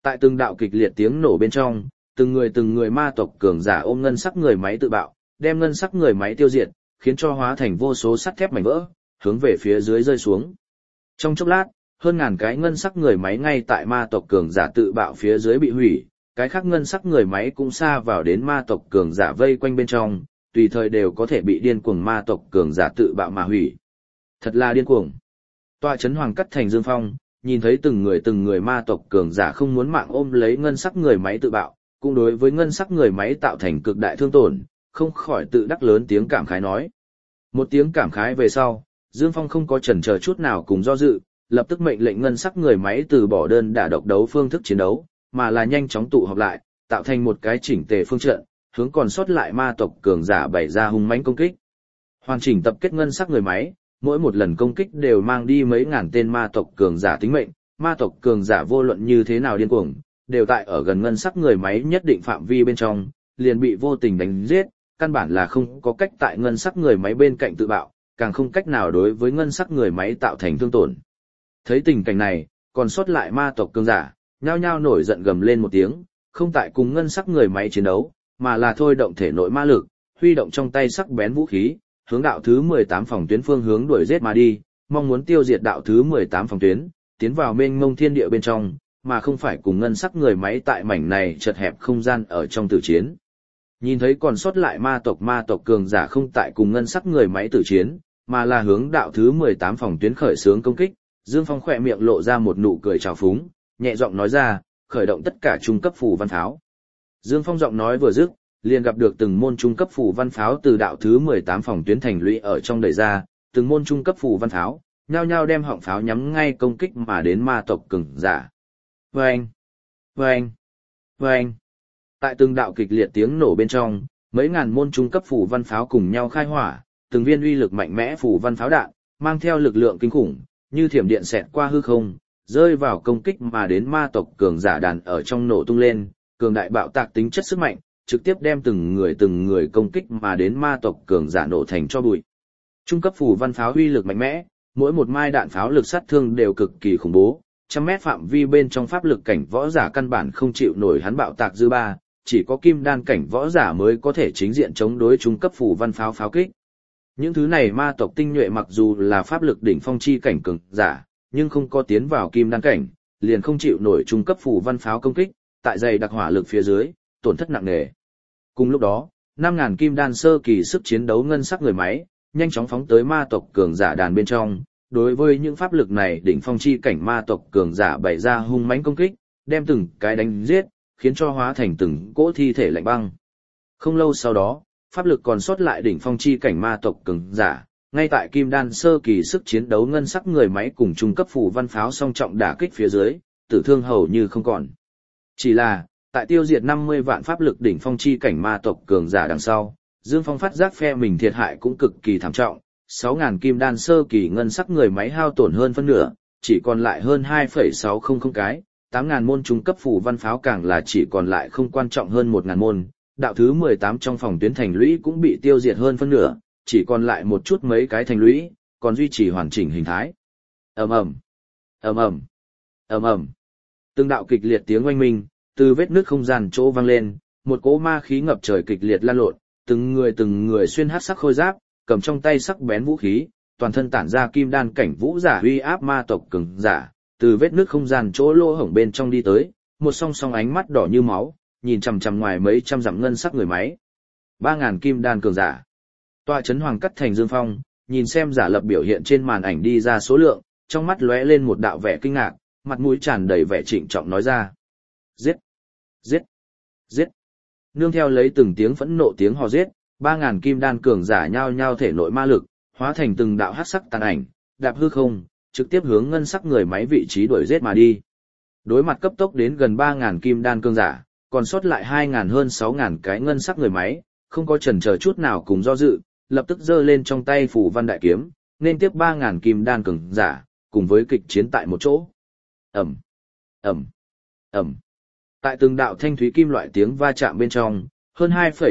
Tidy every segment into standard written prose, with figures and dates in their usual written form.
Tại từng đạo kịch liệt tiếng nổ bên trong, từng người ma tộc cường giả ôm ngân sắc người máy tự bạo, đem ngân sắc người máy tiêu diệt, khiến cho hóa thành vô số sắt thép mảnh vỡ, hướng về phía dưới rơi xuống. Trong chốc lát, hơn ngàn cái ngân sắc người máy ngay tại ma tộc cường giả tự bạo phía dưới bị hủy, cái khác ngân sắc người máy cũng xa vào đến ma tộc cường giả vây quanh bên trong, tùy thời đều có thể bị điên cuồng ma tộc cường giả tự bạo mà hủy. Thật là điên cuồng. Tọa trấn Hoàng Cắt Thành Dương Phong, nhìn thấy từng người ma tộc cường giả không muốn mạng ôm lấy ngân sắc người máy tự bạo, cũng đối với ngân sắc người máy tạo thành cực đại thương tổn, không khỏi tự đắc lớn tiếng cảm khái nói. Một tiếng cảm khái về sau, Dương Phong không có chần chờ chút nào cùng do dự, lập tức mệnh lệnh ngân sắc người máy từ bỏ đơn đả độc đấu phương thức chiến đấu, mà là nhanh chóng tụ họp lại, tạo thành một cái chỉnh tề phương trận, hướng còn sót lại ma tộc cường giả bày ra hung mãnh công kích. Hoàn chỉnh tập kết ngân sắc người máy, mỗi một lần công kích đều mang đi mấy ngàn tên ma tộc cường giả tính mệnh, ma tộc cường giả vô luận như thế nào điên cuồng, đều tại ở gần ngân sắc người máy nhất định phạm vi bên trong, liền bị vô tình đánh giết, căn bản là không có cách tại ngân sắc người máy bên cạnh tự bạo, càng không cách nào đối với ngân sắc người máy tạo thành thương tổn. Thấy tình cảnh này, còn sót lại ma tộc cường giả, nhao nhao nổi giận gầm lên một tiếng, không tại cùng ngân sắc người máy chiến đấu, mà là thôi động thể nội ma lực, huy động trong tay sắc bén vũ khí, hướng đạo thứ 18 phòng tuyến phương hướng đuổi giết mà đi, mong muốn tiêu diệt đạo thứ 18 phòng tuyến, tiến vào mênh mông thiên địa bên trong, mà không phải cùng ngân sắc người máy tại mảnh này chật hẹp không gian ở trong tử chiến. Nhìn thấy còn sót lại ma tộc cường giả không tại cùng ngân sắc người máy tử chiến, mà là hướng đạo thứ 18 phòng tuyến khởi xướng công kích, Dương Phong khỏe miệng lộ ra một nụ cười trào phúng, nhẹ giọng nói ra, khởi động tất cả trung cấp phù văn pháo. Dương Phong giọng nói vừa dứt, liền gặp được từng môn trung cấp phù văn pháo từ đạo thứ 18 phòng tuyến thành lũy ở trong đẩy ra, từng môn trung cấp phù văn pháo, nhao nhao đem họng pháo nhắm ngay công kích mà đến ma tộc cường giả. Vâng! Vâng! Vâng! Tại từng đạo kịch liệt tiếng nổ bên trong, mấy ngàn môn trung cấp phù văn pháo cùng nhau khai hỏa, từng viên uy lực mạnh mẽ phù văn pháo đạn, mang theo lực lượng kinh khủng, như thiểm điện xẹt qua hư không, rơi vào công kích mà đến ma tộc cường giả đàn ở trong nổ tung lên, cường đại bạo tạc tính chất sức mạnh, trực tiếp đem từng người công kích mà đến ma tộc cường giả nổ thành cho bụi. Trung cấp phù văn pháo uy lực mạnh mẽ, mỗi một mai đạn pháo lực sát thương đều cực kỳ khủng bố, trăm mét phạm vi bên trong pháp lực cảnh võ giả căn bản không chịu nổi hắn bạo tạc dư ba, chỉ có kim đan cảnh võ giả mới có thể chính diện chống đối trung cấp phù văn pháo pháo kích. Những thứ này ma tộc tinh nhuệ mặc dù là pháp lực đỉnh phong chi cảnh cường giả, nhưng không có tiến vào kim đan cảnh, liền không chịu nổi trung cấp phù văn pháo công kích, tại dày đặc hỏa lực phía dưới, tổn thất nặng nề. Cùng lúc đó, 5.000 kim đan sơ kỳ sức chiến đấu ngân sắc người máy, nhanh chóng phóng tới ma tộc cường giả đàn bên trong, đối với những pháp lực này đỉnh phong chi cảnh ma tộc cường giả bày ra hung mãnh công kích, đem từng cái đánh giết, khiến cho hóa thành từng cỗ thi thể lạnh băng. Không lâu sau đó, pháp lực còn sót lại đỉnh phong chi cảnh ma tộc cường giả, ngay tại kim đan sơ kỳ sức chiến đấu ngân sắc người máy cùng trung cấp phù văn pháo song trọng đả kích phía dưới, tử thương hầu như không còn. Chỉ là, tại tiêu diệt 50 vạn pháp lực đỉnh phong chi cảnh ma tộc cường giả đằng sau, Dương Phong phát giác phe mình thiệt hại cũng cực kỳ thảm trọng, 6.000 kim đan sơ kỳ ngân sắc người máy hao tổn hơn phân nửa, chỉ còn lại hơn 2,600 cái, 8.000 môn trung cấp phù văn pháo càng là chỉ còn lại không quan trọng hơn 1.000 môn, đạo thứ 18 trong phòng tuyến thành lũy cũng bị tiêu diệt hơn phân nửa, chỉ còn lại một chút mấy cái thành lũy, còn duy trì hoàn chỉnh hình thái. Ầm ầm, ầm ầm, ầm ầm. Từng đạo kịch liệt tiếng oanh minh từ vết nứt không gian chỗ vang lên, một cỗ ma khí ngập trời kịch liệt lan lộn, từng người xuyên hắc sắc khôi giáp, cầm trong tay sắc bén vũ khí, toàn thân tản ra kim đan cảnh vũ giả uy áp ma tộc cường giả, từ vết nứt không gian chỗ lỗ hổng bên trong đi tới, một song song ánh mắt đỏ như máu, nhìn chằm chằm ngoài mấy trăm dặm ngân sắc người máy. 3.000 kim đan cường giả. Tọa trấn Hoàng Cắt Thành Dương Phong, nhìn xem giả lập biểu hiện trên màn ảnh đi ra số lượng, trong mắt lóe lên một đạo vẻ kinh ngạc, mặt mũi tràn đầy vẻ trịnh trọng nói ra. Giết! Giết! Giết! Nương theo lấy từng tiếng phẫn nộ tiếng hò giết, 3.000 kim đan cường giả nhao nhao thể nội ma lực, hóa thành từng đạo hắc sắc tàn ảnh, đạp hư không, trực tiếp hướng ngân sắc người máy vị trí đuổi giết mà đi. Đối mặt cấp tốc đến gần 3.000 kim đan cường giả, còn sót lại 2.000 hơn 6.000 cái ngân sắc người máy, không có chần chờ chút nào cùng do dự, lập tức giơ lên trong tay phù văn đại kiếm, nên tiếp 3.000 kim đan cường giả, cùng với kịch chiến tại một chỗ. Ầm, ầm, ầm. Tại từng đạo thanh thúy kim loại tiếng va chạm bên trong, hơn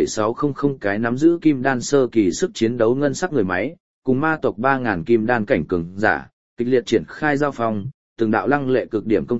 2,600 cái nắm giữ kim đan sơ kỳ sức chiến đấu ngân sắc người máy, cùng ma tộc 3.000 kim đan cảnh cường giả, kịch liệt triển khai giao phong, từng đạo lăng lệ cực điểm công kích,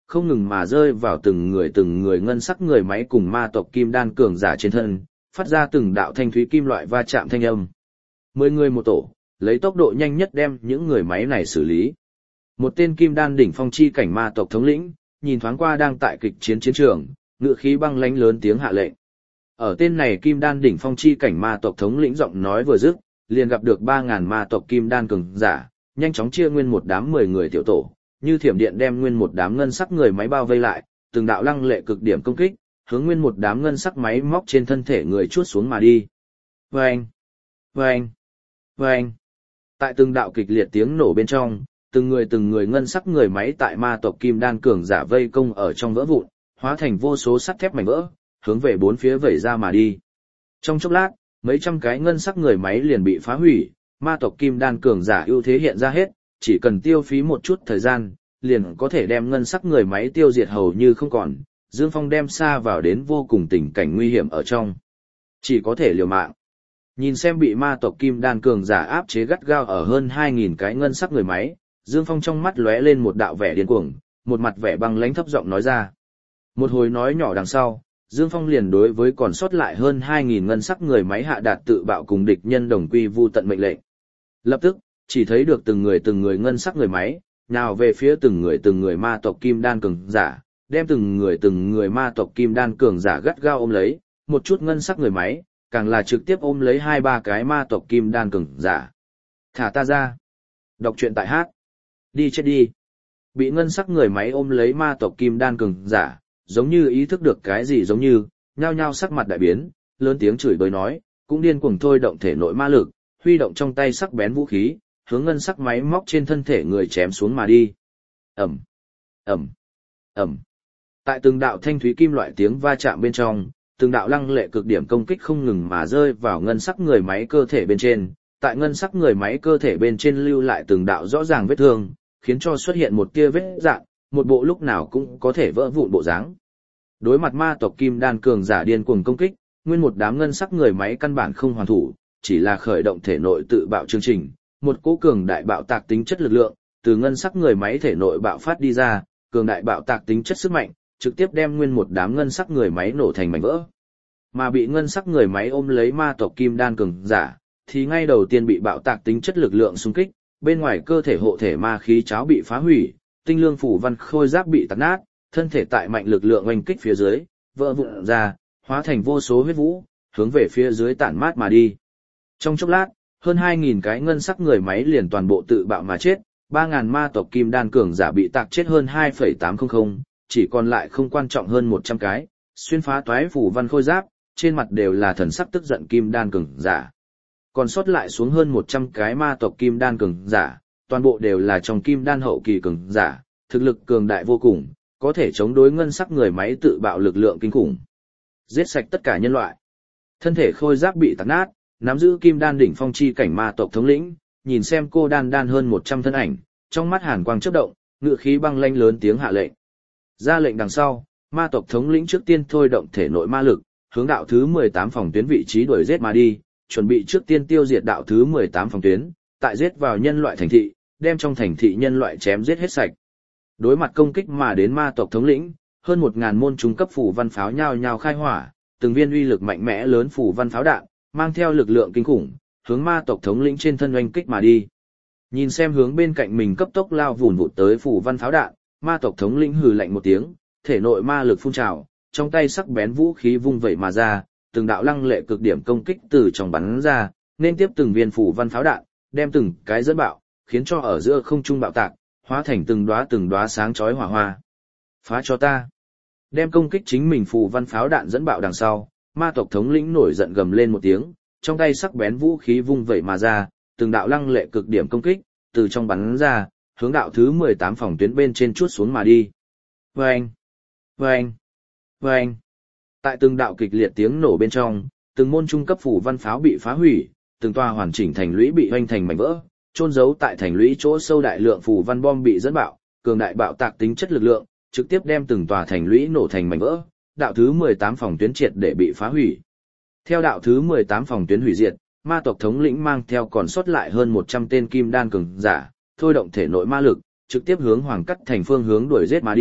không ngừng mà rơi vào từng người ngân sắc người máy cùng ma tộc kim đan cường giả trên thân, phát ra từng đạo thanh thúy kim loại va chạm thanh âm. 10 người một tổ, lấy tốc độ nhanh nhất đem những người máy này xử lý. Một tên kim đan đỉnh phong chi cảnh ma tộc thống lĩnh, nhìn thoáng qua đang tại kịch chiến chiến trường, ngựa khí băng lãnh lớn tiếng hạ lệnh. Ở tên này kim đan đỉnh phong chi cảnh ma tộc thống lĩnh giọng nói vừa dứt, liền gặp được 3000 ma tộc kim đan cường giả, nhanh chóng chia nguyên một đám 10 người tiểu tổ, như thiểm điện đem nguyên một đám ngân sắc người máy bao vây lại, từng đạo lăng lệ cực điểm công kích, hướng nguyên một đám ngân sắc máy móc trên thân thể người chuốt xuống mà đi. Vâng! Vâng! Vâng! Tại từng đạo kịch liệt tiếng nổ bên trong, từng người ngân sắc người máy tại ma tộc kim đan cường giả vây công ở trong vỡ vụn, hóa thành vô số sắt thép mảnh vỡ, hướng về bốn phía vẩy ra mà đi. Trong chốc lát, mấy trăm cái ngân sắc người máy liền bị phá hủy, ma tộc kim đan cường giả ưu thế hiện ra hết, chỉ cần tiêu phí một chút thời gian, liền có thể đem ngân sắc người máy tiêu diệt hầu như không còn, Dương Phong đem xa vào đến vô cùng tình cảnh nguy hiểm ở trong. Chỉ có thể liều mạng. Nhìn xem bị ma tộc kim đan cường giả áp chế gắt gao ở hơn 2000 cái ngân sắc người máy, Dương Phong trong mắt lóe lên một đạo vẻ điên cuồng, một mặt vẻ băng lãnh thấp giọng nói ra. Một hồi nói nhỏ đằng sau, Dương Phong liền đối với còn sót lại hơn 2000 ngân sắc người máy hạ đạt tự bạo cùng địch nhân đồng quy vu tận mệnh lệnh. Lập tức, chỉ thấy được từng người ngân sắc người máy, nào về phía từng người ma tộc kim đan cường giả, đem từng người ma tộc kim đan cường giả gắt gao ôm lấy, một chút ngân sắc người máy, càng là trực tiếp ôm lấy 2-3 cái ma tộc kim đan cường giả. Thả ta ra. Đọc truyện tại hát. Đi chết đi. Bị ngân sắc người máy ôm lấy ma tộc kim đan cường giả, giống như ý thức được cái gì giống như, nhao nhao sắc mặt đại biến, lớn tiếng chửi bới nói, cũng điên cuồng thôi động thể nội ma lực, huy động trong tay sắc bén vũ khí, hướng ngân sắc máy móc trên thân thể người chém xuống mà đi. Ầm, ầm, ầm. Tại từng đạo thanh thúy kim loại tiếng va chạm bên trong, từng đạo lăng lệ cực điểm công kích không ngừng mà rơi vào ngân sắc người máy cơ thể bên trên, tại ngân sắc người máy cơ thể bên trên lưu lại từng đạo rõ ràng vết thương, khiến cho xuất hiện một tia vết rạn, một bộ lúc nào cũng có thể vỡ vụn bộ dáng. Đối mặt ma tộc kim đan cường giả điên cuồng công kích, nguyên một đám ngân sắc người máy căn bản không hoàn thủ, chỉ là khởi động thể nội tự bạo chương trình, một cỗ cường đại bạo tạc tính chất lực lượng từ ngân sắc người máy thể nội bạo phát đi ra, cường đại bạo tạc tính chất sức mạnh, trực tiếp đem nguyên một đám ngân sắc người máy nổ thành mảnh vỡ. Mà bị ngân sắc người máy ôm lấy ma tộc kim đan cường giả, thì ngay đầu tiên bị bạo tạc tính chất lực lượng xung kích, bên ngoài cơ thể hộ thể ma khí cháo bị phá hủy, tinh lương phủ văn khôi giáp bị tạc nát, thân thể tại mạnh lực lượng oanh kích phía dưới, vỡ vụn ra, hóa thành vô số huyết vũ, hướng về phía dưới tản mát mà đi. Trong chốc lát, hơn 2000 cái ngân sắc người máy liền toàn bộ tự bạo mà chết, 3000 ma tộc kim đan cường giả bị tạc chết hơn 2,800, chỉ còn lại không quan trọng hơn 100 cái, xuyên phá toái phủ văn khôi giáp, trên mặt đều là thần sắc tức giận kim đan cường giả. Còn sót lại xuống hơn 100 cái ma tộc kim đan cường giả, toàn bộ đều là trong kim đan hậu kỳ cường giả, thực lực cường đại vô cùng, có thể chống đối ngân sắc người máy tự bạo lực lượng kinh khủng. Giết sạch tất cả nhân loại. Thân thể khôi giáp bị tạc nát, nắm giữ kim đan đỉnh phong chi cảnh ma tộc thống lĩnh, nhìn xem cô đan hơn 100 thân ảnh, trong mắt hàn quang chớp động, ngựa khí băng lãnh lớn tiếng hạ lệnh. Ra lệnh đằng sau, ma tộc thống lĩnh trước tiên thôi động thể nội ma lực, hướng đạo thứ 18 phòng tuyến vị trí đuổi giết mà đi, chuẩn bị trước tiên tiêu diệt đạo thứ 18 phòng tuyến, tại giết vào nhân loại thành thị, đem trong thành thị nhân loại chém giết hết sạch. Đối mặt công kích mà đến ma tộc thống lĩnh, hơn 1000 môn trung cấp phủ văn pháo nhao nhao khai hỏa, từng viên uy lực mạnh mẽ lớn phủ văn pháo đạn, mang theo lực lượng kinh khủng, hướng ma tộc thống lĩnh trên thân oanh kích mà đi. Nhìn xem hướng bên cạnh mình cấp tốc lao vụn vụt tới phủ văn pháo đạn, ma tộc thống lĩnh hừ lạnh một tiếng, thể nội ma lực phun trào, trong tay sắc bén vũ khí vung vẩy mà ra, từng đạo lăng lệ cực điểm công kích từ trong bắn ra, nên tiếp từng viên phủ văn pháo đạn, đem từng cái dẫn bạo, khiến cho ở giữa không trung bạo tạc, hóa thành từng đóa sáng chói hỏa hoa. Phá cho ta! Đem công kích chính mình phủ văn pháo đạn dẫn bạo đằng sau, ma tộc thống lĩnh nổi giận gầm lên một tiếng, trong tay sắc bén vũ khí vung vẩy mà ra, từng đạo lăng lệ cực điểm công kích, từ trong bắn ra, hướng đạo thứ 18 phòng tuyến bên trên chuốt xuống mà đi. Vâng! Vâng! Vâng! Tại từng đạo kịch liệt tiếng nổ bên trong, từng môn trung cấp phủ văn pháo bị phá hủy, từng tòa hoàn chỉnh thành lũy bị hoành thành mảnh vỡ, chôn giấu tại thành lũy chỗ sâu đại lượng phủ văn bom bị dẫn bạo, cường đại bạo tạc tính chất lực lượng, trực tiếp đem từng tòa thành lũy nổ thành mảnh vỡ, đạo thứ 18 phòng tuyến triệt để bị phá hủy. Theo đạo thứ 18 phòng tuyến hủy diệt, ma tộc thống lĩnh mang theo còn sót lại hơn 100 tên kim đan cường giả, thôi động thể nội ma lực, trực tiếp hướng Hoàng Cắt Thành phương hướng đuổi giết mà đi,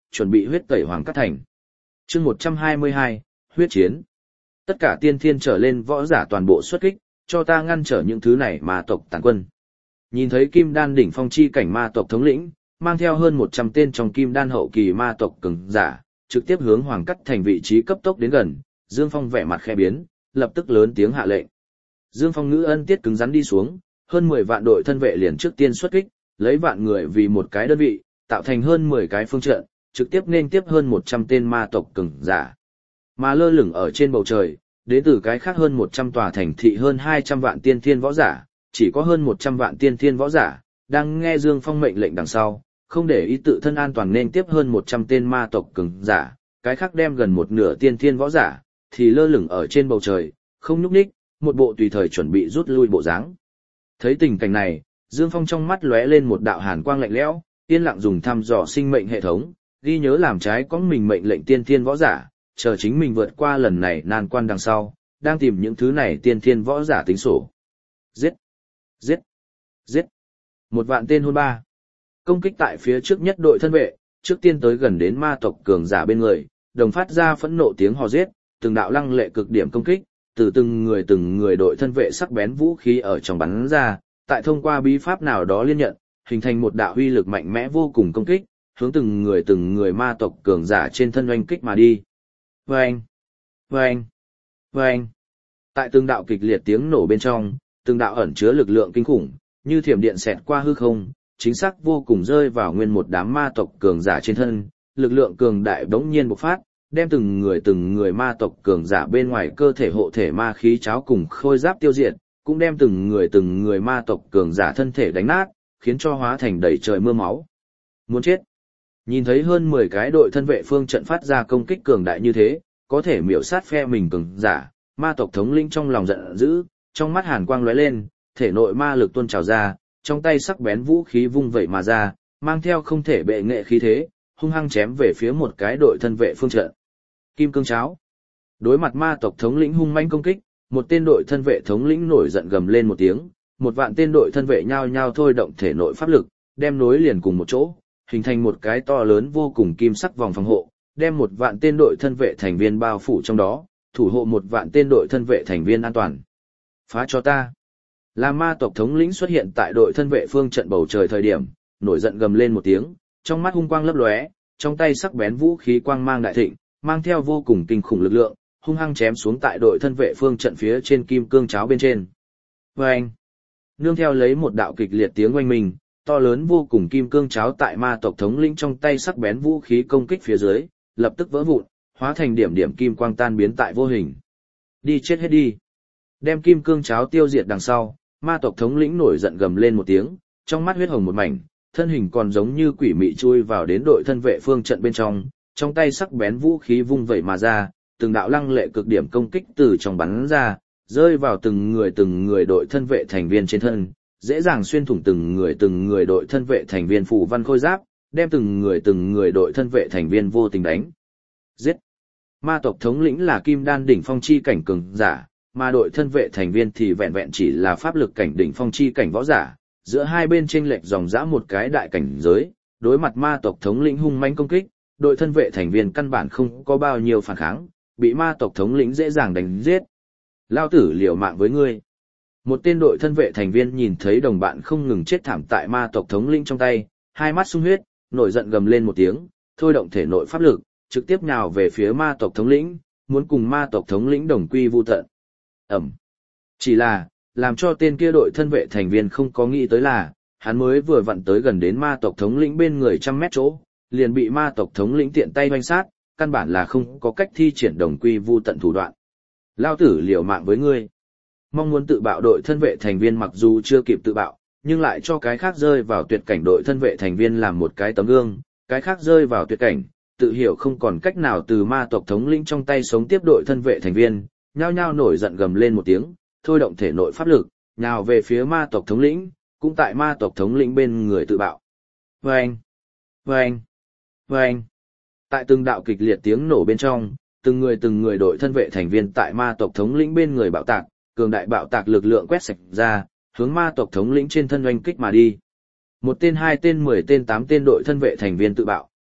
chuẩn bị huyết tẩy Hoàng Cát Thành. Chương 122, huyết chiến. Tất cả tiên thiên trở lên võ giả toàn bộ xuất kích, cho ta ngăn trở những thứ này ma tộc tàn quân. Nhìn thấy Kim Đan đỉnh phong chi cảnh ma tộc thống lĩnh, mang theo hơn 100 tên trong Kim Đan hậu kỳ ma tộc cường giả, trực tiếp hướng Hoàng Cát Thành vị trí cấp tốc đến gần, Dương Phong vẻ mặt khẽ biến, lập tức lớn tiếng hạ lệnh. Dương Phong ngữ ân tiết cứng rắn đi xuống, hơn 10 vạn đội thân vệ liền trước tiên xuất kích, lấy vạn người vì một cái đơn vị, tạo thành hơn 10 cái phương trận, trực tiếp nên tiếp hơn 100 tên ma tộc cường giả. Mà lơ lửng ở trên bầu trời, đến từ cái khác hơn 100 tòa thành thị hơn 200 vạn tiên thiên võ giả, chỉ có hơn 100 vạn tiên thiên võ giả, đang nghe Dương Phong mệnh lệnh đằng sau, không để ý tự thân an toàn nên tiếp hơn 100 tên ma tộc cường giả, cái khác đem gần một nửa tiên thiên võ giả, thì lơ lửng ở trên bầu trời, không nhúc nhích, một bộ tùy thời chuẩn bị rút lui bộ dáng. Thấy tình cảnh này, Dương Phong trong mắt lóe lên một đạo hàn quang lạnh lẽo, yên lặng dùng thăm dò sinh mệnh hệ thống, ghi nhớ làm trái có mình mệnh lệnh tiên thiên võ giả, chờ chính mình vượt qua lần này nan quan đằng sau, đang tìm những thứ này tiên thiên võ giả tính sổ. Giết! Giết! Giết! 1 vạn tên hôn ba. Công kích tại phía trước nhất đội thân vệ, trước tiên tới gần đến ma tộc cường giả bên người, đồng phát ra phẫn nộ tiếng hò giết, từng đạo lăng lệ cực điểm công kích, từ từng người đội thân vệ sắc bén vũ khí ở trong bắn ra, tại thông qua bí pháp nào đó liên nhận, hình thành một đạo uy lực mạnh mẽ vô cùng công kích, hướng từng người ma tộc cường giả trên thân oanh kích mà đi. Vâng! Vâng! Vâng! Tại từng đạo kịch liệt tiếng nổ bên trong, từng đạo ẩn chứa lực lượng kinh khủng, như thiểm điện xẹt qua hư không, chính xác vô cùng rơi vào nguyên một đám ma tộc cường giả trên thân, lực lượng cường đại bỗng nhiên bộc phát, đem từng người ma tộc cường giả bên ngoài cơ thể hộ thể ma khí cháo cùng khôi giáp tiêu diệt, cũng đem từng người ma tộc cường giả thân thể đánh nát, khiến cho hóa thành đầy trời mưa máu. Muốn chết. Nhìn thấy hơn 10 cái đội thân vệ phương trận phát ra công kích cường đại như thế, có thể miểu sát phe mình cường giả, ma tộc thống lĩnh trong lòng giận dữ, trong mắt hàn quang lóe lên, thể nội ma lực tuôn trào ra, trong tay sắc bén vũ khí vung vẩy mà ra, mang theo không thể bệ nghệ khí thế, hung hăng chém về phía một cái đội thân vệ phương trận. Kim cương cháo. Đối mặt ma tộc thống lĩnh hung manh công kích, một tên đội thân vệ thống lĩnh nổi giận gầm lên một tiếng, 1 vạn tên đội thân vệ nhao nhao thôi động thể nội pháp lực, đem nối liền cùng một chỗ, hình thành một cái to lớn vô cùng kim sắc vòng phòng hộ, đem 1 vạn tên đội thân vệ thành viên bao phủ trong đó, thủ hộ 1 vạn tên đội thân vệ thành viên an toàn. Phá cho ta. Là ma tộc thống lĩnh xuất hiện tại đội thân vệ phương trận bầu trời thời điểm, nổi giận gầm lên một tiếng, trong mắt hung quang lấp lóe, trong tay sắc bén vũ khí quang mang đại thịnh, mang theo vô cùng kinh khủng lực lượng, hung hăng chém xuống tại đội thân vệ phương trận phía trên kim cương cháo bên trên. Vâng! Nương theo lấy một đạo kịch liệt tiếng oanh minh, to lớn vô cùng kim cương cháo tại ma tộc thống lĩnh trong tay sắc bén vũ khí công kích phía dưới, lập tức vỡ vụn, hóa thành điểm điểm kim quang tan biến tại vô hình. Đi chết hết đi! Đem kim cương cháo tiêu diệt đằng sau, ma tộc thống lĩnh nổi giận gầm lên một tiếng, trong mắt huyết hồng một mảnh, thân hình còn giống như quỷ mị chui vào đến đội thân vệ phương trận bên trong tay sắc bén vũ khí vung vẩy mà ra, từng đạo lăng lệ cực điểm công kích từ trong bắn ra, rơi vào từng người đội thân vệ thành viên trên thân, dễ dàng xuyên thủng từng người đội thân vệ thành viên phù văn khôi giáp, đem từng người đội thân vệ thành viên vô tình đánh. Giết! Ma tộc thống lĩnh là Kim Đan đỉnh phong chi cảnh cường giả, mà đội thân vệ thành viên thì vẹn vẹn chỉ là pháp lực cảnh đỉnh phong chi cảnh võ giả, giữa hai bên chênh lệch dòng dã một cái đại cảnh giới, đối mặt ma tộc thống lĩnh hung mãnh công kích, đội thân vệ thành viên căn bản không có bao nhiêu phản kháng, bị ma tộc thống lĩnh dễ dàng đánh giết. Lao tử liều mạng với ngươi. Một tên đội thân vệ thành viên nhìn thấy đồng bạn không ngừng chết thảm tại ma tộc thống lĩnh trong tay, hai mắt sung huyết, nổi giận gầm lên một tiếng, thôi động thể nội pháp lực, trực tiếp nhào về phía ma tộc thống lĩnh, muốn cùng ma tộc thống lĩnh đồng quy vu tận. Ẩm. Chỉ là, làm cho tên kia đội thân vệ thành viên không có nghĩ tới là, hắn mới vừa vặn tới gần đến ma tộc thống lĩnh bên người 100 mét chỗ, liền bị ma tộc thống lĩnh tiện tay hoành sát, căn bản là không có cách thi triển đồng quy vu tận thủ đoạn. Lao tử liều mạng với ngươi. Mong muốn tự bạo đội thân vệ thành viên mặc dù chưa kịp tự bạo, nhưng lại cho cái khác rơi vào tuyệt cảnh đội thân vệ thành viên làm một cái tấm gương, cái khác rơi vào tuyệt cảnh, tự hiểu không còn cách nào từ ma tộc thống lĩnh trong tay sống tiếp đội thân vệ thành viên, nhao nhao nổi giận gầm lên một tiếng, thôi động thể nội pháp lực, nhào về phía ma tộc thống lĩnh, cũng tại ma tộc thống lĩnh bên người tự bạo. Vâng! Vâng! Vâng! Tại từng đạo kịch liệt tiếng nổ bên trong, từng người đội thân vệ thành viên tại ma tộc thống lĩnh bên người bạo tạc, cường đại bạo tạc lực lượng quét sạch ra, hướng ma tộc thống lĩnh trên thân oanh kích mà đi. 1 tên 2 tên 10 tên 8 tên đội thân vệ thành viên tự bạo,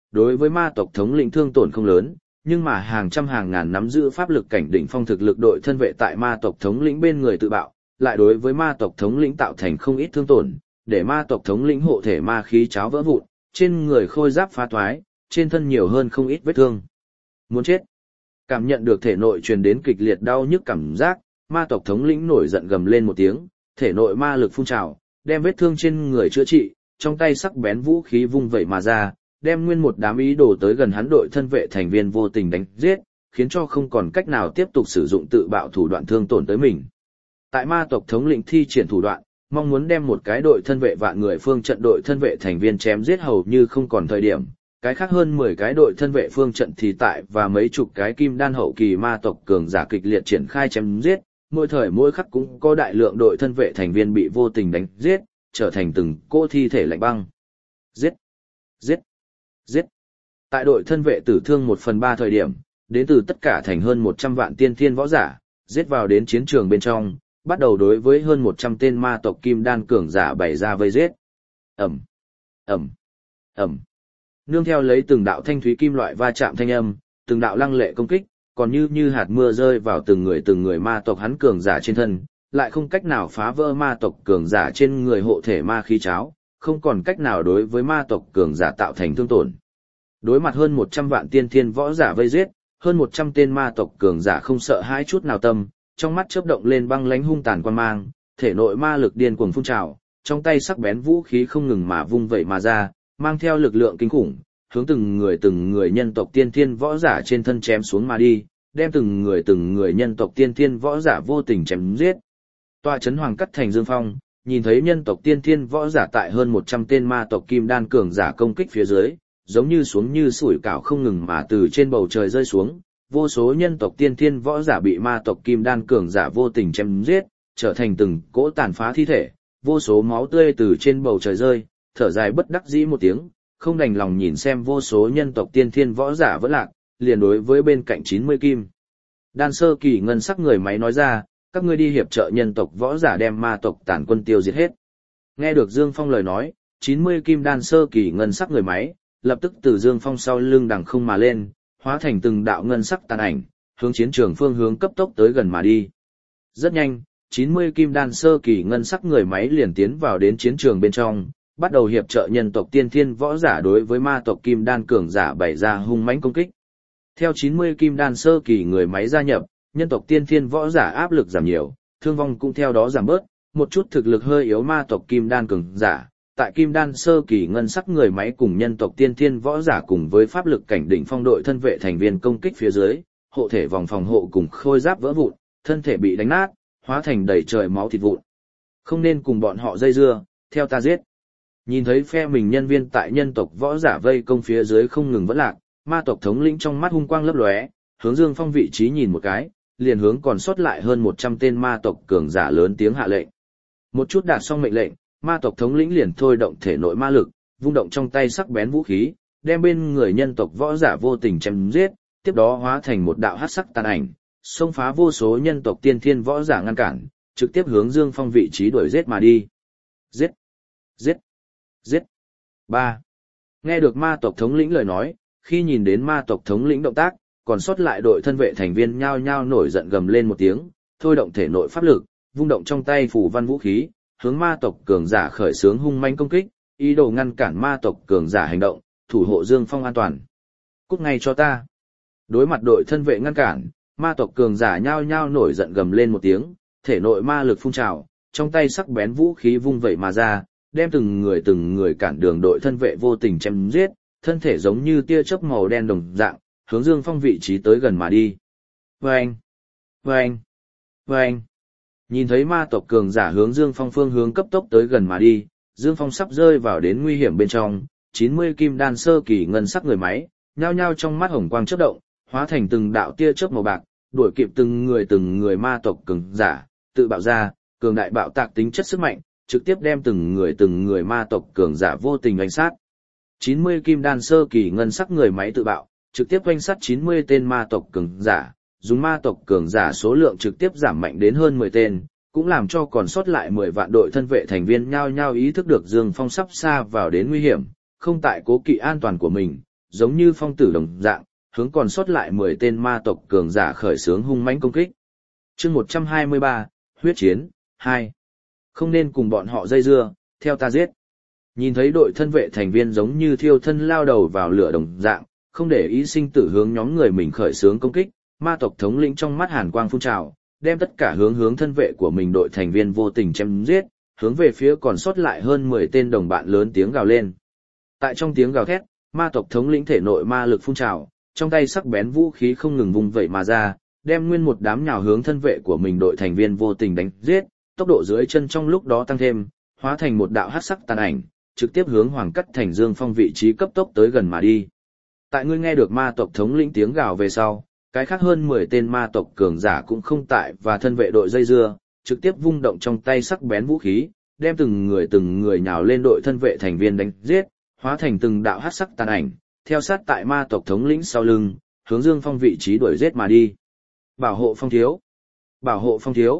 đối với ma tộc thống lĩnh thương tổn không lớn, nhưng mà hàng trăm hàng ngàn nắm giữ pháp lực cảnh đỉnh phong thực lực đội thân vệ tại ma tộc thống lĩnh bên người tự bạo, lại đối với ma tộc thống lĩnh tạo thành không ít thương tổn, để ma tộc thống lĩnh hộ thể ma khí cháo vỡ vụn, trên người khôi giáp phá toái, trên thân nhiều hơn không ít vết thương. Muốn chết. Cảm nhận được thể nội truyền đến kịch liệt đau nhức cảm giác, ma tộc thống lĩnh nổi giận gầm lên một tiếng, thể nội ma lực phun trào, đem vết thương trên người chữa trị, trong tay sắc bén vũ khí vung vẩy mà ra, đem nguyên một đám ý đồ tới gần hắn đội thân vệ thành viên vô tình đánh giết, khiến cho không còn cách nào tiếp tục sử dụng tự bạo thủ đoạn thương tổn tới mình. Tại ma tộc thống lĩnh thi triển thủ đoạn, mong muốn đem một cái đội thân vệ vạn người phương trận đội thân vệ thành viên chém giết hầu như không còn thời điểm, cái khác hơn 10 cái đội thân vệ phương trận thì tại và mấy chục cái kim đan hậu kỳ ma tộc cường giả kịch liệt triển khai chém giết, mỗi thời mỗi khắc cũng có đại lượng đội thân vệ thành viên bị vô tình đánh giết, trở thành từng cỗ thi thể lạnh băng. Giết! Giết! Giết! Tại đội thân vệ tử thương 1/3 thời điểm, đến từ tất cả thành hơn 100 vạn tiên thiên võ giả, giết vào đến chiến trường bên trong, bắt đầu đối với hơn 100 tên ma tộc kim đan cường giả bày ra vây giết. Ầm! Ầm! Ầm! Nương theo lấy từng đạo thanh thúy kim loại va chạm thanh âm, từng đạo lăng lệ công kích, còn như hạt mưa rơi vào từng người ma tộc hắn cường giả trên thân, lại không cách nào phá vỡ ma tộc cường giả trên người hộ thể ma khí cháo, không còn cách nào đối với ma tộc cường giả tạo thành thương tổn. Đối mặt hơn 100 vạn tiên thiên võ giả vây giết, hơn 100 tên ma tộc cường giả không sợ hãi chút nào tâm, trong mắt chớp động lên băng lãnh hung tàn quan mang, thể nội ma lực điên cuồng phun trào, trong tay sắc bén vũ khí không ngừng mà vung vẩy mà ra, mang theo lực lượng kinh khủng, hướng từng người nhân tộc tiên thiên võ giả trên thân chém xuống mà đi, đem từng người nhân tộc tiên thiên võ giả vô tình chém giết. Tọa chấn hoàng cắt thành Dương Phong, nhìn thấy nhân tộc tiên thiên võ giả tại hơn 100 tên ma tộc kim đan cường giả công kích phía dưới, giống như xuống như sủi cảo không ngừng mà từ trên bầu trời rơi xuống, vô số nhân tộc tiên thiên võ giả bị ma tộc kim đan cường giả vô tình chém giết, trở thành từng cỗ tàn phá thi thể, vô số máu tươi từ trên bầu trời rơi, thở dài bất đắc dĩ một tiếng, không đành lòng nhìn xem vô số nhân tộc tiên thiên võ giả vỡ lạc, liền đối với bên cạnh 90 kim đan sơ kỳ ngân sắc người máy nói ra, các ngươi đi hiệp trợ nhân tộc võ giả đem ma tộc tàn quân tiêu diệt hết. Nghe được Dương Phong lời nói, 90 kim đan sơ kỳ ngân sắc người máy, lập tức từ Dương Phong sau lưng đằng không mà lên, hóa thành từng đạo ngân sắc tàn ảnh, hướng chiến trường phương hướng cấp tốc tới gần mà đi. Rất nhanh, 90 kim đan sơ kỳ ngân sắc người máy liền tiến vào đến chiến trường bên trong, bắt đầu hiệp trợ nhân tộc tiên thiên võ giả đối với ma tộc kim đan cường giả bày ra hung mãnh công kích. Theo 90 kim đan sơ kỳ người máy gia nhập, nhân tộc tiên thiên võ giả áp lực giảm nhiều, thương vong cũng theo đó giảm bớt, một chút thực lực hơi yếu ma tộc kim đan cường giả, tại kim đan sơ kỳ ngân sắc người máy cùng nhân tộc tiên thiên võ giả cùng với pháp lực cảnh đỉnh phong đội thân vệ thành viên công kích phía dưới, hộ thể vòng phòng hộ cùng khôi giáp vỡ vụn, thân thể bị đánh nát, hóa thành đầy trời máu thịt vụn. Không nên cùng bọn họ dây dưa, theo ta giết. Nhìn thấy phe mình nhân viên tại nhân tộc võ giả vây công phía dưới không ngừng vẫn lạc, ma tộc thống lĩnh trong mắt hung quang lấp lóe, hướng Dương Phong vị trí nhìn một cái, liền hướng còn sót lại hơn 100 tên ma tộc cường giả lớn tiếng hạ lệnh. Một chút đạt xong mệnh lệnh, ma tộc thống lĩnh liền thôi động thể nội ma lực, vung động trong tay sắc bén vũ khí, đem bên người nhân tộc võ giả vô tình chém giết, tiếp đó hóa thành một đạo hắc sắc tàn ảnh, xông phá vô số nhân tộc tiên thiên võ giả ngăn cản, trực tiếp hướng Dương Phong vị trí đuổi giết mà đi. Giết! Giết! Giết! 3. Nghe được ma tộc thống lĩnh lời nói, khi nhìn đến ma tộc thống lĩnh động tác, còn sót lại đội thân vệ thành viên nhao nhao nổi giận gầm lên một tiếng, thôi động thể nội pháp lực, vung động trong tay phù văn vũ khí, hướng ma tộc cường giả khởi xướng hung manh công kích, ý đồ ngăn cản ma tộc cường giả hành động, thủ hộ Dương Phong an toàn. Cút ngay cho ta. Đối mặt đội thân vệ ngăn cản, ma tộc cường giả nhao nhao nổi giận gầm lên một tiếng, thể nội ma lực phun trào, trong tay sắc bén vũ khí vung vẩy mà ra, đem từng người cản đường đội thân vệ vô tình chém giết, thân thể giống như tia chớp màu đen đồng dạng, hướng Dương Phong vị trí tới gần mà đi. Vâng! Vâng! Vâng! Nhìn thấy ma tộc cường giả hướng Dương Phong phương hướng cấp tốc tới gần mà đi, Dương Phong sắp rơi vào đến nguy hiểm bên trong, 90 kim đan sơ kỳ ngân sắc người máy, nhao nhao trong mắt hồng quang chớp động, hóa thành từng đạo tia chớp màu bạc, đuổi kịp từng người ma tộc cường giả, tự bạo ra, cường đại bạo tạc tính chất sức mạnh, trực tiếp đem từng người ma tộc cường giả vô tình đánh sát. 90 kim đan sơ kỳ ngân sắc người máy tự bạo, trực tiếp oanh sát 90 tên ma tộc cường giả, dùng ma tộc cường giả số lượng trực tiếp giảm mạnh đến hơn 10 tên, cũng làm cho còn sót lại 10 vạn đội thân vệ thành viên nhao nhao ý thức được Dương Phong sắp xa vào đến nguy hiểm, không tại cố kỵ an toàn của mình, giống như phong tử đồng dạng, hướng còn sót lại 10 tên ma tộc cường giả khởi xướng hung mãnh công kích. Chương 123, huyết chiến 2. Không nên cùng bọn họ dây dưa, theo ta giết. Nhìn thấy đội thân vệ thành viên giống như thiêu thân lao đầu vào lửa đồng dạng, không để ý sinh tử hướng nhóm người mình khởi xướng công kích, ma tộc thống lĩnh trong mắt hàn quang phun trào, đem tất cả hướng thân vệ của mình đội thành viên vô tình chém giết, hướng về phía còn sót lại hơn 10 tên đồng bạn lớn tiếng gào lên. Tại trong tiếng gào thét, ma tộc thống lĩnh thể nội ma lực phun trào, trong tay sắc bén vũ khí không ngừng vung vẩy mà ra, đem nguyên một đám nhào hướng thân vệ của mình đội thành viên vô tình đánh giết, tốc độ dưới chân trong lúc đó tăng thêm, hóa thành một đạo hắc sắc tàn ảnh, trực tiếp hướng Hoàng Cắt Thành Dương Phong vị trí cấp tốc tới gần mà đi. Tại ngươi nghe được ma tộc thống lĩnh tiếng gào về sau, cái khác hơn 10 tên ma tộc cường giả cũng không tại và thân vệ đội dây dưa, trực tiếp vung động trong tay sắc bén vũ khí, đem từng người nhào lên đội thân vệ thành viên đánh giết, hóa thành từng đạo hắc sắc tàn ảnh, theo sát tại ma tộc thống lĩnh sau lưng, hướng Dương Phong vị trí đuổi giết mà đi. Bảo hộ Phong thiếu! Bảo hộ Phong thiếu!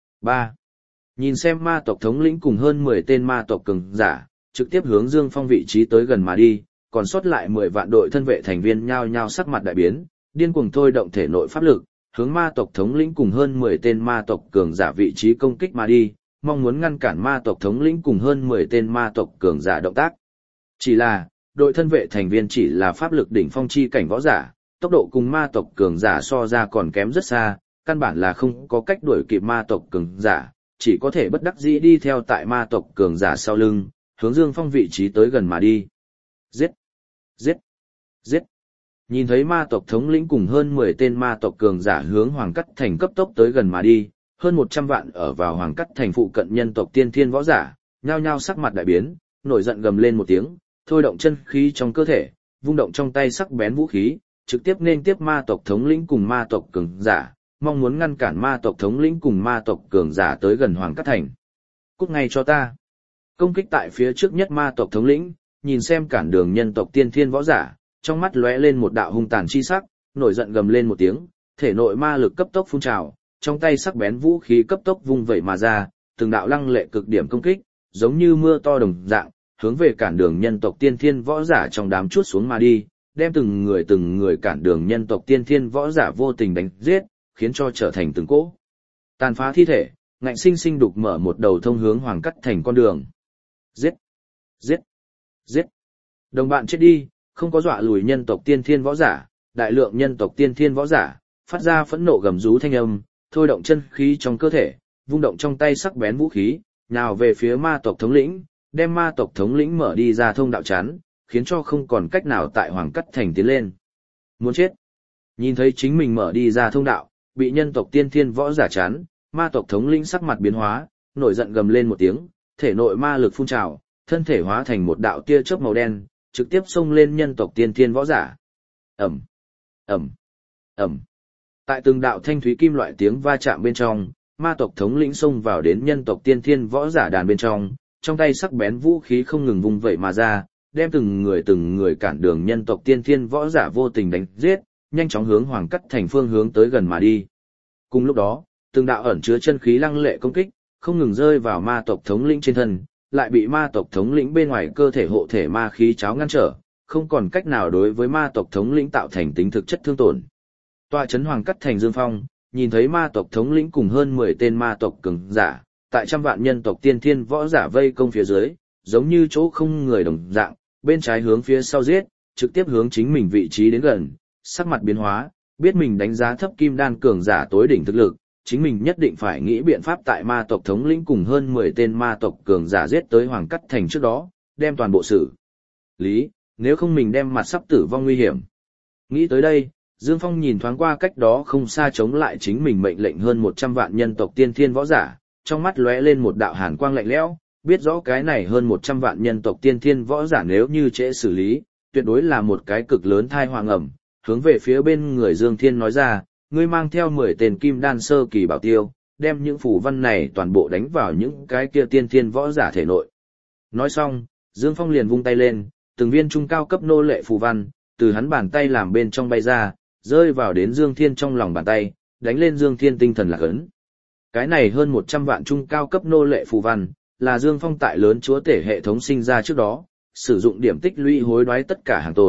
3. Nhìn xem ma tộc thống lĩnh cùng hơn 10 tên ma tộc cường giả, trực tiếp hướng Dương Phong vị trí tới gần mà đi, còn sót lại 10 vạn đội thân vệ thành viên nhao nhao sắc mặt đại biến, điên cuồng thôi động thể nội pháp lực, hướng ma tộc thống lĩnh cùng hơn 10 tên ma tộc cường giả vị trí công kích mà đi, mong muốn ngăn cản ma tộc thống lĩnh cùng hơn 10 tên ma tộc cường giả động tác. Chỉ là, đội thân vệ thành viên chỉ là pháp lực đỉnh phong chi cảnh võ giả, tốc độ cùng ma tộc cường giả so ra còn kém rất xa, căn bản là không có cách đuổi kịp ma tộc cường giả, chỉ có thể bất đắc dĩ đi theo tại ma tộc cường giả sau lưng, hướng Dương Phong vị trí tới gần mà đi. Giết! Giết! Giết! Nhìn thấy ma tộc thống lĩnh cùng hơn 10 tên ma tộc cường giả hướng Hoàng Cắt Thành cấp tốc tới gần mà đi, hơn 100 vạn ở vào Hoàng Cắt Thành phụ cận nhân tộc tiên thiên võ giả, nhao nhao sắc mặt đại biến, nổi giận gầm lên một tiếng, thôi động chân khí trong cơ thể, vung động trong tay sắc bén vũ khí, trực tiếp nên tiếp ma tộc thống lĩnh cùng ma tộc cường giả, mong muốn ngăn cản ma tộc thống lĩnh cùng ma tộc cường giả tới gần Hoàng Cắt Thành. Cút ngay cho ta! Công kích tại phía trước nhất ma tộc thống lĩnh, nhìn xem cản đường nhân tộc tiên thiên võ giả, trong mắt lóe lên một đạo hung tàn chi sắc, nổi giận gầm lên một tiếng, thể nội ma lực cấp tốc phun trào, trong tay sắc bén vũ khí cấp tốc vung vẩy mà ra, từng đạo lăng lệ cực điểm công kích, giống như mưa to đồng dạng, hướng về cản đường nhân tộc tiên thiên võ giả trong đám chuốt xuống mà đi, đem từng người cản đường nhân tộc tiên thiên võ giả vô tình đánh giết, khiến cho trở thành từng cỗ tàn phá thi thể, ngạnh sinh sinh đục mở một đầu thông hướng Hoàng Cắt Thành con đường. Giết! Giết! Giết! Đồng bạn chết đi, không có dọa lùi nhân tộc tiên thiên võ giả, đại lượng nhân tộc tiên thiên võ giả, phát ra phẫn nộ gầm rú thanh âm, thôi động chân khí trong cơ thể, vung động trong tay sắc bén vũ khí, nào về phía ma tộc thống lĩnh, đem ma tộc thống lĩnh mở đi ra thông đạo chắn, khiến cho không còn cách nào tại Hoàng Cắt Thành tiến lên. Muốn chết! Nhìn thấy chính mình mở đi ra thông đạo, bị nhân tộc tiên thiên võ giả chắn, ma tộc thống lĩnh sắc mặt biến hóa, nổi giận gầm lên một tiếng, thể nội ma lực phun trào, thân thể hóa thành một đạo tia chớp màu đen, trực tiếp xông lên nhân tộc tiên thiên võ giả. Ầm, ầm, ầm. Tại từng đạo thanh thúy kim loại tiếng va chạm bên trong, ma tộc thống lĩnh xông vào đến nhân tộc tiên thiên võ giả đàn bên trong tay sắc bén vũ khí không ngừng vung vẩy mà ra, đem từng người cản đường nhân tộc tiên thiên võ giả vô tình đánh giết, nhanh chóng hướng Hoàng Cắt Thành phương hướng tới gần mà đi. Cùng lúc đó, từng đạo ẩn chứa chân khí lăng lệ công kích, không ngừng rơi vào ma tộc thống lĩnh trên thân, lại bị ma tộc thống lĩnh bên ngoài cơ thể hộ thể ma khí cháo ngăn trở, không còn cách nào đối với ma tộc thống lĩnh tạo thành tính thực chất thương tổn. Tọa trấn Hoàng Cắt Thành Dương Phong, nhìn thấy ma tộc thống lĩnh cùng hơn 10 tên ma tộc cường giả, tại trăm vạn nhân tộc tiên thiên võ giả vây công phía dưới, giống như chỗ không người đồng dạng, bên trái hướng phía sau giết, trực tiếp hướng chính mình vị trí đến gần, sắc mặt biến hóa, biết mình đánh giá thấp kim đan cường giả tối đỉnh thực lực, chính mình nhất định phải nghĩ biện pháp tại ma tộc thống lĩnh cùng hơn 10 tên ma tộc cường giả giết tới Hoàng Cắt Thành trước đó, đem toàn bộ xử lý, nếu không mình đem mặt sắp tử vong nguy hiểm. Nghĩ tới đây, Dương Phong nhìn thoáng qua cách đó không xa chống lại chính mình mệnh lệnh hơn 100 vạn nhân tộc tiên thiên võ giả, trong mắt lóe lên một đạo hàn quang lạnh lẽo, biết rõ cái này hơn 100 vạn nhân tộc tiên thiên võ giả nếu như trễ xử lý, tuyệt đối là một cái cực lớn thai hoàng ẩm, hướng về phía bên người Dương Thiên nói ra, ngươi mang theo 10 tên kim đan sơ kỳ bảo tiêu, đem những phù văn này toàn bộ đánh vào những cái kia tiên thiên võ giả thể nội. Nói xong, Dương Phong liền vung tay lên, từng viên trung cao cấp nô lệ phù văn, từ hắn bàn tay làm bên trong bay ra, rơi vào đến Dương Thiên trong lòng bàn tay, đánh lên Dương Thiên tinh thần lạc ấn. Cái này hơn 100 vạn trung cao cấp nô lệ phù văn, là Dương Phong tại lớn chúa tể hệ thống sinh ra trước đó, sử dụng điểm tích lũy hối đoái tất cả hàng tồn,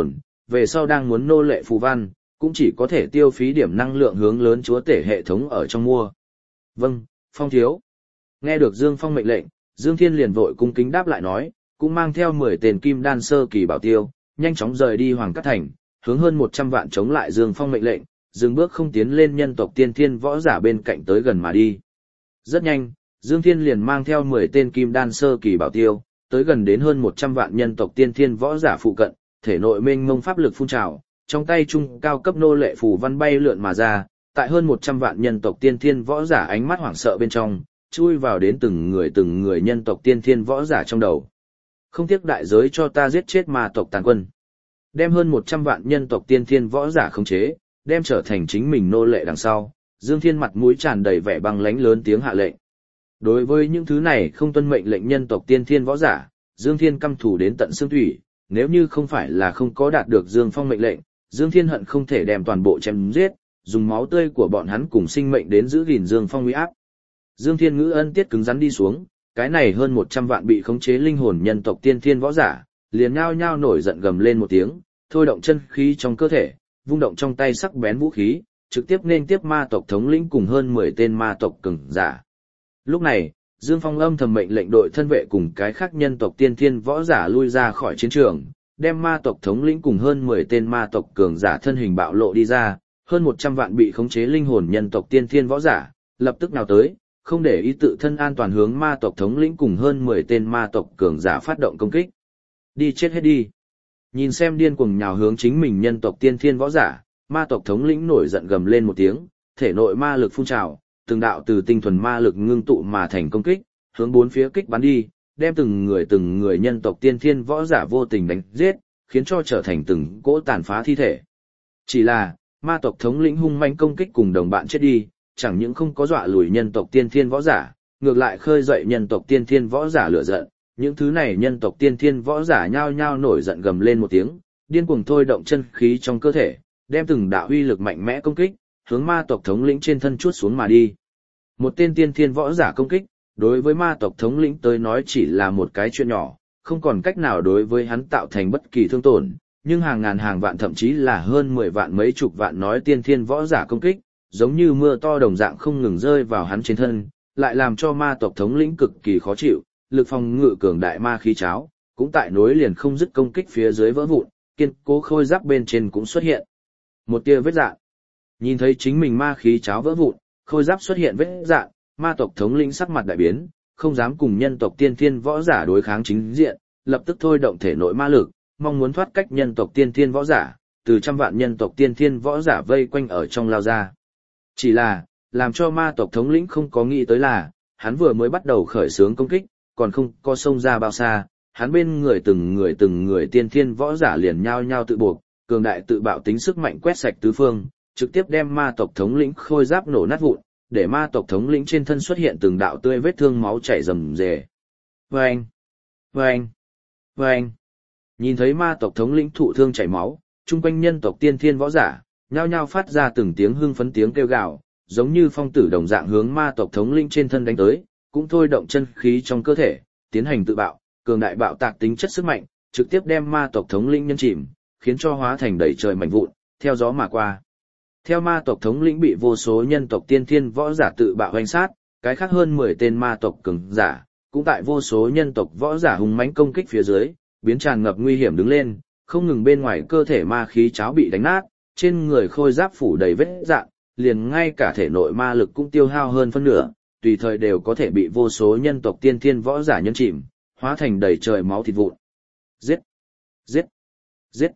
về sau đang muốn nô lệ phù văn, cũng chỉ có thể tiêu phí điểm năng lượng hướng lớn chúa tể hệ thống ở trong mua. Vâng, Phong thiếu. Nghe được Dương Phong mệnh lệnh, Dương Thiên liền vội cung kính đáp lại nói, cũng mang theo 10 tên kim đan sơ kỳ bảo tiêu, nhanh chóng rời đi Hoàng Cát Thành, hướng hơn 100 vạn chống lại Dương Phong mệnh lệnh, dừng bước không tiến lên nhân tộc tiên thiên võ giả bên cạnh tới gần mà đi. Rất nhanh, Dương Thiên liền mang theo 10 tên kim đan sơ kỳ bảo tiêu, tới gần đến hơn 100 vạn nhân tộc tiên thiên võ giả phụ cận, thể nội mênh mông pháp lực phun trào, trong tay trung cao cấp nô lệ phù văn bay lượn mà ra, tại hơn 100 vạn nhân tộc tiên thiên võ giả ánh mắt hoảng sợ bên trong, chui vào đến từng người nhân tộc tiên thiên võ giả trong đầu. Không tiếc đại giới cho ta giết chết ma tộc tàn quân. Đem hơn 100 vạn nhân tộc tiên thiên võ giả khống chế, đem trở thành chính mình nô lệ đằng sau, Dương Thiên mặt mũi tràn đầy vẻ băng lãnh lớn tiếng hạ lệnh. Đối với những thứ này không tuân mệnh lệnh nhân tộc tiên thiên võ giả, Dương Thiên căm thù đến tận xương thủy, nếu như không phải là không có đạt được Dương Phong mệnh lệnh, Dương Thiên hận không thể đem toàn bộ chém giết, dùng máu tươi của bọn hắn cùng sinh mệnh đến giữ gìn Dương Phong uy áp. Dương Thiên ngữ ân tiết cứng rắn đi xuống, cái này hơn 100 vạn bị khống chế linh hồn nhân tộc tiên thiên võ giả, liền nhao nhao nổi giận gầm lên một tiếng, thôi động chân khí trong cơ thể, vung động trong tay sắc bén vũ khí, trực tiếp nên tiếp ma tộc thống lĩnh cùng hơn 10 tên ma tộc cường giả. Lúc này, Dương Phong âm thầm mệnh lệnh đội thân vệ cùng cái khác nhân tộc tiên thiên võ giả lui ra khỏi chiến trường, đem ma tộc thống lĩnh cùng hơn 10 tên ma tộc cường giả thân hình bạo lộ đi ra, hơn 100 vạn bị khống chế linh hồn nhân tộc tiên thiên võ giả, lập tức nào tới, không để ý tự thân an toàn hướng ma tộc thống lĩnh cùng hơn 10 tên ma tộc cường giả phát động công kích. Đi chết hết đi. Nhìn xem điên cuồng nhào hướng chính mình nhân tộc tiên thiên võ giả, ma tộc thống lĩnh nổi giận gầm lên một tiếng, thể nội ma lực phun trào, từng đạo từ tinh thuần ma lực ngưng tụ mà thành công kích, hướng bốn phía kích bắn đi, đem từng người nhân tộc tiên thiên võ giả vô tình đánh giết, khiến cho trở thành từng cỗ tàn phá thi thể. Chỉ là, ma tộc thống lĩnh hung manh công kích cùng đồng bạn chết đi, chẳng những không có dọa lùi nhân tộc tiên thiên võ giả, ngược lại khơi dậy nhân tộc tiên thiên võ giả lửa giận. Những thứ này nhân tộc tiên thiên võ giả nhao nhao nổi giận gầm lên một tiếng, điên cuồng thôi động chân khí trong cơ thể, đem từng đạo uy lực mạnh mẽ công kích, hướng ma tộc thống lĩnh trên thân chuốt xuống mà đi. Một tên tiên thiên võ giả công kích, đối với ma tộc thống lĩnh tới nói chỉ là một cái chuyện nhỏ, không còn cách nào đối với hắn tạo thành bất kỳ thương tổn, nhưng hàng ngàn hàng vạn thậm chí là hơn 10 vạn mấy chục vạn nói tiên thiên võ giả công kích, giống như mưa to đồng dạng không ngừng rơi vào hắn trên thân, lại làm cho ma tộc thống lĩnh cực kỳ khó chịu, lực phòng ngự cường đại ma khí cháo, cũng tại nối liền không dứt công kích phía dưới vỡ vụn, kiên cố khôi giáp bên trên cũng xuất hiện một tia vết rạn. Nhìn thấy chính mình ma khí cháo vỡ vụn, khôi giáp xuất hiện vết rạn, ma tộc thống lĩnh sắc mặt đại biến, không dám cùng nhân tộc tiên thiên võ giả đối kháng chính diện, lập tức thôi động thể nội ma lực, mong muốn thoát cách nhân tộc tiên thiên võ giả, từ trăm vạn nhân tộc tiên thiên võ giả vây quanh ở trong lao ra. Chỉ là, làm cho ma tộc thống lĩnh không có nghĩ tới là, hắn vừa mới bắt đầu khởi xướng công kích, còn không có xông ra bao xa, hắn bên người từng người tiên thiên võ giả liền nhao nhao tự buộc, cường đại tự bạo tính sức mạnh quét sạch tứ phương, trực tiếp đem ma tộc thống lĩnh khôi giáp nổ nát vụn, để ma tộc thống lĩnh trên thân xuất hiện từng đạo tươi vết thương máu chảy rầm rề. Vâng! Vâng! Vâng! Nhìn thấy ma tộc thống lĩnh thụ thương chảy máu, chung quanh nhân tộc tiên thiên võ giả, nhao nhao phát ra từng tiếng hưng phấn tiếng kêu gào, giống như phong tử đồng dạng hướng ma tộc thống lĩnh trên thân đánh tới, cũng thôi động chân khí trong cơ thể, tiến hành tự bạo, cường đại bạo tạc tính chất sức mạnh, trực tiếp đem ma tộc thống lĩnh nhân chìm, khiến cho hóa thành đầy trời mảnh vụn, theo gió mà qua. Theo ma tộc thống lĩnh bị vô số nhân tộc tiên thiên võ giả tự bạo hoành sát, cái khác hơn 10 tên ma tộc cường giả, cũng tại vô số nhân tộc võ giả hùng mãnh công kích phía dưới, biến tràn ngập nguy hiểm đứng lên, không ngừng bên ngoài cơ thể ma khí cháo bị đánh nát, trên người khôi giáp phủ đầy vết rạn, liền ngay cả thể nội ma lực cũng tiêu hao hơn phân nửa, tùy thời đều có thể bị vô số nhân tộc tiên thiên võ giả nhấn chìm, hóa thành đầy trời máu thịt vụn. Giết! Giết! Giết!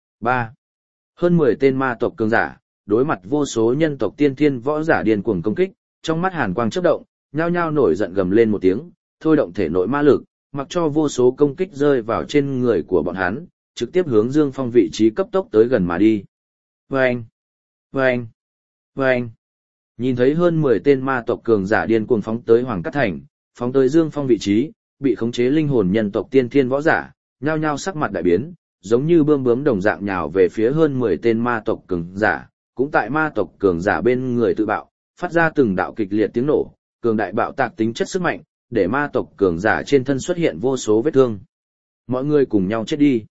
3. Hơn 10 tên ma tộc cường giả, đối mặt vô số nhân tộc tiên thiên võ giả điên cuồng công kích, trong mắt hàn quang chớp động, nhao nhao nổi giận gầm lên một tiếng, thôi động thể nội ma lực, mặc cho vô số công kích rơi vào trên người của bọn hắn, trực tiếp hướng Dương Phong vị trí cấp tốc tới gần mà đi. Vâng! Vâng! Vâng! Nhìn thấy hơn 10 tên ma tộc cường giả điên cuồng phóng tới Hoàng Cát Thành, phóng tới Dương Phong vị trí, bị khống chế linh hồn nhân tộc tiên thiên võ giả, nhao nhao sắc mặt đại biến, giống như bươm bướm đồng dạng nhào về phía hơn 10 tên ma tộc cường giả, cũng tại ma tộc cường giả bên người tự bạo, phát ra từng đạo kịch liệt tiếng nổ, cường đại bạo tạc tính chất sức mạnh, để ma tộc cường giả trên thân xuất hiện vô số vết thương. Mọi người cùng nhau chết đi.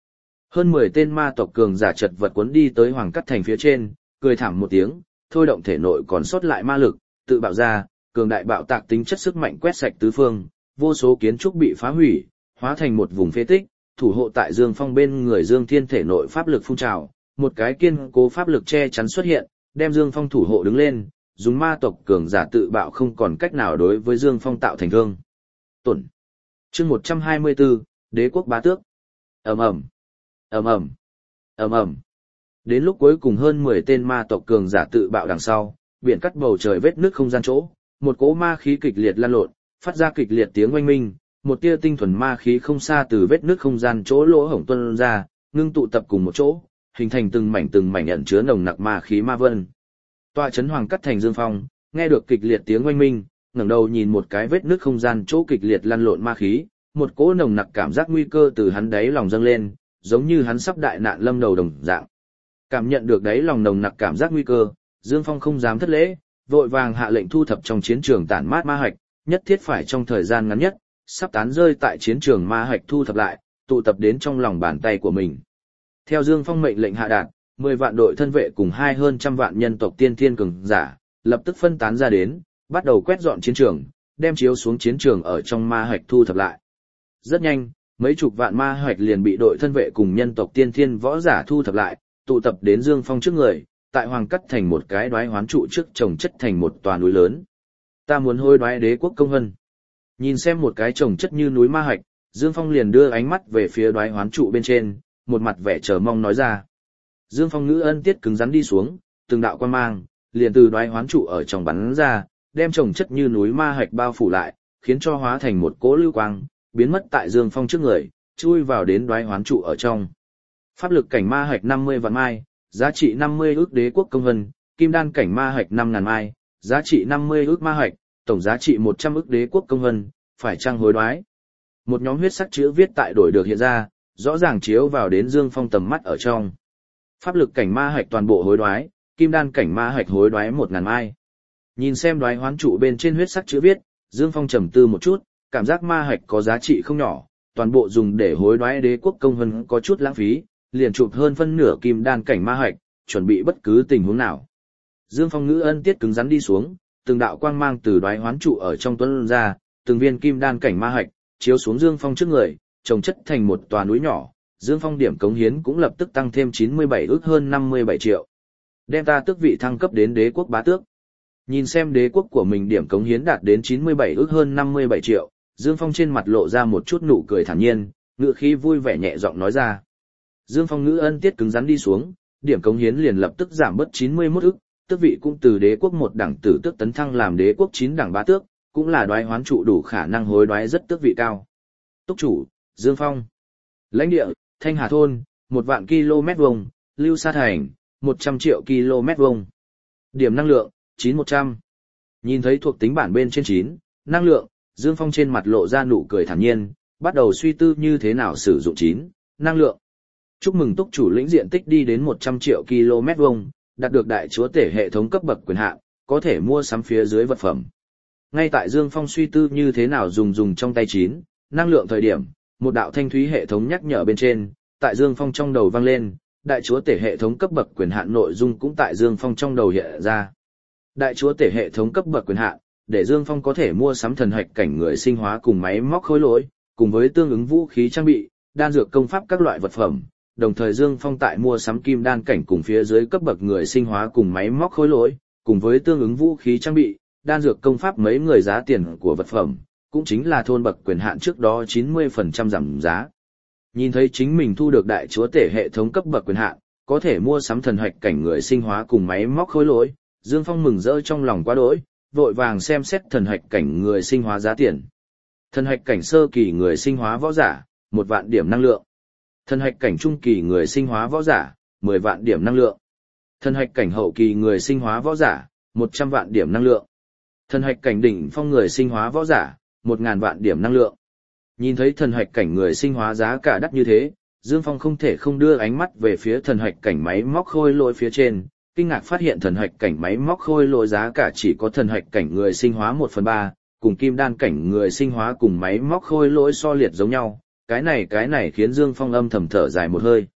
Hơn 10 tên ma tộc cường giả chật vật cuốn đi tới Hoàng Cắt Thành phía trên, cười thảm một tiếng, thôi động thể nội còn sót lại ma lực, tự bạo ra, cường đại bạo tạc tính chất sức mạnh quét sạch tứ phương, vô số kiến trúc bị phá hủy, hóa thành một vùng phế tích, thủ hộ tại Dương Phong bên người Dương Thiên thể nội pháp lực phun trào, một cái kiên cố pháp lực che chắn xuất hiện, đem Dương Phong thủ hộ đứng lên, dùng ma tộc cường giả tự bạo không còn cách nào đối với Dương Phong tạo thành thương tổn. Chương 124, Đế quốc bá tước. Ầm ầm, ầm ầm, ầm ầm. Đến lúc cuối cùng hơn 10 tên ma tộc cường giả tự bạo đằng sau, biển cắt bầu trời vết nứt không gian chỗ, một cỗ ma khí kịch liệt lan lộn, phát ra kịch liệt tiếng oanh minh, một tia tinh thuần ma khí không xa từ vết nứt không gian chỗ lỗ hổng tuôn ra, ngưng tụ tập cùng một chỗ, hình thành từng mảnh ẩn chứa nồng nặc ma khí ma vân. Tọa trấn Hoàng Cắt Thành Dương Phong, nghe được kịch liệt tiếng oanh minh, ngẩng đầu nhìn một cái vết nứt không gian chỗ kịch liệt lăn lộn ma khí, một cỗ nồng nặc cảm giác nguy cơ từ hắn đáy lòng dâng lên, giống như hắn sắp đại nạn lâm đầu đồng dạng. Cảm nhận được đáy lòng nồng nặc cảm giác nguy cơ, Dương Phong không dám thất lễ, vội vàng hạ lệnh thu thập trong chiến trường tản mát ma hạch, nhất thiết phải trong thời gian ngắn nhất, sắp tán rơi tại chiến trường ma hạch thu thập lại, tụ tập đến trong lòng bàn tay của mình. Theo Dương Phong mệnh lệnh hạ đạt, 10 vạn đội thân vệ cùng hơn trăm vạn nhân tộc tiên thiên cường giả, lập tức phân tán ra đến, bắt đầu quét dọn chiến trường, đem chiếu xuống chiến trường ở trong ma hạch thu thập lại. Rất nhanh, mấy chục vạn ma hạch liền bị đội thân vệ cùng nhân tộc tiên thiên võ giả thu thập lại, tụ tập đến Dương Phong trước người, tại Hoàng Cắt Thành một cái đoái hoán trụ trước trồng chất thành một tòa núi lớn. Ta muốn hôi đoái đế quốc công hân. Nhìn xem một cái trồng chất như núi ma hạch, Dương Phong liền đưa ánh mắt về phía đoái hoán trụ bên trên, một mặt vẻ chờ mong nói ra. Dương Phong ngữ ân tiết cứng rắn đi xuống, từng đạo quan mang, liền từ đoái hoán trụ ở trong bắn ra, đem trồng chất như núi ma hạch bao phủ lại, khiến cho hóa thành một cỗ lưu quang, biến mất tại Dương Phong trước người, chui vào đến đoái hoán trụ ở trong. Pháp lực cảnh ma hạch 50 vạn mai, giá trị 50 ức đế quốc công vân, kim đan cảnh ma hạch 5.000 mai, giá trị 50 ức ma hạch, tổng giá trị 100 ức đế quốc công vân, phải chăng hối đoái. Một nhóm huyết sắc chữ viết tại đổi được hiện ra, rõ ràng chiếu vào đến Dương Phong tầm mắt ở trong. Pháp lực cảnh ma hạch toàn bộ hối đoái, kim đan cảnh ma hạch hối đoái 1.000 mai. Nhìn xem đoái hoán trụ bên trên huyết sắc chữ viết, Dương Phong trầm tư một chút, cảm giác ma hạch có giá trị không nhỏ, toàn bộ dùng để hối đoái đế quốc công vân có chút lãng phí, liền chụp hơn phân nửa kim đan cảnh ma hạch, chuẩn bị bất cứ tình huống nào. Dương Phong ngữ ân tiết cứng rắn đi xuống, từng đạo quang mang từ đoái hoán trụ ở trong tuấn ra, từng viên kim đan cảnh ma hạch chiếu xuống Dương Phong trước người, chồng chất thành một tòa núi nhỏ. Dương Phong điểm cống hiến cũng lập tức tăng thêm 97 ước hơn 57 triệu. Đem ta tước vị thăng cấp đến đế quốc bá tước. Nhìn xem đế quốc của mình điểm cống hiến đạt đến 97 ước hơn 57 triệu, Dương Phong trên mặt lộ ra một chút nụ cười thản nhiên, ngữ khí vui vẻ nhẹ giọng nói ra. Dương Phong ngữ ân tiết cứng rắn đi xuống, điểm cống hiến liền lập tức giảm bớt 91 ức, tước vị cũng từ đế quốc 1 đẳng tử tước tấn thăng làm đế quốc 9 đẳng bá tước, cũng là đoái hoán trụ đủ khả năng hối đoái rất tước vị cao. Túc chủ, Dương Phong. Lãnh địa, Thanh Hà thôn, 1 vạn km vuông, Lưu Sa thành, 100 triệu km vuông. Điểm năng lượng, 9100. Nhìn thấy thuộc tính bản bên trên 9, năng lượng, Dương Phong trên mặt lộ ra nụ cười thản nhiên, bắt đầu suy tư như thế nào sử dụng 9, năng lượng. Chúc mừng túc chủ lĩnh diện tích đi đến 100 triệu km vuông, đạt được đại chúa tể hệ thống cấp bậc quyền hạn, có thể mua sắm phía dưới vật phẩm. Ngay tại Dương Phong suy tư như thế nào dùng trong tay 9, năng lượng thời điểm, một đạo thanh thúy hệ thống nhắc nhở bên trên, tại Dương Phong trong đầu vang lên, đại chúa tể hệ thống cấp bậc quyền hạn nội dung cũng tại Dương Phong trong đầu hiện ra. Đại chúa tể hệ thống cấp bậc quyền hạn, để Dương Phong có thể mua sắm thần hạch cảnh người sinh hóa cùng máy móc khối lỗi, cùng với tương ứng vũ khí trang bị, đan dược công pháp các loại vật phẩm. Đồng thời Dương Phong tại mua sắm kim đan cảnh cùng phía dưới cấp bậc người sinh hóa cùng máy móc khối lỗi, cùng với tương ứng vũ khí trang bị, đan dược công pháp mấy người giá tiền của vật phẩm, cũng chính là thôn bậc quyền hạn trước đó 90% giảm giá. Nhìn thấy chính mình thu được đại chúa tể hệ thống cấp bậc quyền hạn, có thể mua sắm thần hạch cảnh người sinh hóa cùng máy móc khối lỗi, Dương Phong mừng rỡ trong lòng quá đỗi, vội vàng xem xét thần hạch cảnh người sinh hóa giá tiền. Thần hạch cảnh sơ kỳ người sinh hóa võ giả, 1 vạn điểm năng lượng. Thần hạch cảnh trung kỳ người sinh hóa võ giả, 10 vạn điểm năng lượng. Thần hạch cảnh hậu kỳ người sinh hóa võ giả, 100 vạn điểm năng lượng. Thần hạch cảnh đỉnh phong người sinh hóa võ giả, 1.000 vạn điểm năng lượng. Nhìn thấy thần hạch cảnh người sinh hóa giá cả đắt như thế, Dương Phong không thể không đưa ánh mắt về phía thần hạch cảnh máy móc khôi lỗi phía trên, kinh ngạc phát hiện thần hạch cảnh máy móc khôi lỗi giá cả chỉ có thần hạch cảnh người sinh hóa 1/3, cùng kim đan cảnh người sinh hóa cùng máy móc khôi lỗi so liệt giống nhau. Cái này khiến Dương Phong âm thầm thở dài một hơi,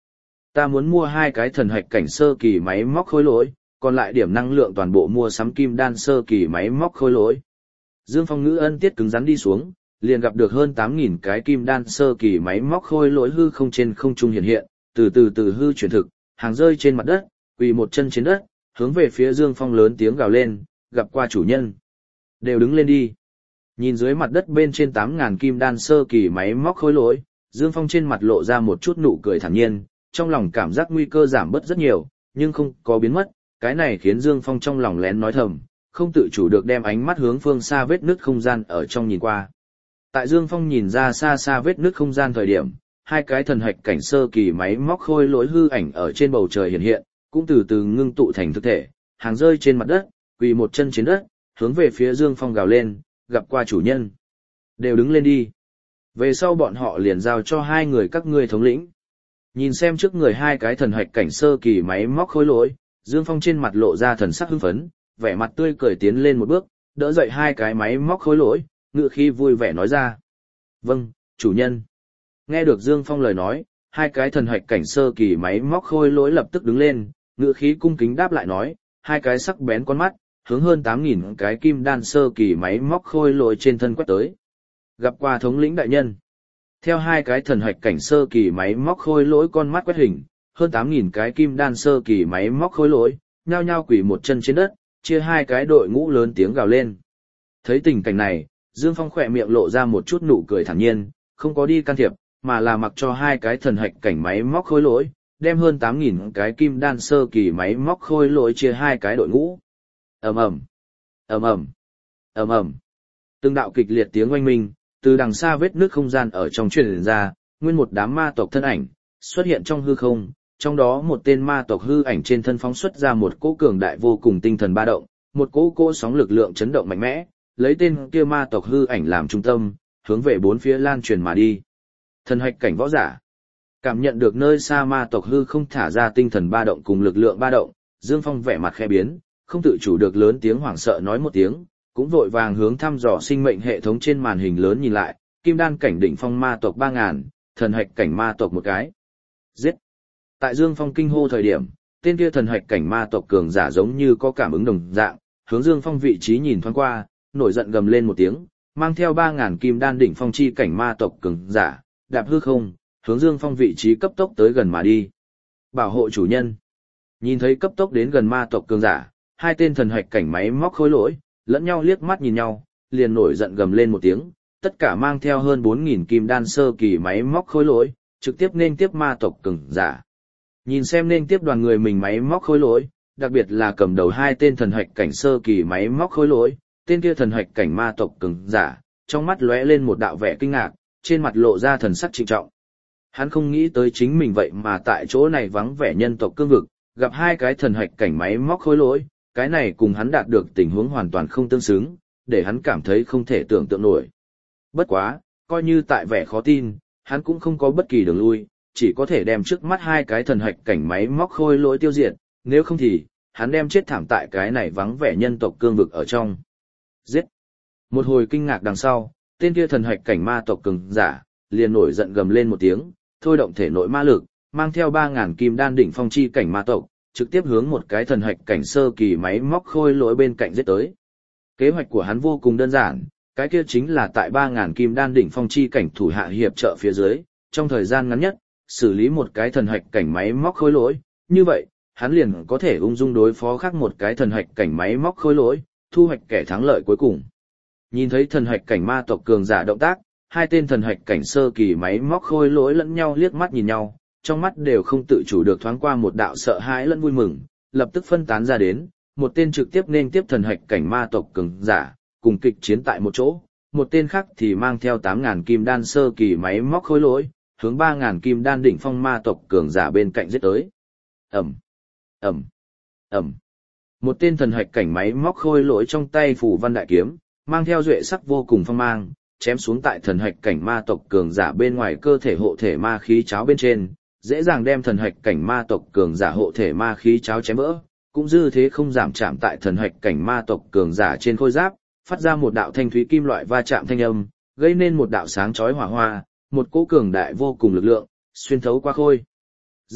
Ta muốn mua 2 cái thần hạch cảnh sơ kỳ máy móc khối lỗi, còn lại điểm năng lượng toàn bộ mua sắm kim đan sơ kỳ máy móc khối lỗi. Dương Phong ngữ ân tiết cứng rắn đi xuống, liền gặp được hơn 8.000 cái kim đan sơ kỳ máy móc khối lỗi hư không trên không trung hiện hiện, từ hư chuyển thực, hàng rơi trên mặt đất, quỳ một chân trên đất, hướng về phía Dương Phong lớn tiếng gào lên, gặp qua chủ nhân. Đều đứng lên đi. Nhìn dưới mặt đất bên trên 8.000 kim đan sơ kỳ máy móc khối lỗi, Dương Phong trên mặt lộ ra một chút nụ cười thản nhiên, trong lòng cảm giác nguy cơ giảm bớt rất nhiều, nhưng không có biến mất, cái này khiến Dương Phong trong lòng lén nói thầm, không tự chủ được đem ánh mắt hướng phương xa vết nứt không gian ở trong nhìn qua. Tại Dương Phong nhìn ra xa xa vết nứt không gian thời điểm, 2 cái thần hạch cảnh sơ kỳ máy móc khôi lỗi hư ảnh ở trên bầu trời hiện hiện, cũng từ ngưng tụ thành thực thể, hàng rơi trên mặt đất, quỳ một chân trên đất, hướng về phía Dương Phong gào lên, gặp qua chủ nhân. Đều đứng lên đi. Về sau bọn họ liền giao cho 2 người các ngươi thống lĩnh. Nhìn xem trước người 2 cái thần hạch cảnh sơ kỳ máy móc khối lỗi, Dương Phong trên mặt lộ ra thần sắc hưng phấn, vẻ mặt tươi cười tiến lên một bước, đỡ dậy 2 cái máy móc khối lỗi, ngựa khí vui vẻ nói ra. Vâng, chủ nhân. Nghe được Dương Phong lời nói, 2 cái thần hạch cảnh sơ kỳ máy móc khối lỗi lập tức đứng lên, ngựa khí cung kính đáp lại nói, 2 cái sắc bén con mắt, hướng hơn 8.000 cái kim đan sơ kỳ máy móc khôi lỗi trên thân quét tới. Gặp qua thống lĩnh đại nhân. Theo 2 cái thần hạch cảnh sơ kỳ máy móc khôi lỗi con mắt quét hình, hơn 8.000 cái kim đan sơ kỳ máy móc khôi lỗi, nhao nhao quỳ một chân trên đất, chia 2 cái đội ngũ lớn tiếng gào lên. Thấy tình cảnh này, Dương Phong khỏe miệng lộ ra một chút nụ cười thản nhiên, không có đi can thiệp, mà là mặc cho 2 cái thần hạch cảnh máy móc khôi lỗi, đem hơn 8.000 cái kim đan sơ kỳ máy móc khôi lỗi chia 2 cái đội ngũ. Ầm ầm, ầm ầm, ầm ầm. Từng đạo kịch liệt tiếng oanh minh, từ đằng xa vết nước không gian ở trong truyền ra, nguyên một đám ma tộc thân ảnh xuất hiện trong hư không, trong đó một tên ma tộc hư ảnh trên thân phóng xuất ra một cỗ cường đại vô cùng tinh thần ba động, một cỗ sóng lực lượng chấn động mạnh mẽ, lấy tên kia ma tộc hư ảnh làm trung tâm, hướng về bốn phía lan truyền mà đi. Thần hạch cảnh võ giả, cảm nhận được nơi xa ma tộc hư không thả ra tinh thần ba động cùng lực lượng ba động, Dương Phong vẻ mặt khẽ biến, không tự chủ được lớn tiếng hoảng sợ nói một tiếng, cũng vội vàng hướng thăm dò sinh mệnh hệ thống trên màn hình lớn nhìn lại, kim đan cảnh đỉnh phong ma tộc 3.000, thần hạch cảnh ma tộc một cái. Giết! Tại Dương Phong kinh hô thời điểm, tên kia thần hạch cảnh ma tộc cường giả giống như có cảm ứng đồng dạng, hướng Dương Phong vị trí nhìn thoáng qua, nổi giận gầm lên một tiếng, mang theo 3.000 kim đan đỉnh phong chi cảnh ma tộc cường giả, đạp hư không, hướng Dương Phong vị trí cấp tốc tới gần mà đi. Bảo hộ chủ nhân. Nhìn thấy cấp tốc đến gần ma tộc cường giả, 2 tên thần hạch cảnh máy móc khối lỗi, lẫn nhau liếc mắt nhìn nhau, liền nổi giận gầm lên một tiếng, tất cả mang theo hơn 4.000 kim đan sơ kỳ máy móc khối lỗi, trực tiếp nên tiếp ma tộc cường giả. Nhìn xem nên tiếp đoàn người mình máy móc khối lỗi, đặc biệt là cầm đầu 2 tên thần hạch cảnh sơ kỳ máy móc khối lỗi, tên kia thần hạch cảnh ma tộc cường giả, trong mắt lóe lên một đạo vẻ kinh ngạc, trên mặt lộ ra thần sắc trịnh trọng. Hắn không nghĩ tới chính mình vậy mà tại chỗ này vắng vẻ nhân tộc cương vực, gặp 2 cái thần hạch cảnh máy móc khối lỗi, cái này cùng hắn đạt được tình huống hoàn toàn không tương xứng, để hắn cảm thấy không thể tưởng tượng nổi. Bất quá, coi như tại vẻ khó tin, hắn cũng không có bất kỳ đường lui, chỉ có thể đem trước mắt 2 cái thần hạch cảnh máy móc khôi lỗi tiêu diệt, nếu không thì, hắn đem chết thảm tại cái này vắng vẻ nhân tộc cương vực ở trong. Giết! Một hồi kinh ngạc đằng sau, tên kia thần hạch cảnh ma tộc cường giả, liền nổi giận gầm lên một tiếng, thôi động thể nội ma lực, mang theo 3.000 kim đan đỉnh phong chi cảnh ma tộc, trực tiếp hướng một cái thần hạch cảnh sơ kỳ máy móc khôi lỗi bên cạnh giết tới. Kế hoạch của hắn vô cùng đơn giản, cái kia chính là tại 3.000 kim đan đỉnh phong chi cảnh thủ hạ hiệp trợ phía dưới, trong thời gian ngắn nhất, xử lý một cái thần hạch cảnh máy móc khôi lỗi, như vậy, hắn liền có thể ung dung đối phó khác một cái thần hạch cảnh máy móc khôi lỗi, thu hoạch kẻ thắng lợi cuối cùng. Nhìn thấy thần hạch cảnh ma tộc cường giả động tác, 2 tên thần hạch cảnh sơ kỳ máy móc khôi lỗi lẫn nhau liếc mắt nhìn nhau, trong mắt đều không tự chủ được thoáng qua một đạo sợ hãi lẫn vui mừng, lập tức phân tán ra đến, một tên trực tiếp nên tiếp thần hạch cảnh ma tộc cường giả, cùng kịch chiến tại một chỗ, một tên khác thì mang theo 8.000 kim đan sơ kỳ máy móc khối lỗi, hướng 3.000 kim đan đỉnh phong ma tộc cường giả bên cạnh giết tới. Ầm, ầm, ầm. Một tên thần hạch cảnh máy móc khôi lỗi trong tay phủ văn đại kiếm, mang theo duệ sắc vô cùng phong mang, chém xuống tại thần hạch cảnh ma tộc cường giả bên ngoài cơ thể hộ thể ma khí cháo bên trên, dễ dàng đem thần hạch cảnh ma tộc cường giả hộ thể ma khí cháo chém vỡ, cũng dư thế không giảm chạm tại thần hạch cảnh ma tộc cường giả trên khôi giáp, phát ra một đạo thanh thúy kim loại va chạm thanh âm, gây nên một đạo sáng chói hỏa hoa, một cỗ cường đại vô cùng lực lượng xuyên thấu qua khôi giáp,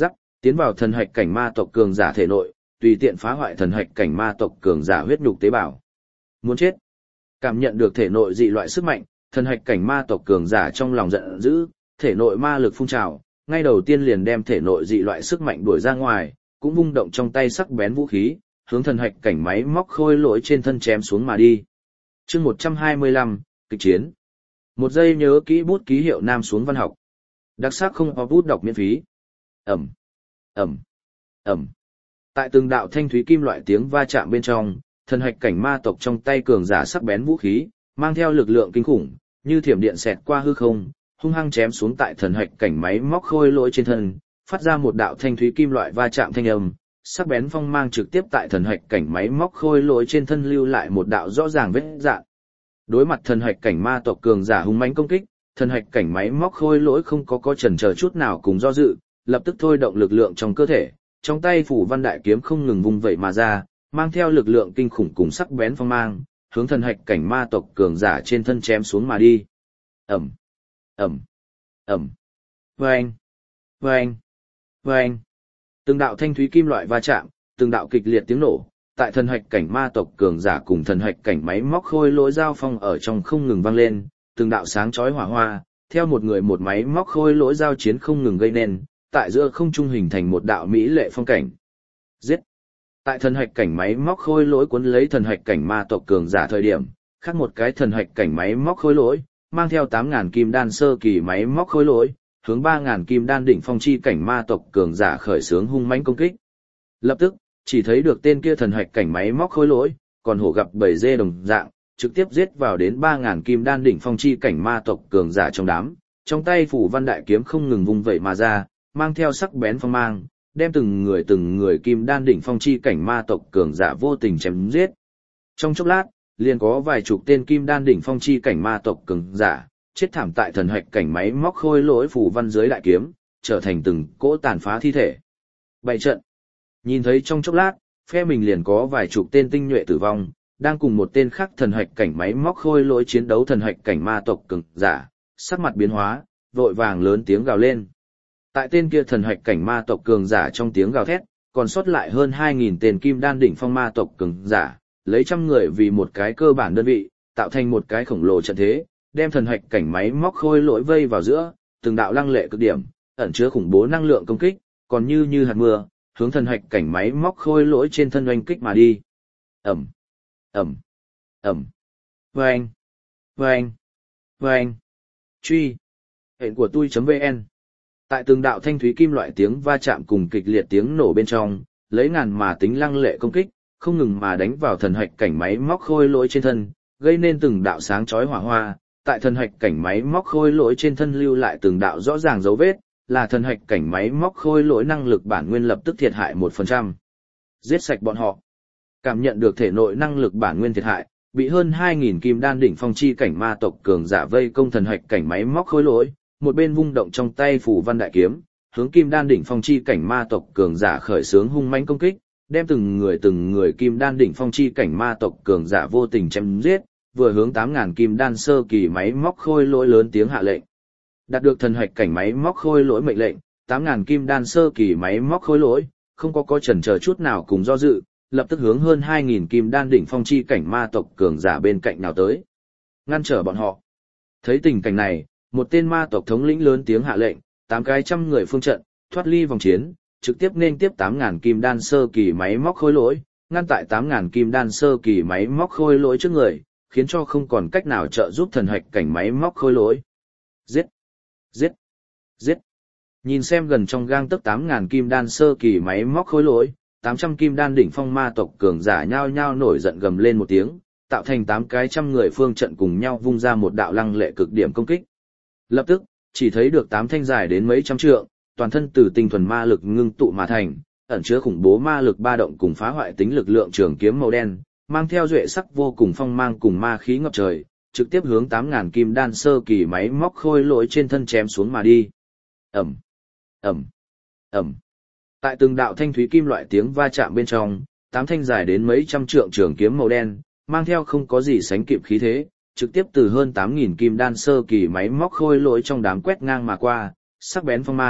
tiến vào thần hạch cảnh ma tộc cường giả thể nội, tùy tiện phá hoại thần hạch cảnh ma tộc cường giả huyết nhục tế bào. Muốn chết. Cảm nhận được thể nội dị loại sức mạnh, thần hạch cảnh ma tộc cường giả trong lòng giận dữ, thể nội ma lực phun trào, ngay đầu tiên liền đem thể nội dị loại sức mạnh đuổi ra ngoài, cũng vung động trong tay sắc bén vũ khí, hướng thần hạch cảnh máy móc khôi lỗi trên thân chém xuống mà đi. Chương 125, kịch chiến. Một giây nhớ kỹ bút ký hiệu nam xuống văn học. Đặc sắc không có bút đọc miễn phí. Ẩm, Ẩm, Ẩm. Tại từng đạo thanh thúy kim loại tiếng va chạm bên trong, thần hạch cảnh ma tộc trong tay cường giả sắc bén vũ khí, mang theo lực lượng kinh khủng, như thiểm điện xẹt qua hư không, hung hăng chém xuống tại thần hạch cảnh máy móc khôi lỗi trên thân, phát ra một đạo thanh thúy kim loại va chạm thanh âm, sắc bén phong mang trực tiếp tại thần hạch cảnh máy móc khôi lỗi trên thân lưu lại một đạo rõ ràng vết rạn. Đối mặt thần hạch cảnh ma tộc cường giả hung mãnh công kích, thần hạch cảnh máy móc khôi lỗi không có chần chờ chút nào cùng do dự, lập tức thôi động lực lượng trong cơ thể, trong tay phủ văn đại kiếm không ngừng vung vẩy mà ra, mang theo lực lượng kinh khủng cùng sắc bén phong mang, hướng thần hạch cảnh ma tộc cường giả trên thân chém xuống mà đi. Ầm, ầm, ầm. Oeng, oeng, oeng. Từng đạo thanh thúy kim loại va chạm, từng đạo kịch liệt tiếng nổ, tại thần hạch cảnh ma tộc cường giả cùng thần hạch cảnh máy móc khôi lỗi giao phong ở trong không ngừng vang lên, từng đạo sáng chói hỏa hoa, theo một người một máy móc khôi lỗi giao chiến không ngừng gây nên, tại giữa không trung hình thành một đạo mỹ lệ phong cảnh. Giết! Tại thần hạch cảnh máy móc khôi lỗi cuốn lấy thần hạch cảnh ma tộc cường giả thời điểm, khác một cái thần hạch cảnh máy móc khôi lỗi, mang theo 8.000 kim đan sơ kỳ máy móc khôi lỗi, hướng 3.000 kim đan đỉnh phong chi cảnh ma tộc cường giả khởi xướng hung mãnh công kích. Lập tức, chỉ thấy được tên kia thần hạch cảnh máy móc khôi lỗi, còn hổ gặp bầy dê đồng dạng, trực tiếp giết vào đến 3.000 kim đan đỉnh phong chi cảnh ma tộc cường giả trong đám, trong tay phủ văn đại kiếm không ngừng vung vẩy mà ra, mang theo sắc bén phong mang, đem từng người kim đan đỉnh phong chi cảnh ma tộc cường giả vô tình chém giết. Trong chốc lát, liền có vài chục tên kim đan đỉnh phong chi cảnh ma tộc cường giả chết thảm tại thần hạch cảnh máy móc khôi lỗi phủ văn dưới đại kiếm, trở thành từng cỗ tàn phá thi thể. Bày trận. Nhìn thấy trong chốc lát, phe mình liền có vài chục tên tinh nhuệ tử vong, đang cùng một tên khác thần hạch cảnh máy móc khôi lỗi chiến đấu thần hạch cảnh ma tộc cường giả, sắc mặt biến hóa, vội vàng lớn tiếng gào lên. Tại tên kia thần hạch cảnh ma tộc cường giả trong tiếng gào thét, còn sót lại hơn 2.000 tên kim đan đỉnh phong ma tộc cường giả, lấy trăm người vì một cái cơ bản đơn vị, tạo thành một cái khổng lồ trận thế, đem thần hạch cảnh máy móc khôi lỗi vây vào giữa, từng đạo lăng lệ cực điểm, ẩn chứa khủng bố năng lượng công kích, còn như hạt mưa, hướng thần hạch cảnh máy móc khôi lỗi trên thân oanh kích mà đi. Ầm, ầm, ầm. Oeng, oeng, oeng. Truy. Hẹn của tôi.vn. Tại từng đạo thanh thúy kim loại tiếng va chạm cùng kịch liệt tiếng nổ bên trong, lấy ngàn mà tính lăng lệ công kích, không ngừng mà đánh vào thần hạch cảnh máy móc khôi lỗi trên thân, gây nên từng đạo sáng chói hỏa hoa, tại thần hạch cảnh máy móc khôi lỗi trên thân lưu lại từng đạo rõ ràng dấu vết, là thần hạch cảnh máy móc khôi lỗi năng lực bản nguyên lập tức thiệt hại 1%. Giết sạch bọn họ. Cảm nhận được thể nội năng lực bản nguyên thiệt hại, bị hơn 2.000 kim đan đỉnh phong chi cảnh ma tộc cường giả vây công thần hạch cảnh máy móc khôi lỗi, một bên vung động trong tay phủ văn đại kiếm, hướng kim đan đỉnh phong chi cảnh ma tộc cường giả khởi xướng hung mãnh công kích, đem từng người kim đan đỉnh phong chi cảnh ma tộc cường giả vô tình chém giết, vừa hướng 8.000 kim đan sơ kỳ máy móc khôi lỗi lớn tiếng hạ lệnh. Đạt được thần hạch cảnh máy móc khôi lỗi mệnh lệnh, 8.000 kim đan sơ kỳ máy móc khôi lỗi, không có chần chờ chút nào cùng do dự, lập tức hướng hơn 2.000 kim đan đỉnh phong chi cảnh ma tộc cường giả bên cạnh nào tới. Ngăn trở bọn họ. Thấy tình cảnh này, một tên ma tộc thống lĩnh lớn tiếng hạ lệnh, 800 người phương trận, thoát ly vòng chiến, trực tiếp nên tiếp 8.000 kim đan sơ kỳ máy móc khôi lỗi, ngăn tại 8.000 kim đan sơ kỳ máy móc khôi lỗi trước người, khiến cho không còn cách nào trợ giúp thần hạch cảnh máy móc khôi lỗi. Giết! Giết! Giết! Nhìn xem gần trong gang tấc 8.000 kim đan sơ kỳ máy móc khôi lỗi, 800 kim đan đỉnh phong ma tộc cường giả nhao nhao nổi giận gầm lên một tiếng, tạo thành 800 người phương trận cùng nhau vung ra một đạo lăng lệ cực điểm công kích. Lập tức, chỉ thấy được 8 thanh dài đến mấy trăm trượng, toàn thân từ tinh thuần ma lực ngưng tụ mà thành, ẩn chứa khủng bố ma lực ba động cùng phá hoại tính lực lượng trường kiếm màu đen, mang theo duệ sắc vô cùng phong mang cùng ma khí ngập trời, trực tiếp hướng 8.000 kim đan sơ kỳ máy móc khôi lỗi trên thân chém xuống mà đi. Ầm, ầm, ầm. Tại từng đạo thanh thúy kim loại tiếng va chạm bên trong, 8 thanh dài đến mấy trăm trượng trường kiếm màu đen, mang theo không có gì sánh kịp khí thế, trực tiếp từ hơn 8.000 kim đan sơ kỳ máy móc khôi lỗi trong đám quét ngang mà qua, sắc bén phong mang,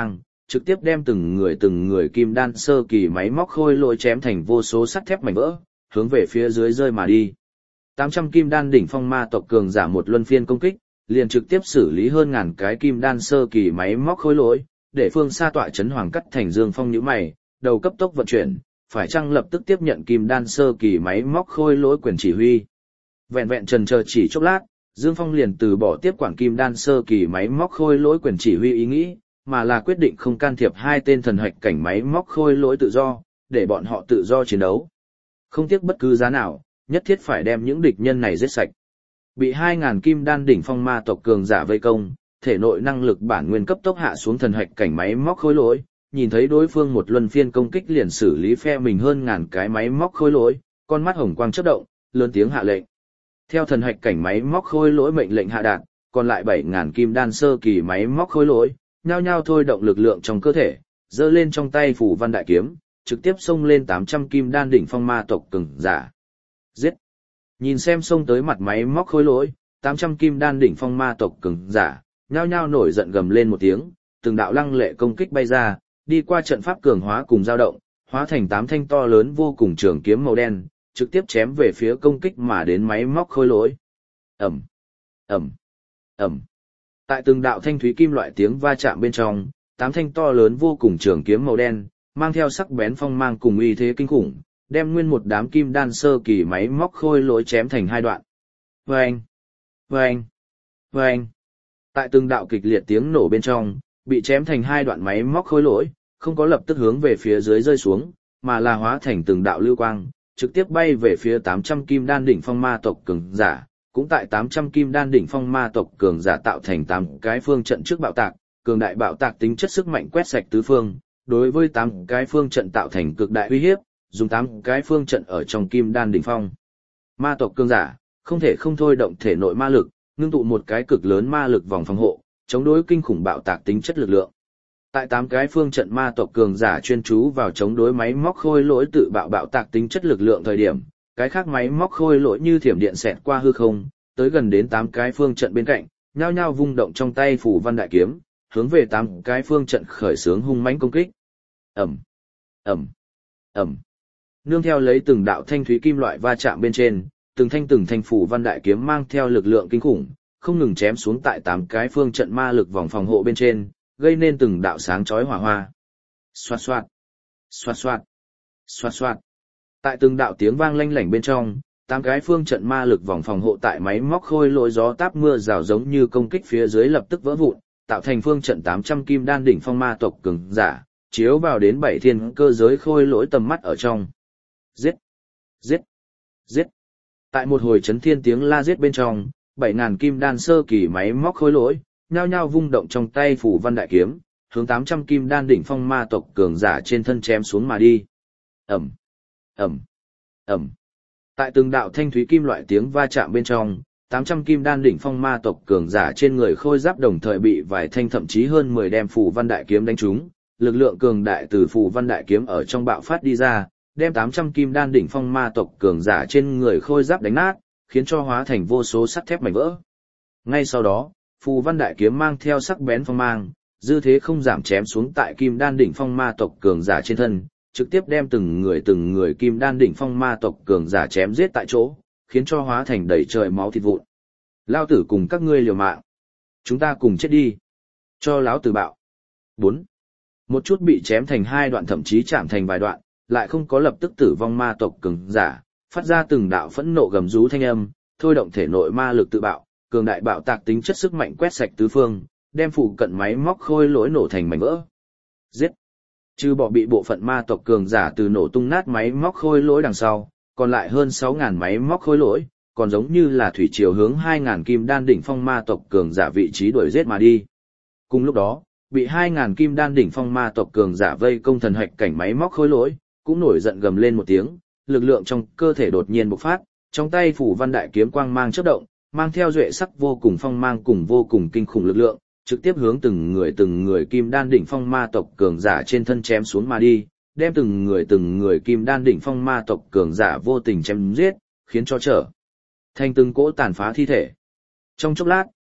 trực tiếp đem từng người kim đan sơ kỳ máy móc khôi lỗi chém thành vô số sắt thép mảnh vỡ, hướng về phía dưới rơi mà đi. 800 kim đan đỉnh phong ma tộc cường giả một luân phiên công kích, liền trực tiếp xử lý hơn ngàn cái kim đan sơ kỳ máy móc khôi lỗi, để phương xa tọa chấn Hoàng Cắt Thành Dương Phong nhíu mày, đầu cấp tốc vận chuyển, phải chăng lập tức tiếp nhận kim đan sơ kỳ máy móc khôi lỗi quyền chỉ huy. Vẹn vẹn chần chờ chỉ chốc lát, Dương Phong liền từ bỏ tiếp quản kim đan sơ kỳ máy móc khôi lỗi quyền chỉ huy ý nghĩ, mà là quyết định không can thiệp hai tên thần hạch cảnh máy móc khôi lỗi tự do, để bọn họ tự do chiến đấu. Không tiếc bất cứ giá nào, nhất thiết phải đem những địch nhân này giết sạch. Bị 2000 kim đan đỉnh phong ma tộc cường giả vây công, thể nội năng lực bản nguyên cấp tốc hạ xuống thần hạch cảnh máy móc khôi lỗi, nhìn thấy đối phương một luân phiên công kích liền xử lý phe mình hơn ngàn cái máy móc khôi lỗi, con mắt hồng quang chớp động, lớn tiếng hạ lệnh. Theo thần hạch cảnh máy móc khôi lỗi mệnh lệnh hạ đạt, còn lại 7000 kim đan sơ kỳ máy móc khôi lỗi, nhao nhao thôi động lực lượng trong cơ thể, giơ lên trong tay phủ văn đại kiếm, trực tiếp xông lên 800 kim đan đỉnh phong ma tộc cường giả. Giết! Nhìn xem xông tới mặt máy móc khôi lỗi, 800 kim đan đỉnh phong ma tộc cường giả, nhao nhao nổi giận gầm lên một tiếng, từng đạo lăng lệ công kích bay ra, đi qua trận pháp cường hóa cùng dao động, hóa thành 8 thanh to lớn vô cùng trường kiếm màu đen, trực tiếp chém về phía công kích mà đến máy móc khôi lỗi. Ầm, ầm, ầm. Tại từng đạo thanh thúy kim loại tiếng va chạm bên trong, 8 thanh to lớn vô cùng trường kiếm màu đen, mang theo sắc bén phong mang cùng uy thế kinh khủng, đem nguyên một đám kim đan sơ kỳ máy móc khôi lỗi chém thành hai đoạn. Vâng, vâng, vâng. Tại từng đạo kịch liệt tiếng nổ bên trong, bị chém thành hai đoạn máy móc khôi lỗi, không có lập tức hướng về phía dưới rơi xuống, mà là hóa thành từng đạo lưu quang, trực tiếp bay về phía 800 kim đan đỉnh phong ma tộc cường giả. Cũng tại 800 kim đan đỉnh phong ma tộc cường giả tạo thành 8 cái phương trận trước bạo tạc, cường đại bạo tạc tính chất sức mạnh quét sạch tứ phương, đối với 8 cái phương trận tạo thành cực đại uy hiếp, dùng 8 cái phương trận ở trong kim đan đỉnh phong. Ma tộc cường giả, không thể không thôi động thể nội ma lực, ngưng tụ một cái cực lớn ma lực vòng phòng hộ, chống đối kinh khủng bạo tạc tính chất lực lượng. Tại 8 cái phương trận ma tộc cường giả chuyên chú vào chống đối máy móc khôi lỗi tự bạo tạc tính chất lực lượng thời điểm, cái khác máy móc khôi lỗi như thiểm điện xẹt qua hư không, tới gần đến 8 cái phương trận bên cạnh, nhao nhao vung động trong tay phủ văn đại kiếm, hướng về 8 cái phương trận khởi xướng hung mãnh công kích. Ầm, ầm, ầm. Nương theo lấy từng đạo thanh thúy kim loại va chạm bên trên, từng thanh phủ văn đại kiếm mang theo lực lượng kinh khủng, không ngừng chém xuống tại 8 cái phương trận ma lực vòng phòng hộ bên trên, gây nên từng đạo sáng chói hỏa hoa. Xoạt xoạt, xoạt xoạt, xoạt xoạt. Tại từng đạo tiếng vang lanh lảnh bên trong, 8 cái phương trận ma lực vòng phòng hộ tại máy móc khôi lỗi gió táp mưa rào giống như công kích phía dưới lập tức vỡ vụn, tạo thành phương trận 800 kim đan đỉnh phong ma tộc cường giả, chiếu vào đến 7 thiên cơ giới khôi lỗi tầm mắt ở trong. Giết! Giết! Giết! Tại một hồi chấn thiên tiếng la giết bên trong, 7000 kim đan sơ kỳ máy móc khôi lỗi, nhao nhao vung động trong tay phủ văn đại kiếm, hướng 800 kim đan đỉnh phong ma tộc cường giả trên thân chém xuống mà đi. Ầm! Ầm! Ầm! Tại từng đạo thanh thúy kim loại tiếng va chạm bên trong, 800 kim đan đỉnh phong ma tộc cường giả trên người khôi giáp đồng thời bị vài thanh thậm chí hơn 10 đem phủ văn đại kiếm đánh trúng, lực lượng cường đại từ phủ văn đại kiếm ở trong bạo phát đi ra, đem 800 kim đan đỉnh phong ma tộc cường giả trên người khôi giáp đánh nát, khiến cho hóa thành vô số sắt thép mảnh vỡ. Ngay sau đó, phù văn đại kiếm mang theo sắc bén phong mang, dư thế không giảm chém xuống tại kim đan đỉnh phong ma tộc cường giả trên thân, trực tiếp đem từng người kim đan đỉnh phong ma tộc cường giả chém giết tại chỗ, khiến cho hóa thành đầy trời máu thịt vụn. Lao tử cùng các ngươi liều mạng. Chúng ta cùng chết đi. Cho lão tử bạo. 4. Một chút bị chém thành hai đoạn thậm chí chạm thành vài đoạn, lại không có lập tức tử vong ma tộc cường giả, phát ra từng đạo phẫn nộ gầm rú thanh âm, thôi động thể nội ma lực tự bạo, cường đại bạo tạc tính chất sức mạnh quét sạch tứ phương, đem phụ cận máy móc khôi lỗi nổ thành mảnh vỡ. Giết! Trừ bỏ bị bộ phận ma tộc cường giả từ nổ tung nát máy móc khôi lỗi đằng sau, còn lại hơn 6000 máy móc khôi lỗi, còn giống như là thủy triều hướng 2000 kim đan đỉnh phong ma tộc cường giả vị trí đuổi giết mà đi. Cùng lúc đó, bị 2000 kim đan đỉnh phong ma tộc cường giả vây công thần hạch cảnh máy móc khôi lỗi, cũng nổi giận gầm lên một tiếng, lực lượng trong cơ thể đột nhiên bộc phát, trong tay phủ văn đại kiếm quang mang chớp động, mang theo duệ sắc vô cùng phong mang cùng vô cùng kinh khủng lực lượng, trực tiếp hướng từng người kim đan đỉnh phong ma tộc cường giả trên thân chém xuống mà đi, đem từng người kim đan đỉnh phong ma tộc cường giả vô tình chém giết, khiến cho trở thành từng cỗ tàn phá thi thể. Trong chốc lát,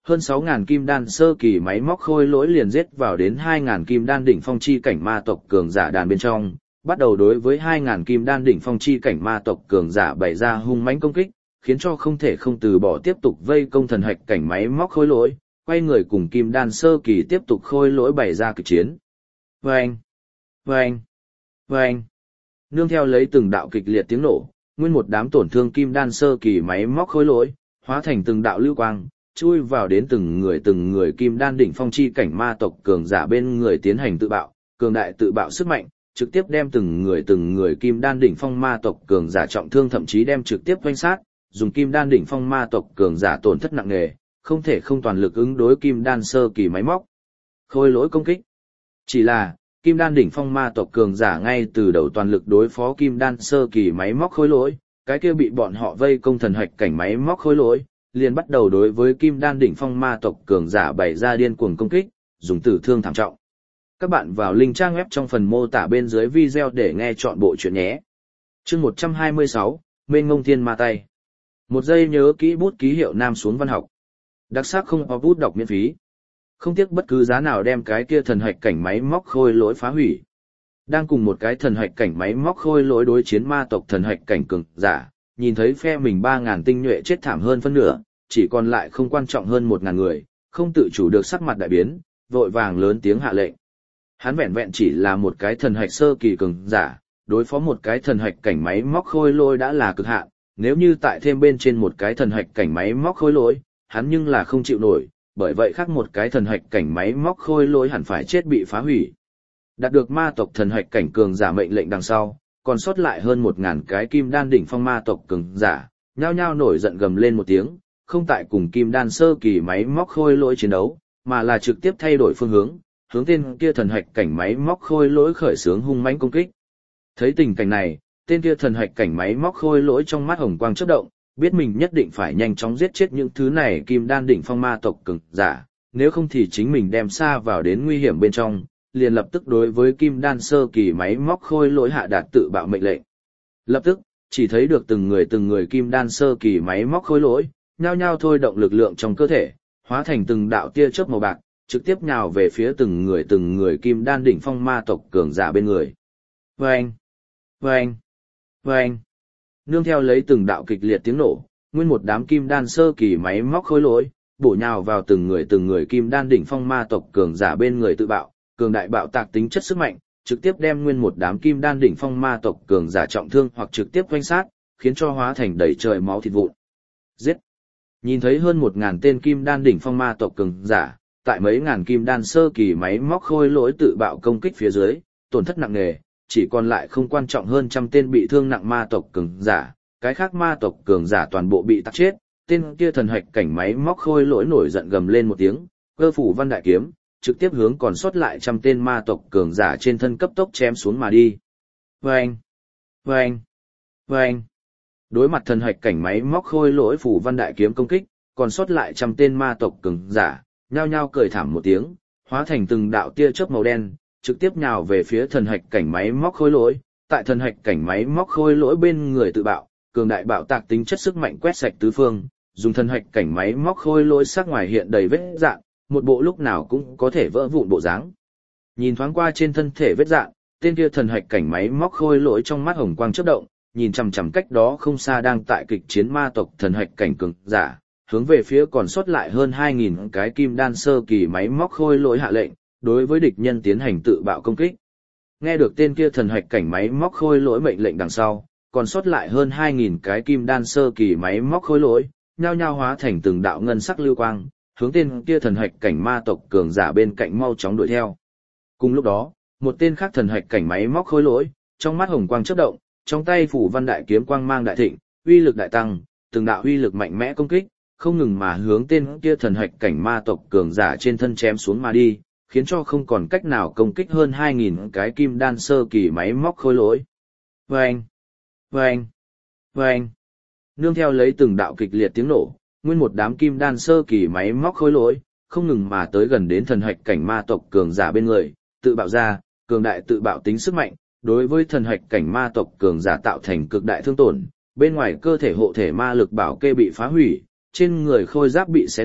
hơn 6.000 kim đan sơ kỳ máy móc khôi lỗi liền giết vào đến 2.000 kim đan đỉnh phong chi cảnh ma tộc cường giả đàn bên trong, bắt đầu đối với 2.000 kim đan đỉnh phong chi cảnh ma tộc cường giả bày ra hung mãnh công kích, khiến cho không thể không từ bỏ tiếp tục vây công thần hạch cảnh máy móc khôi lỗi, quay người cùng kim đan sơ kỳ tiếp tục khôi lỗi bày ra kịch chiến. Vâng! Vâng! Vâng! Nương theo lấy từng đạo kịch liệt tiếng nổ, nguyên một đám tổn thương kim đan sơ kỳ máy móc khôi lỗi, hóa thành từng đạo lưu quang, chui vào đến từng người kim đan đỉnh phong chi cảnh ma tộc cường giả bên người tiến hành tự bạo, cường đại tự bạo sức mạnh, trực tiếp đem từng người kim đan đỉnh phong ma tộc cường giả trọng thương, thậm chí đem trực tiếp vây sát, dùng kim đan đỉnh phong ma tộc cường giả tổn thất nặng nề, không thể không toàn lực ứng đối kim đan sơ kỳ máy móc khôi lỗi công kích. Chỉ là kim đan đỉnh phong ma tộc cường giả ngay từ đầu toàn lực đối phó kim đan sơ kỳ máy móc khôi lỗi, cái kia bị bọn họ vây công thần hạch cảnh máy móc khôi lỗi, liền bắt đầu đối với kim đan đỉnh phong ma tộc cường giả bày ra điên cuồng công kích, dùng tử thương thảm trọng. Các bạn vào link trang web trong phần mô tả bên dưới video để nghe chọn bộ chuyện nhé. Chương 126, Mênh Ngông Thiên Ma Tay. Một giây nhớ kỹ bút ký hiệu Nam xuống văn học. Đặc sắc không có bút đọc miễn phí. Không tiếc bất cứ giá nào đem cái kia thần hạch cảnh máy móc khôi lỗi phá hủy. Đang cùng một cái thần hạch cảnh máy móc khôi lỗi đối chiến ma tộc thần hạch cảnh cường giả, nhìn thấy phe mình 3.000 tinh nhuệ chết thảm hơn phân nửa, chỉ còn lại không quan trọng hơn 1.000 người, không tự chủ được sắc mặt đại biến, vội vàng lớn tiếng hạ lệnh. Hắn vẹn vẹn chỉ là một cái thần hạch sơ kỳ cường giả, đối phó một cái thần hạch cảnh máy móc khôi lỗi đã là cực hạn, nếu như tại thêm bên trên một cái thần hạch cảnh máy móc khôi lỗi, hắn nhưng là không chịu nổi, bởi vậy khác một cái thần hạch cảnh máy móc khôi lỗi hẳn phải chết bị phá hủy. Đạt được ma tộc thần hạch cảnh cường giả mệnh lệnh đằng sau, còn sót lại hơn 1.000 cái kim đan đỉnh phong ma tộc cường giả, nhao nhao nổi giận gầm lên một tiếng, không tại cùng kim đan sơ kỳ máy móc khôi lỗi chiến đấu, mà là trực tiếp thay đổi phương hướng, hướng tên kia thần hạch cảnh máy móc khôi lỗi khởi xướng hung mãnh công kích. Thấy tình cảnh này, tên kia thần hạch cảnh máy móc khôi lỗi trong mắt hồng quang chớp động, biết mình nhất định phải nhanh chóng giết chết những thứ này kim đan đỉnh phong ma tộc cường giả, nếu không thì chính mình đem xa vào đến nguy hiểm bên trong, liền lập tức đối với kim đan sơ kỳ máy móc khôi lỗi hạ đạt tự bạo mệnh lệnh. Lập tức, chỉ thấy được từng người kim đan sơ kỳ máy móc khôi lỗi, nhao nhao thôi động lực lượng trong cơ thể, hóa thành từng đạo tia chớp màu bạc, trực tiếp nhào về phía từng người kim đan đỉnh phong ma tộc cường giả bên người. Vâng! Vâng! Vâng! Nương theo lấy từng đạo kịch liệt tiếng nổ, nguyên một đám kim đan sơ kỳ máy móc khôi lỗi, bổ nhào vào từng người kim đan đỉnh phong ma tộc cường giả bên người tự bạo, cường đại bạo tạc tính chất sức mạnh, trực tiếp đem nguyên một đám kim đan đỉnh phong ma tộc cường giả trọng thương hoặc trực tiếp vây sát, khiến cho hóa thành đầy trời máu thịt vụn. Giết! Nhìn thấy hơn 1.000 tên kim đan đỉnh phong ma tộc cường giả, tại mấy ngàn kim đan sơ kỳ máy móc khôi lỗi tự bạo công kích phía dưới, tổn thất nặng nề, chỉ còn lại không quan trọng hơn trăm tên bị thương nặng ma tộc cường giả, cái khác ma tộc cường giả toàn bộ bị tạc chết, tên kia thần hạch cảnh máy móc khôi lỗi nổi giận gầm lên một tiếng, cơ phủ văn đại kiếm, trực tiếp hướng còn sót lại trăm tên ma tộc cường giả trên thân cấp tốc chém xuống mà đi. Vâng! Vâng! Vâng! Đối mặt thần hạch cảnh máy móc khôi lỗi phủ văn đại kiếm công kích, còn sót lại trăm tên ma tộc cường giả, nhao nhao cười thảm một tiếng, hóa thành từng đạo tia chớp màu đen, trực tiếp nhào về phía thần hạch cảnh máy móc khôi lỗi. Tại thần hạch cảnh máy móc khôi lỗi bên người tự bạo, cường đại bạo tạc tính chất sức mạnh quét sạch tứ phương, dùng thần hạch cảnh máy móc khôi lỗi sắc ngoài hiện đầy vết rạn, một bộ lúc nào cũng có thể vỡ vụn bộ dáng. Nhìn thoáng qua trên thân thể vết rạn, tên kia thần hạch cảnh máy móc khôi lỗi trong mắt hồng quang chớp động, nhìn chằm chằm cách đó không xa đang tại kịch chiến ma tộc thần hạch cảnh cường giả, hướng về phía còn sót lại hơn 2.000 cái kim đan sơ kỳ máy móc khôi lỗi hạ lệnh, đối với địch nhân tiến hành tự bạo công kích. Nghe được tên kia thần hạch cảnh máy móc khôi lỗi mệnh lệnh đằng sau, còn sót lại hơn 2.000 cái kim đan sơ kỳ máy móc khôi lỗi, nhao nhao hóa thành từng đạo ngân sắc lưu quang, hướng tên kia thần hạch cảnh ma tộc cường giả bên cạnh mau chóng đuổi theo. Cùng lúc đó, một tên khác thần hạch cảnh máy móc khôi lỗi, trong mắt hồng quang chớp động, trong tay phủ văn đại kiếm quang mang đại thịnh, uy lực đại tăng, từng đạo uy lực mạnh mẽ công kích, không ngừng mà hướng tên kia thần hạch cảnh ma tộc cường giả trên thân chém xuống mà đi, khiến cho không còn cách nào công kích hơn 2.000 cái kim đan sơ kỳ máy móc khôi lỗi. Vâng! Vâng! Vâng! Nương theo lấy từng đạo kịch liệt tiếng nổ, nguyên một đám kim đan sơ kỳ máy móc khôi lỗi, không ngừng mà tới gần đến thần hạch cảnh ma tộc cường giả bên người, tự bạo ra, cường đại tự bạo tính sức mạnh, đối với thần hạch cảnh ma tộc cường giả tạo thành cực đại thương tổn, bên ngoài cơ thể hộ thể ma lực bảo kê bị phá hủy, trên người khôi giáp bị xé nứt,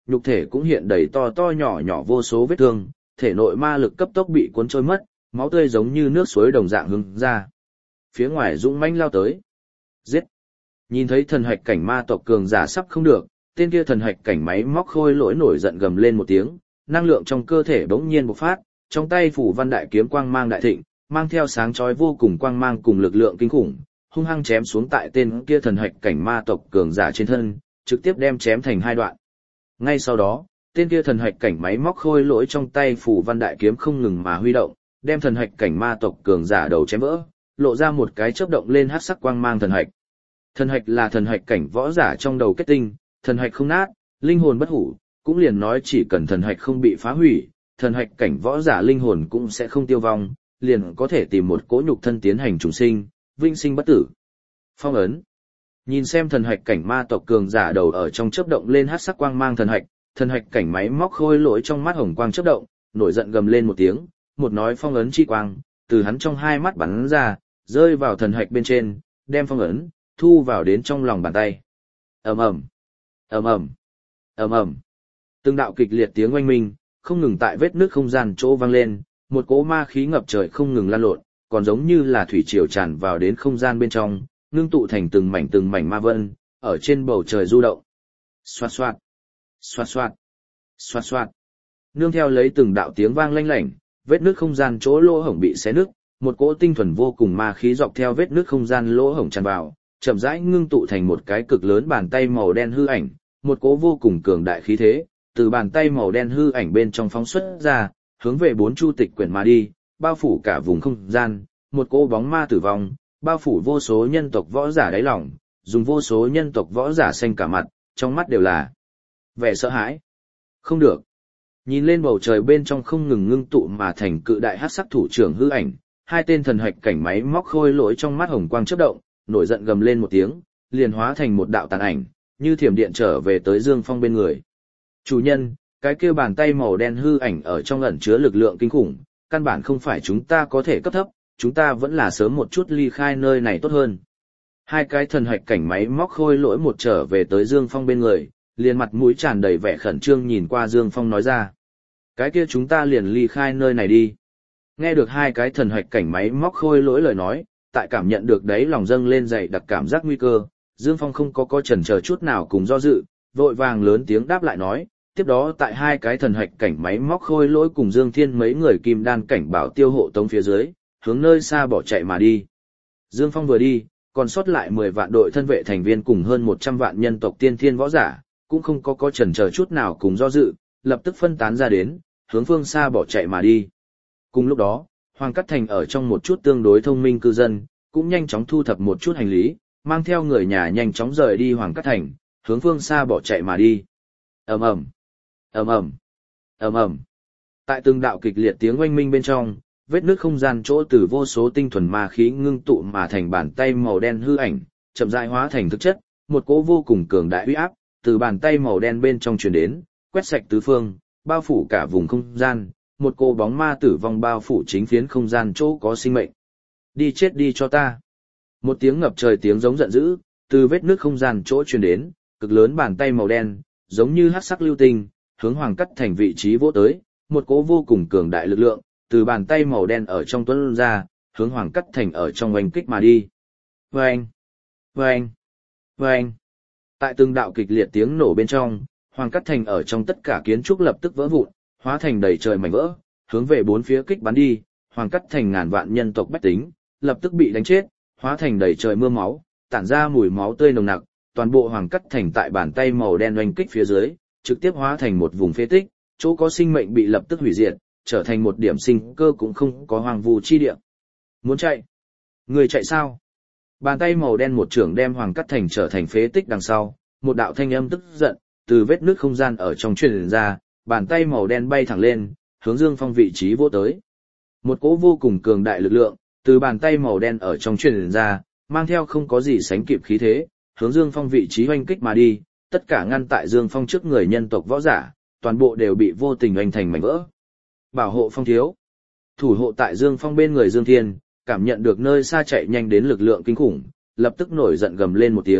nhục thể cũng hiện đầy to to nhỏ nhỏ vô số vết thương, thể nội ma lực cấp tốc bị cuốn trôi mất, máu tươi giống như nước suối đồng dạng hứng ra. Phía ngoài dũng mãnh lao tới. Giết! Nhìn thấy thần hạch cảnh ma tộc cường giả sắp không được, tên kia thần hạch cảnh máy móc khôi lỗi nổi giận gầm lên một tiếng, năng lượng trong cơ thể bỗng nhiên bộc phát, trong tay phủ văn đại kiếm quang mang đại thịnh, mang theo sáng chói vô cùng quang mang cùng lực lượng kinh khủng, hung hăng chém xuống tại tên kia thần hạch cảnh ma tộc cường giả trên thân, trực tiếp đem chém thành hai đoạn. Ngay sau đó, tên kia thần hạch cảnh máy móc khôi lỗi trong tay phủ văn đại kiếm không ngừng mà huy động, đem thần hạch cảnh ma tộc cường giả đầu chém vỡ, lộ ra một cái chớp động lên hắc sắc quang mang thần hạch. Thần hạch là thần hạch cảnh võ giả trong đầu kết tinh, thần hạch không nát, linh hồn bất hủ, cũng liền nói chỉ cần thần hạch không bị phá hủy, thần hạch cảnh võ giả linh hồn cũng sẽ không tiêu vong, liền có thể tìm một cỗ nhục thân tiến hành trùng sinh, vinh sinh bất tử. Phong ấn. Nhìn xem thần hạch cảnh ma tộc cường giả đầu ở trong chớp động lên hắc sắc quang mang thần hạch cảnh máy móc khôi lỗi trong mắt hồng quang chớp động, nổi giận gầm lên một tiếng, một nói phong ấn chi quang, từ hắn trong hai mắt bắn ra, rơi vào thần hạch bên trên, đem phong ấn thu vào đến trong lòng bàn tay. Ầm ầm, ầm ầm, ầm ầm. Từng đạo kịch liệt tiếng oanh minh, không ngừng tại vết nước không gian chỗ vang lên, một cỗ ma khí ngập trời không ngừng lan lộn, còn giống như là thủy triều tràn vào đến không gian bên trong, ngưng tụ thành từng mảnh ma vân, ở trên bầu trời du động. Xoạt xoạt, xoạt xoạt, xoạt xoạt. Nương theo lấy từng đạo tiếng vang lanh lảnh, vết nước không gian chỗ lỗ hổng bị xé nứt, một cỗ tinh thuần vô cùng ma khí dọc theo vết nước không gian lỗ hổng tràn vào, chậm rãi ngưng tụ thành một cái cực lớn bàn tay màu đen hư ảnh, một cỗ vô cùng cường đại khí thế, từ bàn tay màu đen hư ảnh bên trong phóng xuất ra, hướng về bốn chu tịch quyển mà đi, bao phủ cả vùng không gian, một cỗ bóng ma tử vong, bao phủ vô số nhân tộc võ giả đáy lòng, dùng vô số nhân tộc võ giả xanh cả mặt, trong mắt đều là vẻ sợ hãi. Không được. Nhìn lên bầu trời bên trong không ngừng ngưng tụ mà thành cự đại hắc sắc thủ trưởng hư ảnh, hai tên thần hạch cảnh máy móc khôi lỗi trong mắt hồng quang chớp động, nổi giận gầm lên một tiếng, liền hóa thành một đạo tàn ảnh, như thiểm điện trở về tới Dương Phong bên người. Chủ nhân, cái kia bàn tay màu đen hư ảnh ở trong ẩn chứa lực lượng kinh khủng, căn bản không phải chúng ta có thể cấp thấp, chúng ta vẫn là sớm một chút ly khai nơi này tốt hơn. Hai cái thần hạch cảnh máy móc khôi lỗi một trở về tới Dương Phong bên người, liền mặt mũi tràn đầy vẻ khẩn trương nhìn qua Dương Phong nói ra. Cái kia chúng ta liền ly khai nơi này đi. Nghe được hai cái thần hạch cảnh máy móc khôi lỗi lời nói, tại cảm nhận được đấy lòng dâng lên dậy đặc cảm giác nguy cơ, Dương Phong không có chần chờ chút nào cùng do dự, vội vàng lớn tiếng đáp lại nói, tiếp đó tại hai cái thần hạch cảnh máy móc khôi lỗi cùng Dương Thiên mấy người kim đan cảnh bảo tiêu hộ tống phía dưới, hướng nơi xa bỏ chạy mà đi. Dương Phong vừa đi, còn sót lại 10 vạn đội thân vệ thành viên cùng hơn 100 vạn nhân tộc tiên thiên võ giả, cũng không có chần chờ chút nào cùng do dự, lập tức phân tán ra đến, hướng phương xa bỏ chạy mà đi. Cùng lúc đó, Hoàng Cát Thành ở trong một chút tương đối thông minh cư dân, cũng nhanh chóng thu thập một chút hành lý, mang theo người nhà nhanh chóng rời đi Hoàng Cát Thành, hướng phương xa bỏ chạy mà đi. Ầm ầm, ầm ầm, ầm ầm. Tại từng đạo kịch liệt tiếng oanh minh bên trong, vết nước không gian chỗ từ vô số tinh thuần ma khí ngưng tụ mà thành bàn tay màu đen hư ảnh, chậm rãi hóa thành thực chất, một cỗ vô cùng cường đại uy áp từ bàn tay màu đen bên trong truyền đến, quét sạch tứ phương, bao phủ cả vùng không gian, một cô bóng ma tử vong bao phủ chính phiến không gian chỗ có sinh mệnh. Đi chết đi cho ta. Một tiếng ngập trời tiếng giống giận dữ, từ vết nước không gian chỗ truyền đến, cực lớn bàn tay màu đen, giống như hắc sắc lưu tinh, hướng Hoàng Cát Thành vị trí vỗ tới, một cỗ vô cùng cường đại lực lượng, từ bàn tay màu đen ở trong tuôn ra, hướng Hoàng Cát Thành ở trong oanh kích mà đi. Vâng! Vâng! Vâng! Tại từng đạo kịch liệt tiếng nổ bên trong, Hoàng Cát Thành ở trong tất cả kiến trúc lập tức vỡ vụn, hóa thành đầy trời mảnh vỡ, hướng về bốn phía kích bắn đi, Hoàng Cát Thành ngàn vạn nhân tộc bách tính, lập tức bị đánh chết, hóa thành đầy trời mưa máu, tản ra mùi máu tươi nồng nặc, toàn bộ Hoàng Cát Thành tại bàn tay màu đen oanh kích phía dưới, trực tiếp hóa thành một vùng phế tích, chỗ có sinh mệnh bị lập tức hủy diệt, trở thành một điểm sinh cơ cũng không có hoang vu chi địa. Muốn chạy? Người chạy sao? Bàn tay màu đen một trưởng đem Hoàng Cát Thành trở thành phế tích đằng sau, một đạo thanh âm tức giận, từ vết nước không gian ở trong truyền ra, bàn tay màu đen bay thẳng lên, hướng Dương Phong vị trí vỗ tới. Một cỗ vô cùng cường đại lực lượng, từ bàn tay màu đen ở trong truyền ra, mang theo không có gì sánh kịp khí thế, hướng Dương Phong vị trí oanh kích mà đi, tất cả ngăn tại Dương Phong trước người nhân tộc võ giả, toàn bộ đều bị vô tình oanh thành mảnh vỡ. Bảo hộ Phong thiếu. Thủ hộ tại Dương Phong bên người Dương Thiên, cảm nhận được nơi xa chạy nhanh đến lực lượng kinh khủng, lập tức nổi giận gầm lên một tiếng,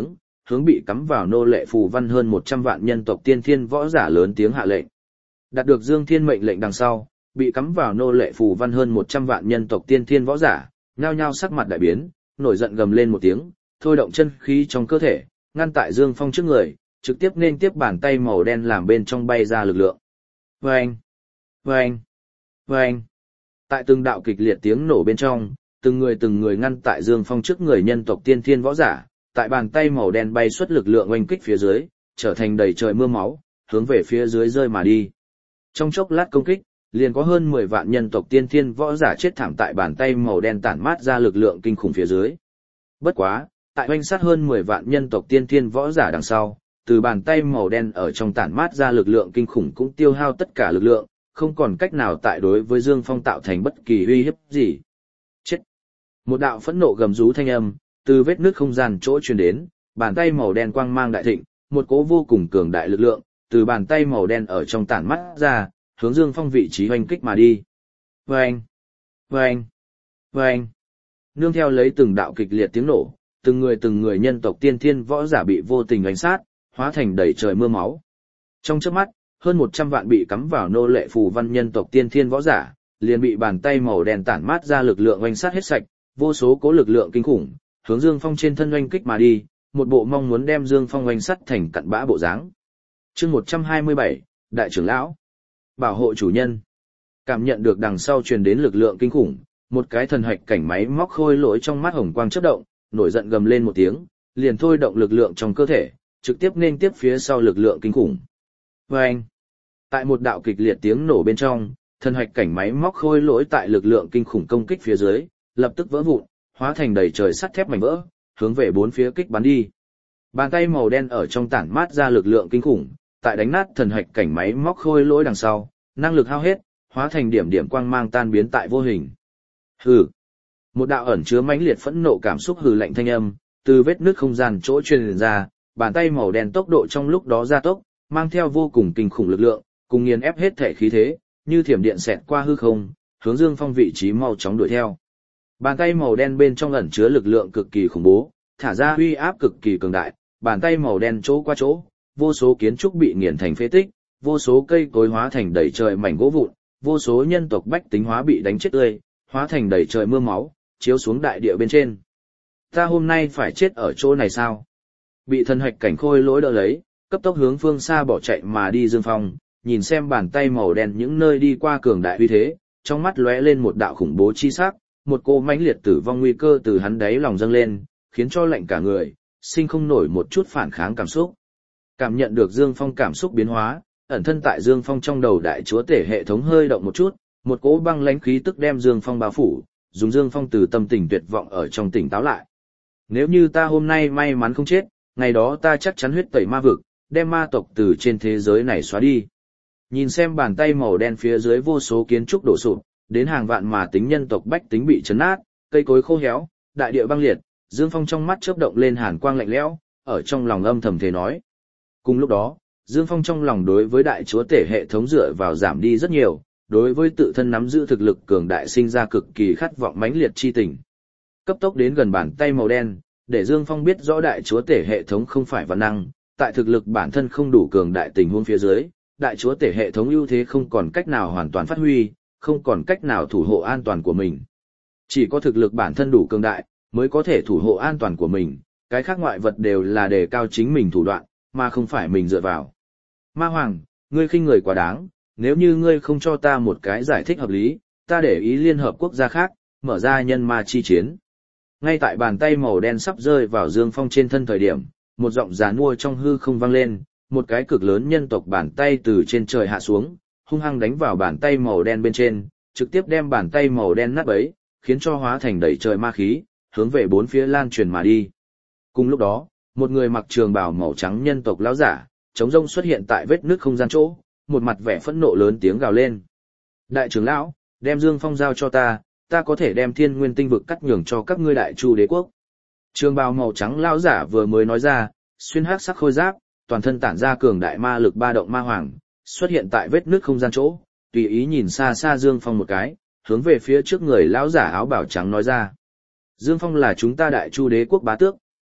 hướng bị cắm vào nô lệ phù văn hơn 100 vạn nhân tộc tiên thiên võ giả lớn tiếng hạ lệnh. Đạt được Dương Thiên mệnh lệnh đằng sau, bị cắm vào nô lệ phù văn hơn 100 vạn nhân tộc tiên thiên võ giả, nhao nhao sắc mặt đại biến, nổi giận gầm lên một tiếng, thôi động chân khí trong cơ thể, ngăn tại Dương Phong trước người, trực tiếp nên tiếp bàn tay màu đen làm bên trong bay ra lực lượng. Vâng! Vâng! Vâng! Tại từng đạo kịch liệt tiếng nổ bên trong, từng người ngăn tại Dương Phong trước người nhân tộc tiên thiên võ giả, tại bàn tay màu đen bay xuất lực lượng oanh kích phía dưới, trở thành đầy trời mưa máu, hướng về phía dưới rơi mà đi. Trong chốc lát công kích, liền có hơn 10 vạn nhân tộc tiên thiên võ giả chết thảm tại bàn tay màu đen tản mát ra lực lượng kinh khủng phía dưới. Bất quá, tại oanh sát hơn 10 vạn nhân tộc tiên thiên võ giả đằng sau, từ bàn tay màu đen ở trong tản mát ra lực lượng kinh khủng cũng tiêu hao tất cả lực lượng, không còn cách nào tại đối với Dương Phong tạo thành bất kỳ uy hiếp gì. Chết! Một đạo phẫn nộ gầm rú thanh âm, từ vết nứt không gian chỗ truyền đến, bàn tay màu đen quang mang đại thịnh, một cỗ vô cùng cường đại lực lượng, từ bàn tay màu đen ở trong tản mắt ra, hướng Dương Phong vị trí hoành kích mà đi. Vâng! Vâng! Vâng! Nương theo lấy từng đạo kịch liệt tiếng nổ, từng người nhân tộc tiên thiên võ giả bị vô tình đánh sát, hóa thành đầy trời mưa máu. Trong chớp mắt, hơn 100 vạn bị cắm vào nô lệ phù văn nhân tộc tiên thiên võ giả, liền bị bàn tay màu đen tản mát ra lực lượng oanh sát hết sạch, vô số cố lực lượng kinh khủng, hướng Dương Phong trên thân oanh kích mà đi, một bộ mong muốn đem Dương Phong oanh sát thành cặn bã bộ dáng. Chương 127, Đại trưởng lão, bảo hộ chủ nhân. Cảm nhận được đằng sau truyền đến lực lượng kinh khủng, một cái thần hạch cảnh máy móc khôi lỗi trong mắt hồng quang chớp động, nổi giận gầm lên một tiếng, liền thôi động lực lượng trong cơ thể, trực tiếp nên tiếp phía sau lực lượng kinh khủng. Vâng! Tại một đạo kịch liệt tiếng nổ bên trong, thần hạch cảnh máy móc khôi lỗi tại lực lượng kinh khủng công kích phía dưới, lập tức vỡ vụn, hóa thành đầy trời sắt thép mảnh vỡ, hướng về bốn phía kích bắn đi. Bàn tay màu đen ở trong tản mát ra lực lượng kinh khủng, tại đánh nát thần hạch cảnh máy móc khôi lỗi đằng sau, năng lực hao hết, hóa thành điểm điểm quang mang tan biến tại vô hình. Hừ. Một đạo ẩn chứa mãnh liệt phẫn nộ cảm xúc hừ lạnh thanh âm, từ vết nứt không gian chỗ truyền ra, bàn tay màu đen tốc độ trong lúc đó gia tốc, mang theo vô cùng kinh khủng lực lượng, cùng nghiền ép hết thể khí thế, như thiểm điện xẹt qua hư không, hướng Dương Phong vị trí mau chóng đuổi theo. Bàn tay màu đen bên trong ẩn chứa lực lượng cực kỳ khủng bố, thả ra uy áp cực kỳ cường đại, bàn tay màu đen chỗ qua chỗ, vô số kiến trúc bị nghiền thành phế tích, vô số cây cối hóa thành đầy trời mảnh gỗ vụn, vô số nhân tộc bách tính hóa bị đánh chết tươi, hóa thành đầy trời mưa máu, chiếu xuống đại địa bên trên. Ta hôm nay phải chết ở chỗ này sao? Bị thần hạch cảnh khôi lỗi đỡ lấy, cấp tốc hướng phương xa bỏ chạy mà đi Dương Phong, nhìn xem bàn tay màu đen những nơi đi qua cường đại uy thế, trong mắt lóe lên một đạo khủng bố chi sắc, một cô mãnh liệt tử vong nguy cơ từ hắn đáy lòng dâng lên, khiến cho lạnh cả người, sinh không nổi một chút phản kháng cảm xúc. Cảm nhận được Dương Phong cảm xúc biến hóa, ẩn thân tại Dương Phong trong đầu đại chúa tể hệ thống hơi động một chút, một cỗ băng lãnh khí tức đem Dương Phong bao phủ, dùng Dương Phong từ tâm tình tuyệt vọng ở trong tỉnh táo lại. Nếu như ta hôm nay may mắn không chết, ngày đó ta chắc chắn huyết tẩy ma vực, đem ma tộc từ trên thế giới này xóa đi. Nhìn xem bàn tay màu đen phía dưới vô số kiến trúc đổ sụp, đến hàng vạn mà tính nhân tộc bách tính bị chấn nát, cây cối khô héo, đại địa băng liệt, Dương Phong trong mắt chớp động lên hàn quang lạnh lẽo, ở trong lòng âm thầm thề nói. Cùng lúc đó, Dương Phong trong lòng đối với đại chúa tể hệ thống dựa vào giảm đi rất nhiều, đối với tự thân nắm giữ thực lực cường đại sinh ra cực kỳ khát vọng mãnh liệt chi tình. Cấp tốc đến gần bàn tay màu đen, để Dương Phong biết rõ đại chúa tể hệ thống không phải văn năng, tại thực lực bản thân không đủ cường đại tình huống phía dưới, đại chúa tể hệ thống ưu thế không còn cách nào hoàn toàn phát huy, không còn cách nào thủ hộ an toàn của mình. Chỉ có thực lực bản thân đủ cường đại, mới có thể thủ hộ an toàn của mình, cái khác ngoại vật đều là đề cao chính mình thủ đoạn, mà không phải mình dựa vào. Ma Hoàng, ngươi khinh người quá đáng, nếu như ngươi không cho ta một cái giải thích hợp lý, ta để ý liên hợp quốc gia khác, mở ra nhân ma chi chiến. Ngay tại bàn tay màu đen sắp rơi vào Dương Phong trên thân thời điểm, một giọng giàn mua trong hư không vang lên, một cái cực lớn nhân tộc bàn tay từ trên trời hạ xuống, hung hăng đánh vào bàn tay màu đen bên trên, trực tiếp đem bàn tay màu đen nát bấy, khiến cho hóa thành đầy trời ma khí, hướng về bốn phía lan truyền mà đi. Cùng lúc đó, một người mặc trường bào màu trắng nhân tộc lão giả, trống rông xuất hiện tại vết nước không gian chỗ, một mặt vẻ phẫn nộ lớn tiếng gào lên. Đại trưởng lão, đem Dương Phong giao cho ta, ta có thể đem thiên nguyên tinh vực cắt nhường cho các ngươi đại chu đế quốc. Trường bào màu trắng lão giả vừa mới nói ra, xuyên hắc sắc khôi giáp, toàn thân tản ra cường đại ma lực ba động ma hoàng, xuất hiện tại vết nước không gian chỗ, tùy ý nhìn xa xa Dương Phong một cái, hướng về phía trước người lão giả áo bào trắng nói ra. Dương Phong là chúng ta đại chu đế quốc bá tước,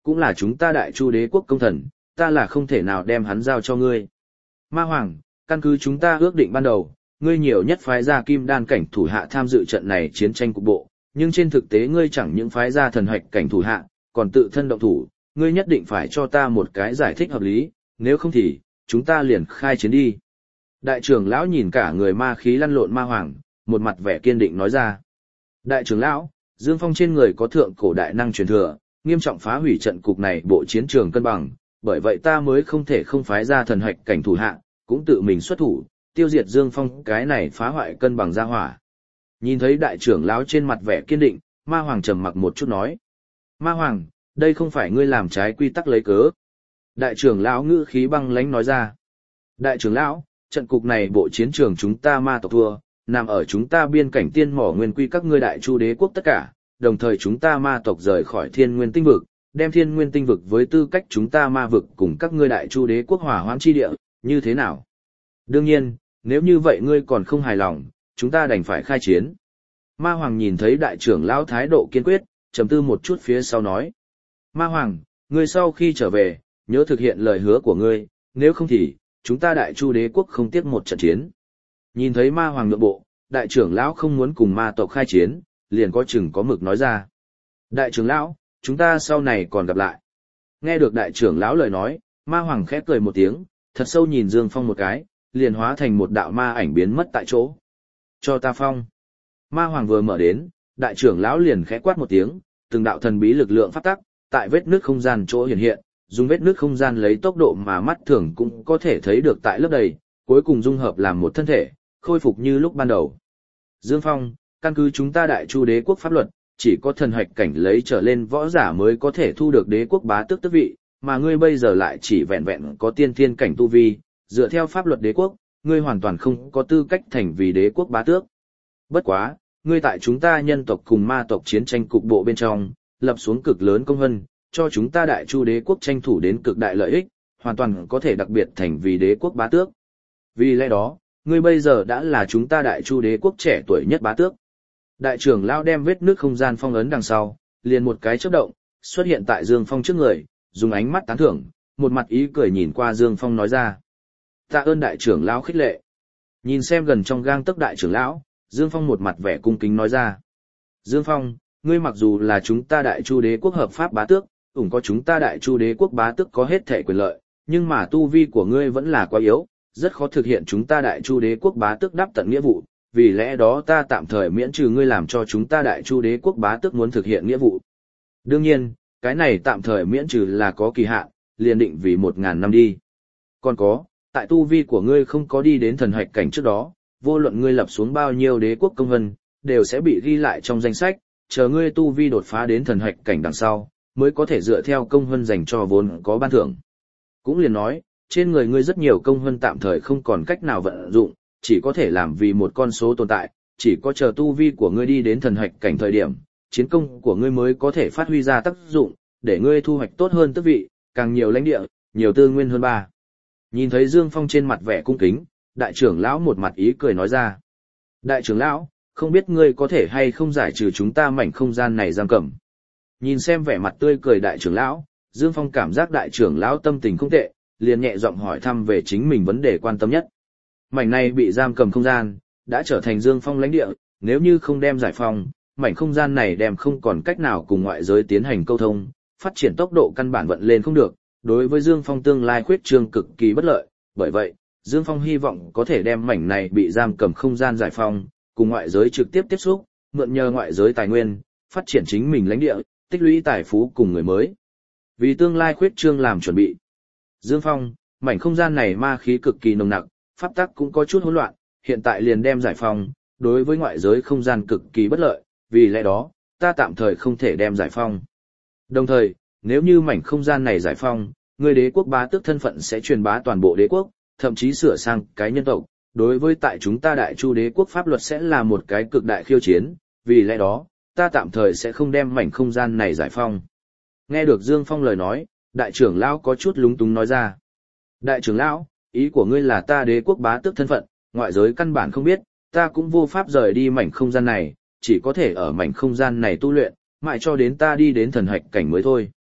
cũng là chúng ta Đại Chu đế quốc công thần, ta là không thể nào đem hắn giao cho ngươi. Ma Hoàng, căn cứ chúng ta ước định ban đầu, ngươi nhiều nhất phái ra kim đan cảnh thủ hạ tham dự trận này chiến tranh cục bộ, nhưng trên thực tế ngươi chẳng những phái ra thần hoạch cảnh thủ hạ, còn tự thân động thủ, ngươi nhất định phải cho ta một cái giải thích hợp lý, nếu không thì, chúng ta liền khai chiến đi. Đại trưởng lão nhìn cả người ma khí lăn lộn Ma Hoàng, một mặt vẻ kiên định nói ra. Đại trưởng lão, Dương Phong trên người có thượng cổ đại năng truyền thừa, nghiêm trọng phá hủy trận cục này bộ chiến trường cân bằng, bởi vậy ta mới không thể không phái ra thần hoạch cảnh thủ hạ, cũng tự mình xuất thủ, tiêu diệt Dương Phong cái này phá hoại cân bằng ra hỏa. Nhìn thấy đại trưởng lão trên mặt vẻ kiên định, Ma Hoàng trầm mặc một chút nói. Ma Hoàng, đây không phải ngươi làm trái quy tắc lấy cớ. Đại trưởng lão ngữ khí băng lãnh nói ra. Đại trưởng lão, trận cục này bộ chiến trường chúng ta ma tộc thua, nằm ở chúng ta biên cảnh tiên mỏ nguyên quy các ngươi Đại Chu đế quốc tất cả, đồng thời chúng ta ma tộc rời khỏi thiên nguyên tinh vực, đem thiên nguyên tinh vực với tư cách chúng ta ma vực cùng các ngươi Đại Chu đế quốc hòa hoãn chi địa, như thế nào? Đương nhiên, nếu như vậy ngươi còn không hài lòng, chúng ta đành phải khai chiến. Ma Hoàng nhìn thấy đại trưởng lão thái độ kiên quyết, trầm tư một chút phía sau nói. Ma Hoàng, ngươi sau khi trở về, nhớ thực hiện lời hứa của ngươi, nếu không thì, chúng ta Đại Chu đế quốc không tiếc một trận chiến. Nhìn thấy Ma Hoàng nhượng bộ, đại trưởng lão không muốn cùng ma tộc khai chiến, liền có chừng có mực nói ra. Đại trưởng lão, chúng ta sau này còn gặp lại. Nghe được đại trưởng lão lời nói, Ma Hoàng khẽ cười một tiếng, thật sâu nhìn Dương Phong một cái, liền hóa thành một đạo ma ảnh biến mất tại chỗ. Cho ta phong. Ma Hoàng vừa mở đến, đại trưởng lão liền khẽ quát một tiếng, từng đạo thần bí lực lượng phát tắc, tại vết nước không gian chỗ hiện hiện, dùng vết nước không gian lấy tốc độ mà mắt thường cũng có thể thấy được tại lớp đầy, cuối cùng dung hợp làm một thân thể, khôi phục như lúc ban đầu. Dương Phong, căn cứ chúng ta Đại Chu đế quốc pháp luật, chỉ có thần hoạch cảnh lấy trở lên võ giả mới có thể thu được đế quốc bá tước tước vị, mà ngươi bây giờ lại chỉ vẹn vẹn có tiên thiên cảnh tu vi, dựa theo pháp luật đế quốc, ngươi hoàn toàn không có tư cách thành vì đế quốc bá tước. Bất quá, ngươi tại chúng ta nhân tộc cùng ma tộc chiến tranh cục bộ bên trong, lập xuống cực lớn công hân, cho chúng ta Đại Chu đế quốc tranh thủ đến cực đại lợi ích, hoàn toàn có thể đặc biệt thành vì đế quốc bá tước. Vì lẽ đó, ngươi bây giờ đã là chúng ta Đại Chu đế quốc trẻ tuổi nhất bá tước. Đại trưởng lão đem vết nước không gian phong ấn đằng sau, liền một cái chớp động, xuất hiện tại Dương Phong trước người, dùng ánh mắt tán thưởng, một mặt ý cười nhìn qua Dương Phong nói ra. Tạ ơn đại trưởng lão khích lệ. Nhìn xem gần trong gang tấc đại trưởng lão, Dương Phong một mặt vẻ cung kính nói ra. Dương Phong, ngươi mặc dù là chúng ta Đại Chu đế quốc hợp pháp bá tước, cũng có chúng ta Đại Chu đế quốc bá tước có hết thể quyền lợi, nhưng mà tu vi của ngươi vẫn là quá yếu, rất khó thực hiện chúng ta Đại Chu đế quốc bá tước đáp tận nghĩa vụ, vì lẽ đó ta tạm thời miễn trừ ngươi làm cho chúng ta Đại Chu đế quốc bá tước muốn thực hiện nghĩa vụ. Đương nhiên, cái này tạm thời miễn trừ là có kỳ hạn, liền định vì 1000 năm đi. Còn có, tại tu vi của ngươi không có đi đến thần hoạch cảnh trước đó, vô luận ngươi lập xuống bao nhiêu đế quốc công vân, đều sẽ bị ghi lại trong danh sách, chờ ngươi tu vi đột phá đến thần hoạch cảnh đằng sau, mới có thể dựa theo công vân dành cho vốn có ban thưởng. Cũng liền nói, trên người ngươi rất nhiều công vân tạm thời không còn cách nào vận dụng, chỉ có thể làm vì một con số tồn tại, chỉ có chờ tu vi của ngươi đi đến thần hoạch cảnh thời điểm, chiến công của ngươi mới có thể phát huy ra tác dụng, để ngươi thu hoạch tốt hơn tước vị, càng nhiều lãnh địa, nhiều tư nguyên hơn ba. Nhìn thấy Dương Phong trên mặt vẻ cung kính, đại trưởng lão một mặt ý cười nói ra. Đại trưởng lão, không biết ngươi có thể hay không giải trừ chúng ta mảnh không gian này giam cầm. Nhìn xem vẻ mặt tươi cười đại trưởng lão, Dương Phong cảm giác đại trưởng lão tâm tình không tệ, liền nhẹ giọng hỏi thăm về chính mình vấn đề quan tâm nhất. Mảnh này bị giam cầm không gian, đã trở thành Dương Phong lãnh địa, nếu như không đem giải phóng, mảnh không gian này đem không còn cách nào cùng ngoại giới tiến hành câu thông, phát triển tốc độ căn bản vận lên không được, đối với Dương Phong tương lai khuyết trương cực kỳ bất lợi, bởi vậy, Dương Phong hy vọng có thể đem mảnh này bị giam cầm không gian giải phóng, cùng ngoại giới trực tiếp tiếp xúc, mượn nhờ ngoại giới tài nguyên, phát triển chính mình lãnh địa, tích lũy tài phú cùng người mới. Vì tương lai khuyết trương làm chuẩn bị. Dương Phong, mảnh không gian này ma khí cực kỳ nồng nặc, pháp tắc cũng có chút hỗn loạn, hiện tại liền đem giải phóng, đối với ngoại giới không gian cực kỳ bất lợi, vì lẽ đó, ta tạm thời không thể đem giải phóng. Đồng thời, nếu như mảnh không gian này giải phóng, người đế quốc bá tước thân phận sẽ truyền bá toàn bộ đế quốc, thậm chí sửa sang cái nhân tộc, đối với tại chúng ta Đại Chu đế quốc pháp luật sẽ là một cái cực đại khiêu chiến, vì lẽ đó, ta tạm thời sẽ không đem mảnh không gian này giải phóng. Nghe được Dương Phong lời nói, đại trưởng lão có chút lúng túng nói ra. Đại trưởng lão, ý của ngươi là ta đế quốc bá tước thân phận, ngoại giới căn bản không biết, ta cũng vô pháp rời đi mảnh không gian này, chỉ có thể ở mảnh không gian này tu luyện, mãi cho đến ta đi đến thần hạch cảnh mới thôi.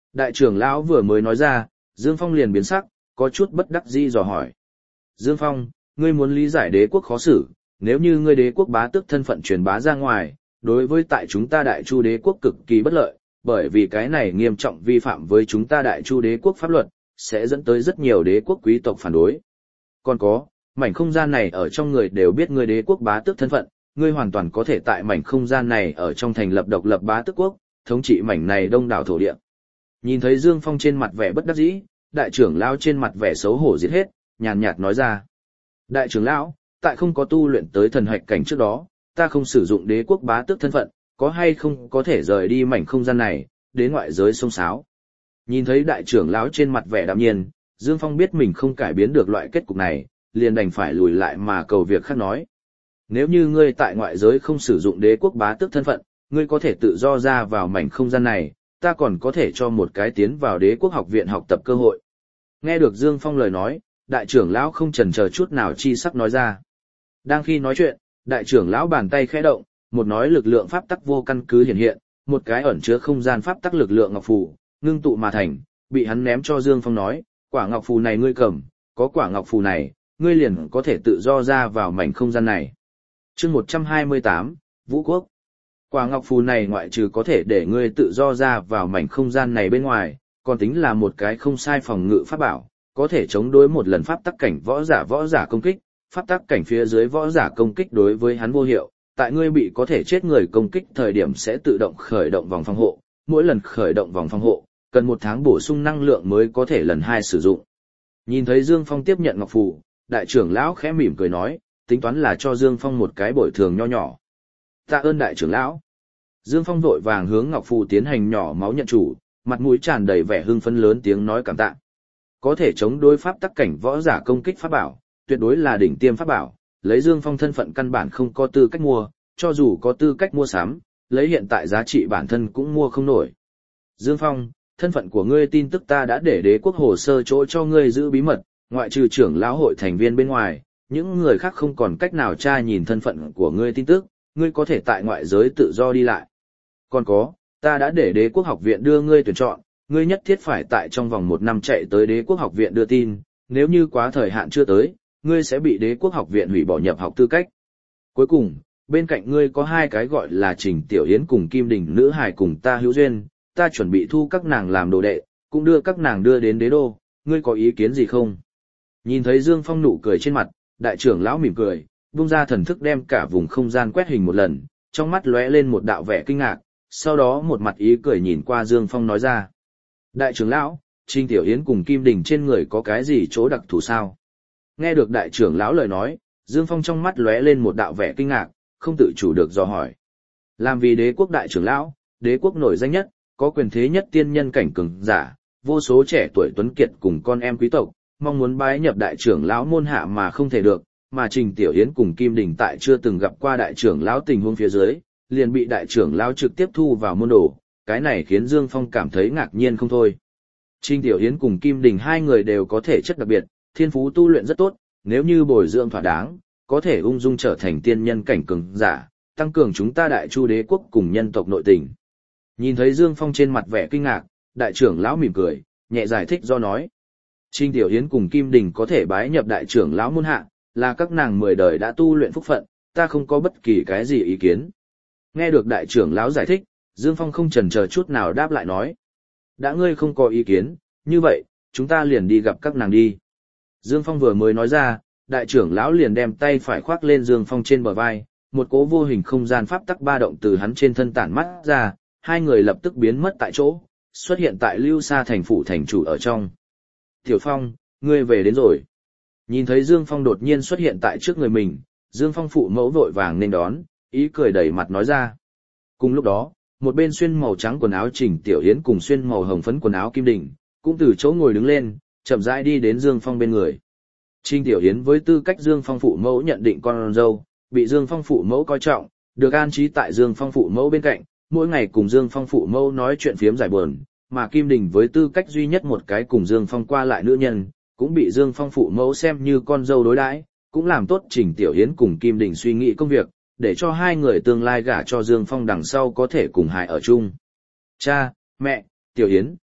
Đại trưởng lão vừa mới nói ra, Dương Phong liền biến sắc, có chút bất đắc dĩ dò hỏi. Dương Phong, ngươi muốn lý giải đế quốc khó xử, nếu như ngươi đế quốc bá tước thân phận truyền bá ra ngoài, đối với tại chúng ta Đại Chu đế quốc cực kỳ bất lợi, bởi vì cái này nghiêm trọng vi phạm với chúng ta Đại Chu đế quốc pháp luật, sẽ dẫn tới rất nhiều đế quốc quý tộc phản đối. Còn có, mảnh không gian này ở trong người đều biết ngươi đế quốc bá tước thân phận, ngươi hoàn toàn có thể tại mảnh không gian này ở trong thành lập độc lập bá tước quốc, thống trị mảnh này đông đảo thổ địa. Nhìn thấy Dương Phong trên mặt vẻ bất đắc dĩ, đại trưởng lão trên mặt vẻ xấu hổ giết hết, nhàn nhạt nói ra. Đại trưởng lão, tại không có tu luyện tới thần hạch cảnh trước đó, ta không sử dụng đế quốc bá tước thân phận, có hay không có thể rời đi mảnh không gian này, đến ngoại giới sông sáo. Nhìn thấy đại trưởng lão trên mặt vẻ đạm nhiên, Dương Phong biết mình không cải biến được loại kết cục này, liền đành phải lùi lại mà cầu việc khác nói. Nếu như ngươi tại ngoại giới không sử dụng đế quốc bá tước thân phận, ngươi có thể tự do ra vào mảnh không gian này, ta còn có thể cho một cái tiến vào đế quốc học viện học tập cơ hội. Nghe được Dương Phong lời nói, đại trưởng lão không chần chờ chút nào chi sắc nói ra. Đang khi nói chuyện, đại trưởng lão bàn tay khẽ động, một nói lực lượng pháp tắc vô căn cứ hiện hiện, một cái ẩn chứa không gian pháp tắc lực lượng ngọc phù, ngưng tụ mà thành, bị hắn ném cho Dương Phong nói, quả ngọc phù này ngươi cầm, có quả ngọc phù này, ngươi liền có thể tự do ra vào mảnh không gian này. Chương 128, Vũ Quốc. Quả ngọc phù này ngoại trừ có thể để ngươi tự do ra vào mảnh không gian này bên ngoài, còn tính là một cái không sai phòng ngự pháp bảo, có thể chống đối một lần pháp tắc cảnh võ giả công kích, pháp tắc cảnh phía dưới võ giả công kích đối với hắn vô hiệu, tại ngươi bị có thể chết người công kích thời điểm sẽ tự động khởi động vòng phòng hộ, mỗi lần khởi động vòng phòng hộ, cần 1 tháng bổ sung năng lượng mới có thể lần 2 sử dụng. Nhìn thấy Dương Phong tiếp nhận ngọc phù, đại trưởng lão khẽ mỉm cười nói, tính toán là cho Dương Phong một cái bồi thường nho nhỏ. Tạ ơn đại trưởng lão. Dương Phong vội vàng hướng ngọc phù tiến hành nhỏ máu nhận chủ, mặt mũi tràn đầy vẻ hưng phấn lớn tiếng nói cảm tạ. Có thể chống đối pháp tắc cảnh võ giả công kích pháp bảo, tuyệt đối là đỉnh tiêm pháp bảo, lấy Dương Phong thân phận căn bản không có tư cách mua, cho dù có tư cách mua sắm, lấy hiện tại giá trị bản thân cũng mua không nổi. Dương Phong, thân phận của ngươi tin tức ta đã để đế quốc hồ sơ chỗ cho ngươi giữ bí mật, ngoại trừ trưởng lão hội thành viên bên ngoài, những người khác không còn cách nào tra nhìn thân phận của ngươi tin tức, ngươi có thể tại ngoại giới tự do đi lại. Còn có, ta đã để đế quốc học viện đưa ngươi tuyển chọn, ngươi nhất thiết phải tại trong vòng 1 năm chạy tới đế quốc học viện đưa tin, nếu như quá thời hạn chưa tới, ngươi sẽ bị đế quốc học viện hủy bỏ nhập học tư cách. Cuối cùng, bên cạnh ngươi có 2 cái gọi là Trình Tiểu Yến cùng Kim Đình nữ hài cùng ta hữu duyên, ta chuẩn bị thu các nàng làm đồ đệ, cũng đưa các nàng đưa đến đế đô, ngươi có ý kiến gì không? Nhìn thấy Dương Phong nụ cười trên mặt, đại trưởng lão mỉm cười, vung ra thần thức đem cả vùng không gian quét hình một lần, trong mắt lóe lên một đạo vẻ kinh ngạc, sau đó một mặt ý cười nhìn qua Dương Phong nói ra. Đại trưởng lão, Trình Tiểu Yến cùng Kim Đình trên người có cái gì chỗ đặc thù sao? Nghe được đại trưởng lão lời nói, Dương Phong trong mắt lóe lên một đạo vẻ kinh ngạc, không tự chủ được dò hỏi. Làm vì đế quốc đại trưởng lão, đế quốc nổi danh nhất, có quyền thế nhất tiên nhân cảnh cường giả, vô số trẻ tuổi tuấn kiệt cùng con em quý tộc, mong muốn bái nhập đại trưởng lão môn hạ mà không thể được, mà Trình Tiểu Yến cùng Kim Đình tại chưa từng gặp qua đại trưởng lão tình huống phía dưới, liền bị đại trưởng lão trực tiếp thu vào môn đồ, cái này khiến Dương Phong cảm thấy ngạc nhiên không thôi. Trình Tiểu Yến cùng Kim Đình 2 người đều có thể chất đặc biệt, thiên phú tu luyện rất tốt, nếu như bồi dưỡng thỏa đáng, có thể ung dung trở thành tiên nhân cảnh cường giả, tăng cường chúng ta Đại Chu đế quốc cùng nhân tộc nội tình. Nhìn thấy Dương Phong trên mặt vẻ kinh ngạc, đại trưởng lão mỉm cười, nhẹ giải thích do nói. Trình Tiểu Yến cùng Kim Đình có thể bái nhập đại trưởng lão môn hạ, là các nàng 10 đời đã tu luyện phúc phận, ta không có bất kỳ cái gì ý kiến. Nghe được đại trưởng lão giải thích, Dương Phong không chần chờ chút nào đáp lại nói. Đã ngươi không có ý kiến, như vậy, chúng ta liền đi gặp các nàng đi. Dương Phong vừa mới nói ra, đại trưởng lão liền đem tay phải khoác lên Dương Phong trên bờ vai, một cỗ vô hình không gian pháp tắc ba động từ hắn trên thân tản mắt ra, 2 người lập tức biến mất tại chỗ, xuất hiện tại Lưu Sa thành phủ thành chủ ở trong. Tiểu Phong, ngươi về đến rồi. Nhìn thấy Dương Phong đột nhiên xuất hiện tại trước người mình, Dương Phong phụ mẫu vội vàng nên đón, ý cười đầy mặt nói ra. Cùng lúc đó, một bên xuyên màu trắng quần áo Trình Tiểu Yến cùng xuyên màu hồng phấn quần áo Kim Đình, cũng từ chỗ ngồi đứng lên, chậm rãi đi đến Dương Phong bên người. Trình Tiểu Yến với tư cách Dương Phong phụ mẫu nhận định con dâu, bị Dương Phong phụ mẫu coi trọng, được an trí tại Dương Phong phụ mẫu bên cạnh, mỗi ngày cùng Dương Phong phụ mẫu nói chuyện phiếm giải buồn, mà Kim Đình với tư cách duy nhất một cái cùng Dương Phong qua lại nữ nhân, cũng bị Dương Phong phụ mẫu xem như con dâu đối đãi, cũng làm tốt Trình Tiểu Yến cùng Kim Đình suy nghĩ công việc, để cho 2 người tương lai gả cho Dương Phong đằng sau có thể cùng hài ở chung. Cha, mẹ, Tiểu Yến,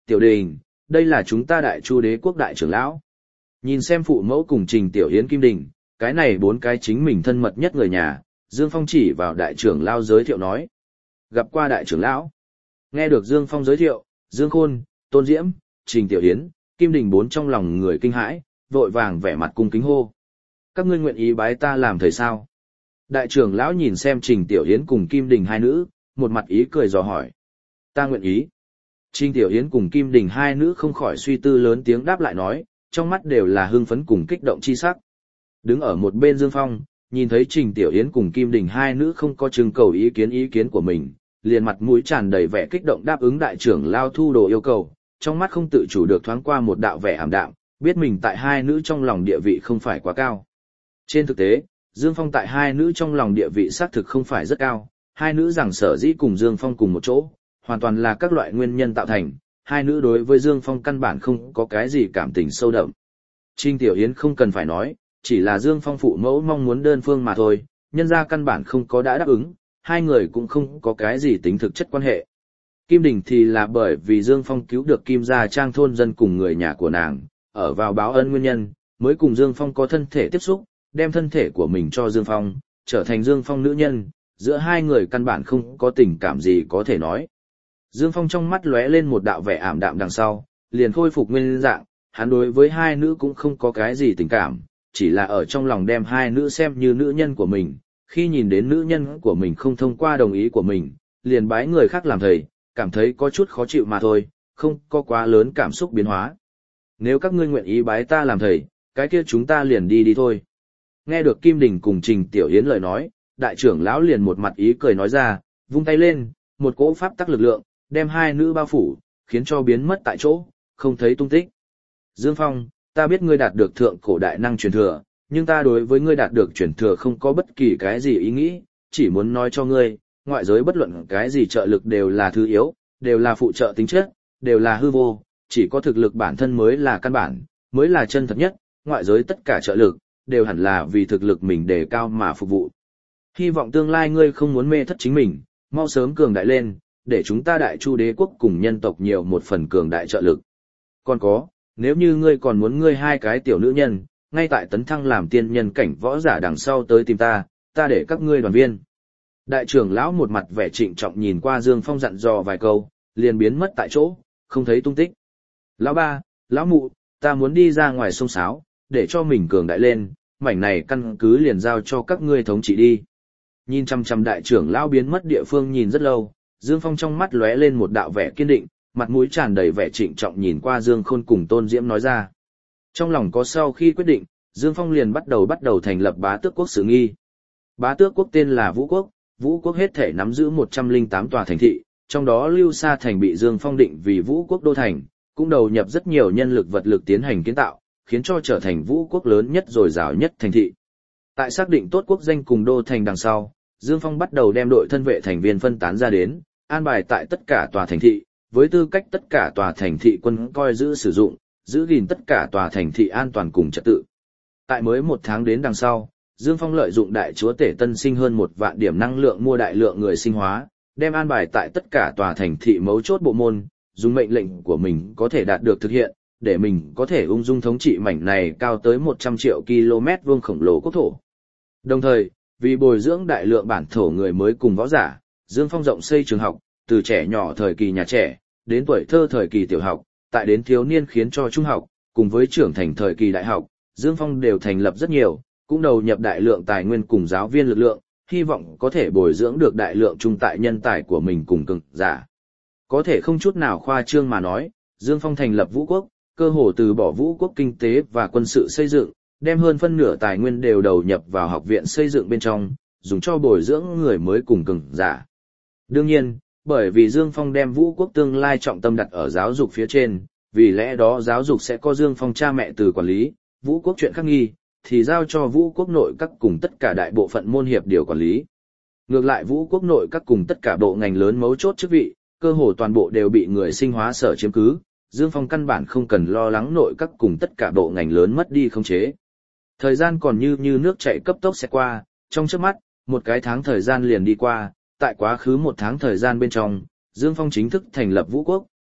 Tiểu Đình, đây là chúng ta Đại Chu Đế quốc đại trưởng lão. Nhìn xem phụ mẫu cùng Trình Tiểu Yến Kim Đình, cái này 4 cái chính mình thân mật nhất người nhà, Dương Phong chỉ vào đại trưởng lão giới thiệu nói. Gặp qua đại trưởng lão. Nghe được Dương Phong giới thiệu, Dương Khôn, Tôn Diễm, Trình Tiểu Yến, Kim Đình 4 trong lòng người kinh hãi, vội vàng vẻ mặt cung kính hô. Các ngươi nguyện ý bái ta làm thầy sao? Đại trưởng lão nhìn xem Trình Tiểu Yến cùng Kim Đình hai nữ, một mặt ý cười dò hỏi. Ta nguyện ý. Trình Tiểu Yến cùng Kim Đình hai nữ không khỏi suy tư lớn tiếng đáp lại nói, trong mắt đều là hưng phấn cùng kích động chi sắc. Đứng ở một bên Dương Phong, nhìn thấy Trình Tiểu Yến cùng Kim Đình hai nữ không có trưng cầu ý kiến của mình, liền mặt mũi tràn đầy vẻ kích động đáp ứng đại trưởng lao thu đồ yêu cầu, trong mắt không tự chủ được thoáng qua một đạo vẻ ảm đạm, biết mình tại hai nữ trong lòng địa vị không phải quá cao. Trên thực tế, Dương Phong tại hai nữ trong lòng địa vị xác thực không phải rất cao, hai nữ rằng sở dĩ cùng Dương Phong cùng một chỗ, hoàn toàn là các loại nguyên nhân tạo thành, hai nữ đối với Dương Phong căn bản không có cái gì cảm tình sâu đậm. Trình Tiểu Yến không cần phải nói, chỉ là Dương Phong phụ mẫu mong muốn đơn phương mà thôi, nhân ra căn bản không có đã đáp ứng, hai người cũng không có cái gì tính thực chất quan hệ. Kim Đình thì là bởi vì Dương Phong cứu được Kim gia trang thôn dân cùng người nhà của nàng, ở vào báo ân nguyên nhân, mới cùng Dương Phong có thân thể tiếp xúc, đem thân thể của mình cho Dương Phong, trở thành Dương Phong nữ nhân, giữa hai người căn bản không có tình cảm gì có thể nói. Dương Phong trong mắt lóe lên một đạo vẻ ảm đạm đằng sau, liền khôi phục nguyên dạng, hắn đối với hai nữ cũng không có cái gì tình cảm, chỉ là ở trong lòng đem hai nữ xem như nữ nhân của mình, khi nhìn đến nữ nhân của mình không thông qua đồng ý của mình, liền bái người khác làm thầy, cảm thấy có chút khó chịu mà thôi, không có quá lớn cảm xúc biến hóa. Nếu các ngươi nguyện ý bái ta làm thầy, cái kia chúng ta liền đi thôi. Nghe được Kim Đình cùng Trình Tiểu Yến lời nói, đại trưởng lão liền một mặt ý cười nói ra, vung tay lên, một cỗ pháp tắc lực lượng, đem hai nữ bao phủ, khiến cho biến mất tại chỗ, không thấy tung tích. Dương Phong, ta biết ngươi đạt được thượng cổ đại năng truyền thừa, nhưng ta đối với ngươi đạt được truyền thừa không có bất kỳ cái gì ý nghĩ, chỉ muốn nói cho ngươi, ngoại giới bất luận cái gì trợ lực đều là thứ yếu, đều là phụ trợ tính chất, đều là hư vô, chỉ có thực lực bản thân mới là căn bản, mới là chân thật nhất, ngoại giới tất cả trợ lực, đều hẳn là vì thực lực mình đề cao mà phục vụ. Hy vọng tương lai ngươi không muốn mê thất chính mình, mau sớm cường đại lên, để chúng ta Đại Chu Đế quốc cùng nhân tộc nhiều một phần cường đại trợ lực. Còn có, nếu như ngươi còn muốn ngươi hai cái tiểu nữ nhân, ngay tại tấn thăng làm tiên nhân cảnh võ giả đằng sau tới tìm ta, ta để các ngươi đoàn viên. Đại trưởng lão một mặt vẻ trịnh trọng nhìn qua Dương Phong dặn dò vài câu, liền biến mất tại chỗ, không thấy tung tích. Lão ba, lão mụ, ta muốn đi ra ngoài sông sáo, để cho mình cường đại lên, mảnh này căn cứ liền giao cho các ngươi thống trị đi. Nhìn chăm chăm đại trưởng lão biến mất địa phương nhìn rất lâu, Dương Phong trong mắt lóe lên một đạo vẻ kiên định, mặt mũi tràn đầy vẻ trịnh trọng nhìn qua Dương Khôn cùng Tôn Diễm nói ra. Trong lòng có sau khi quyết định, Dương Phong liền bắt đầu thành lập Bá Tước quốc sự nghi. Bá Tước quốc tên là Vũ quốc, Vũ quốc hết thể nắm giữ 108 tòa thành thị, trong đó Lưu Sa thành bị Dương Phong định vì Vũ quốc đô thành, cũng đầu nhập rất nhiều nhân lực vật lực tiến hành kiến tạo, khiến cho trở thành Vũ quốc lớn nhất dồi dào nhất thành thị. Tại xác định tốt quốc danh cùng đô thành đằng sau, Dương Phong bắt đầu đem đội thân vệ thành viên phân tán ra đến, an bài tại tất cả tòa thành thị, với tư cách tất cả tòa thành thị quân coi giữ sử dụng, giữ gìn tất cả tòa thành thị an toàn cùng trật tự. Tại mới 1 tháng đến đằng sau, Dương Phong lợi dụng đại chúa tể tân sinh hơn 1 vạn điểm năng lượng mua đại lượng người sinh hóa, đem an bài tại tất cả tòa thành thị mấu chốt bộ môn, dùng mệnh lệnh của mình có thể đạt được thực hiện, để mình có thể ung dung thống trị mảnh này cao tới 100 triệu km vuông khổng lồ quốc thổ. Đồng thời, vì bồi dưỡng đại lượng bản thổ người mới cùng võ giả, Dương Phong rộng xây trường học, từ trẻ nhỏ thời kỳ nhà trẻ, đến tuổi thơ thời kỳ tiểu học, tại đến thiếu niên khiến cho trung học, cùng với trưởng thành thời kỳ đại học, Dương Phong đều thành lập rất nhiều, cũng đầu nhập đại lượng tài nguyên cùng giáo viên lực lượng, hy vọng có thể bồi dưỡng được đại lượng trung tại nhân tài của mình cùng cường giả. Có thể không chút nào khoa trương mà nói, Dương Phong thành lập Vũ quốc, cơ hồ từ bỏ Vũ quốc kinh tế và quân sự xây dựng, đem hơn phân nửa tài nguyên đều đầu nhập vào học viện xây dựng bên trong, dùng cho bồi dưỡng người mới cùng cường giả. Đương nhiên, bởi vì Dương Phong đem Vũ quốc tương lai trọng tâm đặt ở giáo dục phía trên, vì lẽ đó giáo dục sẽ có Dương Phong cha mẹ từ quản lý, Vũ quốc chuyện khắc nghi, thì giao cho Vũ quốc nội các cùng tất cả đại bộ phận môn hiệp điều quản lý. Ngược lại Vũ quốc nội các cùng tất cả bộ ngành lớn mấu chốt chức vị, cơ hồ toàn bộ đều bị người sinh hóa sở chiếm cứ, Dương Phong căn bản không cần lo lắng nội các cùng tất cả bộ ngành lớn mất đi khống chế. Thời gian còn như nước chảy cấp tốc sẽ qua, trong chớp mắt, 1 cái tháng thời gian liền đi qua, tại quá khứ 1 tháng thời gian bên trong, Dương Phong chính thức thành lập Vũ quốc,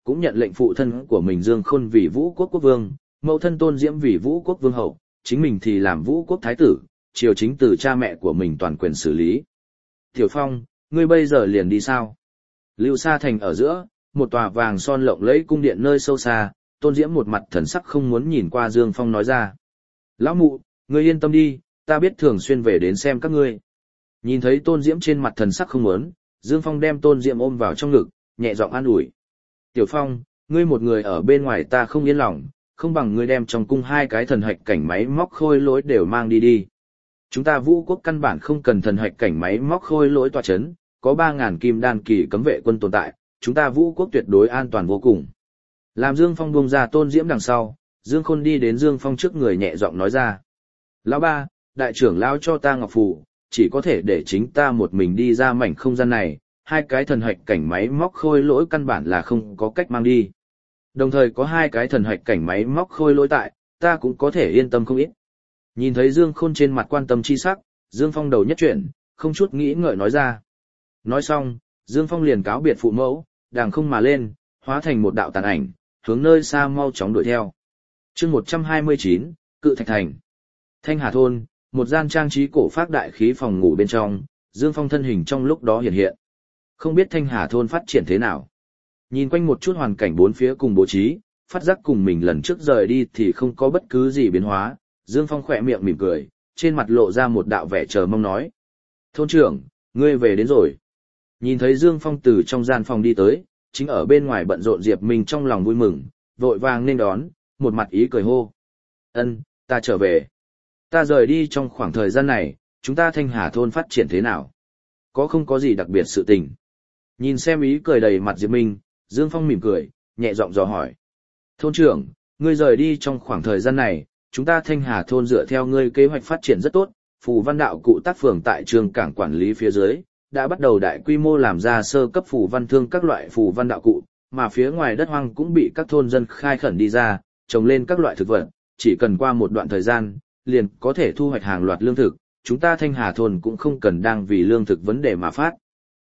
cũng nhận lệnh phụ thân của mình Dương Khôn vì Vũ Quốc quốc vương, mẫu thân Tôn Diễm vì Vũ Quốc vương hậu, chính mình thì làm Vũ Quốc thái tử, triều chính từ cha mẹ của mình toàn quyền xử lý. Tiểu Phong, ngươi bây giờ liền đi sao? Lưu Sa Thành ở giữa, một tòa vàng son lộng lẫy cung điện nơi sâu xa, Tôn Diễm một mặt thần sắc không muốn nhìn qua Dương Phong nói ra. Lão mụ, ngươi yên tâm đi, ta biết thường xuyên về đến xem các ngươi. Nhìn thấy Tôn Diễm trên mặt thần sắc không muốn, Dương Phong đem Tôn Diễm ôm vào trong ngực, nhẹ giọng an ủi. Tiểu Phong, ngươi một người ở bên ngoài ta không yên lòng, không bằng ngươi đem trong cung 2 cái thần hạch cảnh máy móc khôi lỗi đều mang đi đi. Chúng ta Vũ Quốc căn bản không cần thần hạch cảnh máy móc khôi lỗi tọa chấn, có 3.000 kim đan kỳ cấm vệ quân tồn tại, chúng ta Vũ Quốc tuyệt đối an toàn vô cùng. Làm Dương Phong buông ra Tôn Diễm đằng sau, Dương Khôn đi đến Dương Phong trước người nhẹ giọng nói ra. Lão ba, đại trưởng lão cho ta ngọc phù, chỉ có thể để chính ta một mình đi ra mảnh không gian này, 2 cái thần hạch cảnh máy móc khôi lỗi căn bản là không có cách mang đi. Đồng thời có 2 cái thần hạch cảnh máy móc khôi lỗi tại, ta cũng có thể yên tâm không ít. Nhìn thấy Dương Khôn trên mặt quan tâm chi sắc, Dương Phong đầu nhất chuyển, không chút nghĩ ngợi nói ra. Nói xong, Dương Phong liền cáo biệt phụ mẫu, đàng không mà lên, hóa thành một đạo tàn ảnh, hướng nơi xa mau chóng đuổi theo. Chương 129, Cự Thạch Thành. Thanh Hà thôn, một gian trang trí cổ phác đại khí phòng ngủ bên trong, Dương Phong thân hình trong lúc đó hiện hiện. Không biết Thanh Hà thôn phát triển thế nào. Nhìn quanh một chút hoàn cảnh bốn phía cùng bố trí, phát giác cùng mình lần trước rời đi thì không có bất cứ gì biến hóa, Dương Phong khỏe miệng mỉm cười, trên mặt lộ ra một đạo vẻ chờ mong nói. Thôn trưởng, ngươi về đến rồi. Nhìn thấy Dương Phong từ trong gian phòng đi tới, chính ở bên ngoài bận rộn Diệp Minh trong lòng vui mừng, vội vàng nên đón, một mặt ý cười hô. Ân, ta trở về. Ta rời đi trong khoảng thời gian này, chúng ta Thanh Hà thôn phát triển thế nào? Có không có gì đặc biệt sự tình? Nhìn xem ý cười đầy mặt Diệp Minh, Dương Phong mỉm cười, nhẹ giọng dò hỏi. Thôn trưởng, ngươi rời đi trong khoảng thời gian này, chúng ta Thanh Hà thôn dựa theo ngươi kế hoạch phát triển rất tốt, phù văn đạo cụ tác phường tại trường cảng quản lý phía dưới, đã bắt đầu đại quy mô làm ra sơ cấp phù văn thương các loại phù văn đạo cụ, mà phía ngoài đất hoang cũng bị các thôn dân khai khẩn đi ra, trồng lên các loại thực vật, chỉ cần qua một đoạn thời gian, liền có thể thu hoạch hàng loạt lương thực, chúng ta Thanh Hà thôn cũng không cần đang vì lương thực vấn đề mà phát.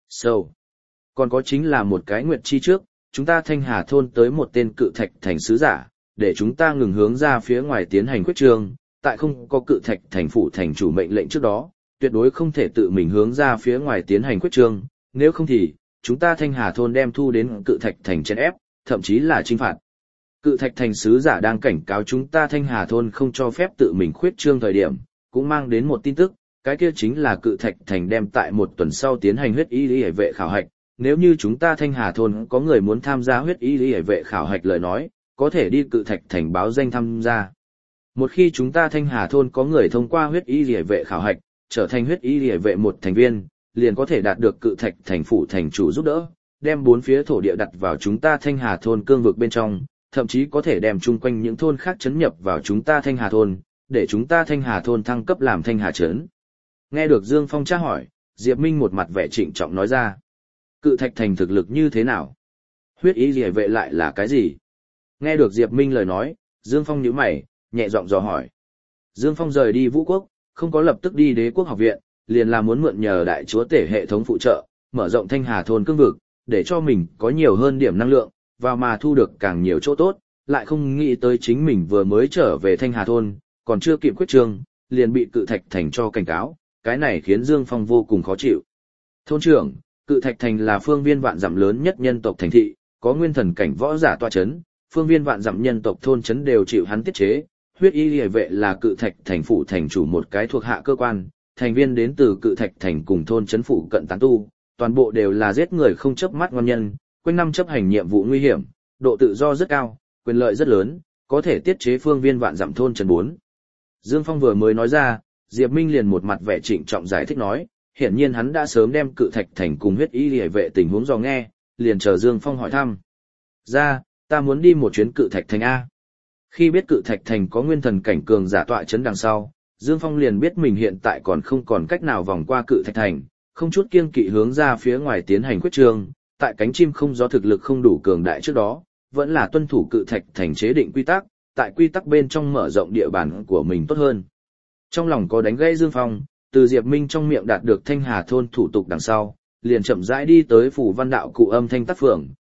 Còn có chính là một cái nguyệt chi trước, chúng ta Thanh Hà thôn tới một tên Cự Thạch Thành sứ giả, để chúng ta ngừng hướng ra phía ngoài tiến hành quyết trương, tại không có Cự Thạch Thành phủ thành chủ mệnh lệnh trước đó, tuyệt đối không thể tự mình hướng ra phía ngoài tiến hành quyết trương, nếu không thì, chúng ta Thanh Hà thôn đem thu đến Cự Thạch Thành chèn ép, thậm chí là trinh phạt. Cự Thạch Thành sứ giả đang cảnh cáo chúng ta Thanh Hà thôn không cho phép tự mình khuyết trương thời điểm, cũng mang đến một tin tức, cái kia chính là Cự Thạch Thành đem tại một tuần sau tiến hành huyết y lý vệ khảo hạch. Nếu như chúng ta Thanh Hà thôn có người muốn tham gia huyết y lý vệ khảo hạch lời nói, có thể đi Cự Thạch Thành báo danh tham gia. Một khi chúng ta Thanh Hà thôn có người thông qua huyết y lý vệ khảo hạch, trở thành huyết y lý vệ một thành viên, liền có thể đạt được Cự Thạch Thành phủ thành chủ giúp đỡ, đem 4 phía thổ địa đặt vào chúng ta Thanh Hà thôn cương vực bên trong, thậm chí có thể đem chung quanh những thôn khác chấn nhập vào chúng ta Thanh Hà thôn, để chúng ta Thanh Hà thôn thăng cấp làm Thanh Hà trấn. Nghe được Dương Phong tra hỏi, Diệp Minh một mặt vẻ trịnh trọng nói ra. Cự Thạch Thành thực lực như thế nào? Huyết y liễu vệ lại là cái gì? Nghe được Diệp Minh lời nói, Dương Phong nhíu mày, nhẹ giọng dò hỏi. Dương Phong rời đi Vũ Quốc, không có lập tức đi Đế Quốc học viện, liền là muốn mượn nhờ đại chúa tể hệ thống phụ trợ, mở rộng Thanh Hà thôn cương vực, để cho mình có nhiều hơn điểm năng lượng, và mà thu được càng nhiều chỗ tốt, lại không nghĩ tới chính mình vừa mới trở về Thanh Hà thôn, còn chưa kịp quyết trương, liền bị Cự Thạch Thành cho cảnh cáo, cái này khiến Dương Phong vô cùng khó chịu. Thôn trưởng, Cự Thạch Thành là phương viên vạn dặm lớn nhất nhân tộc thành thị, có nguyên thần cảnh võ giả tọa chấn, phương viên vạn dặm nhân tộc thôn chấn đều chịu hắn tiết chế. Huyết y liễu vệ là Cự Thạch Thành phủ thành chủ một cái thuộc hạ cơ quan, thành viên đến từ Cự Thạch Thành cùng thôn chấn phủ cận tán tu, toàn bộ đều là giết người không chớp mắt ngon nhân, quanh năm chấp hành nhiệm vụ nguy hiểm, độ tự do rất cao, quyền lợi rất lớn, có thể tiết chế phương viên vạn dặm thôn chấn 4. Dương Phong vừa mới nói ra, Diệp Minh liền một mặt vẻ trịnh trọng giải thích nói, hiển nhiên hắn đã sớm đem Cự Thạch Thành cùng huyết y liễu vệ tình huống dò nghe, liền chờ Dương Phong hỏi thăm. Ra, ta muốn đi một chuyến Cự Thạch Thành A. Khi biết Cự Thạch Thành có nguyên thần cảnh cường giả tọa chấn đằng sau, Dương Phong liền biết mình hiện tại còn không còn cách nào vòng qua Cự Thạch Thành, không chút kiêng kỵ hướng ra phía ngoài tiến hành quyết trương, tại cánh chim không gió thực lực không đủ cường đại trước đó, vẫn là tuân thủ Cự Thạch Thành chế định quy tắc, tại quy tắc bên trong mở rộng địa bàn của mình tốt hơn. Trong lòng có đánh gây Dương Phong, từ Diệp Minh trong miệng đạt được Thanh Hà thôn thủ tục đằng sau, liền chậm rãi đi tới phủ văn đạo cụ âm thanh tác phường,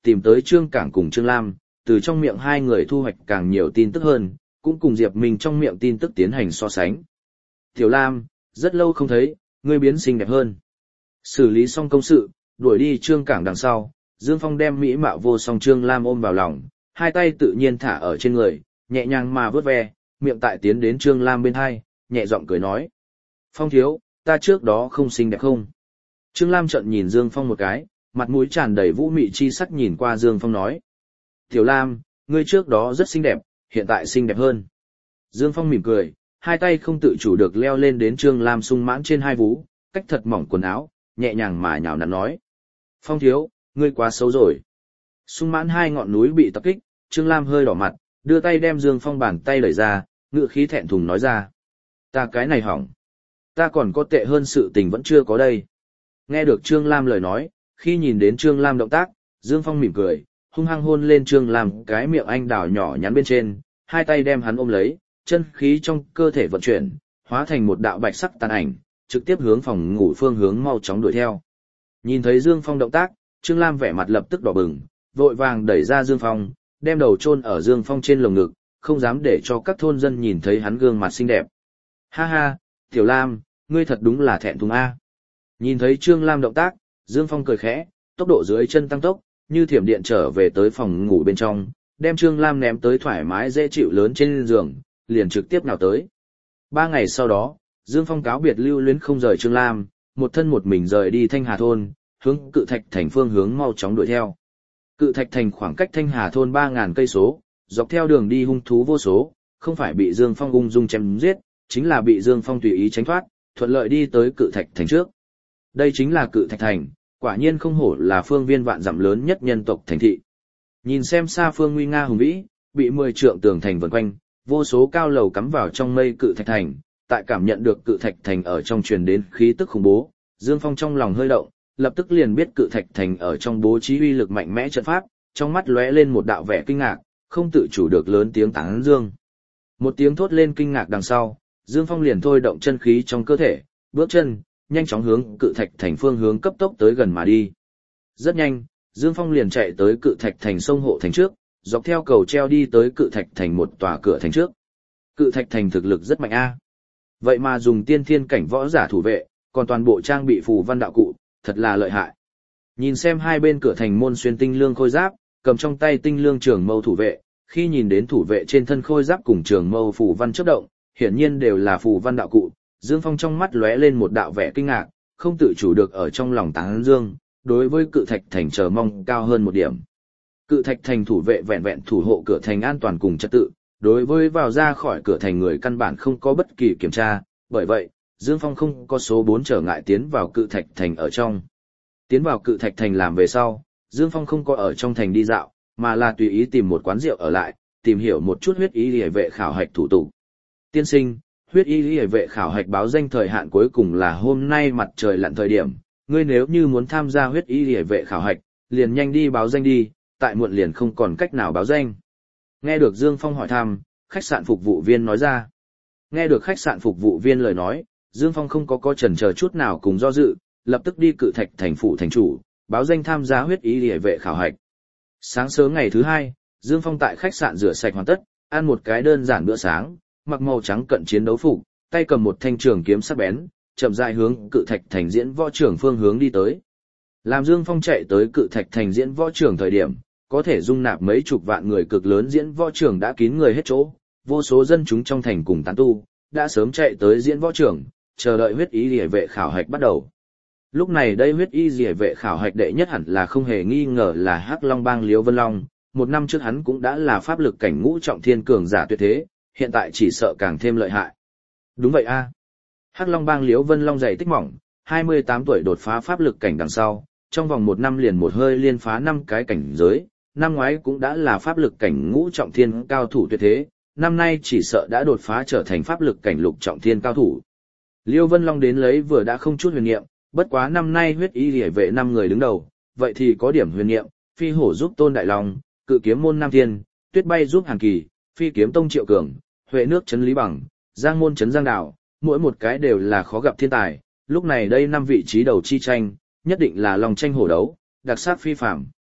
tìm tới Trương Cảng cùng Trương Lam, từ trong miệng hai người thu hoạch càng nhiều tin tức hơn, cũng cùng Diệp Minh trong miệng tin tức tiến hành so sánh. Tiểu Lam, rất lâu không thấy, ngươi biến xinh đẹp hơn. Xử lý xong công sự, đuổi đi Trương Cảng đằng sau, Dương Phong đem mỹ mạo vô song Trương Lam ôm vào lòng, hai tay tự nhiên thả ở trên người, nhẹ nhàng mà vớt ve, miệng tại tiến đến Trương Lam bên hai, nhẹ giọng cười nói. Phong thiếu, ta trước đó không xinh đẹp không? Trương Lam trợn nhìn Dương Phong một cái, mặt mũi tràn đầy vũ mị chi sắc nhìn qua Dương Phong nói. Tiểu Lam, ngươi trước đó rất xinh đẹp, hiện tại xinh đẹp hơn. Dương Phong mỉm cười, hai tay không tự chủ được leo lên đến Trương Lam sung mãn trên hai vú, cách thật mỏng quần áo, nhẹ nhàng mà nhào nặn nói. Phong thiếu, ngươi quá xấu rồi. Sung mãn hai ngọn núi bị tập kích, Trương Lam hơi đỏ mặt, đưa tay đem Dương Phong bàn tay đẩy ra, ngựa khí thẹn thùng nói ra. Ta cái này hỏng. Ta còn có tệ hơn sự tình vẫn chưa có đây. Nghe được Trương Lam lời nói, khi nhìn đến Trương Lam động tác, Dương Phong mỉm cười, hung hăng hôn lên Trương Lam cái miệng anh đào nhỏ nhắn bên trên, hai tay đem hắn ôm lấy, chân khí trong cơ thể vận chuyển, hóa thành một đạo bạch sắc tàn ảnh, trực tiếp hướng phòng ngủ phương hướng mau chóng đuổi theo. Nhìn thấy Dương Phong động tác, Trương Lam vẻ mặt lập tức đỏ bừng, vội vàng đẩy ra Dương Phong, đem đầu chôn ở Dương Phong trên lồng ngực, không dám để cho các thôn dân nhìn thấy hắn gương mặt xinh đẹp. Ha ha, Tiểu Lam, ngươi thật đúng là thẹn thùng a. Nhìn thấy Trương Lam động tác, Dương Phong cười khẽ, tốc độ dưới chân tăng tốc, như thiểm điện trở về tới phòng ngủ bên trong, đem Trương Lam ném tới thoải mái dễ chịu lớn trên giường, liền trực tiếp nào tới. 3 ngày sau đó, Dương Phong cáo biệt lưu luyến không rời Trương Lam, một thân một mình rời đi Thanh Hà thôn, hướng Cự Thạch thành phương hướng mau chóng đuổi theo. Cự Thạch thành khoảng cách Thanh Hà thôn 3000 cây số, dọc theo đường đi hung thú vô số, không phải bị Dương Phong ung dung chém giết, chính là bị Dương Phong tùy ý tránh thoát, thuận lợi đi tới Cự Thạch thành trước. Đây chính là Cự Thạch thành, quả nhiên không hổ là phương viên vạn dặm lớn nhất nhân tộc thành thị. Nhìn xem xa phương nguy nga hùng vĩ, bị 10 trượng tường thành vần quanh, vô số cao lầu cắm vào trong mây Cự Thạch thành, tại cảm nhận được Cự Thạch thành ở trong truyền đến khí tức khủng bố, Dương Phong trong lòng hơi động, lập tức liền biết Cự Thạch thành ở trong bố trí uy lực mạnh mẽ trận pháp, trong mắt lóe lên một đạo vẻ kinh ngạc, không tự chủ được lớn tiếng tán dương. Một tiếng thốt lên kinh ngạc đằng sau, Dương Phong liền thôi động chân khí trong cơ thể, bước chân nhanh chóng hướng Cự Thạch thành phương hướng cấp tốc tới gần mà đi. Rất nhanh, Dương Phong liền chạy tới Cự Thạch thành sông hộ thành trước, dọc theo cầu treo đi tới Cự Thạch thành một tòa cửa thành trước. Cự Thạch thành thực lực rất mạnh a. Vậy mà dùng tiên thiên cảnh võ giả thủ vệ, còn toàn bộ trang bị phù văn đạo cụ, thật là lợi hại. Nhìn xem hai bên cửa thành môn xuyên tinh lương khôi giáp, cầm trong tay tinh lương trường mâu thủ vệ, khi nhìn đến thủ vệ trên thân khôi giáp cùng trường mâu phù văn chớp động, hiển nhiên đều là phù văn đạo cụ, Dương Phong trong mắt lóe lên một đạo vẻ kinh ngạc, không tự chủ được ở trong lòng tán dương, đối với Cự Thạch thành chờ mong cao hơn một điểm. Cự Thạch thành thủ vệ vẹn vẹn thủ hộ cửa thành an toàn cùng trật tự, đối với vào ra khỏi cửa thành người căn bản không có bất kỳ kiểm tra, bởi vậy, Dương Phong không có số 4 trở ngại tiến vào Cự Thạch thành ở trong. Tiến vào Cự Thạch thành làm về sau, Dương Phong không có ở trong thành đi dạo, mà là tùy ý tìm một quán rượu ở lại, tìm hiểu một chút huyết y liễu vệ khảo hạch thủ tục. Tiên sinh, huyết y liễu vệ khảo hạch báo danh thời hạn cuối cùng là hôm nay mặt trời lặn thời điểm, ngươi nếu như muốn tham gia huyết y liễu vệ khảo hạch, liền nhanh đi báo danh đi, tại muộn liền không còn cách nào báo danh. Nghe được Dương Phong hỏi thăm, khách sạn phục vụ viên nói ra. Nghe được khách sạn phục vụ viên lời nói, Dương Phong không có chần chờ chút nào cùng do dự, lập tức đi Cự Thạch thành phủ thành chủ, báo danh tham gia huyết y liễu vệ khảo hạch. Sáng sớm ngày thứ 2, Dương Phong tại khách sạn rửa sạch hoàn tất, ăn một cái đơn giản bữa sáng, mặc màu trắng cận chiến đấu phục, tay cầm một thanh trường kiếm sắc bén, chậm rãi hướng Cự Thạch thành diễn võ trường phương hướng đi tới. Làm Dương Phong chạy tới Cự Thạch thành diễn võ trường thời điểm, có thể dung nạp mấy chục vạn người cực lớn diễn võ trường đã kín người hết chỗ, vô số dân chúng trong thành cùng tán tu đã sớm chạy tới diễn võ trường, chờ đợi huyết y liễu vệ khảo hạch bắt đầu. Lúc này đây huyết y liễu vệ khảo hạch đệ nhất hẳn là không hề nghi ngờ là Hắc Long bang Liễu Vân Long, một năm trước hắn cũng đã là pháp lực cảnh ngũ trọng thiên cường giả tuyệt thế, hiện tại chỉ sợ càng thêm lợi hại. Đúng vậy a. Hắc Long bang Liễu Vân Long dày tích mỏng, 28 tuổi đột phá pháp lực cảnh đằng sau, trong vòng một năm liền một hơi liên phá 5 cái cảnh giới, năm ngoái cũng đã là pháp lực cảnh ngũ trọng thiên cao thủ tuyệt thế, năm nay chỉ sợ đã đột phá trở thành pháp lực cảnh lục trọng thiên cao thủ. Liễu Vân Long đến lấy vừa đã không chút huyền niệm, bất quá năm nay huyết y liễu vệ 5 người đứng đầu, vậy thì có điểm huyền niệm, Phi Hổ giúp Tôn Đại Long, Cự Kiếm môn Nam Thiên, Tuyết Bay giúp Hàn Kỳ, Phi Kiếm tông Triệu Cường, Huệ nước trấn Lý Bằng, Giang môn trấn Giang Đào, mỗi một cái đều là khó gặp thiên tài, lúc này đây 5 vị trí đầu chi tranh, nhất định là lòng tranh hổ đấu, đặc sắc phi phàm.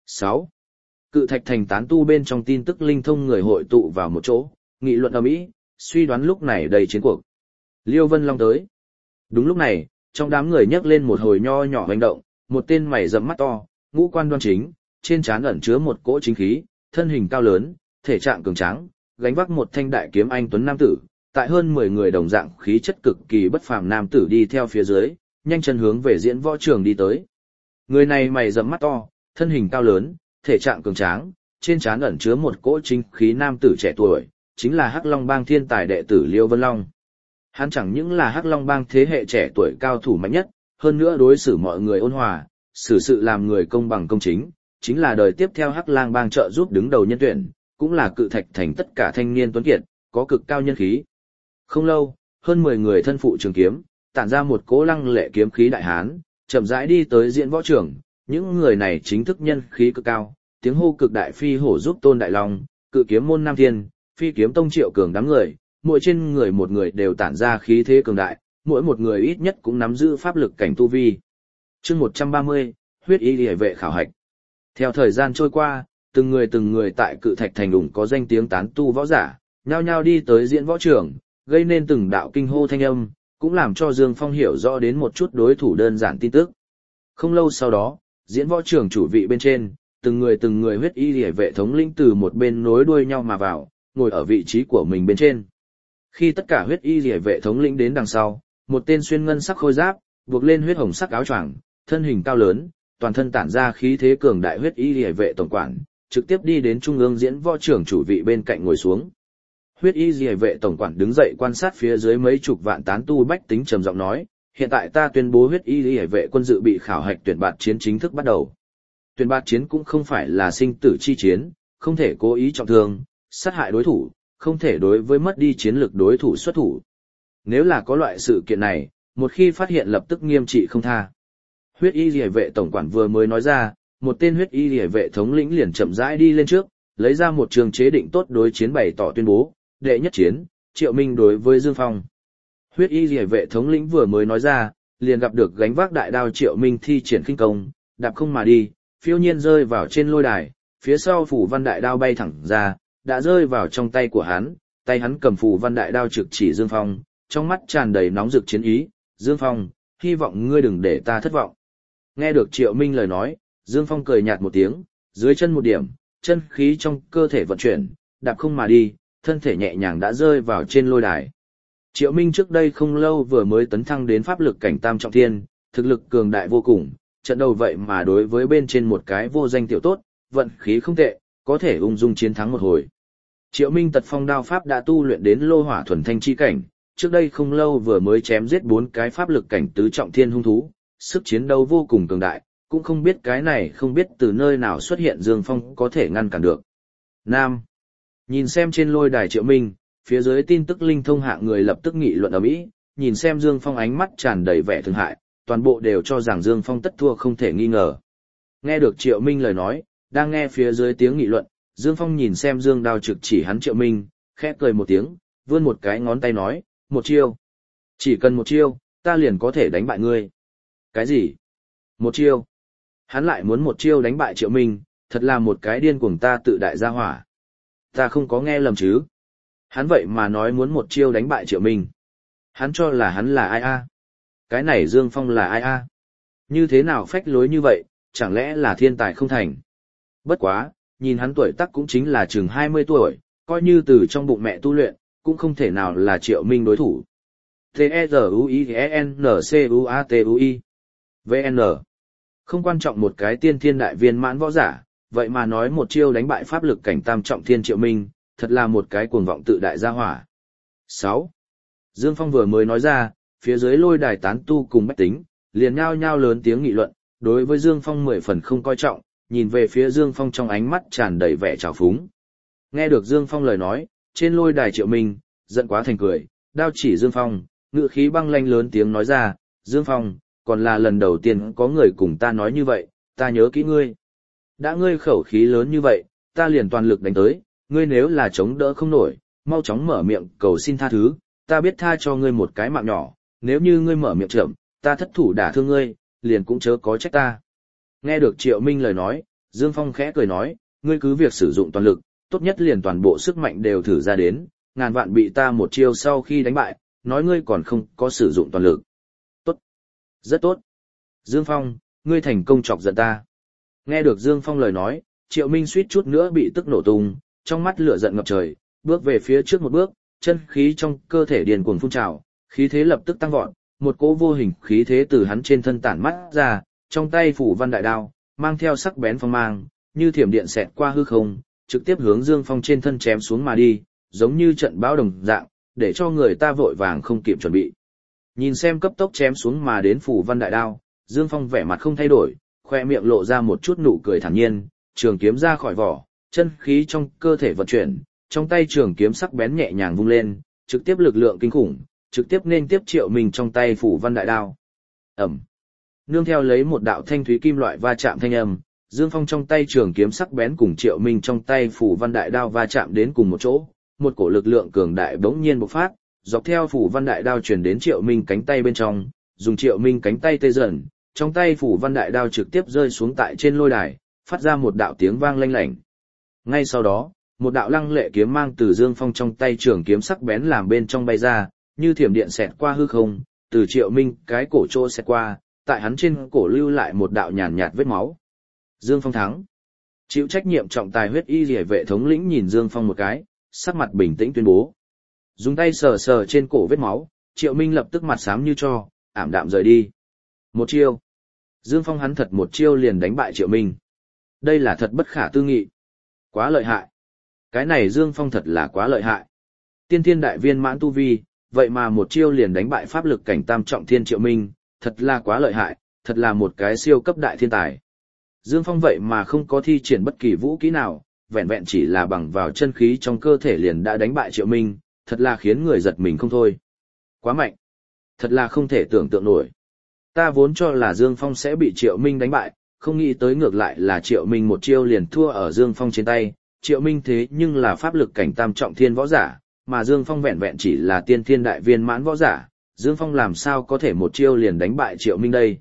6. Cự thạch thành tán tu bên trong tin tức linh thông người hội tụ vào một chỗ, nghị luận ầm ĩ, suy đoán lúc này đầy chiến cuộc. Liêu Vân Long tới. Đúng lúc này, trong đám người nhấc lên một hồi nho nhỏ hành động, một tên mày rậm mắt to, ngũ quan đoan chính, trên trán ẩn chứa một cỗ chính khí, thân hình cao lớn, thể trạng cường tráng, gánh vác một thanh đại kiếm anh tuấn nam tử, tại hơn 10 người đồng dạng khí chất cực kỳ bất phàm nam tử đi theo phía dưới, nhanh chân hướng về diễn võ trường đi tới. Người này mày rậm mắt to, thân hình cao lớn, thể trạng cường tráng, trên trán ẩn chứa một cỗ chính khí nam tử trẻ tuổi, chính là Hắc Long Bang thiên tài đệ tử Liêu Vân Long. Hắn chẳng những là Hắc Long Bang thế hệ trẻ tuổi cao thủ mạnh nhất, hơn nữa đối xử mọi người ôn hòa, xử sự làm người công bằng công chính, chính là đời tiếp theo Hắc Lang Bang trợ giúp đứng đầu nhân tuyển, cũng là cự thạch thành tất cả thanh niên tuấn kiệt, có cực cao nhân khí. Không lâu, hơn 10 người thân phụ trường kiếm, tản ra một cỗ lăng lệ kiếm khí đại hán, chậm rãi đi tới diễn võ trường, những người này chính thức nhân khí cực cao, tiếng hô cực đại phi hổ giúp Tôn Đại Long, cự kiếm môn Nam Thiên, phi kiếm tông Triệu Cường đám người, mỗi trên người một người đều tản ra khí thế cường đại, mỗi một người ít nhất cũng nắm giữ pháp lực cảnh tu vi. Chương 130, huyết y liễu vệ khảo hạch. Theo thời gian trôi qua, từng người tại cự thạch thành đủng có danh tiếng tán tu võ giả, nhao nhao đi tới diễn võ trường, gây nên từng đạo kinh hô thanh âm, cũng làm cho Dương Phong hiểu rõ đến một chút đối thủ đơn giản tin tức. Không lâu sau đó, diễn võ trường chủ vị bên trên, từng người huyết y liễu vệ thống lĩnh từ một bên nối đuôi nhau mà vào, ngồi ở vị trí của mình bên trên. Khi tất cả huyết y liễu vệ thống lĩnh đến đằng sau, một tên xuyên ngân sắc khôi giáp, buộc lên huyết hồng sắc áo choàng, thân hình cao lớn, toàn thân tản ra khí thế cường đại huyết y liễu vệ tổng quản, trực tiếp đi đến trung ương diễn võ trường chủ vị bên cạnh ngồi xuống. Huyết y liễu vệ tổng quản đứng dậy quan sát phía dưới mấy chục vạn tán tu bách tính trầm giọng nói, hiện tại ta tuyên bố huyết y liễu vệ quân dự bị khảo hạch tuyển bạt chiến chính thức bắt đầu. Tuyển bạt chiến cũng không phải là sinh tử chi chiến, không thể cố ý trọng thương, sát hại đối thủ, không thể đối với mất đi chiến lực đối thủ xuất thủ. Nếu là có loại sự kiện này, một khi phát hiện lập tức nghiêm trị không tha. Huyết y liễu vệ tổng quản vừa mới nói ra, một tên huyết y liễu vệ thống lĩnh liền chậm rãi đi lên trước, lấy ra một trường chế định tốt đối chiến bày tỏ tuyên bố, đệ nhất chiến, Triệu Minh đối với Dương Phong. Huyết y liễu vệ thống lĩnh vừa mới nói ra, liền gặp được gánh vác đại đao Triệu Minh thi triển khinh công, đạp không mà đi, phiêu nhiên rơi vào trên lôi đài, phía sau phủ văn đại đao bay thẳng ra, đã rơi vào trong tay của hắn, tay hắn cầm phủ văn đại đao trực chỉ Dương Phong, trong mắt tràn đầy nóng rực chiến ý, Dương Phong, hy vọng ngươi đừng để ta thất vọng. Nghe được Triệu Minh lời nói, Dương Phong cười nhạt một tiếng, dưới chân một điểm, chân khí trong cơ thể vận chuyển, đạp không mà đi, thân thể nhẹ nhàng đã rơi vào trên lôi đài. Triệu Minh trước đây không lâu vừa mới tấn thăng đến pháp lực cảnh tam trọng thiên, thực lực cường đại vô cùng, trận đầu vậy mà đối với bên trên một cái vô danh tiểu tốt, vận khí không tệ, có thể ung dung chiến thắng một hồi. Triệu Minh tật phong đao pháp đã tu luyện đến lô hỏa thuần thanh chi cảnh, trước đây không lâu vừa mới chém giết 4 cái pháp lực cảnh tứ trọng thiên hung thú, sức chiến đấu vô cùng cường đại, cũng không biết cái này không biết từ nơi nào xuất hiện Dương Phong có thể ngăn cản được. Nam. Nhìn xem trên lôi đài Triệu Minh, phía dưới tin tức linh thông hạng người lập tức nghị luận ầm ĩ, nhìn xem Dương Phong ánh mắt tràn đầy vẻ thương hại, toàn bộ đều cho rằng Dương Phong tất thua không thể nghi ngờ. Nghe được Triệu Minh lời nói, đang nghe phía dưới tiếng nghị luận, Dương Phong nhìn xem Dương đao trực chỉ hắn Triệu Minh, khẽ cười một tiếng, vươn một cái ngón tay nói, một chiêu. Chỉ cần một chiêu, ta liền có thể đánh bại ngươi. Cái gì? Một chiêu? Hắn lại muốn một chiêu đánh bại Triệu Minh, thật là một cái điên cuồng ta tự đại gia hỏa. Ta không có nghe lầm chứ? Hắn vậy mà nói muốn một chiêu đánh bại Triệu Minh. Hắn cho là hắn là ai a? Cái này Dương Phong là ai a? Như thế nào phách lối như vậy, chẳng lẽ là thiên tài không thành? Bất quá, nhìn hắn tuổi tác cũng chính là chừng 20 tuổi, coi như từ trong bụng mẹ tu luyện, cũng không thể nào là Triệu Minh đối thủ. T-E-Z-U-I-N-C-U-A-T-U-I VN. Không quan trọng một cái tiên thiên đại viên mãn võ giả, vậy mà nói một chiêu đánh bại pháp lực cảnh tam trọng thiên Triệu Minh, thật là một cái cuồng vọng tự đại gia hỏa. 6. Dương Phong vừa mới nói ra, phía dưới lôi đài tán tu cùng bách tính, liền nhao nhao lớn tiếng nghị luận, đối với Dương Phong 10 phần không coi trọng, nhìn về phía Dương Phong trong ánh mắt tràn đầy vẻ trào phúng. Nghe được Dương Phong lời nói, trên lôi đài Triệu Minh, giận quá thành cười, đao chỉ Dương Phong, ngữ khí băng lanh lớn tiếng nói ra, Dương Phong, còn là lần đầu tiên có người cùng ta nói như vậy, ta nhớ kỹ ngươi. Đã ngươi khẩu khí lớn như vậy, ta liền toàn lực đánh tới, ngươi nếu là chống đỡ không nổi, mau chóng mở miệng cầu xin tha thứ, ta biết tha cho ngươi một cái mạng nhỏ, nếu như ngươi mở miệng chậm, ta thất thủ đả thương ngươi, liền cũng chớ có trách ta. Nghe được Triệu Minh lời nói, Dương Phong khẽ cười nói, ngươi cứ việc sử dụng toàn lực, tốt nhất liền toàn bộ sức mạnh đều thử ra đến, ngàn vạn bị ta một chiêu sau khi đánh bại, nói ngươi còn không có sử dụng toàn lực. Tốt. Rất tốt. Dương Phong, ngươi thành công chọc giận ta. Nghe được Dương Phong lời nói, Triệu Minh suýt chút nữa bị tức nổ tung, trong mắt lửa giận ngập trời, bước về phía trước một bước, chân khí trong cơ thể điền cuồng phun trào, khí thế lập tức tăng vọt, một cỗ vô hình khí thế từ hắn trên thân tản mắt ra, trong tay phủ văn đại đao, mang theo sắc bén phong mang, như thiểm điện xẹt qua hư không, trực tiếp hướng Dương Phong trên thân chém xuống mà đi, giống như trận bão đồng dạng, để cho người ta vội vàng không kịp chuẩn bị. Nhìn xem cấp tốc chém xuống mà đến phủ văn đại đao, Dương Phong vẻ mặt không thay đổi, khoe miệng lộ ra một chút nụ cười thản nhiên, trường kiếm ra khỏi vỏ, chân khí trong cơ thể vận chuyển, trong tay trường kiếm sắc bén nhẹ nhàng vung lên, trực tiếp lực lượng kinh khủng, trực tiếp nên tiếp Triệu Minh trong tay phủ văn đại đao. Ẩm. Nương theo lấy một đạo thanh thúy kim loại va chạm thanh âm, Dương Phong trong tay trường kiếm sắc bén cùng Triệu Minh trong tay phủ văn đại đao va chạm đến cùng một chỗ, một cổ lực lượng cường đại bỗng nhiên bộc phát, dọc theo phủ văn đại đao truyền đến Triệu Minh cánh tay bên trong, dùng Triệu Minh cánh tay tê dần, trong tay phủ văn đại đao trực tiếp rơi xuống tại trên lôi đài, phát ra một đạo tiếng vang lanh lảnh. Ngay sau đó, một đạo lăng lệ kiếm mang từ Dương Phong trong tay trường kiếm sắc bén làm bên trong bay ra, như thiểm điện xẹt qua hư không, từ Triệu Minh cái cổ trô xẹt qua, tại hắn trên cổ lưu lại một đạo nhàn nhạt vết máu. Dương Phong thắng. Chịu trách nhiệm trọng tài huyết y liễu vệ thống lĩnh nhìn Dương Phong một cái, sắc mặt bình tĩnh tuyên bố. Dùng tay sờ sờ trên cổ vết máu, Triệu Minh lập tức mặt xám như tro, ảm đạm rời đi. Một chiêu. Dương Phong hắn thật một chiêu liền đánh bại Triệu Minh. Đây là thật bất khả tư nghị. Quá lợi hại. Cái này Dương Phong thật là quá lợi hại. Tiên thiên đại viên mãn tu vi, vậy mà một chiêu liền đánh bại pháp lực cảnh tam trọng thiên Triệu Minh, thật là quá lợi hại, thật là một cái siêu cấp đại thiên tài. Dương Phong vậy mà không có thi triển bất kỳ vũ kỹ nào, vẹn vẹn chỉ là bằng vào chân khí trong cơ thể liền đã đánh bại Triệu Minh, thật là khiến người giật mình không thôi. Quá mạnh. Thật là không thể tưởng tượng nổi. Ta vốn cho là Dương Phong sẽ bị Triệu Minh đánh bại, không nghĩ tới ngược lại là Triệu Minh một chiêu liền thua ở Dương Phong trên tay. Triệu Minh thế nhưng là pháp lực cảnh tam trọng thiên võ giả, mà Dương Phong vẹn vẹn chỉ là tiên thiên đại viên mãn võ giả, Dương Phong làm sao có thể một chiêu liền đánh bại Triệu Minh đây?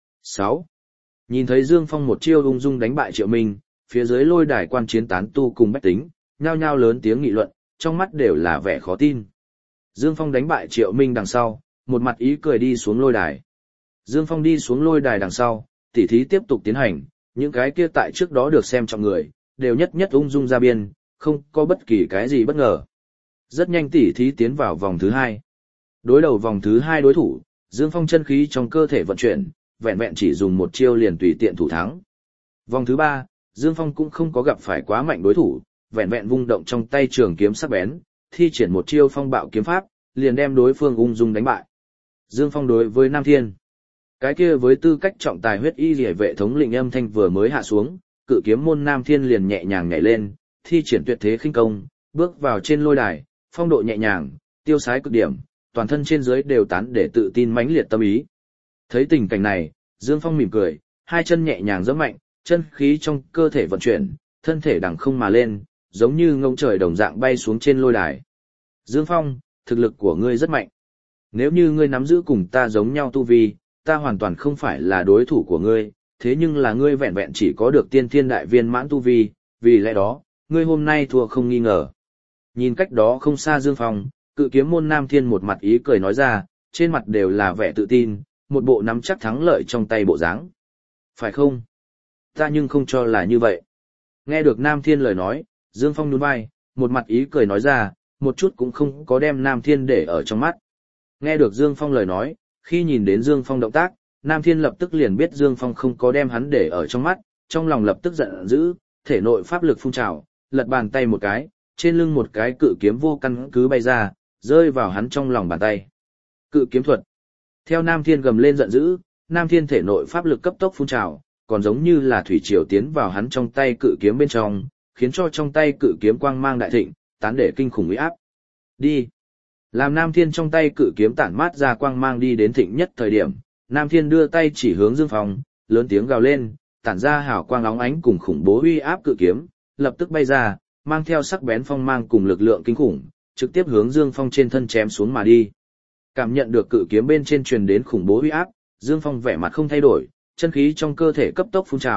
6. Nhìn thấy Dương Phong một chiêu ung dung đánh bại Triệu Minh, phía dưới lôi đài quan chiến tán tu cùng bách tính, nhao nhao lớn tiếng nghị luận, trong mắt đều là vẻ khó tin. Dương Phong đánh bại Triệu Minh đằng sau, một mặt ý cười đi xuống lôi đài. Dương Phong đi xuống lôi đài đằng sau, tỉ thí tiếp tục tiến hành, những cái kia tại trước đó được xem trọng người, đều nhất nhất ung dung ra biên, không có bất kỳ cái gì bất ngờ. Rất nhanh tỉ thí tiến vào vòng thứ 2. Đối đầu vòng thứ 2 đối thủ, Dương Phong chân khí trong cơ thể vận chuyển, vẹn vẹn chỉ dùng một chiêu liền tùy tiện thủ thắng. Vòng thứ 3, Dương Phong cũng không có gặp phải quá mạnh đối thủ, vẹn vẹn vung động trong tay trường kiếm sắc bén, thi triển một chiêu phong bạo kiếm pháp, liền đem đối phương ung dung đánh bại. Dương Phong đối với Nam Thiên. Cái kia với tư cách trọng tài huyết y liễu vệ thống lĩnh âm thanh vừa mới hạ xuống, cự kiếm môn Nam Thiên liền nhẹ nhàng nhảy lên, thi triển tuyệt thế khinh công, bước vào trên lôi đài, phong độ nhẹ nhàng, tiêu sái cực điểm, toàn thân trên dưới đều tán để tự tin mãnh liệt tâm ý. Thấy tình cảnh này, Dương Phong mỉm cười, hai chân nhẹ nhàng giẫm mạnh, chân khí trong cơ thể vận chuyển, thân thể đằng không mà lên, giống như ngông trời đồng dạng bay xuống trên lôi đài. Dương Phong, thực lực của ngươi rất mạnh. Nếu như ngươi nắm giữ cùng ta giống nhau tu vi, ta hoàn toàn không phải là đối thủ của ngươi, thế nhưng là ngươi vẹn vẹn chỉ có được tiên thiên đại viên mãn tu vi, vì lẽ đó, ngươi hôm nay thua không nghi ngờ. Nhìn cách đó không xa Dương Phong, cự kiếm môn Nam Thiên một mặt ý cười nói ra, trên mặt đều là vẻ tự tin, một bộ nắm chắc thắng lợi trong tay bộ dáng. Phải không? Ta nhưng không cho là như vậy. Nghe được Nam Thiên lời nói, Dương Phong nhún vai, một mặt ý cười nói ra, một chút cũng không có đem Nam Thiên để ở trong mắt. Nghe được Dương Phong lời nói, khi nhìn đến Dương Phong động tác, Nam Thiên lập tức liền biết Dương Phong không có đem hắn để ở trong mắt, trong lòng lập tức giận dữ, thể nội pháp lực phun trào, lật bàn tay một cái, trên lưng một cái cự kiếm vô căn cứ bay ra, rơi vào hắn trong lòng bàn tay. Cự kiếm thuật. Theo Nam Thiên gầm lên giận dữ, Nam Thiên thể nội pháp lực cấp tốc phun trào, còn giống như là thủy triều tiến vào hắn trong tay cự kiếm bên trong, khiến cho trong tay cự kiếm quang mang đại thịnh, tán để kinh khủng uy áp. Đi. Làm Nam Thiên trong tay cự kiếm tản mát ra quang mang đi đến thịnh nhất thời điểm, Nam Thiên đưa tay chỉ hướng Dương Phong, lớn tiếng gào lên, tản ra hào quang óng ánh cùng khủng bố uy áp cự kiếm, lập tức bay ra, mang theo sắc bén phong mang cùng lực lượng kinh khủng, trực tiếp hướng Dương Phong trên thân chém xuống mà đi. Cảm nhận được cự kiếm bên trên truyền đến khủng bố uy áp, Dương Phong vẻ mặt không thay đổi, chân khí trong cơ thể cấp tốc phun trào,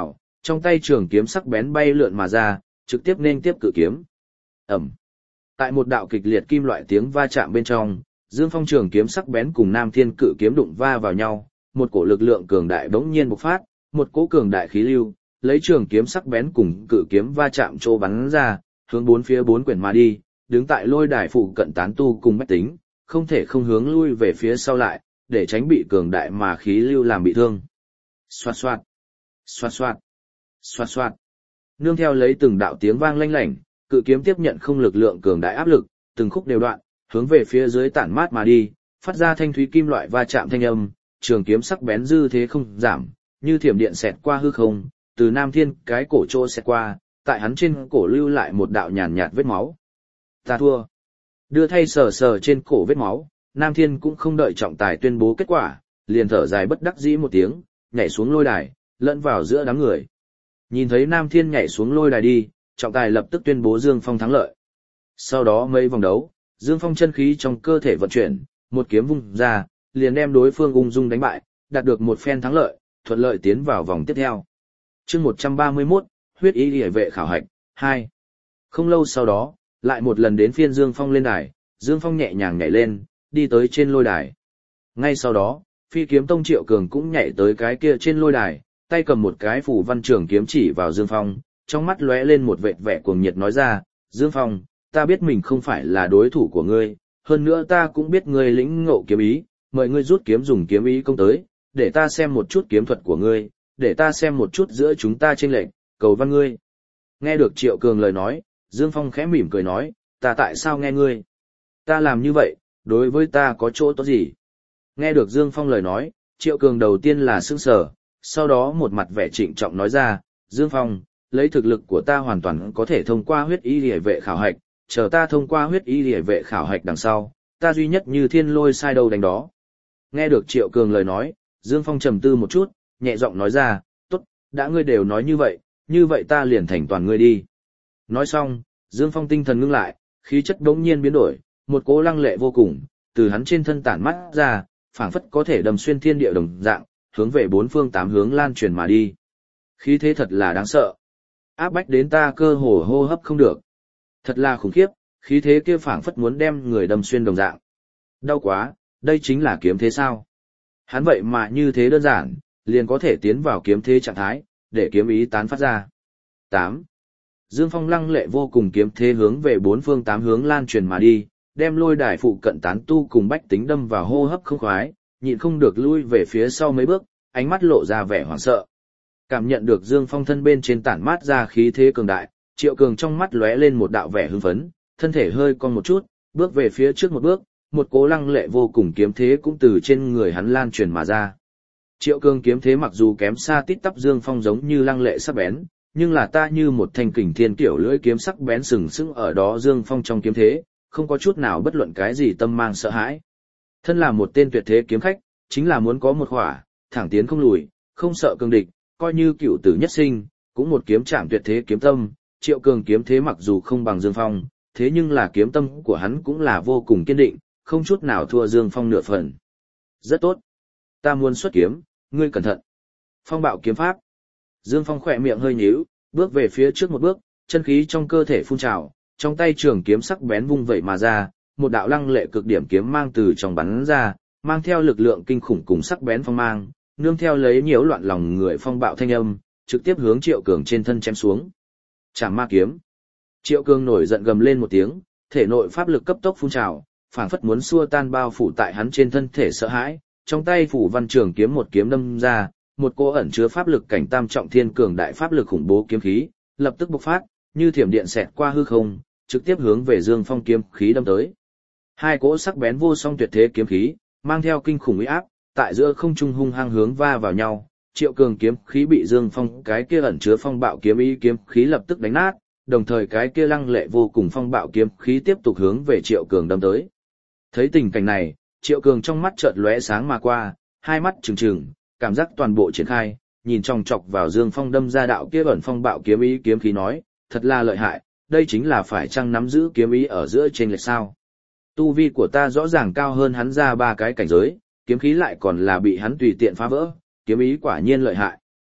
trong tay trường kiếm sắc bén bay lượn mà ra, trực tiếp nên tiếp cự kiếm. Ẩm. Tại một đạo kịch liệt kim loại tiếng va chạm bên trong, Dương Phong trường kiếm sắc bén cùng Nam Thiên cự kiếm đụng va vào nhau, một cổ lực lượng cường đại bỗng nhiên bộc phát, một cỗ cường đại khí lưu, lấy trường kiếm sắc bén cùng cự kiếm va chạm chỗ bắn ra, hướng bốn phía bốn quyển mà đi, đứng tại lôi đài phụ cận tán tu cùng bách tính, không thể không hướng lui về phía sau lại, để tránh bị cường đại mà khí lưu làm bị thương. Xoạt xoạt, xoạt xoạt, xoạt xoạt. Nương theo lấy từng đạo tiếng vang lanh lảnh, cự kiếm tiếp nhận không lực lượng cường đại áp lực, từng khúc đều đoạn, hướng về phía dưới tản mát mà đi, phát ra thanh thúy kim loại va chạm thanh âm, trường kiếm sắc bén dư thế không giảm, như thiểm điện xẹt qua hư không, từ Nam Thiên cái cổ trô xẹt qua, tại hắn trên cổ lưu lại một đạo nhàn nhạt vết máu. Ta thua. Đưa thay sờ sờ trên cổ vết máu, Nam Thiên cũng không đợi trọng tài tuyên bố kết quả, liền thở dài bất đắc dĩ một tiếng, nhảy xuống lôi đài, lẫn vào giữa đám người. Nhìn thấy Nam Thiên nhảy xuống lôi đài đi, trọng tài lập tức tuyên bố Dương Phong thắng lợi. Sau đó mấy vòng đấu, Dương Phong chân khí trong cơ thể vận chuyển, một kiếm vung ra, liền đem đối phương ung dung đánh bại, đạt được một phen thắng lợi, thuận lợi tiến vào vòng tiếp theo. Chương 131, huyết y liễu vệ khảo hạch 2. Không lâu sau đó, lại một lần đến phiên Dương Phong lên đài, Dương Phong nhẹ nhàng nhảy lên, đi tới trên lôi đài. Ngay sau đó, Phi Kiếm Tông Triệu Cường cũng nhảy tới cái kia trên lôi đài, tay cầm một cái phủ văn trường kiếm chỉ vào Dương Phong, trong mắt lóe lên một vệt vẻ cuồng nhiệt nói ra, Dương Phong, ta biết mình không phải là đối thủ của ngươi, hơn nữa ta cũng biết ngươi lĩnh ngộ kiếm ý, mời ngươi rút kiếm dùng kiếm ý công tới, để ta xem một chút kiếm thuật của ngươi, để ta xem một chút giữa chúng ta chênh lệch, cầu văn ngươi. Nghe được Triệu Cường lời nói, Dương Phong khẽ mỉm cười nói, ta tại sao nghe ngươi? Ta làm như vậy, đối với ta có chỗ tốt gì? Nghe được Dương Phong lời nói, Triệu Cường đầu tiên là sững sờ, sau đó một mặt vẻ trịnh trọng nói ra, Dương Phong, lấy thực lực của ta hoàn toàn có thể thông qua huyết y liễu vệ khảo hạch, chờ ta thông qua huyết y liễu vệ khảo hạch đằng sau, ta duy nhất như thiên lôi sai đâu đánh đó. Nghe được Triệu Cường lời nói, Dương Phong trầm tư một chút, nhẹ giọng nói ra, tốt, đã ngươi đều nói như vậy ta liền thành toàn ngươi đi. Nói xong, Dương Phong tinh thần ngưng lại, khí chất đống nhiên biến đổi, một cỗ lăng lệ vô cùng, từ hắn trên thân tản mắt ra, phảng phất có thể đâm xuyên thiên địa đồng dạng, hướng về bốn phương tám hướng lan truyền mà đi. Khí thế thật là đáng sợ. Áp bách đến ta cơ hồ hô hấp không được. Thật là khủng khiếp, khí thế kia phảng phất muốn đem người đâm xuyên đồng dạng. Đau quá, đây chính là kiếm thế sao? Hắn vậy mà như thế đơn giản, liền có thể tiến vào kiếm thế trạng thái, để kiếm ý tán phát ra. 8. Dương Phong lăng lệ vô cùng kiếm thế hướng về bốn phương tám hướng lan truyền mà đi, đem lôi đài phụ cận tán tu cùng bách tính đâm vào hô hấp không khoái, nhịn không được lui về phía sau mấy bước, ánh mắt lộ ra vẻ hoảng sợ. Cảm nhận được Dương Phong thân bên trên tản mát ra khí thế cường đại, Triệu Cường trong mắt lóe lên một đạo vẻ hưng phấn, thân thể hơi cong một chút, bước về phía trước một bước, một cỗ lăng lệ vô cùng kiếm thế cũng từ trên người hắn lan truyền mà ra. Triệu Cường kiếm thế mặc dù kém xa tít tắp Dương Phong giống như lăng lệ sắc bén, nhưng là ta như một thanh kình thiên kiểu lưỡi kiếm sắc bén sừng sững ở đó Dương Phong trong kiếm thế, không có chút nào bất luận cái gì tâm mang sợ hãi. Thân là một tên tuyệt thế kiếm khách, chính là muốn có một khỏa, thẳng tiến không lùi, không sợ cường địch, coi như cựu tử nhất sinh, cũng một kiếm chạm tuyệt thế kiếm tâm. Triệu Cường kiếm thế mặc dù không bằng Dương Phong, thế nhưng là kiếm tâm của hắn cũng là vô cùng kiên định, không chút nào thua Dương Phong nửa phần. Rất tốt. Ta muốn xuất kiếm, ngươi cẩn thận. Phong bạo kiếm pháp. Dương Phong khỏe miệng hơi nhíu, bước về phía trước một bước, chân khí trong cơ thể phun trào, trong tay trường kiếm sắc bén vung vẩy mà ra, một đạo lăng lệ cực điểm kiếm mang từ trong bắn ra, mang theo lực lượng kinh khủng cùng sắc bén phong mang, nương theo lấy nhiễu loạn lòng người phong bạo thanh âm, trực tiếp hướng Triệu Cường trên thân chém xuống. Trảm ma kiếm. Triệu Cường nổi giận gầm lên một tiếng, thể nội pháp lực cấp tốc phun trào, phảng phất muốn xua tan bao phủ tại hắn trên thân thể sợ hãi, trong tay phủ văn trường kiếm một kiếm đâm ra, một cỗ ẩn chứa pháp lực cảnh tam trọng thiên cường đại pháp lực khủng bố kiếm khí, lập tức bộc phát, như thiểm điện xẹt qua hư không, trực tiếp hướng về Dương Phong kiếm khí đâm tới. Hai cỗ sắc bén vô song tuyệt thế kiếm khí, mang theo kinh khủng uy áp, tại giữa không trung hung hăng hướng va vào nhau. Triệu Cường kiếm khí bị Dương Phong cái kia ẩn chứa phong bạo kiếm ý kiếm khí lập tức đánh nát, đồng thời cái kia lăng lệ vô cùng phong bạo kiếm khí tiếp tục hướng về Triệu Cường đâm tới. Thấy tình cảnh này, Triệu Cường trong mắt chợt lóe sáng mà qua, hai mắt trừng trừng, cảm giác toàn bộ triển khai, nhìn chòng chọc vào Dương Phong đâm ra đạo kia ẩn phong bạo kiếm ý kiếm khí nói, thật là lợi hại, đây chính là phải chăng nắm giữ kiếm ý ở giữa trên lệch sao? Tu vi của ta rõ ràng cao hơn hắn ra 3 cái cảnh giới, kiếm khí lại còn là bị hắn tùy tiện phá vỡ, kiếm ý quả nhiên lợi hại.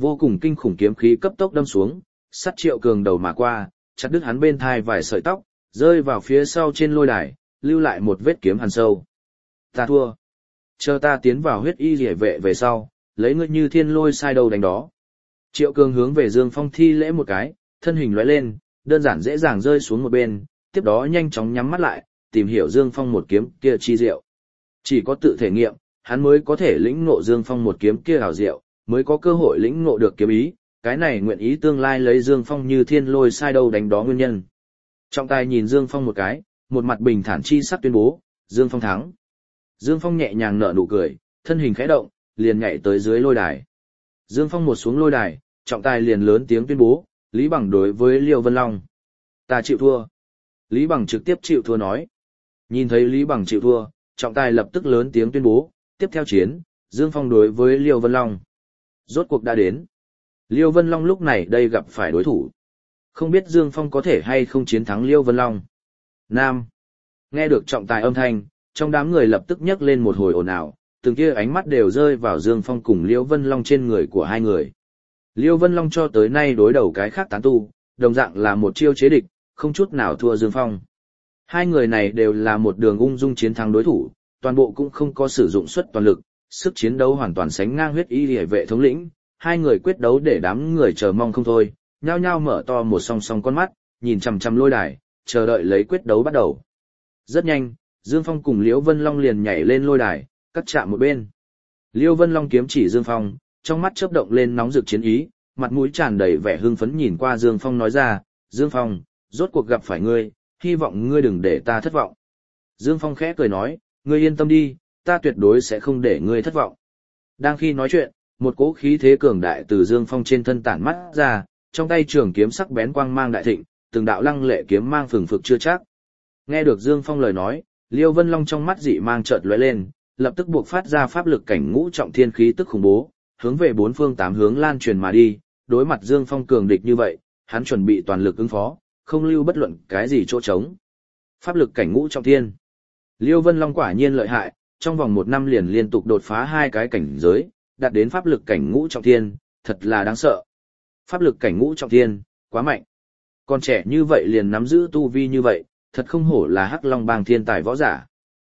Vô cùng kinh khủng kiếm khí cấp tốc đâm xuống, sắt Triệu Cường đầu mà qua, chặt đứt hắn bên thai vài sợi tóc, rơi vào phía sau trên lôi đài, lưu lại một vết kiếm hằn sâu. Ta thua. Chờ ta tiến vào huyết y rỉa vệ về sau, lấy ngươi như thiên lôi sai đầu đánh đó. Triệu Cường hướng về Dương Phong thi lễ một cái, thân hình lóe lên, đơn giản dễ dàng rơi xuống một bên, tiếp đó nhanh chóng nhắm mắt lại, tìm hiểu Dương Phong một kiếm kia chi diệu. Chỉ có tự thể nghiệm, hắn mới có thể lĩnh ngộ Dương Phong một kiếm kia hảo diệu, mới có cơ hội lĩnh ngộ được kiếm ý, cái này nguyện ý tương lai lấy Dương Phong như thiên lôi sai đâu đánh đó nguyên nhân. Trọng tài nhìn Dương Phong một cái, một mặt bình thản chi sắc tuyên bố, Dương Phong thắng. Dương Phong nhẹ nhàng nở nụ cười, thân hình khẽ động, liền nhảy tới dưới lôi đài. Dương Phong một xuống lôi đài, trọng tài liền lớn tiếng tuyên bố, Lý Bằng đối với Liêu Vân Long. Ta chịu thua. Lý Bằng trực tiếp chịu thua nói. Nhìn thấy Lý Bằng chịu thua, trọng tài lập tức lớn tiếng tuyên bố, tiếp theo chiến, Dương Phong đối với Liêu Vân Long. Rốt cuộc đã đến. Liêu Vân Long lúc này đây gặp phải đối thủ. Không biết Dương Phong có thể hay không chiến thắng Liêu Vân Long. Nam. Nghe được trọng tài âm thanh, trong đám người lập tức nhấc lên một hồi ồn ào, từng kia ánh mắt đều rơi vào Dương Phong cùng Liêu Vân Long trên người của hai người. Liêu Vân Long cho tới nay đối đầu cái khác tán tu, đồng dạng là một chiêu chế địch, không chút nào thua Dương Phong. Hai người này đều là một đường ung dung chiến thắng đối thủ, toàn bộ cũng không có sử dụng suất toàn lực, sức chiến đấu hoàn toàn sánh ngang huyết y liễu vệ thống lĩnh. Hai người quyết đấu để đám người chờ mong không thôi, nhao nhao mở to một song song con mắt, nhìn chằm chằm lôi đài, chờ đợi lấy quyết đấu bắt đầu. Rất nhanh, Dương Phong cùng Liễu Vân Long liền nhảy lên lôi đài, cắt chạm một bên. Liễu Vân Long kiếm chỉ Dương Phong, trong mắt chớp động lên nóng rực chiến ý, mặt mũi tràn đầy vẻ hưng phấn nhìn qua Dương Phong nói ra, Dương Phong, rốt cuộc gặp phải ngươi, hy vọng ngươi đừng để ta thất vọng. Dương Phong khẽ cười nói, ngươi yên tâm đi, ta tuyệt đối sẽ không để ngươi thất vọng. Đang khi nói chuyện, một cỗ khí thế cường đại từ Dương Phong trên thân tản mắt ra, trong tay trường kiếm sắc bén quang mang đại thịnh, từng đạo lăng lệ kiếm mang phừng phực chưa chắc. Nghe được Dương Phong lời nói, Liêu Vân Long trong mắt dị mang chợt lóe lên, lập tức buộc phát ra pháp lực cảnh ngũ trọng thiên khí tức khủng bố, hướng về bốn phương tám hướng lan truyền mà đi. Đối mặt Dương Phong cường địch như vậy, hắn chuẩn bị toàn lực ứng phó, không lưu bất luận cái gì chỗ trống. Pháp lực cảnh ngũ trọng thiên. Liêu Vân Long quả nhiên lợi hại, trong vòng một năm liền liên tục đột phá hai cái cảnh giới, đạt đến pháp lực cảnh ngũ trọng thiên, thật là đáng sợ. Pháp lực cảnh ngũ trọng thiên, quá mạnh. Còn trẻ như vậy liền nắm giữ tu vi như vậy, thật không hổ là Hắc Long Bang thiên tài võ giả.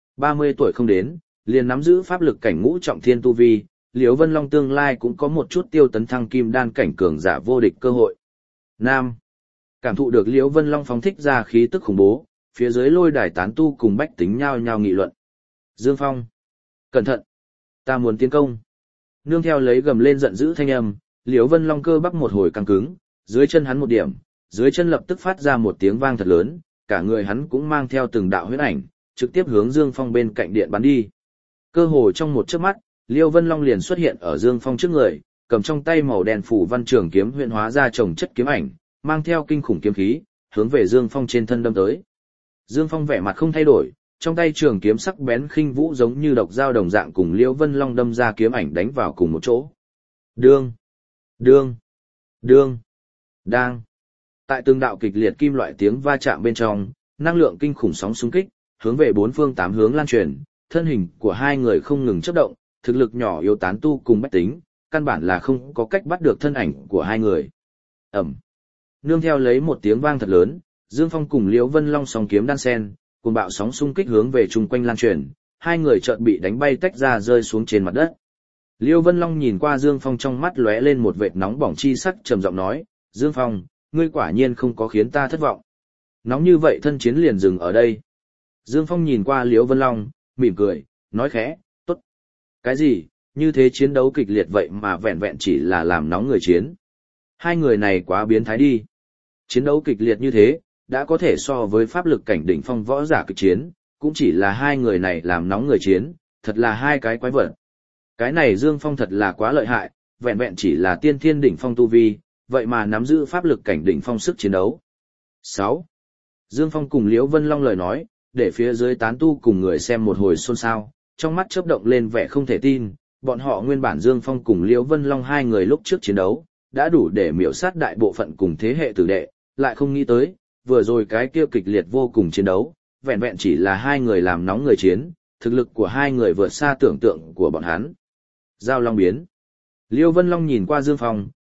30 tuổi không đến, liền nắm giữ pháp lực cảnh ngũ trọng thiên tu vi, Liễu Vân Long tương lai cũng có một chút tiêu tấn thăng kim đan cảnh cường giả vô địch cơ hội. Nam. Cảm thụ được Liễu Vân Long phóng thích ra khí tức khủng bố, phía dưới lôi đài tán tu cùng bách tính nhao nhao nghị luận. Dương Phong. Cẩn thận. Ta muốn tiến công. Nương theo lấy gầm lên giận dữ thanh âm, Liễu Vân Long cơ bắp một hồi căng cứng, dưới chân hắn một điểm, dưới chân lập tức phát ra một tiếng vang thật lớn, cả người hắn cũng mang theo từng đạo huyết ảnh, trực tiếp hướng Dương Phong bên cạnh điện bắn đi. Cơ hồ trong một chớp mắt, Liêu Vân Long liền xuất hiện ở Dương Phong trước người, cầm trong tay màu đen phủ văn trường kiếm huyễn hóa ra chồng chất kiếm ảnh, mang theo kinh khủng kiếm khí, hướng về Dương Phong trên thân đâm tới. Dương Phong vẻ mặt không thay đổi, trong tay trường kiếm sắc bén khinh vũ giống như độc dao đồng dạng cùng Liêu Vân Long đâm ra kiếm ảnh đánh vào cùng một chỗ. Đương, đương, đương, đang. Tại từng đạo kịch liệt kim loại tiếng va chạm bên trong, năng lượng kinh khủng sóng xung kích, hướng về bốn phương tám hướng lan truyền, thân hình của hai người không ngừng chớp động, thực lực nhỏ yếu tán tu cùng bách tính, căn bản là không có cách bắt được thân ảnh của hai người. Ẩm. Nương theo lấy một tiếng vang thật lớn, Dương Phong cùng Liễu Vân Long song kiếm đan sen, cùng bạo sóng xung kích hướng về chung quanh lan truyền, hai người chợt bị đánh bay tách ra rơi xuống trên mặt đất. Liễu Vân Long nhìn qua Dương Phong trong mắt lóe lên một vệt nóng bỏng chi sắc trầm giọng nói, Dương Phong, ngươi quả nhiên không có khiến ta thất vọng. Nóng như vậy thân chiến liền dừng ở đây. Dương Phong nhìn qua Liễu Vân Long, mỉm cười, nói khẽ, tốt. Cái gì, như thế chiến đấu kịch liệt vậy mà vẹn vẹn chỉ là làm nóng người chiến. Hai người này quá biến thái đi. Chiến đấu kịch liệt như thế, đã có thể so với pháp lực cảnh đỉnh phong võ giả kịch chiến, cũng chỉ là hai người này làm nóng người chiến, thật là hai cái quái vật. Cái này Dương Phong thật là quá lợi hại, vẹn vẹn chỉ là tiên thiên đỉnh phong tu vi, vậy mà nắm giữ pháp lực cảnh đỉnh phong sức chiến đấu. 6. Dương Phong cùng Liễu Vân Long lời nói, để phía dưới tán tu cùng người xem một hồi xôn xao, trong mắt chớp động lên vẻ không thể tin, bọn họ nguyên bản Dương Phong cùng Liễu Vân Long hai người lúc trước chiến đấu, đã đủ để miểu sát đại bộ phận cùng thế hệ tử đệ, lại không nghĩ tới, vừa rồi cái kia kịch liệt vô cùng chiến đấu, vẹn vẹn chỉ là hai người làm nóng người chiến, thực lực của hai người vượt xa tưởng tượng của bọn hắn. Giao Long biến. Liễu Vân Long nhìn qua Dương Phong,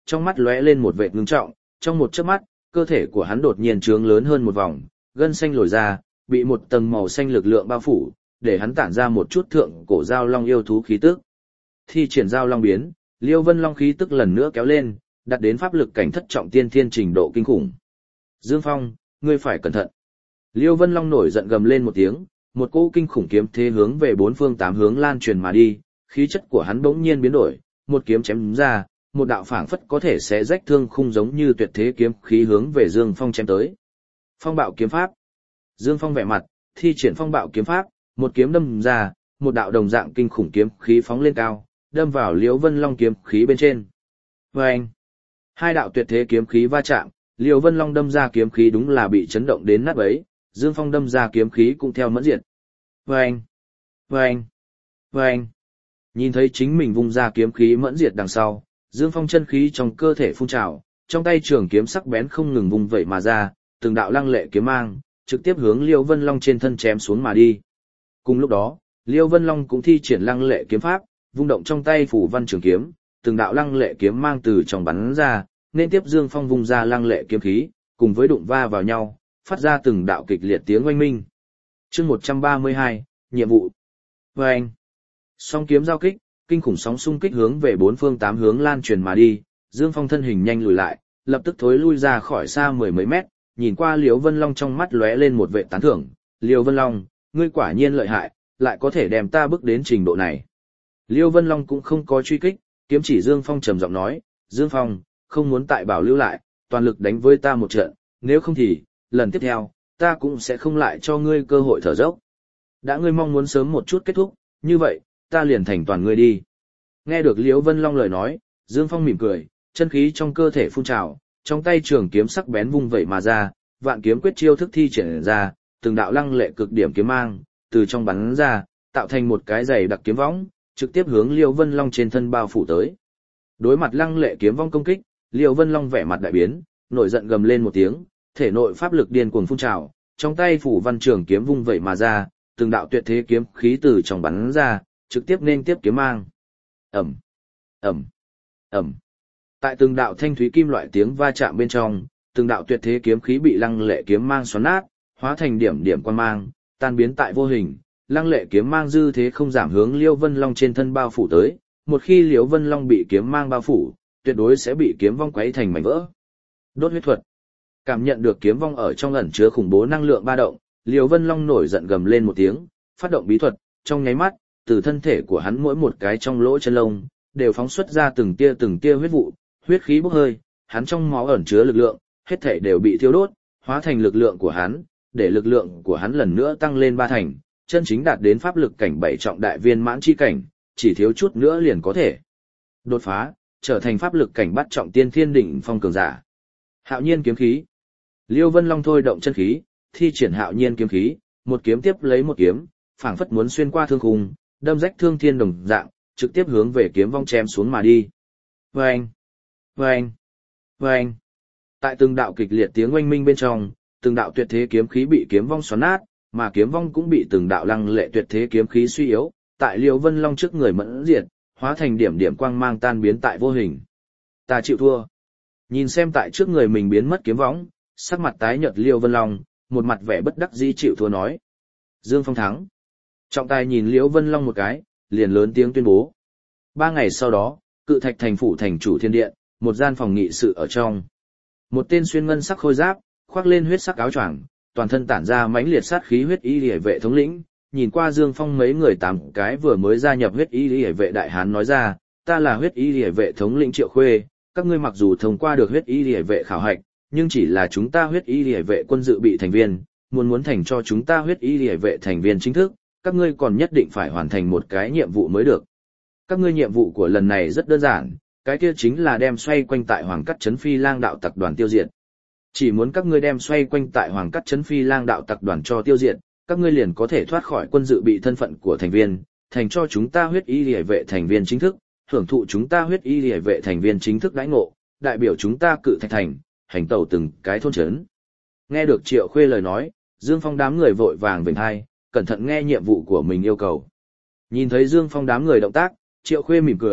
trong mắt lóe lên một vệt ngưng trọng, trong một chớp mắt, cơ thể của hắn đột nhiên trướng lớn hơn một vòng, gân xanh lồi ra, bị một tầng màu xanh lực lượng bao phủ, để hắn tản ra một chút thượng cổ giao long yêu thú khí tức. Thi triển giao long biến, Liêu Vân Long khí tức lần nữa kéo lên, đạt đến pháp lực cảnh thất trọng tiên thiên trình độ kinh khủng. Dương Phong, ngươi phải cẩn thận. Liêu Vân Long nổi giận gầm lên một tiếng, một cỗ kinh khủng kiếm thế hướng về bốn phương tám hướng lan truyền mà đi, khí chất của hắn bỗng nhiên biến đổi, một kiếm chém ra, một đạo phảng phất có thể sẽ rách thương khung giống như tuyệt thế kiếm khí hướng về Dương Phong chém tới. Phong bạo kiếm pháp. Dương Phong vẻ mặt, thi triển phong bạo kiếm pháp, một kiếm đâm ra, một đạo đồng dạng kinh khủng kiếm khí phóng lên cao, đâm vào Liễu Vân Long kiếm khí bên trên. Vâng! Hai đạo tuyệt thế kiếm khí va chạm, Liễu Vân Long đâm ra kiếm khí đúng là bị chấn động đến nát bấy, Dương Phong đâm ra kiếm khí cũng theo mẫn diệt. Vâng! Vâng! Vâng! Nhìn thấy chính mình vung ra kiếm khí mẫn diệt đằng sau, Dương Phong chân khí trong cơ thể phun trào, trong tay trường kiếm sắc bén không ngừng vung vậy mà ra, từng đạo lăng lệ kiếm mang, trực tiếp hướng Liêu Vân Long trên thân chém xuống mà đi. Cùng lúc đó, Liêu Vân Long cũng thi triển lăng lệ kiếm pháp, vung động trong tay phủ văn trường kiếm, từng đạo lăng lệ kiếm mang từ trong bắn ra, nên tiếp Dương Phong vung ra lăng lệ kiếm khí, cùng với đụng va vào nhau, phát ra từng đạo kịch liệt tiếng oanh minh. Chương 132, nhiệm vụ. Vâng! Song kiếm giao kích, kinh khủng sóng xung kích hướng về bốn phương tám hướng lan truyền mà đi, Dương Phong thân hình nhanh lùi lại, lập tức thối lui ra khỏi xa mười mấy mét, nhìn qua Liễu Vân Long trong mắt lóe lên một vẻ tán thưởng, "Liễu Vân Long, ngươi quả nhiên lợi hại, lại có thể đem ta bước đến trình độ này." Liễu Vân Long cũng không có truy kích, kiếm chỉ Dương Phong trầm giọng nói, "Dương Phong, không muốn tại bảo lưu lại, toàn lực đánh với ta một trận, nếu không thì, lần tiếp theo, ta cũng sẽ không lại cho ngươi cơ hội thở dốc. Đã ngươi mong muốn sớm một chút kết thúc, như vậy, ta liền thành toàn ngươi đi." Nghe được Liễu Vân Long lời nói, Dương Phong mỉm cười, chân khí trong cơ thể phun trào, trong tay trường kiếm sắc bén vung vậy mà ra, vạn kiếm quyết chiêu thức thi triển ra, từng đạo lăng lệ cực điểm kiếm mang, từ trong bắn ra, tạo thành một cái dày đặc kiếm võng, trực tiếp hướng Liễu Vân Long trên thân bao phủ tới. Đối mặt lăng lệ kiếm vong công kích, Liễu Vân Long vẻ mặt đại biến, nổi giận gầm lên một tiếng, thể nội pháp lực điên cuồng phun trào, trong tay phủ văn trường kiếm vung vậy mà ra, từng đạo tuyệt thế kiếm khí từ trong bắn ra, trực tiếp nên tiếp kiếm mang. Ầm, ầm, ầm. Tại từng đạo thanh thúy kim loại tiếng va chạm bên trong, từng đạo tuyệt thế kiếm khí bị lăng lệ kiếm mang xoắn nát, hóa thành điểm điểm quang mang, tan biến tại vô hình. Lăng lệ kiếm mang dư thế không giảm hướng Liễu Vân Long trên thân bao phủ tới, một khi Liễu Vân Long bị kiếm mang bao phủ, tuyệt đối sẽ bị kiếm vong quấy thành mảnh vỡ. Đốt huyết thuật. Cảm nhận được kiếm vong ở trong ẩn chứa khủng bố năng lượng ba động, Liễu Vân Long nổi giận gầm lên một tiếng, phát động bí thuật, trong nháy mắt, từ thân thể của hắn mỗi một cái trong lỗ chân lông, đều phóng xuất ra từng tia huyết vụ, huyết khí bốc hơi, hắn trong máu ẩn chứa lực lượng, hết thảy đều bị thiêu đốt, hóa thành lực lượng của hắn, để lực lượng của hắn lần nữa tăng lên 3 thành, chân chính đạt đến pháp lực cảnh 7 trọng đại viên mãn chi cảnh, chỉ thiếu chút nữa liền có thể đột phá, trở thành pháp lực cảnh bắt trọng tiên thiên đỉnh phong cường giả. Hạo nhiên kiếm khí. Liêu Vân Long thôi động chân khí, thi triển hạo nhiên kiếm khí, một kiếm tiếp lấy một kiếm, phảng phất muốn xuyên qua thương khung, đâm rách thương thiên đồng dạng, trực tiếp hướng về kiếm vong chém xuống mà đi. Vâng! Vâng! Vâng! Tại từng đạo kịch liệt tiếng oanh minh bên trong, từng đạo tuyệt thế kiếm khí bị kiếm vong xoắn nát, mà kiếm vong cũng bị từng đạo lăng lệ tuyệt thế kiếm khí suy yếu, tại Liêu Vân Long trước người mẫn diệt, hóa thành điểm điểm quang mang tan biến tại vô hình. Ta chịu thua. Nhìn xem tại trước người mình biến mất kiếm vong, sắc mặt tái nhợt Liêu Vân Long, một mặt vẻ bất đắc dĩ chịu thua nói. Dương Phong thắng. Trọng tài nhìn Liễu Vân Long một cái, liền lớn tiếng tuyên bố. 3 ngày sau đó, Cự Thạch thành phủ thành chủ thiên điện, một gian phòng nghị sự ở trong. Một tên xuyên ngân sắc khôi giáp, khoác lên huyết sắc áo choàng, toàn thân tản ra mãnh liệt sát khí huyết y liễu vệ thống lĩnh, nhìn qua Dương Phong mấy người 8 cái vừa mới gia nhập huyết y liễu vệ đại hán nói ra, ta là huyết y liễu vệ thống lĩnh Triệu Khuê, các ngươi mặc dù thông qua được huyết y liễu vệ khảo hạch, nhưng chỉ là chúng ta huyết y liễu vệ quân dự bị thành viên, muốn thành cho chúng ta huyết y liễu vệ thành viên chính thức, các ngươi còn nhất định phải hoàn thành một cái nhiệm vụ mới được. Các ngươi nhiệm vụ của lần này rất đơn giản, cái kia chính là đem xoay quanh tại Hoàng Cắt Trấn Phi Lang đạo tặc đoàn tiêu diệt. Chỉ muốn các ngươi đem xoay quanh tại Hoàng Cắt Trấn Phi Lang đạo tặc đoàn cho tiêu diệt, các ngươi liền có thể thoát khỏi quân dự bị thân phận của thành viên, thành cho chúng ta huyết y liễu vệ thành viên chính thức, hưởng thụ chúng ta huyết y liễu vệ thành viên chính thức đãi ngộ, đại biểu chúng ta Cự Thạch thành, hành tẩu từng cái thôn trấn. Nghe được Triệu Khuê lời nói, Dương Phong đám người vội vàng vểnh hai, cẩn thận nghe nhiệm vụ của mình yêu cầu. Nhìn thấy Dương Phong đám người động tác, Triệu Khuê mỉm cười,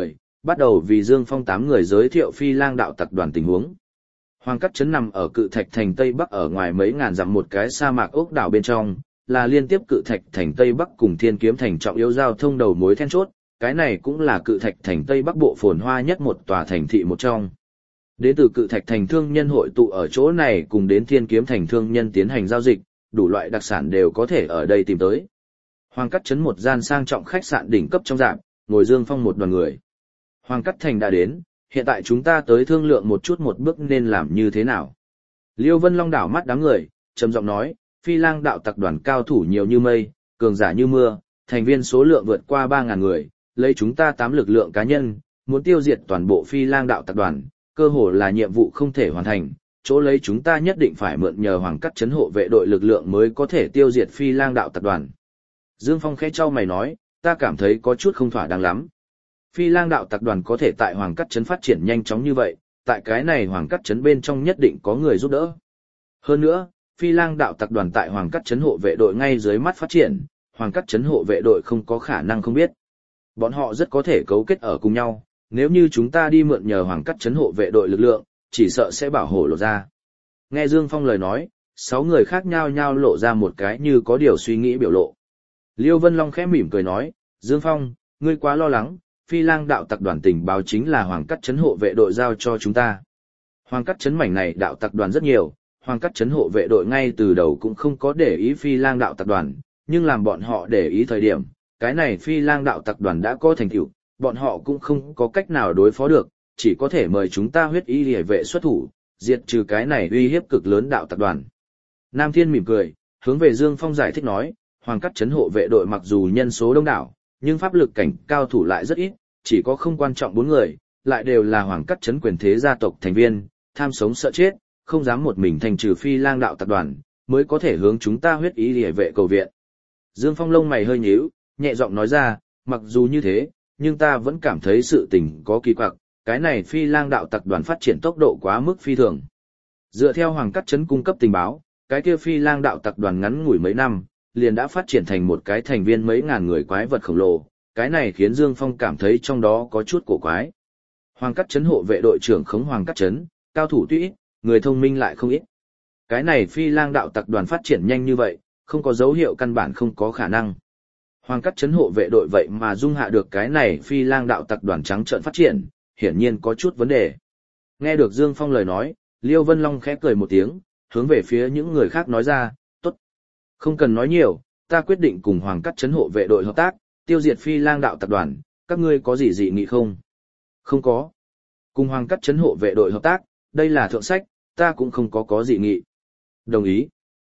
bắt đầu vì Dương Phong 8 người giới thiệu Phi Lang đạo tặc đoàn tình huống. Hoàng Cắt Trấn nằm ở Cự Thạch Thành Tây Bắc ở ngoài mấy ngàn dặm một cái sa mạc ốc đảo bên trong, là liên tiếp Cự Thạch Thành Tây Bắc cùng Thiên Kiếm Thành trọng yếu giao thông đầu mối then chốt, cái này cũng là Cự Thạch Thành Tây Bắc bộ phồn hoa nhất một tòa thành thị một trong. Đến từ Cự Thạch Thành thương nhân hội tụ ở chỗ này cùng đến Thiên Kiếm Thành thương nhân tiến hành giao dịch, đủ loại đặc sản đều có thể ở đây tìm tới. Hoàng Cắt Trấn một gian sang trọng khách sạn đỉnh cấp trong dạp, ngồi Dương Phong một đoàn người. Hoàng Cắt Thành đã đến, hiện tại chúng ta tới thương lượng một chút một bước nên làm như thế nào. Liêu Vân Long đảo mắt đám người, trầm giọng nói, Phi Lang đạo tặc đoàn cao thủ nhiều như mây, cường giả như mưa, thành viên số lượng vượt qua 3.000 người, lấy chúng ta 8 lực lượng cá nhân, muốn tiêu diệt toàn bộ Phi Lang đạo tặc đoàn, cơ hồ là nhiệm vụ không thể hoàn thành, chỗ lấy chúng ta nhất định phải mượn nhờ Hoàng Cắt Trấn hộ vệ đội lực lượng mới có thể tiêu diệt Phi Lang đạo tặc đoàn. Dương Phong khẽ chau mày nói, ta cảm thấy có chút không thỏa đáng lắm. Phi Lang đạo tặc đoàn có thể tại Hoàng Cắt Trấn phát triển nhanh chóng như vậy, tại cái này Hoàng Cắt Trấn bên trong nhất định có người giúp đỡ. Hơn nữa, Phi Lang đạo tặc đoàn tại Hoàng Cắt Trấn hộ vệ đội ngay dưới mắt phát triển, Hoàng Cắt Trấn hộ vệ đội không có khả năng không biết. Bọn họ rất có thể cấu kết ở cùng nhau, nếu như chúng ta đi mượn nhờ Hoàng Cắt Trấn hộ vệ đội lực lượng, chỉ sợ sẽ bảo hộ lộ ra. Nghe Dương Phong lời nói, 6 người khác nhau nhau lộ ra một cái như có điều suy nghĩ biểu lộ. Liêu Vân Long khẽ mỉm cười nói, Dương Phong, ngươi quá lo lắng, Phi Lang đạo tặc đoàn tình báo chính là Hoàng Cắt Trấn hộ vệ đội giao cho chúng ta. Hoàng Cắt Trấn mảnh này đạo tặc đoàn rất nhiều, Hoàng Cắt Trấn hộ vệ đội ngay từ đầu cũng không có để ý Phi Lang đạo tặc đoàn, nhưng làm bọn họ để ý thời điểm, cái này Phi Lang đạo tặc đoàn đã có thành tựu, bọn họ cũng không có cách nào đối phó được, chỉ có thể mời chúng ta huyết y liề vệ xuất thủ, diệt trừ cái này uy hiếp cực lớn đạo tặc đoàn. Nam Thiên mỉm cười, hướng về Dương Phong giải thích nói, Hoàng Cắt Trấn hộ vệ đội mặc dù nhân số đông đảo, nhưng pháp lực cảnh cao thủ lại rất ít, chỉ có không quan trọng 4 người, lại đều là Hoàng Cắt Trấn quyền thế gia tộc thành viên, tham sống sợ chết, không dám một mình thành trừ Phi Lang đạo tặc đoàn, mới có thể hướng chúng ta huyết ý liề vệ cầu viện. Dương Phong lông mày hơi nhíu, nhẹ giọng nói ra, mặc dù như thế, nhưng ta vẫn cảm thấy sự tình có kỳ quặc, cái này Phi Lang đạo tặc đoàn phát triển tốc độ quá mức phi thường. Dựa theo Hoàng Cắt Trấn cung cấp tình báo, cái kia Phi Lang đạo tặc đoàn ngắn ngủi mấy năm, liền đã phát triển thành một cái thành viên mấy ngàn người quái vật khổng lồ, cái này khiến Dương Phong cảm thấy trong đó có chút cổ quái. Hoàng Cắt Trấn hộ vệ đội trưởng khống Hoàng Cắt Trấn, cao thủ tuy ít, người thông minh lại không ít. Cái này Phi Lang đạo tặc đoàn phát triển nhanh như vậy, không có dấu hiệu căn bản không có khả năng. Hoàng Cắt Trấn hộ vệ đội vậy mà dung hạ được cái này Phi Lang đạo tặc đoàn trắng trợn phát triển, hiển nhiên có chút vấn đề. Nghe được Dương Phong lời nói, Liêu Vân Long khẽ cười một tiếng, hướng về phía những người khác nói ra, tốt. Không cần nói nhiều, ta quyết định cùng Hoàng Cắt Trấn hộ vệ đội hợp tác, tiêu diệt Phi Lang đạo tập đoàn, các ngươi có gì dị nghị không? Không có. Cùng Hoàng Cắt Trấn hộ vệ đội hợp tác, đây là thượng sách, ta cũng không có dị nghị. Đồng ý.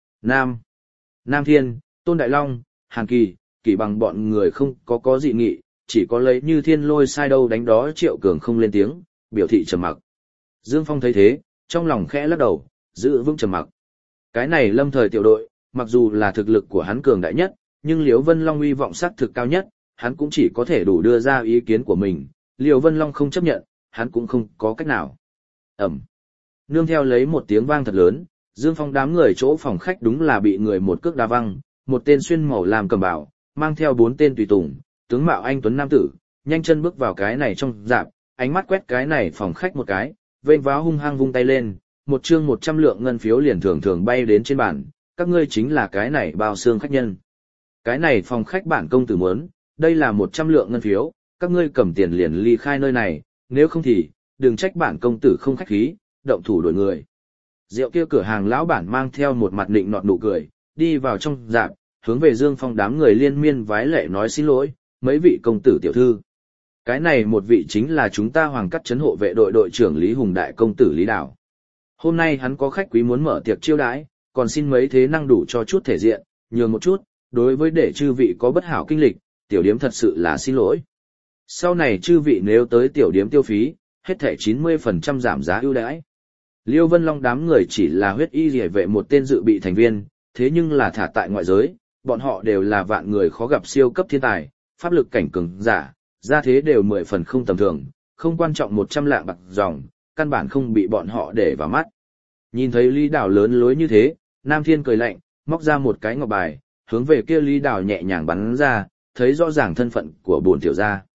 Nam Thiên, Tôn Đại Long, Hàn Kỳ, Kỳ Bằng bọn người không có dị nghị, chỉ có lấy Như Thiên Lôi sai đâu đánh đó Triệu Cường không lên tiếng, biểu thị trầm mặc. Dương Phong thấy thế, trong lòng khẽ lắc đầu, giữ vững trầm mặc. Cái này lâm thời tiểu đội, mặc dù là thực lực của hắn cường đại nhất, nhưng Liễu Vân Long uy vọng sắc thực cao nhất, hắn cũng chỉ có thể đủ đưa ra ý kiến của mình, Liễu Vân Long không chấp nhận, hắn cũng không có cách nào. Nương theo lấy một tiếng vang thật lớn, Dương Phong đám người chỗ phòng khách đúng là bị người một cước đá văng, một tên xuyên màu làm cầm bảo, mang theo 4 tên tùy tùng, tướng mạo anh tuấn nam tử, nhanh chân bước vào cái này trong dạp, ánh mắt quét cái này phòng khách một cái, vênh váo hung hăng vung tay lên, một chương 100 lượng ngân phiếu liền thường bay đến trên bàn, các ngươi chính là cái này bao xương khách nhân. Cái này phòng khách bản công tử muốn, đây là 100 lượng ngân phiếu, các ngươi cầm tiền liền ly khai nơi này, nếu không thì, đừng trách bản công tử không khách khí, động thủ đuổi người. Rượu kia cửa hàng lão bản mang theo một mặt nịnh nọt nụ cười, đi vào trong dạp, hướng về Dương Phong đám người liên miên vái lệ nói xin lỗi, mấy vị công tử tiểu thư. Cái này một vị chính là chúng ta Hoàng Cắt Trấn hộ vệ đội đội trưởng Lý Hùng đại công tử Lý Đảo. Hôm nay hắn có khách quý muốn mở tiệc chiêu đãi, còn xin mấy thế năng đủ cho chút thể diện, nhường một chút, đối với để chư vị có bất hảo kinh lịch, tiểu điếm thật sự là xin lỗi. Sau này chư vị nếu tới tiểu điếm tiêu phí, hết thảy 90% giảm giá ưu đãi. Liêu Vân Long đám người chỉ là huyết y liề vệ một tên dự bị thành viên, thế nhưng là thả tại ngoại giới, bọn họ đều là vạn người khó gặp siêu cấp thiên tài, pháp lực cảnh cường giả, gia thế đều 10 phần không tầm thường, không quan trọng 100 lạng bạc dòng, căn bản không bị bọn họ để vào mắt. Nhìn thấy Lý Đảo lớn lối như thế, Nam Thiên cười lạnh, móc ra một cái ngọc bài, hướng về kia Lý Đảo nhẹ nhàng bắn ra, thấy rõ ràng thân phận của bổn tiểu gia.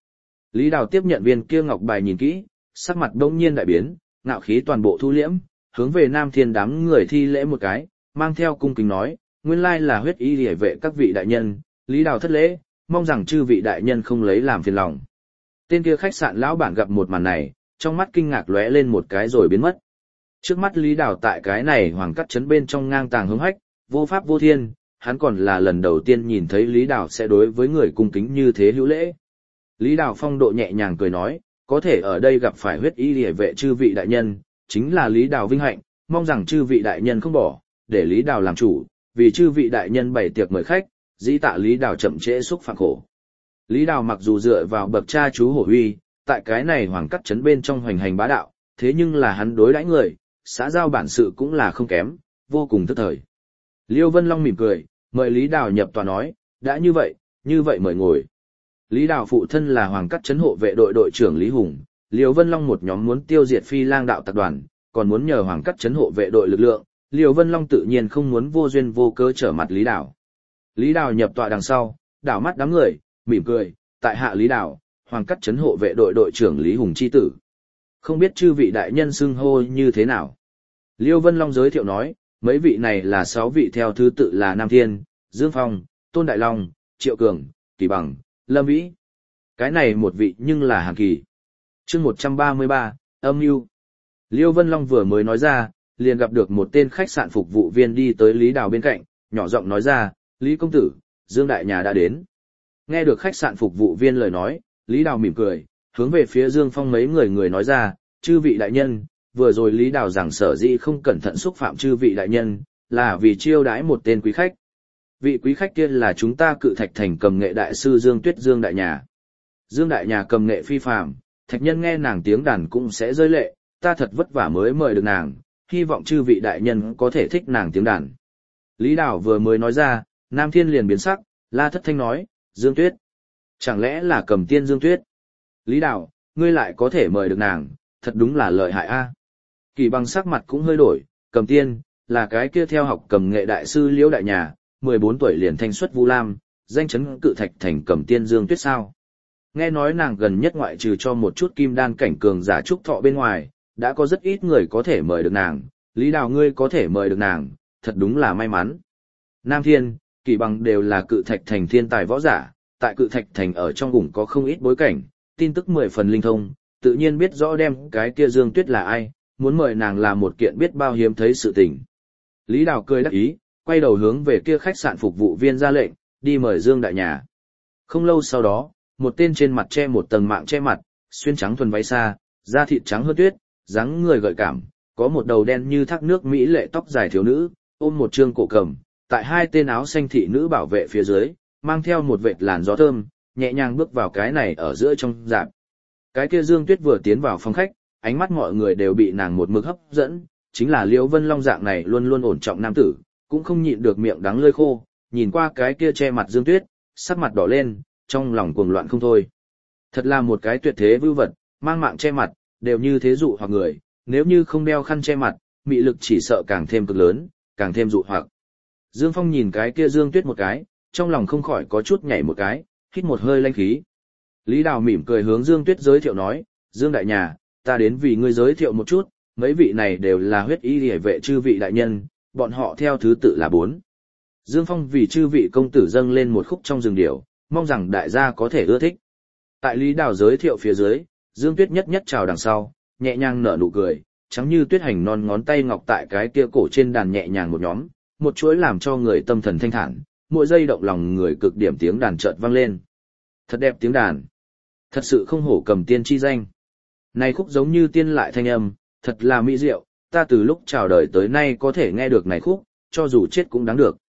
Lý Đào tiếp nhận viên kia ngọc bài nhìn kỹ, sắc mặt đông nhiên đại biến, ngạo khí toàn bộ thu liễm, hướng về Nam Thiên đám người thi lễ một cái, mang theo cung kính nói, nguyên lai là huyết y liễu vệ các vị đại nhân, Lý Đào thất lễ, mong rằng chư vị đại nhân không lấy làm phiền lòng. Tên kia khách sạn lão bản gặp một màn này, trong mắt kinh ngạc lóe lên một cái rồi biến mất. Trước mắt Lý Đào tại cái này hoàng cắt trấn bên trong ngang tàng hứng hách, vô pháp vô thiên, hắn còn là lần đầu tiên nhìn thấy Lý Đào sẽ đối với người cung kính như thế hữu lễ. Lý Đào phong độ nhẹ nhàng cười nói, có thể ở đây gặp phải huyết y liễu vệ chư vị đại nhân, chính là Lý Đào vinh hạnh, mong rằng chư vị đại nhân không bỏ, để Lý Đào làm chủ, vì chư vị đại nhân bày tiệc mời khách, dĩ tạ Lý Đào chậm trễ xúc phạm khổ. Lý Đào mặc dù dựa vào bậc cha chú hổ uy, tại cái này hoàng cắt trấn bên trong hoành hành bá đạo, thế nhưng là hắn đối đãi người, xã giao bản sự cũng là không kém, vô cùng thức thời. Liêu Vân Long mỉm cười, mời Lý Đào nhập tòa nói, đã như vậy mời ngồi. Lý Đào phụ thân là hoàng cắt trấn hộ vệ đội đội trưởng Lý Hùng, Liêu Vân Long một nhóm muốn tiêu diệt Phi Lang đạo tập đoàn, còn muốn nhờ hoàng cắt trấn hộ vệ đội lực lượng, Liêu Vân Long tự nhiên không muốn vô duyên vô cớ trở mặt Lý Đào. Lý Đào nhập tọa đằng sau, đảo mắt đám người, mỉm cười, tại hạ Lý Đào, hoàng cắt trấn hộ vệ đội đội trưởng Lý Hùng chi tử. Không biết chư vị đại nhân xưng hô như thế nào? Liêu Vân Long giới thiệu nói, mấy vị này là 6 vị theo thứ tự là Nam Thiên, Dương Phong, Tôn Đại Long, Triệu Cường, Kỳ Bằng, Lâm Vĩ. Cái này một vị nhưng là Hàn Kỳ. Chương 133, âm mưu. Liêu Vân Long vừa mới nói ra, liền gặp được một tên khách sạn phục vụ viên đi tới Lý Đào bên cạnh, nhỏ giọng nói ra, Lý công tử, Dương đại nhà đã đến. Nghe được khách sạn phục vụ viên lời nói, Lý Đào mỉm cười, hướng về phía Dương Phong mấy người nói ra, chư vị đại nhân, vừa rồi Lý Đào rằng sở dĩ không cẩn thận xúc phạm chư vị đại nhân, là vì chiêu đãi một tên quý khách. Vị quý khách kia là chúng ta Cự Thạch Thành cầm nghệ đại sư Dương Tuyết Dương đại nhà. Dương đại nhà cầm nghệ phi phàm, thạch nhân nghe nàng tiếng đàn cũng sẽ rơi lệ, ta thật vất vả mới mời được nàng, hy vọng chư vị đại nhân có thể thích nàng tiếng đàn. Lý Đào vừa mới nói ra, Nam Thiên liền biến sắc, la thất thanh nói, Dương Tuyết. Chẳng lẽ là cầm tiên Dương Tuyết? Lý Đào, ngươi lại có thể mời được nàng, thật đúng là lợi hại a. Kỳ Bằng sắc mặt cũng hơi đổi, cầm tiên, là cái kia theo học cầm nghệ đại sư Liễu đại nhà, 14 tuổi liền thanh xuất Vu Lam, danh chấn Cự Thạch Thành cầm tiên Dương Tuyết sao. Nghe nói nàng gần nhất ngoại trừ cho một chút kim đan cảnh cường giả trúc thọ bên ngoài, đã có rất ít người có thể mời được nàng, Lý Đào ngươi có thể mời được nàng, thật đúng là may mắn. Nam Thiên, Kỳ Bằng đều là Cự Thạch Thành thiên tài võ giả, tại Cự Thạch Thành ở trong vùng có không ít bối cảnh, tin tức 10 phần linh thông, tự nhiên biết rõ đem cái kia Dương Tuyết là ai, muốn mời nàng là một kiện biết bao hiếm thấy sự tình. Lý Đào cười đắc ý, quay đầu hướng về kia khách sạn phục vụ viên ra lệnh, đi mời Dương đại nhà. Không lâu sau đó, một tên trên mặt che một tầng mạng che mặt, xuyên trắng thuần váy xa, da thịt trắng hơn tuyết, dáng người gợi cảm, có một đầu đen như thác nước mỹ lệ tóc dài thiếu nữ, ôm một trương cổ cầm, tại hai tên áo xanh thị nữ bảo vệ phía dưới, mang theo một vệt làn gió thơm, nhẹ nhàng bước vào cái này ở giữa trong rạp. Cái kia Dương Tuyết vừa tiến vào phòng khách, ánh mắt mọi người đều bị nàng một mực hấp dẫn, chính là Liễu Vân Long dạng này luôn luôn ổn trọng nam tử, cũng không nhịn được miệng đắng lưỡi khô, nhìn qua cái kia che mặt Dương Tuyết, sắc mặt đỏ lên, trong lòng cuồng loạn không thôi. Thật là một cái tuyệt thế vưu vật, mang mạng che mặt, đều như thế dụ hoặc người, nếu như không đeo khăn che mặt, mị lực chỉ sợ càng thêm cực lớn, càng thêm dụ hoặc. Dương Phong nhìn cái kia Dương Tuyết một cái, trong lòng không khỏi có chút nhảy một cái, hít một hơi lanh khí. Lý Đào mỉm cười hướng Dương Tuyết giới thiệu nói, Dương đại nhà, ta đến vì ngươi giới thiệu một chút, mấy vị này đều là huyết y liễu vệ chư vị đại nhân, bọn họ theo thứ tự là 4. Dương Phong vì chư vị công tử dâng lên một khúc trong rừng điểu, mong rằng đại gia có thể ưa thích. Tại Lý Đào giới thiệu phía dưới, Dương Tuyết nhất nhất chào đằng sau, nhẹ nhàng nở nụ cười, trắng như tuyết hành non ngón tay ngọc tại cái kia cổ trên đàn nhẹ nhàng một nhóm, một chuỗi làm cho người tâm thần thanh thản, mỗi giây động lòng người cực điểm tiếng đàn chợt vang lên. Thật đẹp tiếng đàn. Thật sự không hổ cầm tiên chi danh. Này khúc giống như tiên lại thanh âm, thật là mỹ diệu, ta từ lúc chào đời tới nay có thể nghe được này khúc, cho dù chết cũng đáng được.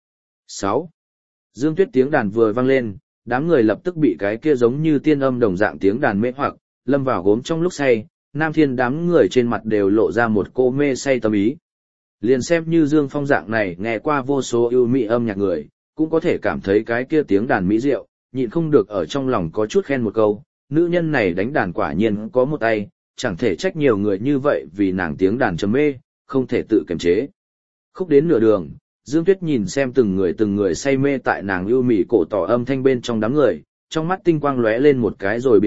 6. Dương Tuyết tiếng đàn vừa vang lên, đám người lập tức bị cái kia giống như tiên âm đồng dạng tiếng đàn mê hoặc, lâm vào gốm trong lúc say, Nam Thiên đám người trên mặt đều lộ ra một cô mê say tâm ý. Liền xem như Dương Phong dạng này nghe qua vô số ưu mỹ âm nhạc người, cũng có thể cảm thấy cái kia tiếng đàn mỹ diệu, nhịn không được ở trong lòng có chút khen một câu, nữ nhân này đánh đàn quả nhiên có một tay, chẳng thể trách nhiều người như vậy vì nàng tiếng đàn trầm mê, không thể tự kiềm chế. Khúc đến nửa đường, Dương Tuyết nhìn xem từng người say mê tại nàng ưu mỹ cổ tỏ âm thanh bên trong đám người, trong mắt tinh quang lóe lên một cái rồi biến mất,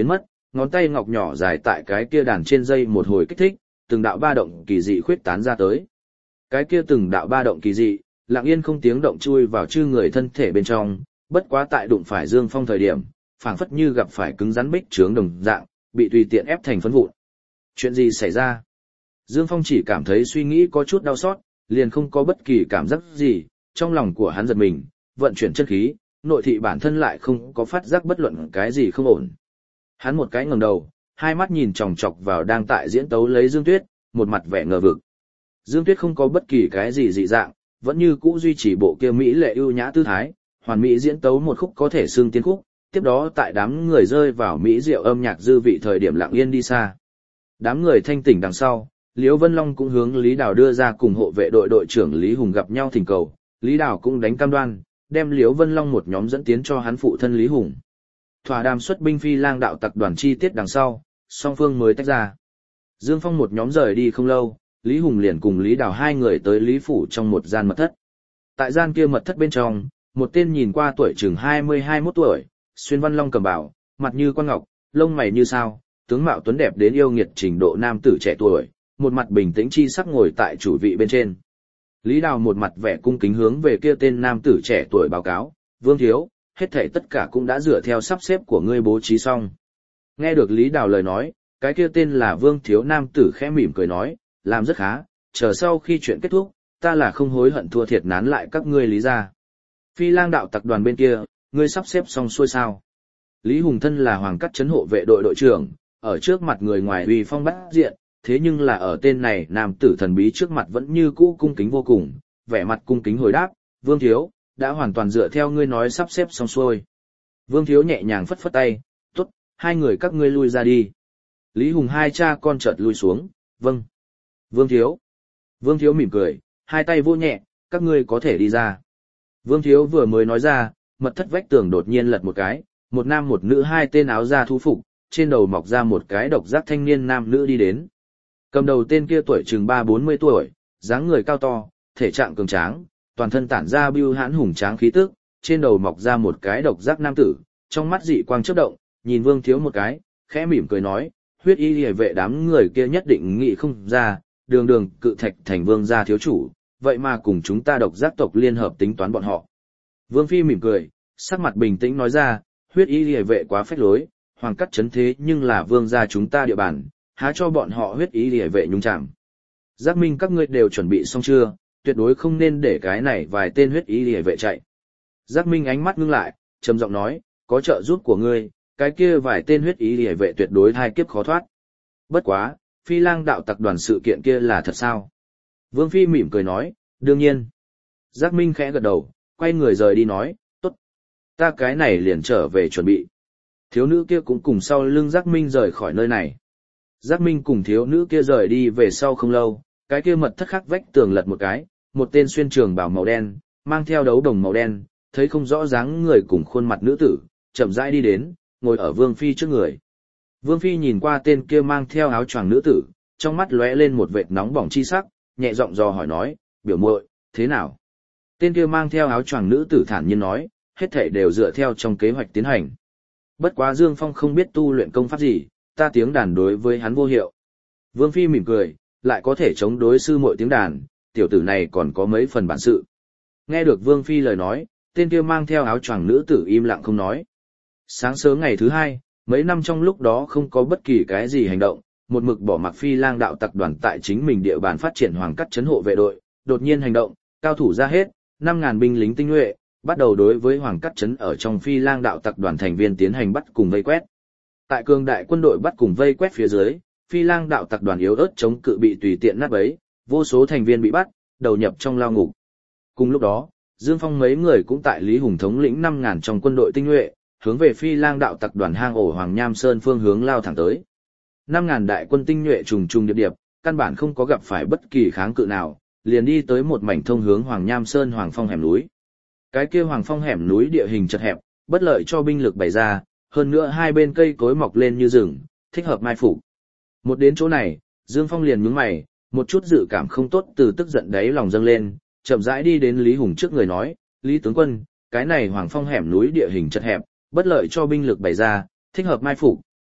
ngón tay ngọc nhỏ dài tại cái kia đàn trên dây một hồi kích thích, từng đạo ba động kỳ dị khuyết tán ra tới. Cái kia từng đạo ba động kỳ dị, lặng yên không tiếng động chui vào chư người thân thể bên trong, bất quá tại đụng phải Dương Phong thời điểm, phảng phất như gặp phải cứng rắn bích trướng đồng dạng, bị tùy tiện ép thành phấn vụn. Chuyện gì xảy ra? Dương Phong chỉ cảm thấy suy nghĩ có chút đau xót, liền không có bất kỳ cảm giác gì, trong lòng của hắn giật mình, vận chuyển chân khí, nội thị bản thân lại không có phát giác bất luận cái gì không ổn. Hắn một cái ngẩng đầu, hai mắt nhìn chòng chọc vào đang tại diễn tấu lấy Dương Tuyết, một mặt vẻ ngờ vực. Dương Tuyết không có bất kỳ cái gì dị dạng, vẫn như cũ duy trì bộ kia mỹ lệ ưu nhã tư thái, hoàn mỹ diễn tấu một khúc có thể xưng tiên khúc, tiếp đó tại đám người rơi vào mỹ diệu âm nhạc dư vị thời điểm lặng yên đi xa. Đám người thanh tỉnh đằng sau, Liễu Vân Long cũng hướng Lý Đào đưa ra cùng hộ vệ đội đội trưởng Lý Hùng gặp nhau thỉnh cầu, Lý Đào cũng đánh cam đoan, đem Liễu Vân Long một nhóm dẫn tiến cho hắn phụ thân Lý Hùng. Thỏa đàm xuất binh Phi Lang đạo tặc đoàn chi tiết đằng sau, song phương mới tách ra. Dương Phong một nhóm rời đi không lâu, Lý Hùng liền cùng Lý Đào hai người tới Lý Phủ trong một gian mật thất. Tại gian kia mật thất bên trong, một tên nhìn qua tuổi chừng 20-21 tuổi, xuyên văn long cầm bảo, mặt như quan ngọc, lông mày như sao, tướng mạo tuấn đẹp đến yêu nghiệt trình độ nam tử trẻ tuổi, một mặt bình tĩnh chi sắc ngồi tại chủ vị bên trên. Lý Đào một mặt vẻ cung kính hướng về kia tên nam tử trẻ tuổi báo cáo, Vương Thiếu, hết thảy tất cả cũng đã dựa theo sắp xếp của ngươi bố trí xong. Nghe được Lý Đào lời nói, cái kia tên là Vương Thiếu nam tử khẽ mỉm cười nói, làm rất khá, chờ sau khi chuyện kết thúc, ta là không hối hận thua thiệt nán lại các ngươi Lý gia. Phi Lang đạo tặc đoàn bên kia, ngươi sắp xếp xong xuôi sao? Lý Hùng thân là Hoàng Cắt trấn hộ vệ đội đội trưởng, ở trước mặt người ngoài uy phong bát diện, thế nhưng là ở tên này nam tử thần bí trước mặt vẫn như cũ cung kính vô cùng, vẻ mặt cung kính hồi đáp, Vương Thiếu, đã hoàn toàn dựa theo ngươi nói sắp xếp xong xuôi. Vương Thiếu nhẹ nhàng phất phất tay, tốt, hai người các ngươi lui ra đi. Lý Hùng hai cha con chợt lui xuống, vâng. Vương Thiếu. Vương Thiếu mỉm cười, hai tay vô nhẹ, các ngươi có thể đi ra. Vương Thiếu vừa mới nói ra, mật thất vách tường đột nhiên lật một cái, một nam một nữ hai tên áo da thú phục, trên đầu mọc ra một cái độc giác thanh niên nam nữ đi đến. Cầm đầu tên kia tuổi chừng 30-40 tuổi, dáng người cao to, thể trạng cường tráng, toàn thân tản ra bưu hãn hùng tráng khí tức, trên đầu mọc ra một cái độc giác nam tử, trong mắt dị quang chớp động, nhìn Vương Thiếu một cái, khẽ mỉm cười nói, huyết y liễu vệ đám người kia nhất định nghĩ không ra, đường đường cự thạch thành vương gia thiếu chủ, vậy mà cùng chúng ta độc giác tộc liên hợp tính toán bọn họ. Vương Phi mỉm cười, sắc mặt bình tĩnh nói ra, huyết y liễu vệ quá phách lối, Hoàng Cắt trấn thế nhưng là vương gia chúng ta địa bàn, há cho bọn họ huyết y liễu vệ nhúng chạm. Giác Minh các ngươi đều chuẩn bị xong chưa, tuyệt đối không nên để cái này vài tên huyết y liễu vệ chạy. Giác Minh ánh mắt ngưng lại, trầm giọng nói, có trợ giúp của ngươi, cái kia vài tên huyết y liễu vệ tuyệt đối hai kiếp khó thoát. Bất quá, Phi Lang đạo tặc đoàn sự kiện kia là thật sao? Vương Phi mỉm cười nói, đương nhiên. Giác Minh khẽ gật đầu, quay người rời đi nói, tốt. Ta cái này liền trở về chuẩn bị. Thiếu nữ kia cũng cùng sau lưng Giác Minh rời khỏi nơi này. Giác Minh cùng thiếu nữ kia rời đi về sau không lâu, cái kia mật thất khắc vách tường lật một cái, một tên xuyên trường bào màu đen, mang theo đấu đồng màu đen, thấy không rõ dáng người cùng khuôn mặt nữ tử, chậm rãi đi đến, ngồi ở Vương Phi trước người. Vương Phi nhìn qua tên kia mang theo áo choàng nữ tử, trong mắt lóe lên một vệt nóng bỏng chi sắc, nhẹ giọng dò hỏi nói, biểu muội, thế nào? Tên kia mang theo áo choàng nữ tử thản nhiên nói, hết thảy đều dựa theo trong kế hoạch tiến hành. Bất quá Dương Phong không biết tu luyện công pháp gì, ta tiếng đàn đối với hắn vô hiệu. Vương Phi mỉm cười, lại có thể chống đối sư muội tiếng đàn, tiểu tử này còn có mấy phần bản sự. Nghe được Vương Phi lời nói, tên kia mang theo áo choàng nữ tử im lặng không nói. Sáng sớm ngày thứ hai, mấy năm trong lúc đó không có bất kỳ cái gì hành động, một mực bỏ mặc Phi Lang đạo tặc đoàn tại chính mình địa bàn phát triển Hoàng Cắt trấn hộ vệ đội, đột nhiên hành động, cao thủ ra hết, 5.000 binh lính tinh nhuệ, bắt đầu đối với Hoàng Cắt trấn ở trong Phi Lang đạo tặc đoàn thành viên tiến hành bắt cùng vây quét. Tại cường đại quân đội bắt cùng vây quét phía dưới, Phi Lang đạo tặc đoàn yếu ớt chống cự bị tùy tiện nát bấy, vô số thành viên bị bắt, đầu nhập trong lao ngục. Cùng lúc đó, Dương Phong mấy người cũng tại Lý Hùng thống lĩnh 5.000 trong quân đội tinh nhuệ, hướng về Phi Lang đạo tặc đoàn hang ổ Hoàng Nham Sơn phương hướng lao thẳng tới. 5.000 đại quân tinh nhuệ trùng trùng điệp điệp, căn bản không có gặp phải bất kỳ kháng cự nào, liền đi tới một mảnh thông hướng Hoàng Nham Sơn Hoàng Phong hẻm núi. Cái kia Hoàng Phong hẻm núi địa hình chật hẹp, bất lợi cho binh lực bày ra, hơn nữa hai bên cây cối mọc lên như rừng, thích hợp mai phục. Một đến chỗ này, Dương Phong liền nhướng mày, một chút dự cảm không tốt từ tức giận đáy lòng dâng lên, chậm rãi đi đến Lý Hùng trước người nói, Lý tướng quân, cái này Hoàng Phong hẻm núi địa hình chật hẹp, bất lợi cho binh lực bày ra, thích hợp mai phục,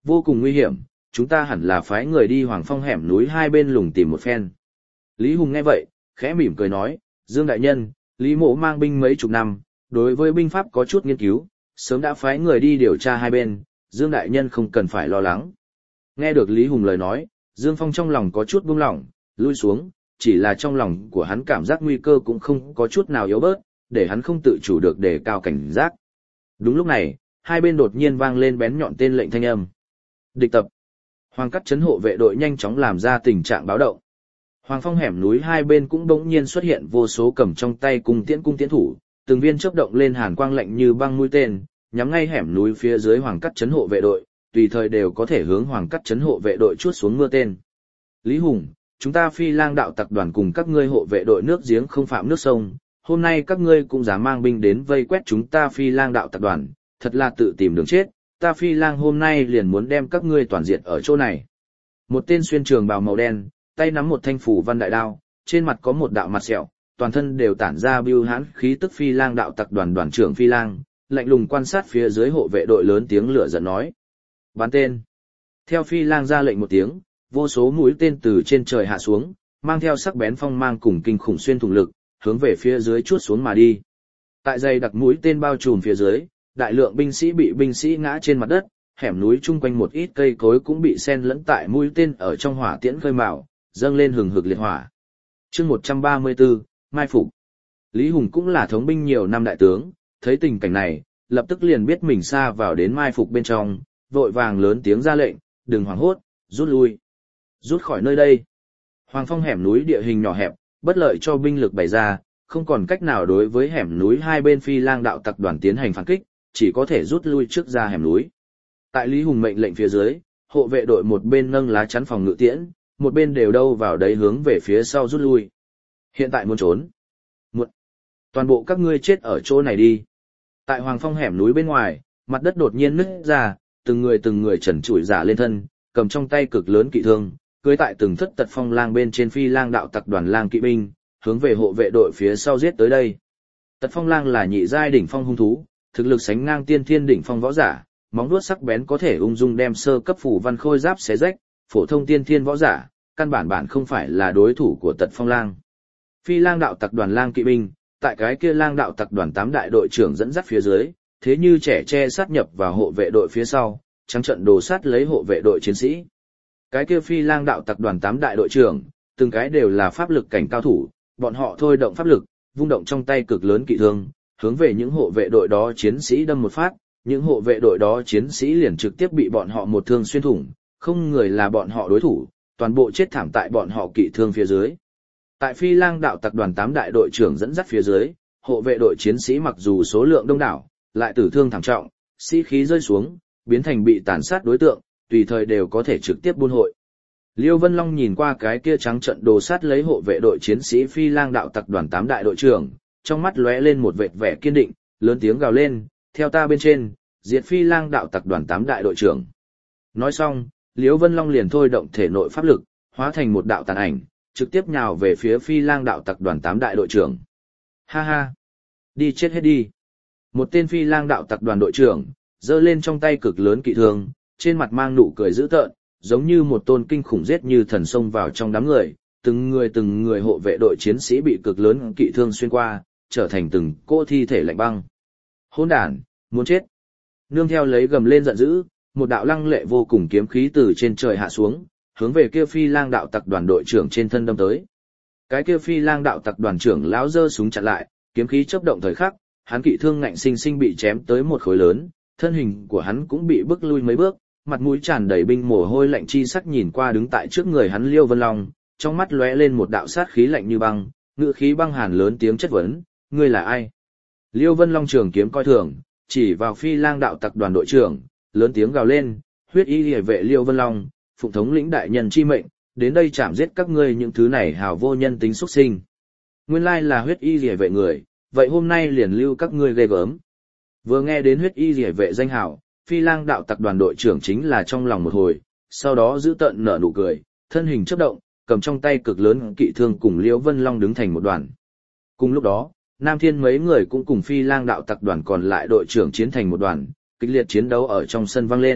vô cùng nguy hiểm, chúng ta hẳn là phái người đi Hoàng Phong hẻm núi hai bên lùng tìm một phen. Lý Hùng nghe vậy, khẽ mỉm cười nói, Dương đại nhân, Lý Mộ mang binh mấy chục năm, đối với binh pháp có chút nghiên cứu, sớm đã phái người đi điều tra hai bên, Dương đại nhân không cần phải lo lắng. Nghe được Lý Hùng lời nói, Dương Phong trong lòng có chút buông lỏng, lui xuống, chỉ là trong lòng của hắn cảm giác nguy cơ cũng không có chút nào yếu bớt, để hắn không tự chủ được đề cao cảnh giác. Đúng lúc này, hai bên đột nhiên vang lên bén nhọn tên lệnh thanh âm. Địch tập. Hoàng Cắt trấn hộ vệ đội nhanh chóng làm ra tình trạng báo động. Hoàng Phong hẻm núi hai bên cũng bỗng nhiên xuất hiện vô số cầm trong tay cung tiễn thủ, từng viên chớp động lên hàn quang lạnh như băng mũi tên, nhắm ngay hẻm núi phía dưới Hoàng Cắt trấn hộ vệ đội, tùy thời đều có thể hướng Hoàng Cắt trấn hộ vệ đội chuốt xuống mưa tên. Lý Hùng, chúng ta Phi Lang đạo tập đoàn cùng các ngươi hộ vệ đội nước giếng không phạm nước sông, hôm nay các ngươi cũng dám mang binh đến vây quét chúng ta Phi Lang đạo tập đoàn, thật là tự tìm đường chết, ta Phi Lang hôm nay liền muốn đem các ngươi toàn diệt ở chỗ này. Một tên xuyên trường bào màu đen, tay nắm một thanh phủ văn đại đao, trên mặt có một đạo mặt sẹo, toàn thân đều tản ra bưu hãn khí tức Phi Lang đạo tập đoàn đoàn trưởng Phi Lang, lạnh lùng quan sát phía dưới hộ vệ đội lớn tiếng lửa giận nói: "Bắn tên!" Theo Phi Lang ra lệnh một tiếng, vô số mũi tên từ trên trời hạ xuống, mang theo sắc bén phong mang cùng kinh khủng xuyên thủng lực, hướng về phía dưới chuốt xuống mà đi. Tại dây đặc mũi tên bao trùm phía dưới, đại lượng binh sĩ ngã trên mặt đất, hẻm núi chung quanh một ít cây cối cũng bị xen lẫn tại mũi tên ở trong hỏa tiễn khơi mào, dâng lên hừng hực liệt hỏa. Chương 134, mai phục. Lý Hùng cũng là thống binh nhiều năm đại tướng, thấy tình cảnh này, lập tức liền biết mình xa vào đến mai phục bên trong, vội vàng lớn tiếng ra lệnh, đừng hoảng hốt, rút lui. Rút khỏi nơi đây. Hoàng Phong hẻm núi địa hình nhỏ hẹp, bất lợi cho binh lực bày ra, không còn cách nào đối với hẻm núi hai bên Phi Lang đạo tập đoàn tiến hành phản kích, chỉ có thể rút lui trước ra hẻm núi. Tại Lý Hùng mệnh lệnh phía dưới, hộ vệ đội một bên nâng lá chắn phòng ngự tiễn, một bên đều đâu vào đấy hướng về phía sau rút lui. Hiện tại muốn trốn. Muộn. Toàn bộ các ngươi chết ở chỗ này đi. Tại Hoàng Phong hẻm núi bên ngoài, mặt đất đột nhiên nứt ra, từng người trần trụi giả lên thân, cầm trong tay cực lớn kỵ thương, cưỡi tại từng thất tật phong lang bên trên Phi Lang đạo tập đoàn lang kỵ binh, hướng về hộ vệ đội phía sau giết tới đây. Tật phong lang là nhị giai đỉnh phong hung thú, thực lực sánh ngang tiên thiên đỉnh phong võ giả, móng vuốt sắc bén có thể ung dung đem sơ cấp phủ văn khôi giáp xé rách, phổ thông tiên thiên võ giả, căn bản không phải là đối thủ của Tật phong lang. Phi Lang đạo tập đoàn lang kỵ binh, tại cái kia Lang đạo tập đoàn 8 đại đội trưởng dẫn dắt phía dưới, thế như trẻ tre sát nhập vào hộ vệ đội phía sau, trắng trận đồ sát lấy hộ vệ đội chiến sĩ. Cái kia Phi Lang đạo tập đoàn 8 đại đội trưởng, từng cái đều là pháp lực cảnh cao thủ, bọn họ thôi động pháp lực, vung động trong tay cực lớn kỵ thương, hướng về những hộ vệ đội đó chiến sĩ đâm một phát, những hộ vệ đội đó chiến sĩ liền trực tiếp bị bọn họ một thương xuyên thủng, không người là bọn họ đối thủ, toàn bộ chết thảm tại bọn họ kỵ thương phía dưới. Tại Phi Lang đạo tập đoàn 8 đại đội trưởng dẫn dắt phía dưới, hộ vệ đội chiến sĩ mặc dù số lượng đông đảo, lại tử thương thảm trọng, sĩ khí rơi xuống, biến thành bị tàn sát đối tượng, tùy thời đều có thể trực tiếp buôn hội. Liêu Vân Long nhìn qua cái kia trắng trận đồ sát lấy hộ vệ đội chiến sĩ Phi Lang đạo tập đoàn 8 đại đội trưởng, trong mắt lóe lên một vệt vẻ kiên định, lớn tiếng gào lên, theo ta bên trên, diệt Phi Lang đạo tập đoàn 8 đại đội trưởng. Nói xong, Liêu Vân Long liền thôi động thể nội pháp lực, hóa thành một đạo tàn ảnh, trực tiếp nhào về phía Phi Lang đạo tập đoàn 8 đại đội trưởng. Ha ha! Đi chết hết đi! Một tên Phi Lang đạo tập đoàn đội trưởng, giơ lên trong tay cực lớn kỵ thương, trên mặt mang nụ cười dữ tợn, giống như một tôn kinh khủng giết như thần xông vào trong đám người, từng người hộ vệ đội chiến sĩ bị cực lớn kỵ thương xuyên qua, trở thành từng cỗ thi thể lạnh băng. Hỗn đản, muốn chết! Nương theo lấy gầm lên giận dữ, một đạo lăng lệ vô cùng kiếm khí từ trên trời hạ xuống, hướng về kia Phi Lang đạo tập đoàn đội trưởng trên thân đâm tới. Cái kia Phi Lang đạo tập đoàn trưởng lão giơ súng chặn lại, kiếm khí chớp động thời khắc, hắn kỵ thương ngạnh sinh sinh bị chém tới một khối lớn, thân hình của hắn cũng bị bước lui mấy bước, mặt mũi tràn đầy binh mồ hôi lạnh chi sắc nhìn qua đứng tại trước người hắn Liêu Vân Long, trong mắt lóe lên một đạo sát khí lạnh như băng, ngữ khí băng hàn lớn tiếng chất vấn, ngươi là ai? Liêu Vân Long trường kiếm coi thường, chỉ vào Phi Lang đạo tập đoàn đội trưởng, lớn tiếng gào lên, huyết y liề vệ Liêu Vân Long, phụng thống lĩnh đại nhân chi mệnh, đến đây chạm giết các ngươi những thứ này hào vô nhân tính xuất sinh. Nguyên lai là huyết y liề vệ người, vậy hôm nay liền lưu các ngươi ghê gớm. Vừa nghe đến huyết y liề vệ danh hào, Phi Lang đạo tập đoàn đội trưởng chính là trong lòng một hồi, sau đó giữ tợn nở nụ cười, thân hình chớp động, cầm trong tay cực lớn kỵ thương cùng Liễu Vân Long đứng thành một đoàn. Cùng lúc đó, Nam Thiên mấy người cũng cùng Phi Lang đạo tập đoàn còn lại đội trưởng chiến thành một đoàn, kịch liệt chiến đấu ở trong sân vang lên,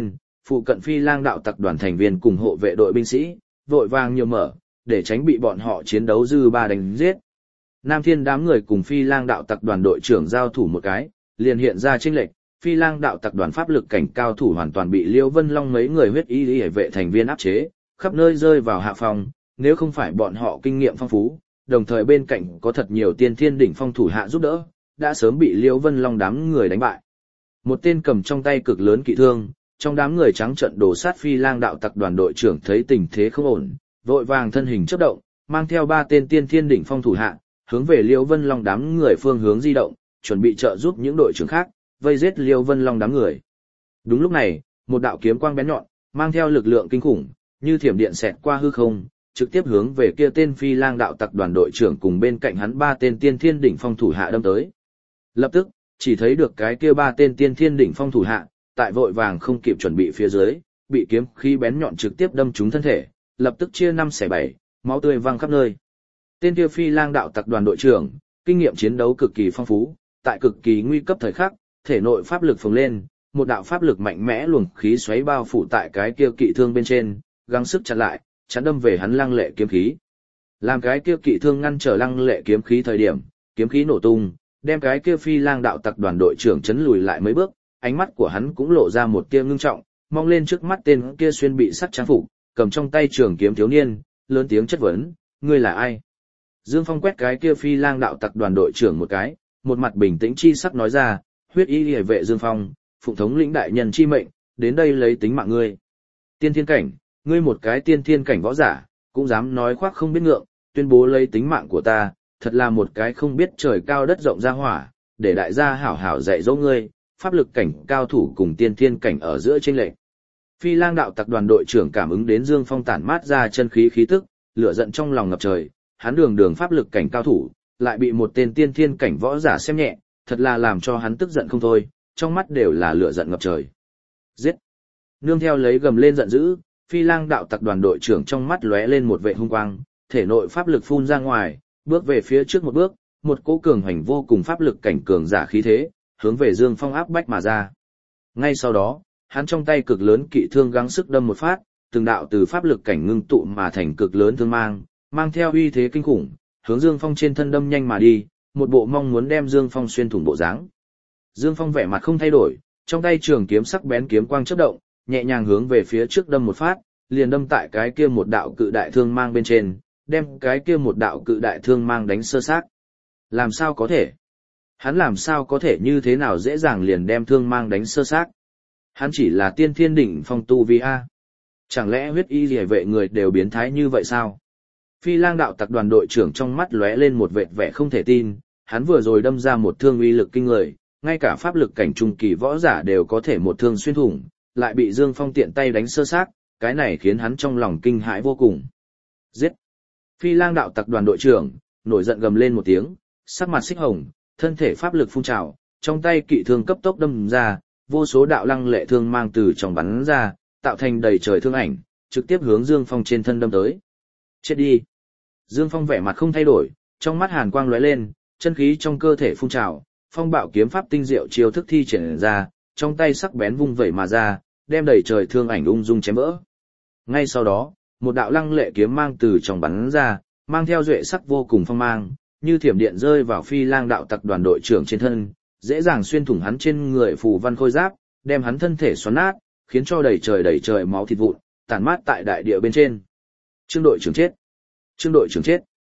phụ cận Phi Lang đạo tặc đoàn thành viên cùng hộ vệ đội binh sĩ, vội vàng nhiều mở, để tránh bị bọn họ chiến đấu dư ba đánh giết. Nam Thiên đám người cùng Phi Lang đạo tặc đoàn đội trưởng giao thủ một cái, liền hiện ra chênh lệch, Phi Lang đạo tặc đoàn pháp lực cảnh cao thủ hoàn toàn bị Liêu Vân Long mấy người huyết y vệ thành viên áp chế, khắp nơi rơi vào hạ phòng, nếu không phải bọn họ kinh nghiệm phong phú, đồng thời bên cạnh có thật nhiều tiên thiên đỉnh phong thủ hạ giúp đỡ, đã sớm bị Liêu Vân Long đám người đánh bại. Một tên cầm trong tay cực lớn kỵ thương, trong đám người trắng trận đổ sát Phi Lang đạo tặc đoàn đội trưởng thấy tình thế không ổn, vội vàng thân hình chớp động, mang theo 3 tên tiên thiên đỉnh phong thủ hạ, hướng về Liêu Vân Long đám người phương hướng di động, chuẩn bị trợ giúp những đội trưởng khác, vây giết Liêu Vân Long đám người. Đúng lúc này, một đạo kiếm quang bén nhọn, mang theo lực lượng kinh khủng, như thiểm điện xẹt qua hư không, trực tiếp hướng về kia tên Phi Lang đạo tặc đoàn đội trưởng cùng bên cạnh hắn 3 tên tiên thiên đỉnh phong thủ hạ đâm tới. Lập tức, chỉ thấy được cái kia 3 tên tiên thiên đỉnh phong thủ hạ, tại vội vàng không kịp chuẩn bị phía dưới, bị kiếm khí bén nhọn trực tiếp đâm trúng thân thể, lập tức chia 5 xẻ 7, máu tươi văng khắp nơi. Tên kia Phi Lang đạo tặc đoàn đội trưởng, kinh nghiệm chiến đấu cực kỳ phong phú, tại cực kỳ nguy cấp thời khắc, thể nội pháp lực phồng lên, một đạo pháp lực mạnh mẽ luồng khí xoáy bao phủ tại cái kia kỵ thương bên trên, gắng sức chặn lại, chắn đâm về hắn lăng lệ kiếm khí. Làm cái kia kỵ thương ngăn trở lăng lệ kiếm khí thời điểm, kiếm khí nổ tung, đem cái kia Phi Lang đạo tặc đoàn đội trưởng chấn lùi lại mấy bước, ánh mắt của hắn cũng lộ ra một tia ngưng trọng, mong lên trước mắt tên kia xuyên bị sắt trang phục, cầm trong tay trường kiếm thiếu niên, lớn tiếng chất vấn, ngươi là ai? Dương Phong quét cái kia Phi Lang đạo tặc đoàn đội trưởng một cái, một mặt bình tĩnh chi sắc nói ra, huyết y liễu vệ Dương Phong, phụng thống lĩnh đại nhân chi mệnh, đến đây lấy tính mạng ngươi. Tiên thiên cảnh, ngươi một cái tiên thiên cảnh võ giả, cũng dám nói khoác không biết ngượng, tuyên bố lấy tính mạng của ta, thật là một cái không biết trời cao đất rộng ra hỏa, để đại gia hảo hảo dạy dỗ ngươi, pháp lực cảnh cao thủ cùng tiên thiên cảnh ở giữa chênh lệch. Phi Lang đạo tặc đoàn đội trưởng cảm ứng đến Dương Phong tản mát ra chân khí khí tức, lửa giận trong lòng ngập trời, hắn đường pháp lực cảnh cao thủ, lại bị một tên tiên thiên cảnh võ giả xem nhẹ, thật là làm cho hắn tức giận không thôi, trong mắt đều là lửa giận ngập trời. Giết! Nương theo lấy gầm lên giận dữ, Phi Lang đạo tặc đoàn đội trưởng trong mắt lóe lên một vệ hung quang, thể nội pháp lực phun ra ngoài, bước về phía trước một bước, một cỗ cường hành vô cùng pháp lực cảnh cường giả khí thế, hướng về Dương Phong áp bách mà ra. Ngay sau đó, hắn trong tay cực lớn kỵ thương gắng sức đâm một phát, từng đạo từ pháp lực cảnh ngưng tụ mà thành cực lớn thương mang theo uy thế kinh khủng, hướng Dương Phong trên thân đâm nhanh mà đi, một bộ mong muốn đem Dương Phong xuyên thủng bộ dáng. Dương Phong vẻ mặt không thay đổi, trong tay trường kiếm sắc bén kiếm quang chớp động, nhẹ nhàng hướng về phía trước đâm một phát, liền đâm tại cái kia một đạo cự đại thương mang bên trên, đem cái kia một đạo cự đại thương mang đánh sơ xác. Làm sao có thể? Hắn làm sao có thể như thế nào dễ dàng liền đem thương mang đánh sơ xác? Hắn chỉ là tiên thiên đỉnh phong tu vi a. Chẳng lẽ huyết y liễu vệ người đều biến thái như vậy sao? Phi Lang đạo tặc đoàn đội trưởng trong mắt lóe lên một vệt vẻ không thể tin, hắn vừa rồi đâm ra một thương uy lực kinh người, ngay cả pháp lực cảnh trung kỳ võ giả đều có thể một thương xuyên thủng, lại bị Dương Phong tiện tay đánh sơ xác, cái này khiến hắn trong lòng kinh hãi vô cùng. Giết! Phi Lang đạo tặc đoàn đội trưởng, nổi giận gầm lên một tiếng, sắc mặt xích hồng, thân thể pháp lực phun trào, trong tay kỵ thương cấp tốc đâm ra, vô số đạo lăng lệ thương mang từ trong bắn ra, tạo thành đầy trời thương ảnh, trực tiếp hướng Dương Phong trên thân đâm tới. Chết đi! Dương Phong vẻ mặt không thay đổi, trong mắt hàn quang lóe lên, chân khí trong cơ thể phun trào, phong bạo kiếm pháp tinh diệu chiêu thức thi triển ra, trong tay sắc bén vung vẩy mà ra, đem đầy trời thương ảnh ung dung chém vỡ. Ngay sau đó, một đạo lăng lệ kiếm mang từ trong bắn ra, mang theo duệ sắc vô cùng phong mang, như thiểm điện rơi vào Phi Lang đạo tặc đoàn đội trưởng trên thân, dễ dàng xuyên thủng hắn trên người phù văn khôi giáp, đem hắn thân thể xoắn nát, khiến cho đầy trời máu thịt vụn, tản mát tại đại địa bên trên. Trương đội trưởng chết! Trương đội trưởng chết!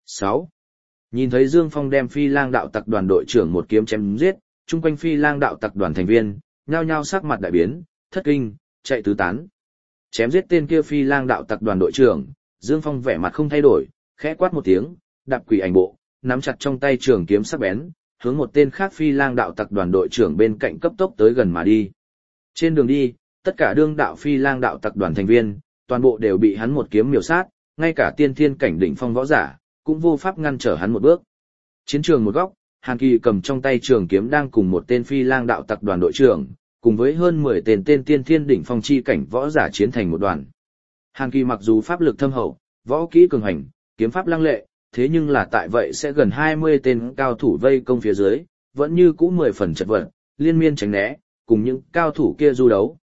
6. Nhìn thấy Dương Phong đem Phi Lang đạo tặc đoàn đội trưởng một kiếm chém giết, chung quanh Phi Lang đạo tặc đoàn thành viên, nhao nhao sắc mặt đại biến, thất kinh, chạy tứ tán. Chém giết tên kia Phi Lang đạo tặc đoàn đội trưởng, Dương Phong vẻ mặt không thay đổi, khẽ quát một tiếng, đạp quỷ ảnh bộ, nắm chặt trong tay trường kiếm sắc bén, hướng một tên khác Phi Lang đạo tặc đoàn đội trưởng bên cạnh cấp tốc tới gần mà đi. Trên đường đi, tất cả đương đạo Phi Lang đạo tặc đoàn thành viên, toàn bộ đều bị hắn một kiếm miểu sát, ngay cả tiên thiên cảnh đỉnh phong võ giả, cũng vô pháp ngăn trở hắn một bước. Chiến trường một góc, Hàn Kỳ cầm trong tay trường kiếm đang cùng một tên Phi Lang đạo tặc đoàn đội trưởng, cùng với hơn 10 tên tiên thiên đỉnh phong chi cảnh võ giả chiến thành một đoàn. Hàn Kỳ mặc dù pháp lực thâm hậu, võ kỹ cường hành, kiếm pháp lăng lệ, thế nhưng là tại vậy sẽ gần 20 tên cao thủ vây công phía dưới, vẫn như cũ 10 phần chật vật, liên miên tránh né, cùng những cao thủ kia du đấu,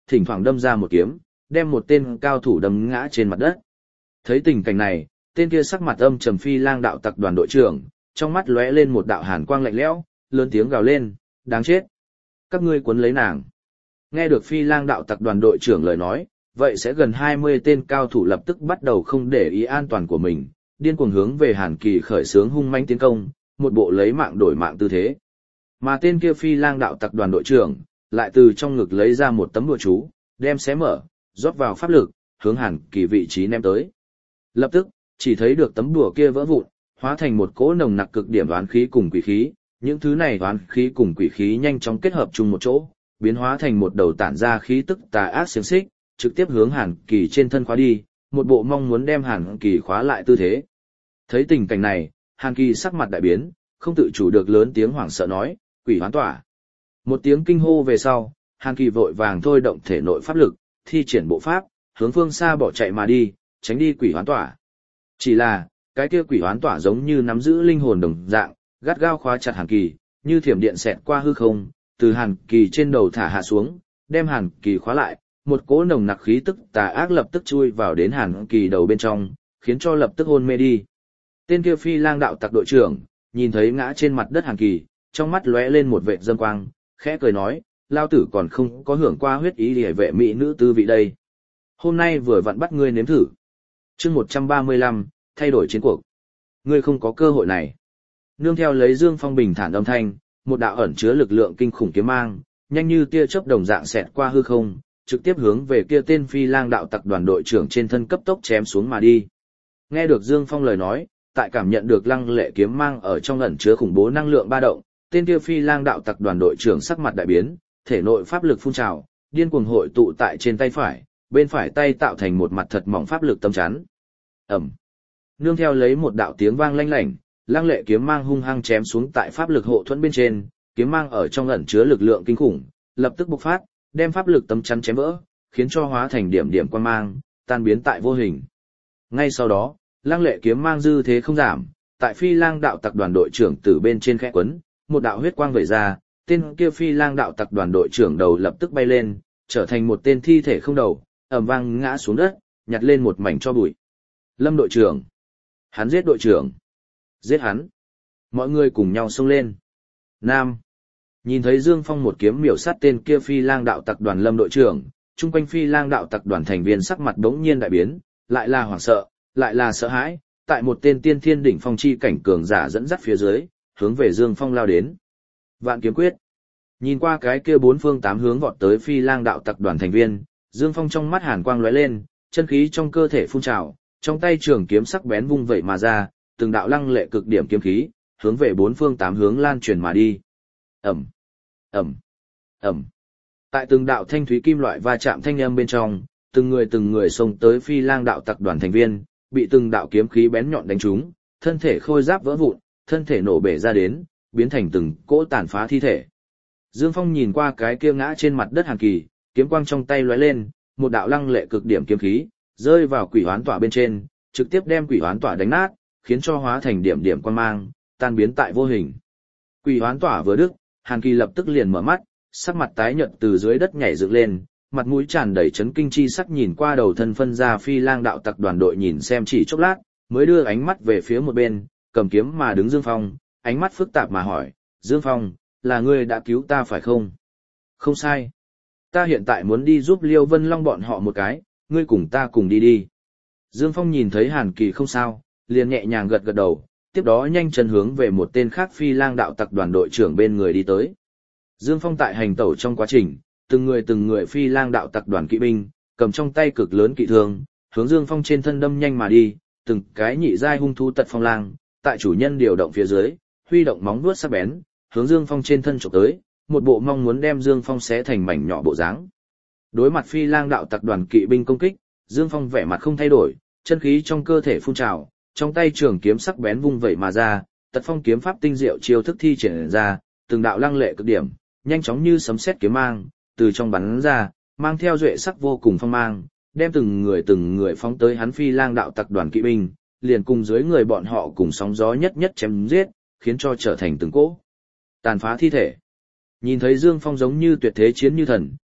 thỉnh thoảng đâm ra một kiếm, đem một tên cao thủ đâm ngã trên mặt đất. Thấy tình cảnh này, tên kia sắc mặt âm trầm Phi Lang đạo tặc đoàn đội trưởng, trong mắt lóe lên một đạo hàn quang lạnh lẽo, lớn tiếng gào lên, đáng chết. Các ngươi cuốn lấy nàng. Nghe được Phi Lang đạo tặc đoàn đội trưởng lời nói, vậy sẽ gần 20 tên cao thủ lập tức bắt đầu không để ý an toàn của mình, điên cuồng hướng về Hàn Kỳ khởi xướng hung mãnh tiến công, một bộ lấy mạng đổi mạng tư thế. Mà tên kia Phi Lang đạo tặc đoàn đội trưởng, lại từ trong ngực lấy ra một tấm bùa chú, đem xé mở, rót vào pháp lực, hướng Hàn Kỳ vị trí ném tới. Lập tức, chỉ thấy được tấm bùa kia vỡ vụn, hóa thành một cỗ nồng nặc cực điểm oán khí cùng quỷ khí, những thứ này oán khí cùng quỷ khí nhanh chóng kết hợp chung một chỗ, biến hóa thành một đầu tản ra khí tức tà ác xiềng xích, trực tiếp hướng Hàn Kỳ trên thân khóa đi, một bộ mong muốn đem Hàn Kỳ khóa lại tư thế. Thấy tình cảnh này, Hàn Kỳ sắc mặt đại biến, không tự chủ được lớn tiếng hoảng sợ nói, quỷ hoán tỏa. Một tiếng kinh hô về sau, Hàn Kỳ vội vàng thôi động thể nội pháp lực, thi triển bộ pháp, hướng phương xa bỏ chạy mà đi, tránh đi quỷ hoán tỏa. Chỉ là, cái kia quỷ hoán tỏa giống như nắm giữ linh hồn đồng dạng, gắt gao khóa chặt Hàn Kỳ, như thiểm điện xẹt qua hư không, từ Hàn Kỳ trên đầu thả hạ xuống, đem Hàn Kỳ khóa lại, một cỗ nồng nặc khí tức tà ác lập tức chui vào đến Hàn Kỳ đầu bên trong, khiến cho lập tức hôn mê đi. Tên kia Phi Lang đạo tặc đội trưởng, nhìn thấy ngã trên mặt đất Hàn Kỳ, trong mắt lóe lên một vệt dâm quang, khẽ cười nói, lao tử còn không có hưởng qua huyết ý để vệ mỹ nữ tư vị đây. Hôm nay vừa vặn bắt ngươi nếm thử. Chương 135, thay đổi chiến cuộc. Ngươi không có cơ hội này. Nương theo lấy Dương Phong bình thản âm thanh, một đạo ẩn chứa lực lượng kinh khủng kiếm mang, nhanh như tia chớp đồng dạng xẹt qua hư không, trực tiếp hướng về kia tên Phi Lang đạo tặc đoàn đội trưởng trên thân cấp tốc chém xuống mà đi. Nghe được Dương Phong lời nói, tại cảm nhận được lăng lệ kiếm mang ở trong ẩn chứa khủng bố năng lượng ba động, tên kia Phi Lang đạo tặc đoàn đội trưởng sắc mặt đại biến, thể nội pháp lực phun trào, điên cuồng hội tụ tại trên tay phải, bên phải tay tạo thành một mặt thật mỏng pháp lực tấm chắn. Ầm. Nương theo lấy một đạo tiếng vang lanh lảnh, lăng lệ kiếm mang hung hăng chém xuống tại pháp lực hộ thuẫn bên trên, kiếm mang ở trong ẩn chứa lực lượng kinh khủng, lập tức bộc phát, đem pháp lực tấm chắn chém vỡ, khiến cho hóa thành điểm điểm quang mang, tan biến tại vô hình. Ngay sau đó, lăng lệ kiếm mang dư thế không giảm, tại Phi Lang đạo tặc đoàn đội trưởng từ bên trên khẽ quấn, một đạo huyết quang vẩy ra, tên kia Phi Lang đạo tặc đoàn đội trưởng đầu lập tức bay lên, trở thành một tên thi thể không đầu, ầm vang ngã xuống đất, nhặt lên một mảnh tro bụi. Lâm đội trưởng, hắn giết đội trưởng, giết hắn. Mọi người cùng nhau xông lên. Nam. Nhìn thấy Dương Phong một kiếm miểu sát tên kia Phi Lang đạo tặc đoàn Lâm đội trưởng, chung quanh Phi Lang đạo tặc đoàn thành viên sắc mặt đống nhiên đại biến, lại là hoảng sợ, lại là sợ hãi, tại một tên tiên thiên đỉnh phong chi cảnh cường giả dẫn dắt phía dưới, hướng về Dương Phong lao đến. Vạn kiếm quyết. Nhìn qua cái kia bốn phương tám hướng vọt tới Phi Lang đạo tặc đoàn thành viên, Dương Phong trong mắt hàn quang lóe lên, chân khí trong cơ thể phun trào, trong tay trường kiếm sắc bén vung vẩy mà ra, từng đạo lăng lệ cực điểm kiếm khí, hướng về bốn phương tám hướng lan truyền mà đi. Ầm, ầm, ầm. Tại từng đạo thanh thúy kim loại va chạm thanh âm bên trong, từng người xông tới Phi Lang đạo tặc đoàn thành viên, bị từng đạo kiếm khí bén nhọn đánh trúng, thân thể khôi giáp vỡ vụn, thân thể nổ bể ra đến, biến thành từng cỗ tàn phá thi thể. Dương Phong nhìn qua cái kia ngã trên mặt đất Hàn Kỳ, kiếm quang trong tay lóe lên, một đạo lăng lệ cực điểm kiếm khí, rơi vào quỷ hoán tỏa bên trên, trực tiếp đem quỷ hoán tỏa đánh nát, khiến cho hóa thành điểm điểm quang mang, tan biến tại vô hình. Quỷ hoán tỏa vừa đứt, Hàn Kỳ lập tức liền mở mắt, sắc mặt tái nhợt từ dưới đất nhảy dựng lên, mặt mũi tràn đầy chấn kinh chi sắc nhìn qua đầu thân phân ra Phi Lang đạo tặc đoàn đội nhìn xem chỉ chốc lát, mới đưa ánh mắt về phía một bên, cầm kiếm mà đứng Dương Phong, ánh mắt phức tạp mà hỏi, Dương Phong, là ngươi đã cứu ta phải không? Không sai. Ta hiện tại muốn đi giúp Liêu Vân Long bọn họ một cái, ngươi cùng ta cùng đi đi. Dương Phong nhìn thấy Hàn Kỳ không sao, liền nhẹ nhàng gật gật đầu, tiếp đó nhanh chân hướng về một tên khác Phi Lang đạo tặc đoàn đội trưởng bên người đi tới. Dương Phong tại hành tẩu trong quá trình, từng người Phi Lang đạo tặc đoàn kỵ binh, cầm trong tay cực lớn kỵ thương, hướng Dương Phong trên thân đâm nhanh mà đi, từng cái nhị giai hung thú tật phong lang, tại chủ nhân điều động phía dưới, huy động móng vuốt sắc bén, hướng Dương Phong trên thân chụp tới, một bộ mong muốn đem Dương Phong xé thành mảnh nhỏ bộ dáng. Đối mặt Phi Lang đạo tặc đoàn kỵ binh công kích, Dương Phong vẻ mặt không thay đổi, chân khí trong cơ thể phun trào, trong tay trường kiếm sắc bén vung vẩy mà ra, tật phong kiếm pháp tinh diệu chiêu thức thi triển ra, từng đạo lăng lệ cực điểm, nhanh chóng như sấm sét kiếm mang, từ trong bắn ra, mang theo duệ sắc vô cùng phong mang, đem từng người phóng tới hắn Phi Lang đạo tặc đoàn kỵ binh, liền cùng dưới người bọn họ cùng sóng gió nhất nhất chém giết, khiến cho trở thành từng cỗ tàn phá thi thể. Nhìn thấy Dương Phong giống như tuyệt thế chiến như thần,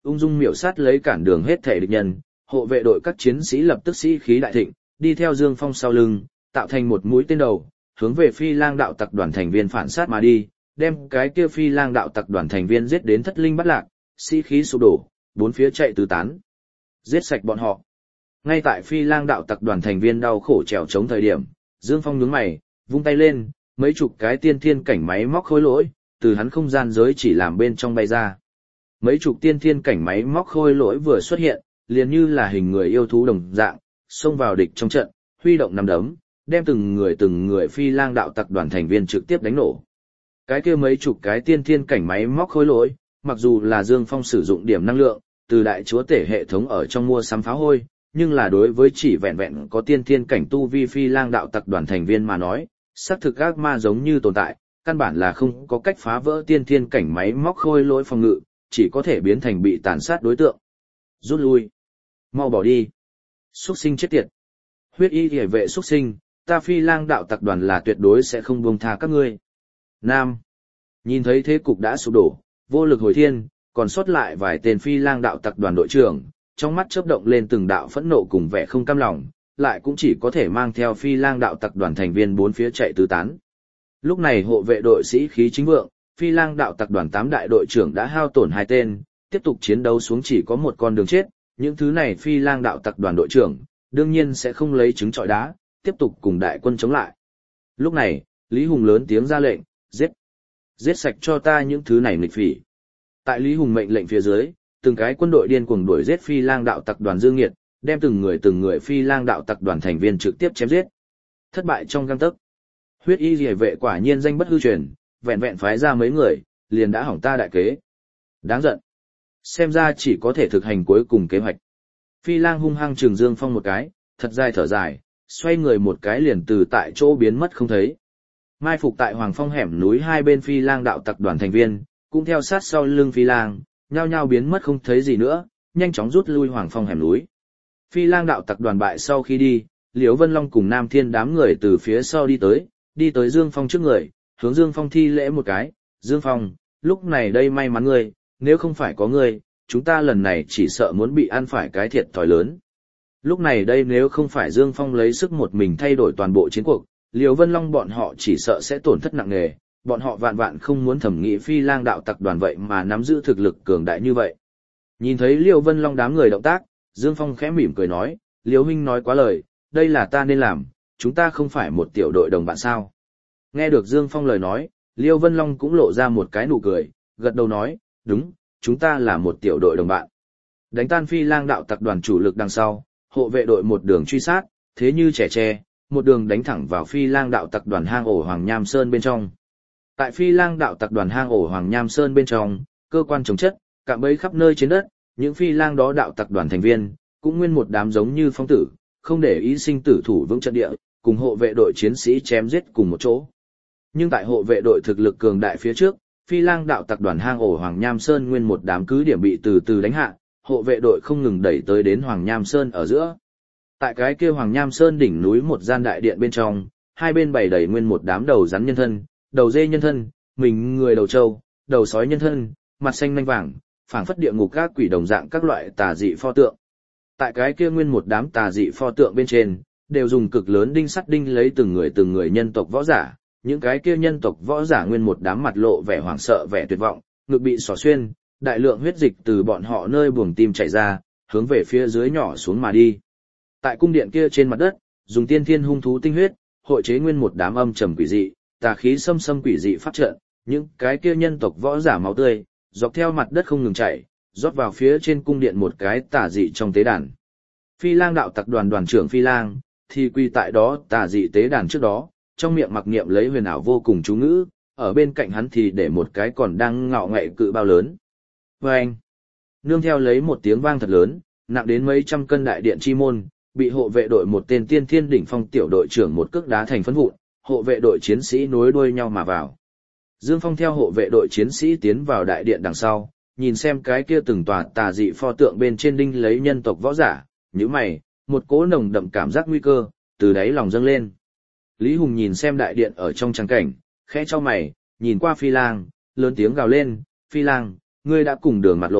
ung dung miểu sát lấy cản đường hết thể địch nhân, hộ vệ đội các chiến sĩ lập tức sĩ khí đại thịnh, đi theo Dương Phong sau lưng, tạo thành một mũi tên đầu, hướng về Phi Lang đạo tặc đoàn thành viên phản sát mà đi, đem cái kia Phi Lang đạo tặc đoàn thành viên giết đến thất linh bắt lạc, sĩ khí sụp đổ, bốn phía chạy tứ tán. Giết sạch bọn họ. Ngay tại Phi Lang đạo tặc đoàn thành viên đau khổ trèo chống thời điểm, Dương Phong nhướng mày, vung tay lên, mấy chục cái tiên thiên cảnh máy móc khôi lỗi, từ hắn không gian giới chỉ làm bên trong bay ra. Mấy chục tiên thiên cảnh máy móc khôi lỗi vừa xuất hiện, liền như là hình người yêu thú đồng dạng, xông vào địch trong trận, huy động nắm đấm, đem từng người Phi Lang đạo tặc đoàn thành viên trực tiếp đánh nổ. Cái kia mấy chục cái tiên thiên cảnh máy móc khôi lỗi, mặc dù là Dương Phong sử dụng điểm năng lượng, từ đại chúa tể hệ thống ở trong mua sắm pháo hôi, nhưng là đối với chỉ vẹn vẹn có tiên thiên cảnh tu vi Phi Lang đạo tặc đoàn thành viên mà nói, xác thực ác ma giống như tồn tại, căn bản là không có cách phá vỡ tiên thiên cảnh máy móc khôi lỗi phòng ngự, chỉ có thể biến thành bị tàn sát đối tượng. Rút lui. Mau bỏ đi. Xuất sinh chết tiệt. Huyết y hề vệ xuất sinh, ta Phi Lang đạo tặc đoàn là tuyệt đối sẽ không buông tha các ngươi. Nam. Nhìn thấy thế cục đã sụp đổ, vô lực hồi thiên, còn sót lại vài tên Phi Lang đạo tặc đoàn đội trưởng, trong mắt chớp động lên từng đạo phẫn nộ cùng vẻ không cam lòng, lại cũng chỉ có thể mang theo Phi Lang đạo tặc đoàn thành viên bốn phía chạy tứ tán. Lúc này hộ vệ đội sĩ khí chính vượng, Phi Lang đạo tặc đoàn 8 đại đội trưởng đã hao tổn 2 tên, tiếp tục chiến đấu xuống chỉ có một con đường chết, những thứ này Phi Lang đạo tặc đoàn đội trưởng, đương nhiên sẽ không lấy trứng trọi đá, tiếp tục cùng đại quân chống lại. Lúc này, Lý Hùng lớn tiếng ra lệnh, giết. Giết sạch cho ta những thứ này nghịch phỉ. Tại Lý Hùng mệnh lệnh phía dưới, từng cái quân đội điên cuồng đuổi giết Phi Lang đạo tặc đoàn Dương Nghiệt, đem từng người Phi Lang đạo tặc đoàn thành viên trực tiếp chém giết. Thất bại trong gang tấc. Huyết y liễu vệ quả nhiên danh bất hư truyền, vẹn vẹn phái ra mấy người, liền đã hỏng ta đại kế. Đáng giận. Xem ra chỉ có thể thực hành cuối cùng kế hoạch. Phi Lang hung hăng trừng Dương Phong một cái, thật dài thở dài, xoay người một cái liền từ tại chỗ biến mất không thấy. Mai phục tại Hoàng Phong hẻm núi hai bên Phi Lang đạo tặc đoàn thành viên, cũng theo sát sau lưng Phi Lang, nhao nhao biến mất không thấy gì nữa, nhanh chóng rút lui Hoàng Phong hẻm núi. Phi Lang đạo tặc đoàn bại sau khi đi, Liễu Vân Long cùng Nam Thiên đám người từ phía sau đi tới Dương Phong trước người, hướng Dương Phong thi lễ một cái, Dương Phong, lúc này đây may mắn ngươi, nếu không phải có ngươi, chúng ta lần này chỉ sợ muốn bị ăn phải cái thiệt thòi lớn. Lúc này đây nếu không phải Dương Phong lấy sức một mình thay đổi toàn bộ chiến cuộc, Liễu Vân Long bọn họ chỉ sợ sẽ tổn thất nặng nề, bọn họ vạn vạn không muốn thẩm nghĩ Phi Lang đạo tặc đoàn vậy mà nắm giữ thực lực cường đại như vậy. Nhìn thấy Liễu Vân Long đám người động tác, Dương Phong khẽ mỉm cười nói, Liễu huynh nói quá lời, đây là ta nên làm, chúng ta không phải một tiểu đội đồng bạn sao. Nghe được Dương Phong lời nói, Liễu Vân Long cũng lộ ra một cái nụ cười, gật đầu nói, đúng, chúng ta là một tiểu đội đồng bạn. Đánh tan Phi Lang đạo tặc đoàn chủ lực đằng sau, hộ vệ đội một đường truy sát, thế như trẻ tre, một đường đánh thẳng vào Phi Lang đạo tặc đoàn hang ổ Hoàng Nham Sơn bên trong. Tại Phi Lang đạo tặc đoàn hang ổ Hoàng Nham Sơn bên trong, cơ quan chống chất, cạm bẫy khắp nơi trên đất, những Phi Lang đó đạo tặc đoàn thành viên, cũng nguyên một đám giống như phong tử, không để ý sinh tử thủ vững trận địa, cùng hộ vệ đội chiến sĩ chém giết cùng một chỗ. Nhưng tại hộ vệ đội thực lực cường đại phía trước, Phi Lang đạo tặc đoàn hang ổ Hoàng Nham Sơn nguyên một đám cứ điểm bị từ từ đánh hạ, hộ vệ đội không ngừng đẩy tới đến Hoàng Nham Sơn ở giữa. Tại cái kia Hoàng Nham Sơn đỉnh núi một gian đại điện bên trong, hai bên bày đầy nguyên một đám đầu rắn nhân thân, đầu dê nhân thân, mình người đầu trâu, đầu sói nhân thân, mặt xanh nanh vàng, phảng phất địa ngục các quỷ đồng dạng các loại tà dị pho tượng. Tại cái kia nguyên một đám tà dị pho tượng bên trên, đều dùng cực lớn đinh sắt đinh lấy từng người nhân tộc võ giả, những cái kia nhân tộc võ giả nguyên một đám mặt lộ vẻ hoảng sợ vẻ tuyệt vọng, ngực bị xỏ xuyên, đại lượng huyết dịch từ bọn họ nơi buồng tim chảy ra, hướng về phía dưới nhỏ xuống mà đi. Tại cung điện kia trên mặt đất, dùng tiên thiên hung thú tinh huyết, hội chế nguyên một đám âm trầm quỷ dị, tà khí xâm xâm quỷ dị phát trận, những cái kia nhân tộc võ giả máu tươi, dọc theo mặt đất không ngừng chảy, rót vào phía trên cung điện một cái tà dị trong tế đàn. Phi Lang đạo tặc đoàn đoàn trưởng Phi Lang, thì quy tại đó tà dị tế đàn trước đó, trong miệng mặc niệm lấy huyền ảo vô cùng chú ngữ, ở bên cạnh hắn thì để một cái còn đang ngạo nghễ cự bao lớn. Vâng! Nương theo lấy một tiếng vang thật lớn, nặng đến mấy trăm cân đại điện chi môn, bị hộ vệ đội một tên tiên thiên đỉnh phong tiểu đội trưởng một cước đá thành phấn vụn, hộ vệ đội chiến sĩ nối đuôi nhau mà vào. Dương Phong theo hộ vệ đội chiến sĩ tiến vào đại điện đằng sau, nhìn xem cái kia từng tòa tà dị pho tượng bên trên đinh lấy nhân tộc võ giả, nhíu mày, một cỗ nồng đậm cảm giác nguy cơ từ đáy lòng dâng lên. Lý Hùng nhìn xem đại điện ở trong trắng cảnh, khẽ chau mày, nhìn qua Phi Lang, lớn tiếng gào lên, Phi Lang, ngươi đã cùng đường mặt lộ,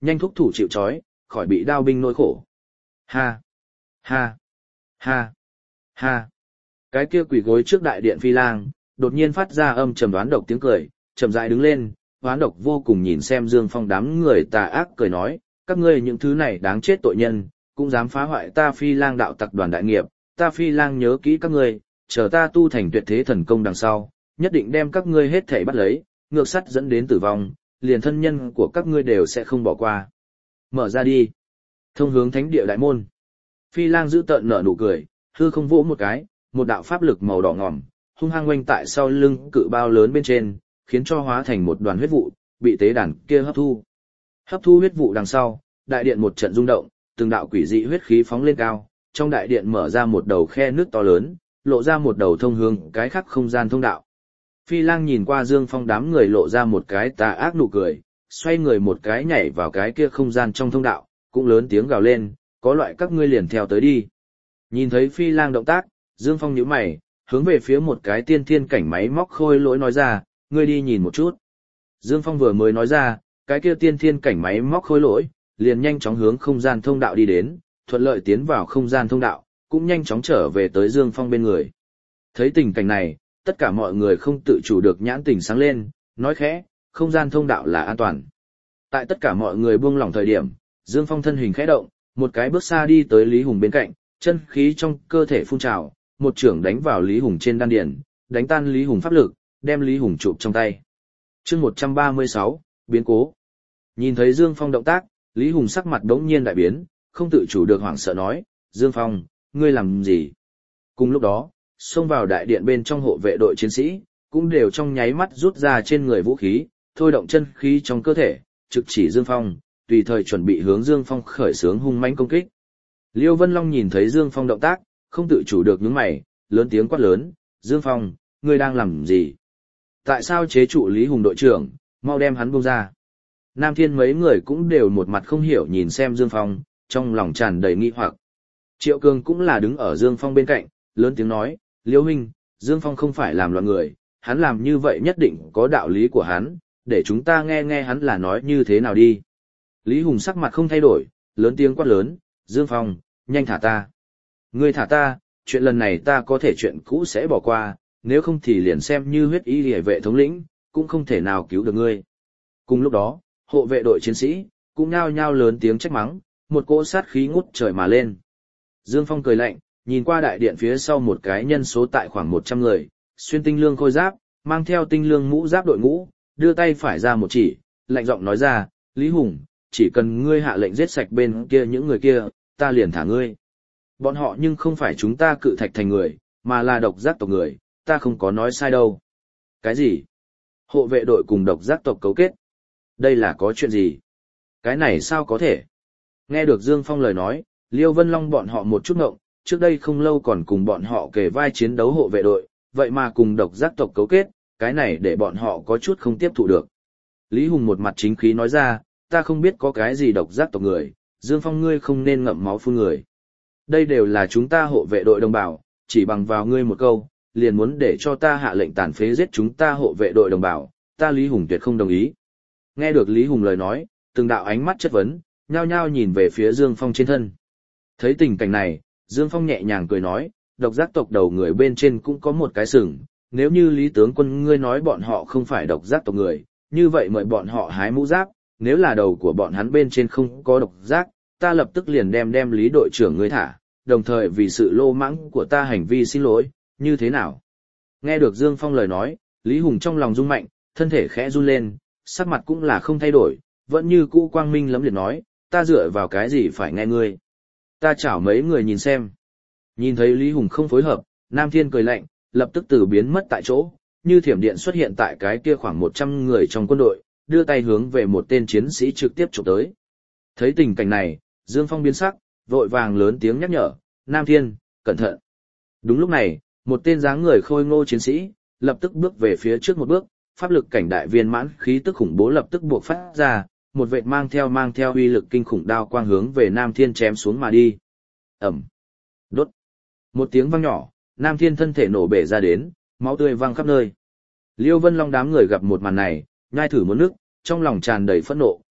nhanh thúc thủ chịu trói, khỏi bị đao binh nỗi khổ. Ha! Ha! Ha! Ha! Cái kia quỳ gối trước đại điện Phi Lang, đột nhiên phát ra âm trầm đoán độc tiếng cười, chậm rãi đứng lên, đoán độc vô cùng nhìn xem Dương Phong đám người tà ác cười nói, các ngươi những thứ này đáng chết tội nhân, cũng dám phá hoại ta Phi Lang đạo tặc đoàn đại nghiệp, ta Phi Lang nhớ kỹ các ngươi, chờ ta tu thành tuyệt thế thần công đằng sau, nhất định đem các ngươi hết thảy bắt lấy, ngược sắt dẫn đến tử vong, liền thân nhân của các ngươi đều sẽ không bỏ qua. Mở ra đi. Thông hướng thánh địa đại môn. Phi Lang giữ tợn nở nụ cười, hư không vỗ một cái, một đạo pháp lực màu đỏ ngòm, hung hăng quanh tại sau lưng cự bao lớn bên trên, khiến cho hóa thành một đoàn huyết vụ, bị tế đàn kia hấp thu. Hấp thu huyết vụ đằng sau, đại điện một trận rung động, từng đạo quỷ dị huyết khí phóng lên cao, trong đại điện mở ra một đầu khe nước to lớn, lộ ra một đầu thông hướng cái khác không gian thông đạo. Phi Lang nhìn qua Dương Phong đám người lộ ra một cái tà ác nụ cười, xoay người một cái nhảy vào cái kia không gian trong thông đạo, cũng lớn tiếng gào lên, có loại các ngươi liền theo tới đi. Nhìn thấy Phi Lang động tác, Dương Phong nhíu mày, hướng về phía một cái tiên thiên cảnh máy móc khôi lỗi nói ra, ngươi đi nhìn một chút. Dương Phong vừa mới nói ra, cái kia tiên thiên cảnh máy móc khôi lỗi, liền nhanh chóng hướng không gian thông đạo đi đến, thuận lợi tiến vào không gian thông đạo, cũng nhanh chóng trở về tới Dương Phong bên người. Thấy tình cảnh này, tất cả mọi người không tự chủ được nhãn tình sáng lên, nói khẽ, không gian thông đạo là an toàn. Tại tất cả mọi người buông lỏng thời điểm, Dương Phong thân hình khẽ động, một cái bước xa đi tới Lý Hùng bên cạnh, chân khí trong cơ thể phun trào, một chưởng đánh vào Lý Hùng trên đan điền, đánh tan Lý Hùng pháp lực, đem Lý Hùng chụp trong tay. Chương 136, biến cố. Nhìn thấy Dương Phong động tác, Lý Hùng sắc mặt đống nhiên đại biến, không tự chủ được hoảng sợ nói, Dương Phong, ngươi làm gì? Cùng lúc đó, xông vào đại điện bên trong hộ vệ đội chiến sĩ, cũng đều trong nháy mắt rút ra trên người vũ khí, thôi động chân khí trong cơ thể, trực chỉ Dương Phong, tùy thời chuẩn bị hướng Dương Phong khởi xướng hung mãnh công kích. Liêu Vân Long nhìn thấy Dương Phong động tác, không tự chủ được nhướng mày, lớn tiếng quát lớn, Dương Phong, ngươi đang làm gì? Tại sao chế trụ Lý Hùng đội trưởng, mau đem hắn buông ra? Nam Thiên mấy người cũng đều một mặt không hiểu nhìn xem Dương Phong, trong lòng tràn đầy nghi hoặc. Triệu Cường cũng là đứng ở Dương Phong bên cạnh, lớn tiếng nói, Liêu huynh, Dương Phong không phải làm loạn người, hắn làm như vậy nhất định có đạo lý của hắn, để chúng ta nghe nghe hắn là nói như thế nào đi. Lý Hùng sắc mặt không thay đổi, lớn tiếng quát lớn, Dương Phong, nhanh thả ta. Ngươi thả ta, chuyện lần này ta có thể chuyện cũ sẽ bỏ qua, nếu không thì liền xem như huyết y liề vệ thống lĩnh, cũng không thể nào cứu được ngươi. Cùng lúc đó, hộ vệ đội chiến sĩ, cũng nhao nhao lớn tiếng trách mắng, một cỗ sát khí ngút trời mà lên. Dương Phong cười lạnh, nhìn qua đại điện phía sau một cái nhân số tại khoảng 100 người, xuyên tinh lương khôi giáp, mang theo tinh lương mũ giáp đội ngũ, đưa tay phải ra một chỉ, lạnh giọng nói ra, Lý Hùng, chỉ cần ngươi hạ lệnh giết sạch bên kia những người kia, ta liền thả ngươi. Bọn họ nhưng không phải chúng ta cự thạch thành người, mà là độc giác tộc người, ta không có nói sai đâu. Cái gì? Hộ vệ đội cùng độc giác tộc cấu kết? Đây là có chuyện gì? Cái này sao có thể? Nghe được Dương Phong lời nói, Liêu Vân Long bọn họ một chút ngộng, trước đây không lâu còn cùng bọn họ kề vai chiến đấu hộ vệ đội, vậy mà cùng độc giác tộc cấu kết, cái này để bọn họ có chút không tiếp thụ được. Lý Hùng một mặt chính khí nói ra, ta không biết có cái gì độc giác tộc người, Dương Phong ngươi không nên ngậm máu phun người. Đây đều là chúng ta hộ vệ đội đồng bào, chỉ bằng vào ngươi một câu, liền muốn để cho ta hạ lệnh tàn phế giết chúng ta hộ vệ đội đồng bào, ta Lý Hùng tuyệt không đồng ý. Nghe được Lý Hùng lời nói, từng đạo ánh mắt chất vấn, nhao nhao nhìn về phía Dương Phong trên thân. Thấy tình cảnh này, Dương Phong nhẹ nhàng cười nói, độc giác tộc đầu người bên trên cũng có một cái sừng, nếu như Lý tướng quân ngươi nói bọn họ không phải độc giác tộc người, như vậy mời bọn họ hái mũ giáp, nếu là đầu của bọn hắn bên trên không có độc giác, ta lập tức liền đem Lý đội trưởng ngươi thả, đồng thời vì sự lô mãng của ta hành vi xin lỗi, như thế nào? Nghe được Dương Phong lời nói, Lý Hùng trong lòng rung mạnh, thân thể khẽ run lên, sắc mặt cũng là không thay đổi, vẫn như cũ quang minh lẫm liệt nói, ta dựa vào cái gì phải nghe ngươi? Ta chảo mấy người nhìn xem. Nhìn thấy Lý Hùng không phối hợp, Nam Thiên cười lạnh, lập tức từ biến mất tại chỗ, như thiểm điện xuất hiện tại cái kia khoảng 100 người trong quân đội, đưa tay hướng về một tên chiến sĩ trực tiếp chụp tới. Thấy tình cảnh này, Dương Phong biến sắc, vội vàng lớn tiếng nhắc nhở, Nam Thiên, cẩn thận. Đúng lúc này, một tên dáng người khôi ngô chiến sĩ, lập tức bước về phía trước một bước, pháp lực cảnh đại viên mãn khí tức khủng bố lập tức buộc phát ra, một vệt mang theo uy lực kinh khủng đao quang hướng về Nam Thiên chém xuống mà đi. Ẩm. Đốt. Một tiếng vang nhỏ, Nam Thiên thân thể nổ bể ra đến, máu tươi văng khắp nơi. Liêu Vân Long đám người gặp một màn này, nhai thử muốn nước, trong lòng tràn đầy phẫn nộ,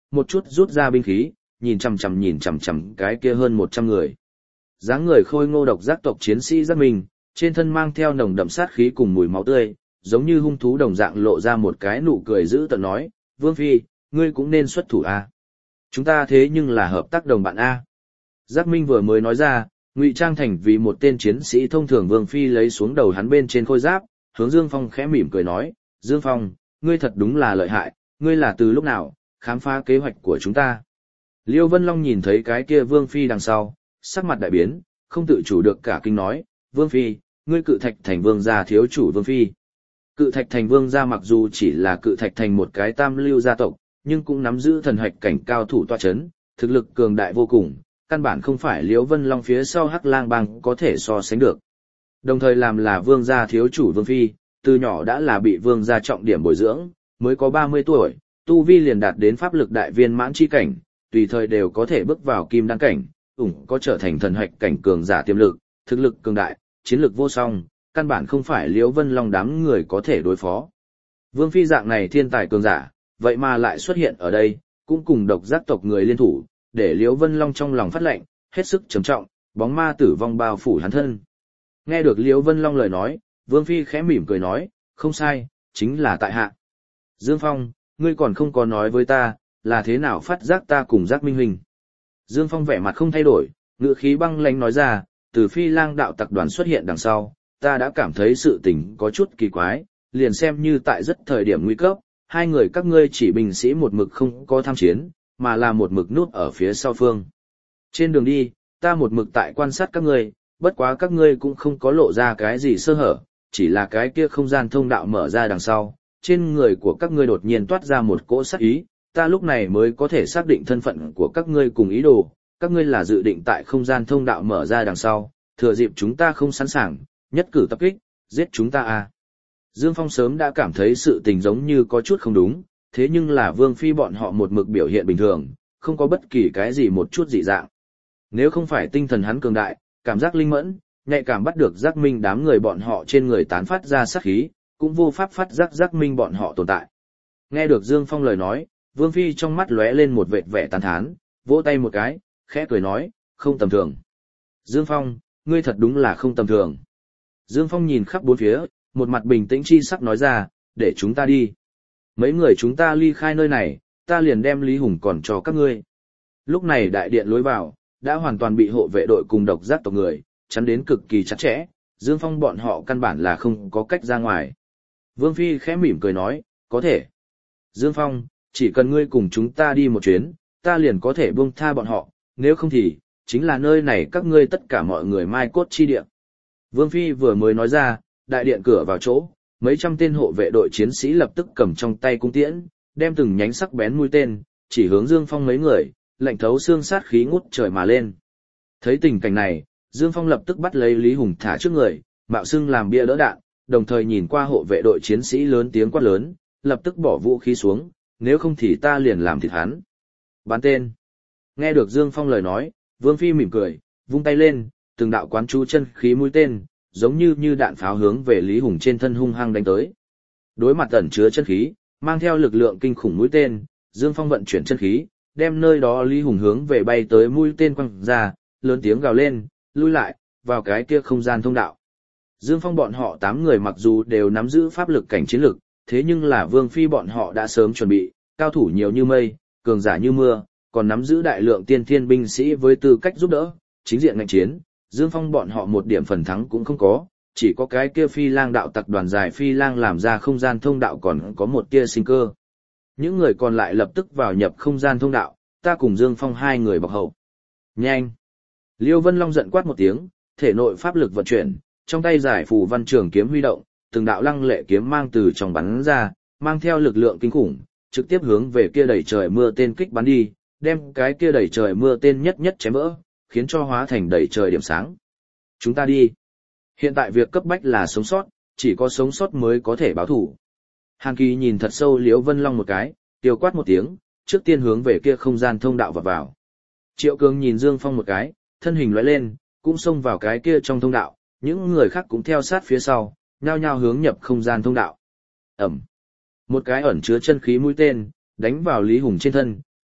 một chút rút ra binh khí, nhìn chằm chằm cái kia hơn 100 người. Dáng người khôi ngô độc giác tộc chiến sĩ Giác Minh, trên thân mang theo nồng đậm sát khí cùng mùi máu tươi, giống như hung thú đồng dạng lộ ra một cái nụ cười dữ tợn nói, Vương Phi, ngươi cũng nên xuất thủ a. Chúng ta thế nhưng là hợp tác đồng bạn a. Giác Minh vừa mới nói ra, ngụy trang thành vì một tên chiến sĩ thông thường. Vương Phi lấy xuống đầu hắn bên trên khôi giáp, hướng Dương Phong khẽ mỉm cười nói, Dương Phong, ngươi thật đúng là lợi hại, ngươi là từ lúc nào, khám phá kế hoạch của chúng ta. Liêu Vân Long nhìn thấy cái kia Vương Phi đằng sau, sắc mặt đại biến, không tự chủ được cả kinh nói, Vương Phi, ngươi Cự Thạch Thành Vương gia thiếu chủ Vương Phi. Cự Thạch Thành Vương gia mặc dù chỉ là Cự Thạch Thành một cái tam lưu gia tộc, nhưng cũng nắm giữ thần hạch cảnh cao thủ tọa chấn, thực lực cường đại vô cùng, căn bản không phải Liễu Vân Long phía sau Hắc Lang bang có thể so sánh được. Đồng thời làm là vương gia thiếu chủ Vương Phi, từ nhỏ đã là bị vương gia trọng điểm bồi dưỡng, mới có 30 tuổi, tu vi liền đạt đến pháp lực đại viên mãn chi cảnh, tùy thời đều có thể bước vào kim đăng cảnh, có trở thành thần hạch cảnh cường giả tiềm lực, thực lực cường đại, chiến lực vô song, căn bản không phải Liễu Vân Long đám người có thể đối phó. Vương Phi dạng này thiên tài cường giả, vậy mà lại xuất hiện ở đây, cũng cùng độc giác tộc người liên thủ, để Liễu Vân Long trong lòng phát lệnh, hết sức trầm trọng, bóng ma tử vong bao phủ hắn thân. Nghe được Liễu Vân Long lời nói, Vương Phi khẽ mỉm cười nói, không sai, chính là tại hạ. Dương Phong, ngươi còn không có nói với ta, là thế nào phát giác ta cùng Giác Minh huynh. Dương Phong vẻ mặt không thay đổi, ngữ khí băng lãnh nói ra, từ Phi Lang đạo tập đoàn xuất hiện đằng sau, ta đã cảm thấy sự tình có chút kỳ quái, liền xem như tại rất thời điểm nguy cấp, hai người các ngươi chỉ binh sĩ một mực không có tham chiến, mà là một mực núp ở phía sau phương. Trên đường đi, ta một mực tại quan sát các ngươi, bất quá các ngươi cũng không có lộ ra cái gì sơ hở, chỉ là cái kia không gian thông đạo mở ra đằng sau, trên người của các ngươi đột nhiên toát ra một cỗ sát ý, ta lúc này mới có thể xác định thân phận của các ngươi cùng ý đồ, các ngươi là dự định tại không gian thông đạo mở ra đằng sau, thừa dịp chúng ta không sẵn sàng, nhất cử tập kích, giết chúng ta à. Dương Phong sớm đã cảm thấy sự tình giống như có chút không đúng, thế nhưng là Vương Phi bọn họ một mực biểu hiện bình thường, không có bất kỳ cái gì một chút dị dạng. Nếu không phải tinh thần hắn cường đại, cảm giác linh mẫn, nhạy cảm bắt được Giác Minh đám người bọn họ trên người tán phát ra sát khí, cũng vô pháp phát giác Giác Minh bọn họ tồn tại. Nghe được Dương Phong lời nói, Vương Phi trong mắt lóe lên một vệt vẻ tán thán, vỗ tay một cái, khẽ cười nói, không tầm thường. Dương Phong, ngươi thật đúng là không tầm thường. Dương Phong nhìn khắp bốn phía, một mặt bình tĩnh chi sắc nói ra, để chúng ta đi. Mấy người chúng ta ly khai nơi này, ta liền đem Lý Hùng còn cho các ngươi. Lúc này đại điện lối vào, đã hoàn toàn bị hộ vệ đội cùng độc giác tộc người, chắn đến cực kỳ chặt chẽ, Dương Phong bọn họ căn bản là không có cách ra ngoài. Vương Phi khẽ mỉm cười nói, có thể. Dương Phong, chỉ cần ngươi cùng chúng ta đi một chuyến, ta liền có thể buông tha bọn họ, nếu không thì, chính là nơi này các ngươi tất cả mọi người mai cốt chi địa. Vương Phi vừa mới nói ra, đại điện cửa vào chỗ, mấy trăm tên hộ vệ đội chiến sĩ lập tức cầm trong tay cung tiễn, đem từng nhánh sắc bén mũi tên, chỉ hướng Dương Phong mấy người, lạnh thấu xương sát khí ngút trời mà lên. Thấy tình cảnh này, Dương Phong lập tức bắt lấy Lý Hùng thả trước người, mạo xưng làm bia đỡ đạn, đồng thời nhìn qua hộ vệ đội chiến sĩ lớn tiếng quát lớn, lập tức bỏ vũ khí xuống, nếu không thì ta liền làm thịt hắn. Bắn tên. Nghe được Dương Phong lời nói, Vương Phi mỉm cười, vung tay lên, từng đạo quán chú chân khí mũi tên, giống như đạn pháo hướng về Lý Hùng trên thân hung hăng đánh tới. Đối mặt ẩn chứa chân khí, mang theo lực lượng kinh khủng mũi tên, Dương Phong vận chuyển chân khí, đem nơi đó Lý Hùng hướng về bay tới mũi tên quăng ra, lớn tiếng gào lên, lui lại, vào cái kia không gian thông đạo. Dương Phong bọn họ 8 người mặc dù đều nắm giữ pháp lực cảnh chiến lực, thế nhưng là Vương Phi bọn họ đã sớm chuẩn bị, cao thủ nhiều như mây, cường giả như mưa, còn nắm giữ đại lượng tiên thiên binh sĩ với tư cách giúp đỡ, chính diện ngành chiến, Dương Phong bọn họ một điểm phần thắng cũng không có, chỉ có cái kia Phi Lang đạo tặc đoàn dài Phi Lang làm ra không gian thông đạo còn có một tia sinh cơ. Những người còn lại lập tức vào nhập không gian thông đạo, ta cùng Dương Phong 2 người bọc hậu. Nhanh! Liêu Vân Long giận quát một tiếng, thể nội pháp lực vận chuyển, trong tay giải phù văn trường kiếm huy động, từng đạo lăng lệ kiếm mang từ trong bắn ra, mang theo lực lượng kinh khủng, trực tiếp hướng về kia đẩy trời mưa tên kích bắn đi, đem cái kia đẩy trời mưa tên nhất nhất chém vỡ, khiến cho hóa thành đẩy trời điểm sáng. Chúng ta đi. Hiện tại việc cấp bách là sống sót, chỉ có sống sót mới có thể báo thủ. Hàn Kỳ nhìn thật sâu Liễu Vân Long một cái, tiêu quát một tiếng, trước tiên hướng về kia không gian thông đạo vào. Triệu Cường nhìn Dương Phong một cái, thân hình lóe lên, cũng xông vào cái kia trong thông đạo, những người khác cũng theo sát phía sau, nhao nhao hướng nhập không gian thông đạo. Ẩm. Một cái ẩn chứa chân khí mũi tên, đánh vào Lý Hùng trên thân,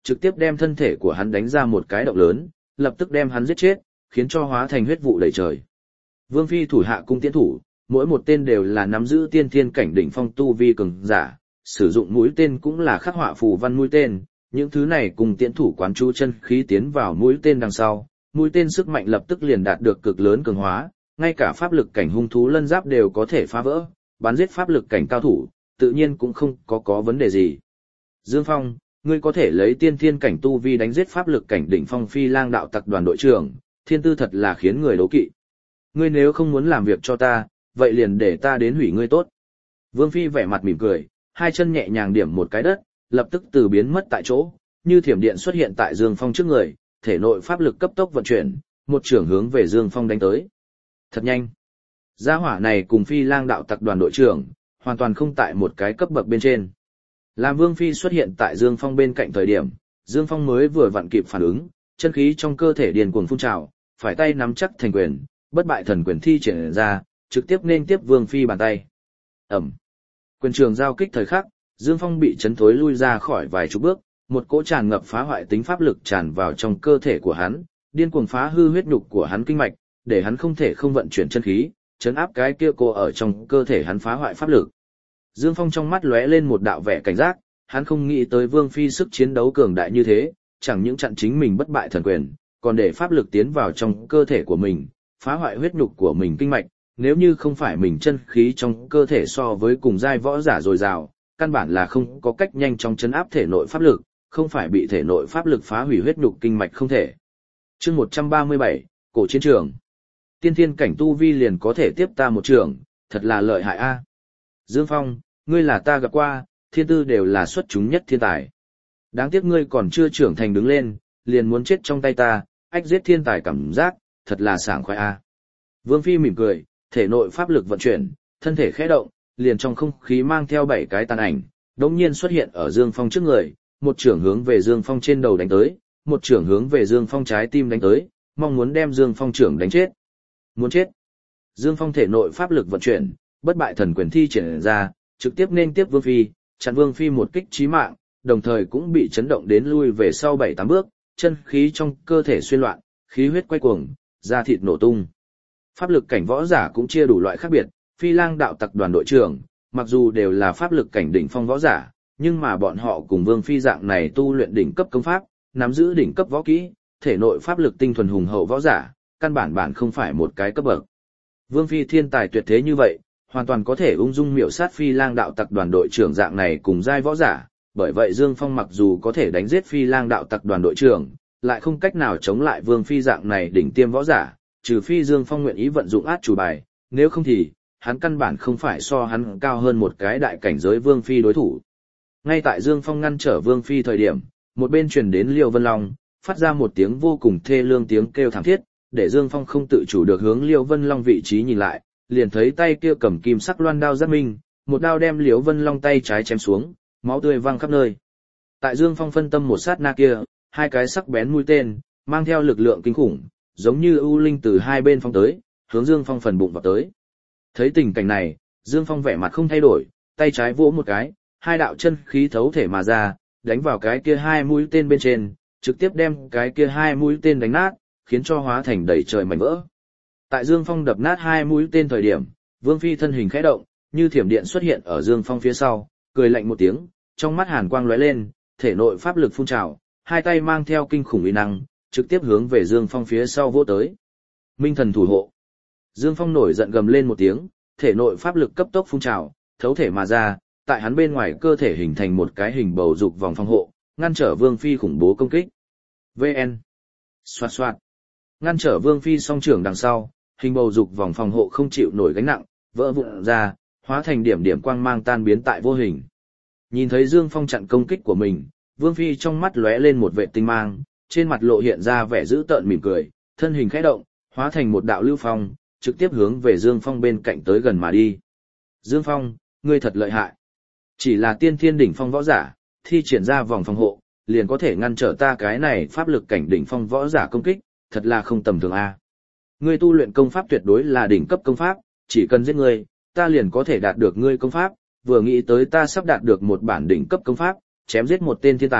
trực tiếp đem thân thể của hắn đánh ra một cái động lớn, lập tức đem hắn giết chết, khiến cho hóa thành huyết vụ đầy trời. Vương Phi thủ hạ cung tiễn thủ, mỗi một tên đều là nắm giữ tiên thiên cảnh đỉnh phong tu vi cường giả, sử dụng mũi tên cũng là khắc họa phù văn mũi tên, những thứ này cùng tiễn thủ quán chú chân khí tiến vào mũi tên đằng sau, mũi tên sức mạnh lập tức liền đạt được cực lớn cường hóa, ngay cả pháp lực cảnh hung thú lân giáp đều có thể phá vỡ, bắn giết pháp lực cảnh cao thủ, tự nhiên cũng không có vấn đề gì. Dương Phong, ngươi có thể lấy tiên thiên cảnh tu vi đánh giết pháp lực cảnh đỉnh phong Phi Lang đạo tặc đoàn đội trưởng, thiên tư thật là khiến người đố kỵ. Ngươi nếu không muốn làm việc cho ta, vậy liền để ta đến hủy ngươi tốt. Vương Phi vẻ mặt mỉm cười, hai chân nhẹ nhàng điểm một cái đất, lập tức từ biến mất tại chỗ, như thiểm điện xuất hiện tại Dương Phong trước người, thể nội pháp lực cấp tốc vận chuyển, một chưởng hướng về Dương Phong đánh tới. Thật nhanh. Gia hỏa này cùng Phi Lang đạo tặc đoàn đội trưởng, hoàn toàn không tại một cái cấp bậc bên trên. Làm Vương Phi xuất hiện tại Dương Phong bên cạnh thời điểm, Dương Phong mới vừa vặn kịp phản ứng, chân khí trong cơ thể điền cuồng phun trào, phải tay nắm chắc thành quyền, bất bại thần quyền thi triển ra, trực tiếp nên tiếp Vương Phi bàn tay. Ẩm. Quyền trường giao kích thời khắc, Dương Phong bị chấn thối lui ra khỏi vài chục bước, một cỗ tràn ngập phá hoại tính pháp lực tràn vào trong cơ thể của hắn, điên cuồng phá hư huyết nhục của hắn kinh mạch, để hắn không thể không vận chuyển chân khí, chấn áp cái kia cô ở trong cơ thể hắn phá hoại pháp lực. Dương Phong trong mắt lóe lên một đạo vẻ cảnh giác, hắn không nghĩ tới Vương Phi sức chiến đấu cường đại như thế, chẳng những chặn chính mình bất bại thần quyền, còn để pháp lực tiến vào trong cơ thể của mình, phá hoại huyết nhục của mình kinh mạch, nếu như không phải mình chân khí trong cơ thể so với cùng giai võ giả dồi dào, căn bản là không có cách nhanh chóng chấn áp thể nội pháp lực, không phải bị thể nội pháp lực phá hủy huyết nhục kinh mạch không thể. Chương 137, cổ chiến trường. Tiên thiên cảnh tu vi liền có thể tiếp ta một trường, thật là lợi hại a. Dương Phong, ngươi là ta gặp qua, thiên tư đều là xuất chúng nhất thiên tài. Đáng tiếc ngươi còn chưa trưởng thành đứng lên, liền muốn chết trong tay ta, ách giết thiên tài cảm giác, thật là sảng khoái a. Vương Phi mỉm cười, thể nội pháp lực vận chuyển, thân thể khẽ động, liền trong không khí mang theo 7 cái tàn ảnh, đống nhiên xuất hiện ở Dương Phong trước người, một chưởng hướng về Dương Phong trên đầu đánh tới, một chưởng hướng về Dương Phong trái tim đánh tới, mong muốn đem Dương Phong trưởng đánh chết. Muốn chết. Dương Phong thể nội pháp lực vận chuyển, bất bại thần quyền thi triển ra, trực tiếp nên tiếp Vương Phi, chặn Vương Phi một kích chí mạng, đồng thời cũng bị chấn động đến lui về sau 7-8 bước, chân khí trong cơ thể xuyên loạn, khí huyết quay cuồng, da thịt nổ tung. Pháp lực cảnh võ giả cũng chia đủ loại khác biệt, Phi Lang đạo tặc đoàn đội trưởng, mặc dù đều là pháp lực cảnh đỉnh phong võ giả, nhưng mà bọn họ cùng Vương Phi dạng này tu luyện đỉnh cấp công pháp, nắm giữ đỉnh cấp võ kỹ, thể nội pháp lực tinh thuần hùng hậu võ giả, căn bản không phải một cái cấp bậc. Vương Phi thiên tài tuyệt thế như vậy, hoàn toàn có thể ung dung miểu sát Phi Lang đạo tặc đoàn đội trưởng dạng này cùng giai võ giả, bởi vậy Dương Phong mặc dù có thể đánh giết Phi Lang đạo tặc đoàn đội trưởng, lại không cách nào chống lại Vương Phi dạng này đỉnh tiêm võ giả, trừ phi Dương Phong nguyện ý vận dụng át chủ bài, nếu không thì, hắn căn bản không phải so hắn cao hơn một cái đại cảnh giới Vương Phi đối thủ. Ngay tại Dương Phong ngăn trở Vương Phi thời điểm, một bên truyền đến Liêu Vân Long, phát ra một tiếng vô cùng thê lương tiếng kêu thảm thiết, để Dương Phong không tự chủ được hướng Liêu Vân Long vị trí nhìn lại, liền thấy tay kia cầm kim sắc loan đao giáp minh, một đao đem Liêu Vân Long tay trái chém xuống, máu tươi văng khắp nơi. Tại Dương Phong phân tâm một sát na kia, hai cái sắc bén mũi tên, mang theo lực lượng kinh khủng, giống như ưu linh từ hai bên phong tới, hướng Dương Phong phần bụng vào tới. Thấy tình cảnh này, Dương Phong vẻ mặt không thay đổi, tay trái vỗ một cái, hai đạo chân khí thấu thể mà ra, đánh vào cái kia hai mũi tên bên trên, trực tiếp đem cái kia hai mũi tên đánh nát, khiến cho hóa thành đầy trời mảnh vỡ. Tại Dương Phong đập nát hai mũi tên thời điểm, Vương Phi thân hình khẽ động, như thiểm điện xuất hiện ở Dương Phong phía sau, cười lạnh một tiếng, trong mắt hàn quang lóe lên, thể nội pháp lực phun trào, hai tay mang theo kinh khủng uy năng, trực tiếp hướng về Dương Phong phía sau vỗ tới. Minh thần thủ hộ. Dương Phong nổi giận gầm lên một tiếng, thể nội pháp lực cấp tốc phun trào, thấu thể mà ra, tại hắn bên ngoài cơ thể hình thành một cái hình bầu dục vòng phòng hộ, ngăn trở Vương Phi khủng bố công kích. VN. Xoạt xoạt. Ngăn trở Vương Phi song trưởng đằng sau, hình bầu dục vòng phòng hộ không chịu nổi gánh nặng, vỡ vụn ra, hóa thành điểm điểm quang mang tan biến tại vô hình. Nhìn thấy Dương Phong chặn công kích của mình, Vương Phi trong mắt lóe lên một vệ tinh mang, trên mặt lộ hiện ra vẻ dữ tợn mỉm cười, thân hình khẽ động, hóa thành một đạo lưu phong, trực tiếp hướng về Dương Phong bên cạnh tới gần mà đi. Dương Phong, ngươi thật lợi hại. Chỉ là tiên thiên đỉnh phong võ giả, thi triển ra vòng phòng hộ, liền có thể ngăn trở ta cái này pháp lực cảnh đỉnh phong võ giả công kích, thật là không tầm thường a. Ngươi tu luyện công pháp tuyệt đối là đỉnh cấp công pháp, chỉ cần giết ngươi, ta liền có thể đạt được ngươi công pháp, vừa nghĩ tới ta sắp đạt được một bản đỉnh cấp công pháp, chém giết một tên thiên tài,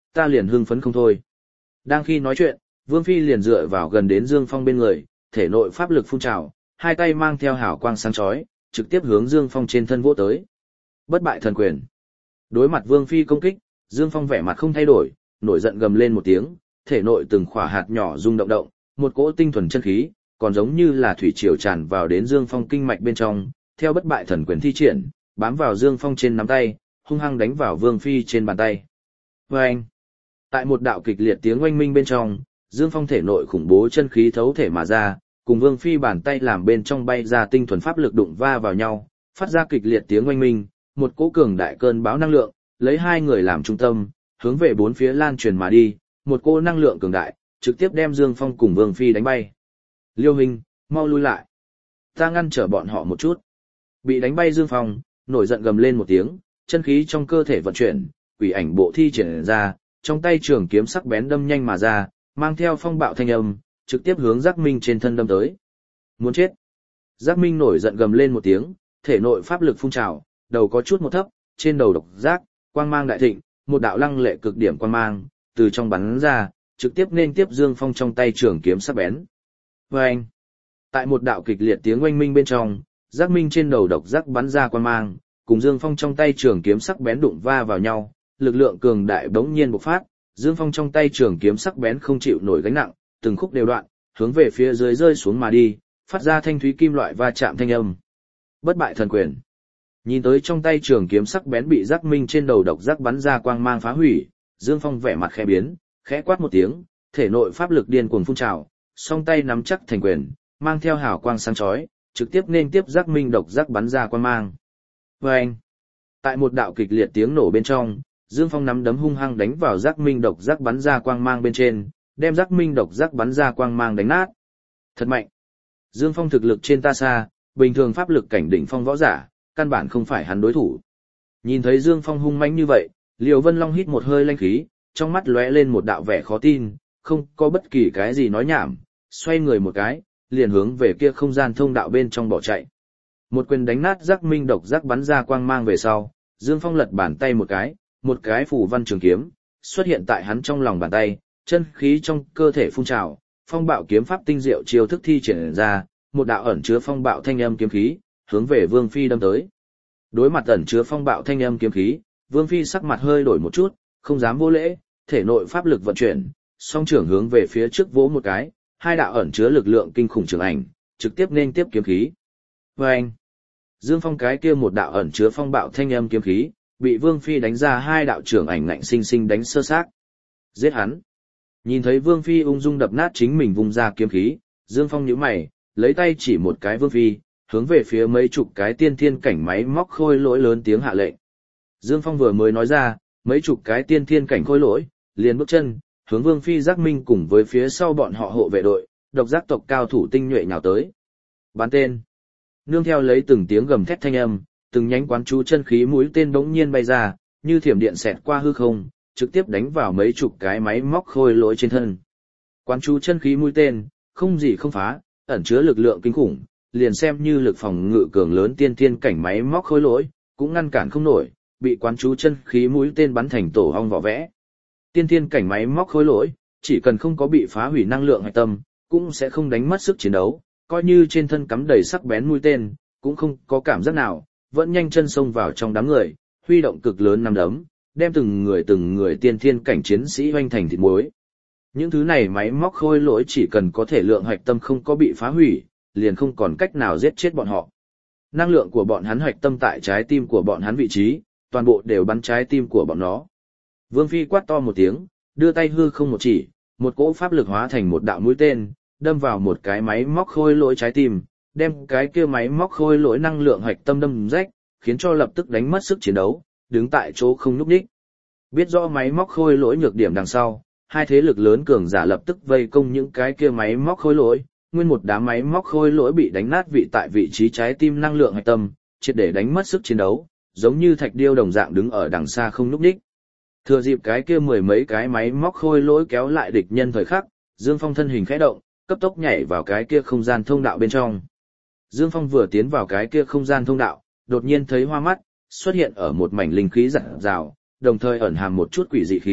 ta liền hưng phấn không thôi. Đang khi nói chuyện, Vương Phi liền dựa vào gần đến Dương Phong bên người, thể nội pháp lực phun trào, hai tay mang theo hào quang sáng chói, trực tiếp hướng Dương Phong trên thân vỗ tới. Bất bại thần quyền. Đối mặt Vương Phi công kích, Dương Phong vẻ mặt không thay đổi, nổi giận gầm lên một tiếng, thể nội từng khỏa hạt nhỏ rung động động, một cỗ tinh thuần chân khí, còn giống như là thủy triều tràn vào đến Dương Phong kinh mạch bên trong, theo bất bại thần quyền thi triển, bám vào Dương Phong trên nắm tay, hung hăng đánh vào Vương Phi trên bàn tay. Oeng! Tại một đạo kịch liệt tiếng oanh minh bên trong, Dương Phong thể nội khủng bố chân khí thấu thể mà ra, cùng Vương Phi bàn tay làm bên trong bay ra tinh thuần pháp lực đụng va vào nhau, phát ra kịch liệt tiếng oanh minh, một cỗ cường đại cơn bão năng lượng, lấy hai người làm trung tâm, hướng về bốn phía lan truyền mà đi, một cỗ năng lượng cường đại, trực tiếp đem Dương Phong cùng Vương Phi đánh bay. Liêu Hình, mau lui lại. Ta ngăn trở bọn họ một chút. Bị đánh bay Dương Phong, nổi giận gầm lên một tiếng, chân khí trong cơ thể vận chuyển, quỷ ảnh bộ thi triển ra, trong tay trường kiếm sắc bén đâm nhanh mà ra, mang theo phong bạo thanh âm, trực tiếp hướng Giác Minh trên thân đâm tới. Muốn chết. Giác Minh nổi giận gầm lên một tiếng, thể nội pháp lực phun trào, đầu có chút một thấp, trên đầu độc giác, quang mang đại thịnh, một đạo lăng lệ cực điểm quang mang, từ trong bắn ra, trực tiếp nên tiếp Dương Phong trong tay trường kiếm sắc bén. Oeng! Tại một đạo kịch liệt tiếng oanh minh bên trong, Giác Minh trên đầu độc giác bắn ra quang mang, cùng Dương Phong trong tay trường kiếm sắc bén đụng va vào nhau, lực lượng cường đại bỗng nhiên bộc phát, Dương Phong trong tay trường kiếm sắc bén không chịu nổi gánh nặng, từng khúc đều đoạn, hướng về phía dưới rơi xuống mà đi, phát ra thanh thúy kim loại va chạm thanh âm. Bất bại thần quyền. Nhìn tới trong tay trường kiếm sắc bén bị Giác Minh trên đầu độc giác bắn ra quang mang phá hủy, Dương Phong vẻ mặt khẽ biến, khẽ quát một tiếng, thể nội pháp lực điên cuồng phun trào, song tay nắm chắc thành quyền, mang theo hào quang sáng chói, trực tiếp nên tiếp Giác Minh độc giác bắn ra quang mang. Oeng! Tại một đạo kịch liệt tiếng nổ bên trong, Dương Phong nắm đấm hung hăng đánh vào Giác Minh độc giác bắn ra quang mang bên trên, đem Giác Minh độc giác bắn ra quang mang đánh nát. Thật mạnh! Dương Phong thực lực trên ta xa, bình thường pháp lực cảnh đỉnh phong võ giả, căn bản không phải hắn đối thủ. Nhìn thấy Dương Phong hung mãnh như vậy, Liều Vân Long hít một hơi lanh khí, trong mắt lóe lên một đạo vẻ khó tin, không có bất kỳ cái gì nói nhảm, xoay người một cái, liền hướng về kia không gian thông đạo bên trong bỏ chạy. Một quyền đánh nát Giác Minh độc giác bắn ra quang mang về sau, Dương Phong lật bàn tay một cái phù văn trường kiếm xuất hiện tại hắn trong lòng bàn tay, chân khí trong cơ thể phun trào, phong bạo kiếm pháp tinh diệu chiêu thức thi triển ra, một đạo ẩn chứa phong bạo thanh âm kiếm khí, hướng về Vương Phi đâm tới. Đối mặt ẩn chứa phong bạo thanh âm kiếm khí, Vương Phi sắc mặt hơi đổi một chút, không dám vô lễ, thể nội pháp lực vận chuyển, song trưởng hướng về phía trước vỗ một cái, hai đạo ẩn chứa lực lượng kinh khủng trường ảnh, trực tiếp nên tiếp kiếm khí. Oeng! Dương Phong cái kia một đạo ẩn chứa phong bạo thanh âm kiếm khí, bị Vương Phi đánh ra hai đạo trưởng ảnh ngạnh sinh sinh đánh sơ xác. Giết hắn! Nhìn thấy Vương Phi ung dung đập nát chính mình vung ra kiếm khí, Dương Phong nhíu mày, lấy tay chỉ một cái Vương Phi, hướng về phía mấy chục cái tiên thiên cảnh máy móc khôi lỗi lớn tiếng hạ lệnh. Dương Phong vừa mới nói ra, mấy chục cái tiên thiên cảnh khôi lỗi, liền bước chân, hướng Vương Phi Giác Minh cùng với phía sau bọn họ hộ vệ đội, độc giác tộc cao thủ tinh nhuệ nhào tới. Bắn tên. Nương theo lấy từng tiếng gầm thét thanh âm, từng nhánh quán chú chân khí mũi tên bỗng nhiên bay ra, như thiểm điện xẹt qua hư không, trực tiếp đánh vào mấy chục cái máy móc khôi lỗi trên thân. Quán chú chân khí mũi tên, không gì không phá, ẩn chứa lực lượng kinh khủng, liền xem như lực phòng ngự cường lớn tiên thiên cảnh máy móc khôi lỗi, cũng ngăn cản không nổi, bị quán chú chân khí mũi tên bắn thành tổ ong vỏ vẽ. Tiên thiên cảnh máy móc khôi lỗi, chỉ cần không có bị phá hủy năng lượng hạch tâm, cũng sẽ không đánh mất sức chiến đấu, coi như trên thân cắm đầy sắc bén mũi tên, cũng không có cảm giác nào, vẫn nhanh chân xông vào trong đám người, huy động cực lớn nắm đấm, đem từng người tiên thiên cảnh chiến sĩ hoành thành thịt muối. Những thứ này máy móc khôi lỗi chỉ cần có thể lượng hạch tâm không có bị phá hủy, liền không còn cách nào giết chết bọn họ. Năng lượng của bọn hắn hạch tâm tại trái tim của bọn hắn vị trí, toàn bộ đều bắn trái tim của bọn nó. Vương Phi quát to một tiếng, đưa tay hư không một chỉ, một cỗ pháp lực hóa thành một đạo mũi tên, đâm vào một cái máy móc khôi lỗi trái tim, đem cái kia máy móc khôi lỗi năng lượng hạch tâm đâm rách, khiến cho lập tức đánh mất sức chiến đấu, đứng tại chỗ không nhúc nhích. Biết rõ máy móc khôi lỗi nhược điểm đằng sau, hai thế lực lớn cường giả lập tức vây công những cái kia máy móc khôi lỗi, nguyên một đám máy móc khôi lỗi bị đánh nát tại vị trí trái tim năng lượng hạch tâm, triệt để đánh mất sức chiến đấu, giống như thạch điêu đồng dạng đứng ở đằng xa không nhúc nhích. Thừa dịp cái kia mười mấy cái máy móc khôi lỗi kéo lại địch nhân thời khắc, Dương Phong thân hình khẽ động, cấp tốc nhảy vào cái kia không gian thông đạo bên trong. Dương Phong vừa tiến vào cái kia không gian thông đạo, đột nhiên thấy hoa mắt, xuất hiện ở một mảnh linh khí rạng rào, đồng thời ẩn hàm một chút quỷ dị khí,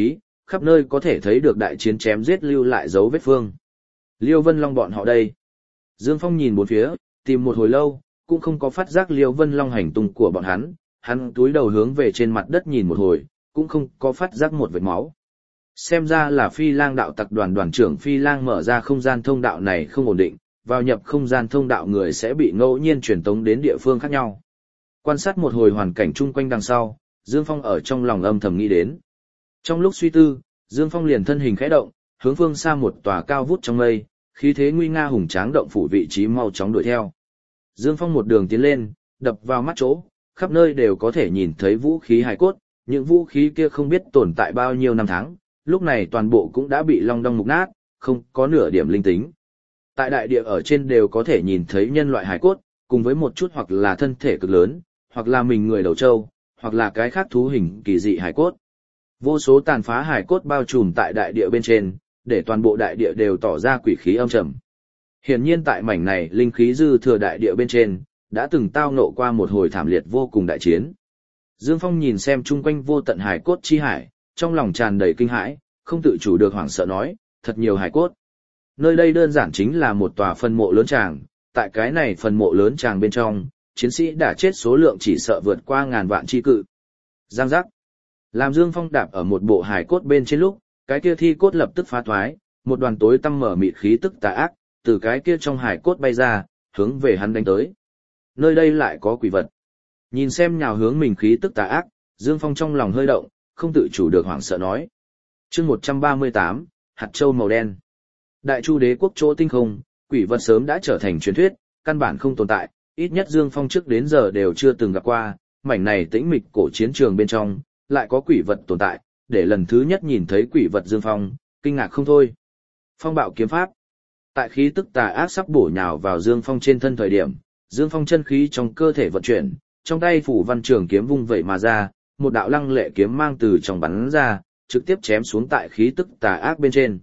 khắp nơi có thể thấy được đại chiến chém giết lưu lại dấu vết phương. Liêu Vân Long bọn họ đây. Dương Phong nhìn bốn phía, tìm một hồi lâu, cũng không có phát giác Liêu Vân Long hành tung của bọn hắn túi đầu hướng về trên mặt đất nhìn một hồi, cũng không có phát giác một vệt máu. Xem ra là Phi Lang đạo tập đoàn đoàn trưởng Phi Lang mở ra không gian thông đạo này không ổn định, vào nhập không gian thông đạo người sẽ bị ngẫu nhiên truyền tống đến địa phương khác nhau. Quan sát một hồi hoàn cảnh chung quanh đằng sau, Dương Phong ở trong lòng âm thầm nghĩ đến. Trong lúc suy tư, Dương Phong liền thân hình khẽ động, hướng phương xa một tòa cao vút trong mây, khí thế nguy nga hùng tráng động phủ vị trí mau chóng đuổi theo. Dương Phong một đường tiến lên, đập vào mắt chỗ, khắp nơi đều có thể nhìn thấy vũ khí hài cốt, những vũ khí kia không biết tồn tại bao nhiêu năm tháng, lúc này toàn bộ cũng đã bị long đong mục nát, không có nửa điểm linh tính. Tại đại địa ở trên đều có thể nhìn thấy nhân loại hài cốt, cùng với một chút hoặc là thân thể cực lớn, hoặc là mình người đầu trâu, hoặc là cái khác thú hình kỳ dị hài cốt. Vô số tàn phá hài cốt bao trùm tại đại địa bên trên, để toàn bộ đại địa đều tỏ ra quỷ khí âm trầm. Hiển nhiên tại mảnh này linh khí dư thừa đại địa bên trên, đã từng tao nộ qua một hồi thảm liệt vô cùng đại chiến. Dương Phong nhìn xem chung quanh vô tận hài cốt chi hải, trong lòng tràn đầy kinh hãi, không tự chủ được hoảng sợ nói, thật nhiều hài cốt. Nơi đây đơn giản chính là một tòa phân mộ lớn tràng, tại cái này phân mộ lớn tràng bên trong, chiến sĩ đã chết số lượng chỉ sợ vượt qua ngàn vạn chi cự. Giang giác. Làm Dương Phong đạp ở một bộ hài cốt bên trên lúc, cái kia thi cốt lập tức phá thoái, một đoàn tối tăm mở mịt khí tức tà ác, từ cái kia trong hài cốt bay ra, hướng về hắn đánh tới. Nơi đây lại có quỷ vật. Nhìn xem nhào hướng mình khí tức tà ác, Dương Phong trong lòng hơi động, không tự chủ được hoảng sợ nói. Chương 138, hạt châu màu đen. Đại Chu đế quốc chỗ tinh không, quỷ vật sớm đã trở thành truyền thuyết, căn bản không tồn tại, ít nhất Dương Phong trước đến giờ đều chưa từng gặp qua, mảnh này tĩnh mịch cổ chiến trường bên trong, lại có quỷ vật tồn tại, để lần thứ nhất nhìn thấy quỷ vật Dương Phong, kinh ngạc không thôi. Phong bạo kiếm pháp. Tại khí tức tà ác sắp bổ nhào vào Dương Phong trên thân thời điểm, Dương Phong chân khí trong cơ thể vận chuyển, trong tay phủ văn trường kiếm vung vẩy mà ra, một đạo lăng lệ kiếm mang từ trong bắn ra, trực tiếp chém xuống tại khí tức tà ác bên trên.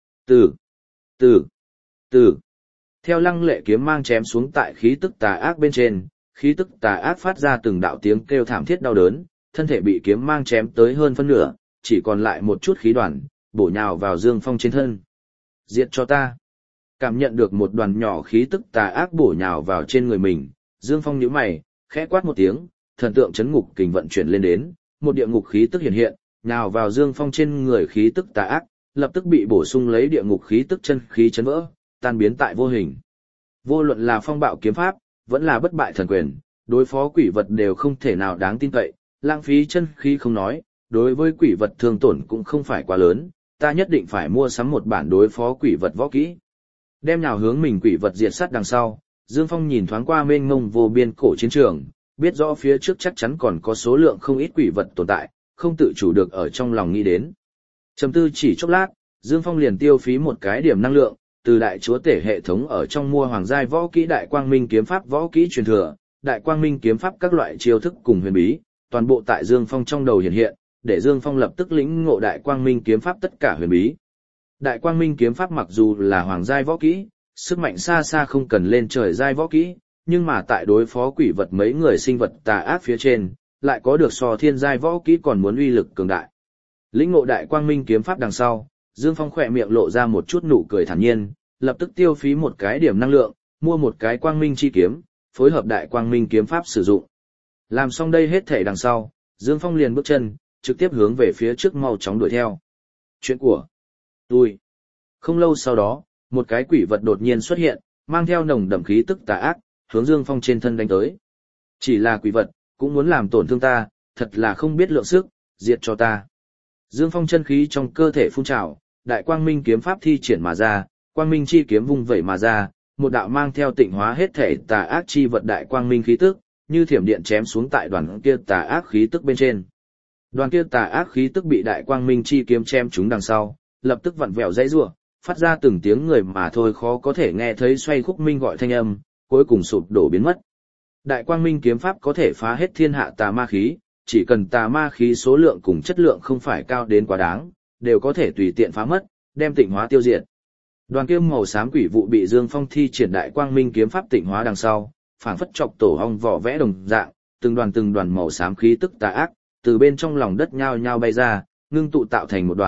Từ. Theo lăng lệ kiếm mang chém xuống tại khí tức tà ác bên trên, khí tức tà ác phát ra từng đạo tiếng kêu thảm thiết đau đớn, thân thể bị kiếm mang chém tới hơn phân nửa, chỉ còn lại một chút khí đoàn, bổ nhào vào Dương Phong trên thân. Diệt cho ta. Cảm nhận được một đoàn nhỏ khí tức tà ác bổ nhào vào trên người mình, Dương Phong nhíu mày, khẽ quát một tiếng, thần tượng chấn ngục kình vận chuyển lên đến, một địa ngục khí tức hiện hiện, nhào vào Dương Phong trên người khí tức tà ác, lập tức bị bổ sung lấy địa ngục khí tức chân khí chấn vỡ, tan biến tại vô hình. Vô luận là phong bạo kiếm pháp, vẫn là bất bại thần quyền, đối phó quỷ vật đều không thể nào đáng tin cậy, lãng phí chân khí không nói, đối với quỷ vật thương tổn cũng không phải quá lớn, ta nhất định phải mua sắm một bản đối phó quỷ vật võ kỹ. Đem nhào hướng mình quỷ vật diệt sát đằng sau, Dương Phong nhìn thoáng qua mênh mông vô biên cổ chiến trường, biết rõ phía trước chắc chắn còn có số lượng không ít quỷ vật tồn tại, không tự chủ được ở trong lòng nghĩ đến. Trầm tư chỉ chốc lát, Dương Phong liền tiêu phí một cái điểm năng lượng, từ đại chúa tể hệ thống ở trong mua hoàng giai võ kỹ đại quang minh kiếm pháp võ kỹ truyền thừa, đại quang minh kiếm pháp các loại chiêu thức cùng huyền bí, toàn bộ tại Dương Phong trong đầu hiện hiện, để Dương Phong lập tức lĩnh ngộ đại quang minh kiếm pháp tất cả huyền bí. Đại quang minh kiếm pháp mặc dù là hoàng giai võ kỹ, sức mạnh xa xa không cần lên trời giai võ kỹ, nhưng mà tại đối phó quỷ vật mấy người sinh vật tà ác phía trên, lại có được so thiên giai võ kỹ còn muốn uy lực cường đại. Lĩnh ngộ đại quang minh kiếm pháp đằng sau, Dương Phong khỏe miệng lộ ra một chút nụ cười thản nhiên, lập tức tiêu phí một cái điểm năng lượng, mua một cái quang minh chi kiếm, phối hợp đại quang minh kiếm pháp sử dụng. Làm xong đây hết thể đằng sau, Dương Phong liền bước chân, trực tiếp hướng về phía trước mau chóng đuổi theo. Chuyện của tôi. Không lâu sau đó, một cái quỷ vật đột nhiên xuất hiện, mang theo nồng đậm khí tức tà ác, hướng Dương Phong trên thân đánh tới. Chỉ là quỷ vật, cũng muốn làm tổn thương ta, thật là không biết lượng sức, diệt cho ta. Dương Phong chân khí trong cơ thể phun trào, đại quang minh kiếm pháp thi triển mà ra, quang minh chi kiếm vung vẩy mà ra, một đạo mang theo tịnh hóa hết thể tà ác chi vật đại quang minh khí tức, như thiểm điện chém xuống tại đoàn kia tà ác khí tức bên trên. Đoàn kia tà ác khí tức bị đại quang minh chi kiếm chém trúng đằng sau, lập tức vặn vẹo dãy rủa, phát ra từng tiếng người mà thôi khó có thể nghe thấy xoay khúc minh gọi thanh âm, cuối cùng sụp đổ biến mất. Đại quang minh kiếm pháp có thể phá hết thiên hạ tà ma khí, chỉ cần tà ma khí số lượng cùng chất lượng không phải cao đến quá đáng, đều có thể tùy tiện phá mất, đem tịnh hóa tiêu diệt. Đoàn kiếm màu xám quỷ vụ bị Dương Phong thi triển đại quang minh kiếm pháp tịnh hóa đằng sau, phảng phất chọc tổ ong vỏ vẽ đồng dạng, từng đoàn màu xám khí tức tà ác, từ bên trong lòng đất nhao nhao bay ra, ngưng tụ tạo thành một đoàn,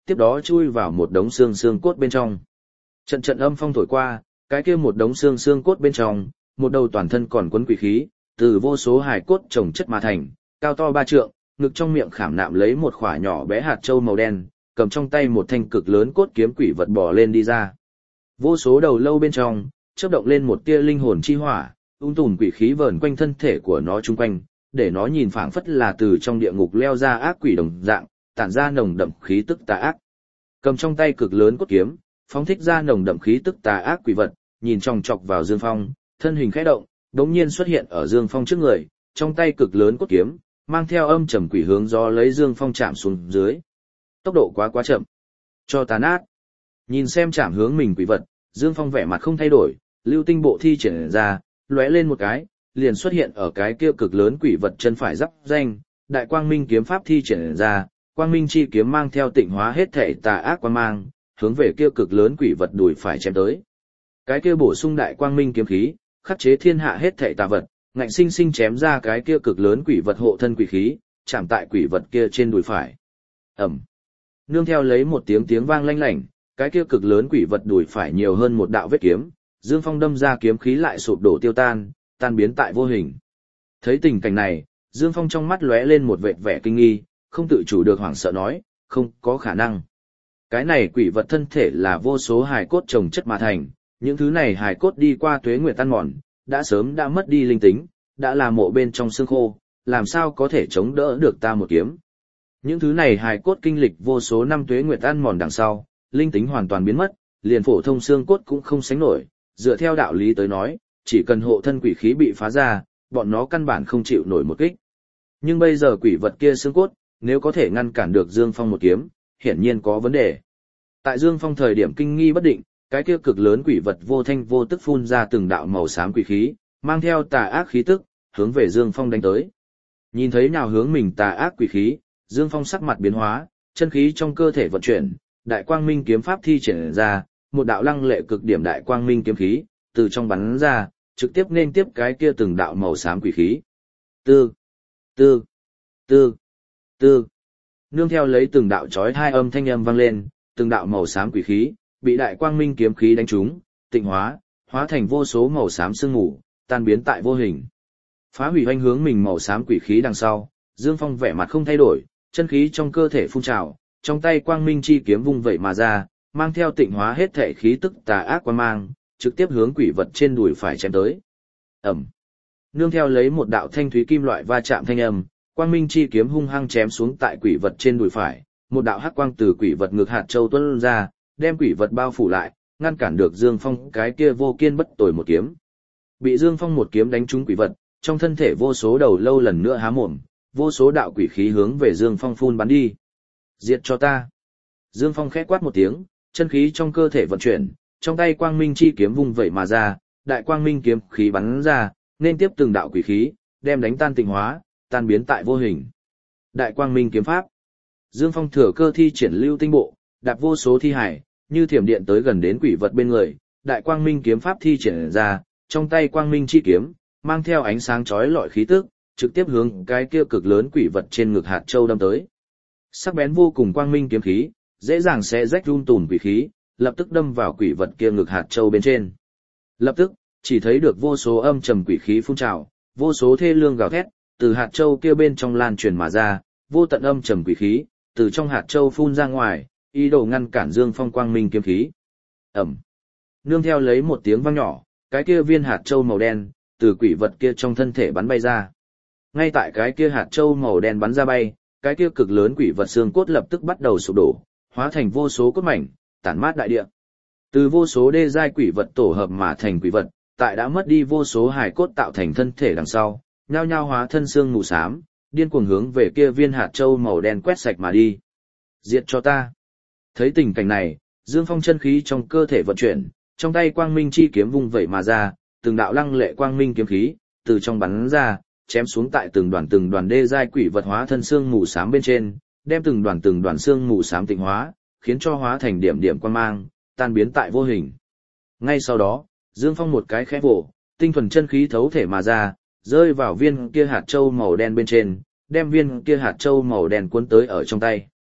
tiếp đó chui vào một đống xương cốt bên trong. Trận trận âm phong thổi qua, cái kia một đống xương cốt bên trong, một đầu toàn thân còn quấn quỷ khí, từ vô số hài cốt chồng chất mà thành, cao to 3 trượng, ngực trong miệng khảm nạm lấy một khỏa nhỏ bé hạt châu màu đen, cầm trong tay một thanh cực lớn cốt kiếm quỷ vật bò lên đi ra. Vô số đầu lâu bên trong, chớp động lên một tia linh hồn chi hỏa, tùm quỷ khí vờn quanh thân thể của nó chung quanh, để nó nhìn phảng phất là từ trong địa ngục leo ra ác quỷ đồng dạng, tản ra nồng đậm khí tức tà ác. Cầm trong tay cực lớn cốt kiếm, phóng thích ra nồng đậm khí tức tà ác quỷ vật, nhìn chòng chọc vào Dương Phong, thân hình khẽ động, đột nhiên xuất hiện ở Dương Phong trước người, trong tay cực lớn cốt kiếm, mang theo âm trầm quỷ hướng gió lấy Dương Phong chạm xuống dưới. Tốc độ quá chậm. Cho tà nát. Nhìn xem chạm hướng mình quỷ vật, Dương Phong vẻ mặt không thay đổi, lưu tinh bộ thi triển ra, lóe lên một cái, liền xuất hiện ở cái kia cực lớn quỷ vật chân phải giáp danh, đại quang minh kiếm pháp thi triển ra, quang minh chi kiếm mang theo tịnh hóa hết thể tà ác quang mang, hướng về kia cực lớn quỷ vật đùi phải chém tới. Cái kia bổ sung đại quang minh kiếm khí, khắc chế thiên hạ hết thể tà vật, ngạnh sinh sinh chém ra cái kia cực lớn quỷ vật hộ thân quỷ khí, chạm tại quỷ vật kia trên đùi phải. Ầm. Nương theo lấy một tiếng vang lanh lảnh, cái kia cực lớn quỷ vật đùi phải nhiều hơn một đạo vết kiếm, Dương Phong đâm ra kiếm khí lại sụp đổ tiêu tan, tan biến tại vô hình. Thấy tình cảnh này, Dương Phong trong mắt lóe lên một vệt vẻ kinh nghi, không tự chủ được hoảng sợ nói, không có khả năng. Cái này quỷ vật thân thể là vô số hài cốt chồng chất mà thành, những thứ này hài cốt đi qua tuế nguyệt tan mòn, đã sớm đã mất đi linh tính, đã là mộ bên trong xương khô, làm sao có thể chống đỡ được ta một kiếm. Những thứ này hài cốt kinh lịch vô số năm tuế nguyệt tan mòn đằng sau, linh tính hoàn toàn biến mất, liền phổ thông xương cốt cũng không sánh nổi, dựa theo đạo lý tới nói, chỉ cần hộ thân quỷ khí bị phá ra, bọn nó căn bản không chịu nổi một kích. Nhưng bây giờ quỷ vật kia xương cốt, nếu có thể ngăn cản được Dương Phong một kiếm, hiển nhiên có vấn đề. Tại Dương Phong thời điểm kinh nghi bất định, cái kia cực lớn quỷ vật vô thanh vô tức phun ra từng đạo màu xám quỷ khí, mang theo tà ác khí tức, hướng về Dương Phong đánh tới. Nhìn thấy nào hướng mình tà ác quỷ khí, Dương Phong sắc mặt biến hóa, chân khí trong cơ thể vận chuyển, đại quang minh kiếm pháp thi triển ra, một đạo lăng lệ cực điểm đại quang minh kiếm khí, từ trong bắn ra, trực tiếp nên tiếp cái kia từng đạo màu xám quỷ khí. Tư, tư, tư, tư. Nương theo lấy từng đạo chói tai âm thanh âm vang lên, từng đạo màu xám quỷ khí bị đại quang minh kiếm khí đánh trúng, tịnh hóa, hóa thành vô số màu xám sương mù, tan biến tại vô hình. Phá hủy hoành hướng mình màu xám quỷ khí đằng sau, Dương Phong vẻ mặt không thay đổi, chân khí trong cơ thể phun trào, trong tay quang minh chi kiếm vung vậy mà ra, mang theo tịnh hóa hết thể khí tức tà ác quang mang, trực tiếp hướng quỷ vật trên đùi phải chém tới. Ầm. Nương theo lấy một đạo thanh thúy kim loại va chạm thanh âm, quang minh chi kiếm hung hăng chém xuống tại quỷ vật trên đùi phải, một đạo hắc quang từ quỷ vật ngực hạt châu tuôn ra, đem quỷ vật bao phủ lại, ngăn cản được Dương Phong cái kia vô kiên bất tồi một kiếm. Bị Dương Phong một kiếm đánh trúng quỷ vật, trong thân thể vô số đầu lâu lần nữa há mồm, vô số đạo quỷ khí hướng về Dương Phong phun bắn đi. Diệt cho ta. Dương Phong khẽ quát một tiếng, chân khí trong cơ thể vận chuyển, trong tay quang minh chi kiếm vung vẩy mà ra, đại quang minh kiếm khí bắn ra, nên tiếp từng đạo quỷ khí, đem đánh tan tịnh hóa, tan biến tại vô hình. Đại quang minh kiếm pháp. Dương Phong thừa cơ thi triển lưu tinh bộ, đạp vô số thi hải, như thiểm điện tới gần đến quỷ vật bên người, đại quang minh kiếm pháp thi triển ra, trong tay quang minh chi kiếm, mang theo ánh sáng chói lọi khí tức, trực tiếp hướng cái kia cực lớn quỷ vật trên ngực hạt châu đâm tới. Sắc bén vô cùng quang minh kiếm khí, dễ dàng xé rách tùn quỷ khí, lập tức đâm vào quỷ vật kia ngực hạt châu bên trên. Lập tức, chỉ thấy được vô số âm trầm quỷ khí phun trào, vô số thê lương gào thét, từ hạt châu kia bên trong lan truyền mà ra, vô tận âm trầm quỷ khí, từ trong hạt châu phun ra ngoài, ý đồ ngăn cản Dương Phong quang minh kiếm khí. Ầm. Nương theo lấy một tiếng vang nhỏ, cái kia viên hạt châu màu đen từ quỷ vật kia trong thân thể bắn bay ra. Ngay tại cái kia hạt châu màu đen bắn ra bay, cái kia cực lớn quỷ vật xương cốt lập tức bắt đầu sụp đổ, hóa thành vô số cốt mảnh, tản mát đại địa. Từ vô số đê giai quỷ vật tổ hợp mà thành quỷ vật, tại đã mất đi vô số hài cốt tạo thành thân thể đằng sau, nhao nhao hóa thân xương mù xám, điên cuồng hướng về kia viên hạt châu màu đen quét sạch mà đi. Diệt cho ta. Thấy tình cảnh này, Dương Phong chân khí trong cơ thể vận chuyển, trong tay quang minh chi kiếm vung vẩy mà ra, từng đạo lăng lệ quang minh kiếm khí từ trong bắn ra, chém xuống tại từng đoàn đê giai quỷ vật hóa thân xương mù xám bên trên, đem từng đoàn xương mù xám tịnh hóa, khiến cho hóa thành điểm điểm quang mang, tan biến tại vô hình. Ngay sau đó, Dương Phong một cái khẽ vỗ, tinh thuần chân khí thấu thể mà ra, rơi vào viên kia hạt châu màu đen bên trên, đem viên kia hạt châu màu đen cuốn tới ở trong tay.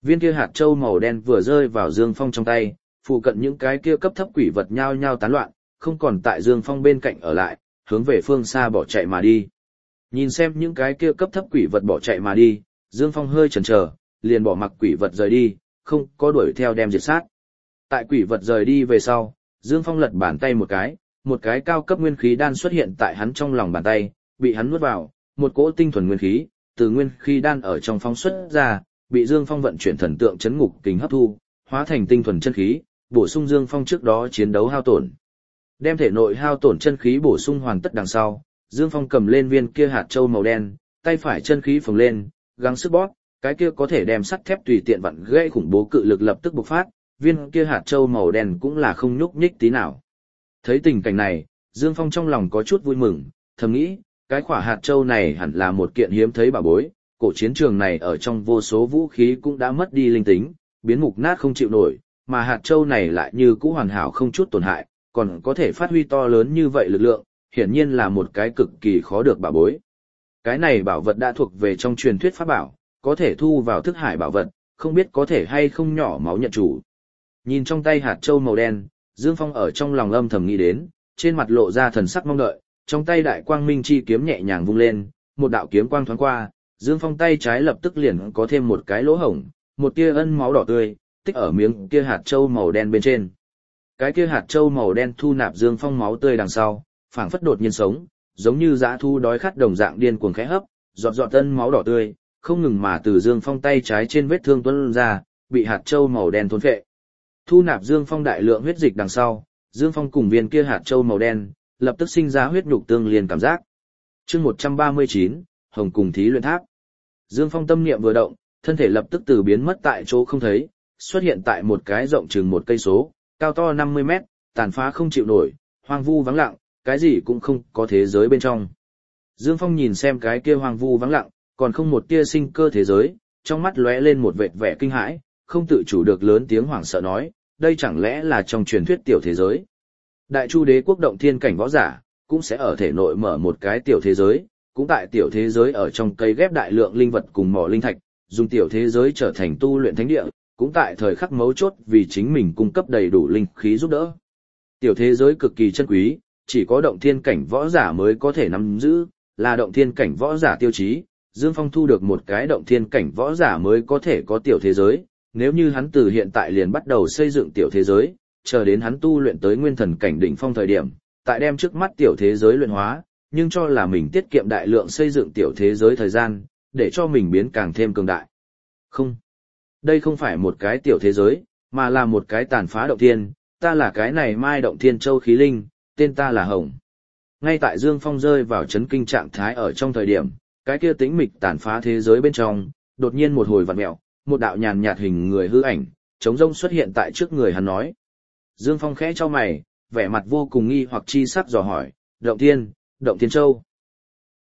Viên kia hạt châu màu đen vừa rơi vào Dương Phong trong tay, phụ cận những cái kia cấp thấp quỷ vật nhao nhao tán loạn, không còn tại Dương Phong bên cạnh ở lại, hướng về phương xa bỏ chạy mà đi. Nhìn xem những cái kia cấp thấp quỷ vật bỏ chạy mà đi, Dương Phong hơi chần chờ, liền bỏ mặc quỷ vật rời đi, không có đuổi theo đem diệt sát. Tại quỷ vật rời đi về sau, Dương Phong lật bàn tay một cái cao cấp nguyên khí đan xuất hiện tại hắn trong lòng bàn tay, bị hắn nuốt vào, một cỗ tinh thuần nguyên khí, từ nguyên khí đan ở trong phóng xuất ra, bị Dương Phong vận chuyển thần tượng chấn ngục kình hấp thu, hóa thành tinh thuần chân khí, bổ sung Dương Phong trước đó chiến đấu hao tổn. Đem thể nội hao tổn chân khí bổ sung hoàn tất đằng sau, Dương Phong cầm lên viên kia hạt châu màu đen, tay phải chân khí phồng lên, gắng sức bóp, cái kia có thể đem sắt thép tùy tiện vặn gãy khủng bố cự lực lập tức bộc phát, viên kia hạt châu màu đen cũng là không nhúc nhích tí nào. Thấy tình cảnh này, Dương Phong trong lòng có chút vui mừng, thầm nghĩ, cái quả hạt châu này hẳn là một kiện hiếm thấy bảo bối, cổ chiến trường này ở trong vô số vũ khí cũng đã mất đi linh tính, biến mục nát không chịu nổi, mà hạt châu này lại như cũ hoàn hảo không chút tổn hại, còn có thể phát huy to lớn như vậy lực lượng, hiển nhiên là một cái cực kỳ khó được bảo bối. Cái này bảo vật đã thuộc về trong truyền thuyết pháp bảo, có thể thu vào thức hải bảo vật, không biết có thể hay không nhỏ máu nhận chủ. Nhìn trong tay hạt châu màu đen, Dương Phong ở trong lòng âm thầm nghĩ đến, trên mặt lộ ra thần sắc mong đợi, trong tay đại quang minh chi kiếm nhẹ nhàng vung lên, một đạo kiếm quang thoáng qua, Dương Phong tay trái lập tức liền có thêm một cái lỗ hổng, một tia ân máu đỏ tươi, tích ở miếng kia hạt châu màu đen bên trên. Cái kia hạt châu màu đen thu nạp Dương Phong máu tươi đằng sau, phảng phất đột nhiên sống, giống như dã thu đói khát đồng dạng điên cuồng khẽ hấp, giọt giọt ân máu đỏ tươi, không ngừng mà từ Dương Phong tay trái trên vết thương tuôn ra, bị hạt châu màu đen thôn phệ. Thu nạp Dương Phong đại lượng huyết dịch đằng sau, Dương Phong cùng viên kia hạt châu màu đen, lập tức sinh ra huyết nhục tương liên cảm giác. Chương 139, Hồng cùng thí luyện tháp. Dương Phong tâm niệm vừa động, thân thể lập tức từ biến mất tại chỗ không thấy, xuất hiện tại một cái rộng chừng một cây số, cao to 50 mét, tàn phá không chịu nổi, hoang vu vắng lặng, cái gì cũng không có thế giới bên trong. Dương Phong nhìn xem cái kia hoang vu vắng lặng, còn không một tia sinh cơ thế giới, trong mắt lóe lên một vệt vẻ kinh hãi, không tự chủ được lớn tiếng hoảng sợ nói, đây chẳng lẽ là trong truyền thuyết tiểu thế giới. Đại Chu Đế quốc động thiên cảnh võ giả, cũng sẽ ở thể nội mở một cái tiểu thế giới, cũng tại tiểu thế giới ở trong cây ghép đại lượng linh vật cùng mỏ linh thạch, dùng tiểu thế giới trở thành tu luyện thánh địa, cũng tại thời khắc mấu chốt vì chính mình cung cấp đầy đủ linh khí giúp đỡ. Tiểu thế giới cực kỳ chân quý, chỉ có động thiên cảnh võ giả mới có thể nắm giữ, là động thiên cảnh võ giả tiêu chí. Dương Phong thu được một cái động thiên cảnh võ giả mới có thể có tiểu thế giới, nếu như hắn từ hiện tại liền bắt đầu xây dựng tiểu thế giới, chờ đến hắn tu luyện tới nguyên thần cảnh đỉnh phong thời điểm, tại đem trước mắt tiểu thế giới luyện hóa, nhưng cho là mình tiết kiệm đại lượng xây dựng tiểu thế giới thời gian, để cho mình biến càng thêm cường đại. Không, đây không phải một cái tiểu thế giới, mà là một cái tàn phá động thiên, ta là cái này Mai Động Thiên Châu khí linh, tên ta là Hồng. Ngay tại Dương Phong rơi vào chấn kinh trạng thái ở trong thời điểm, cái kia tĩnh mịch tàn phá thế giới bên trong, đột nhiên một hồi vặn mèo, một đạo nhàn nhạt hình người hư ảnh, trống rông xuất hiện tại trước người hắn nói. Dương Phong khẽ chau mày, vẻ mặt vô cùng nghi hoặc chi sắc dò hỏi, Động Thiên Châu.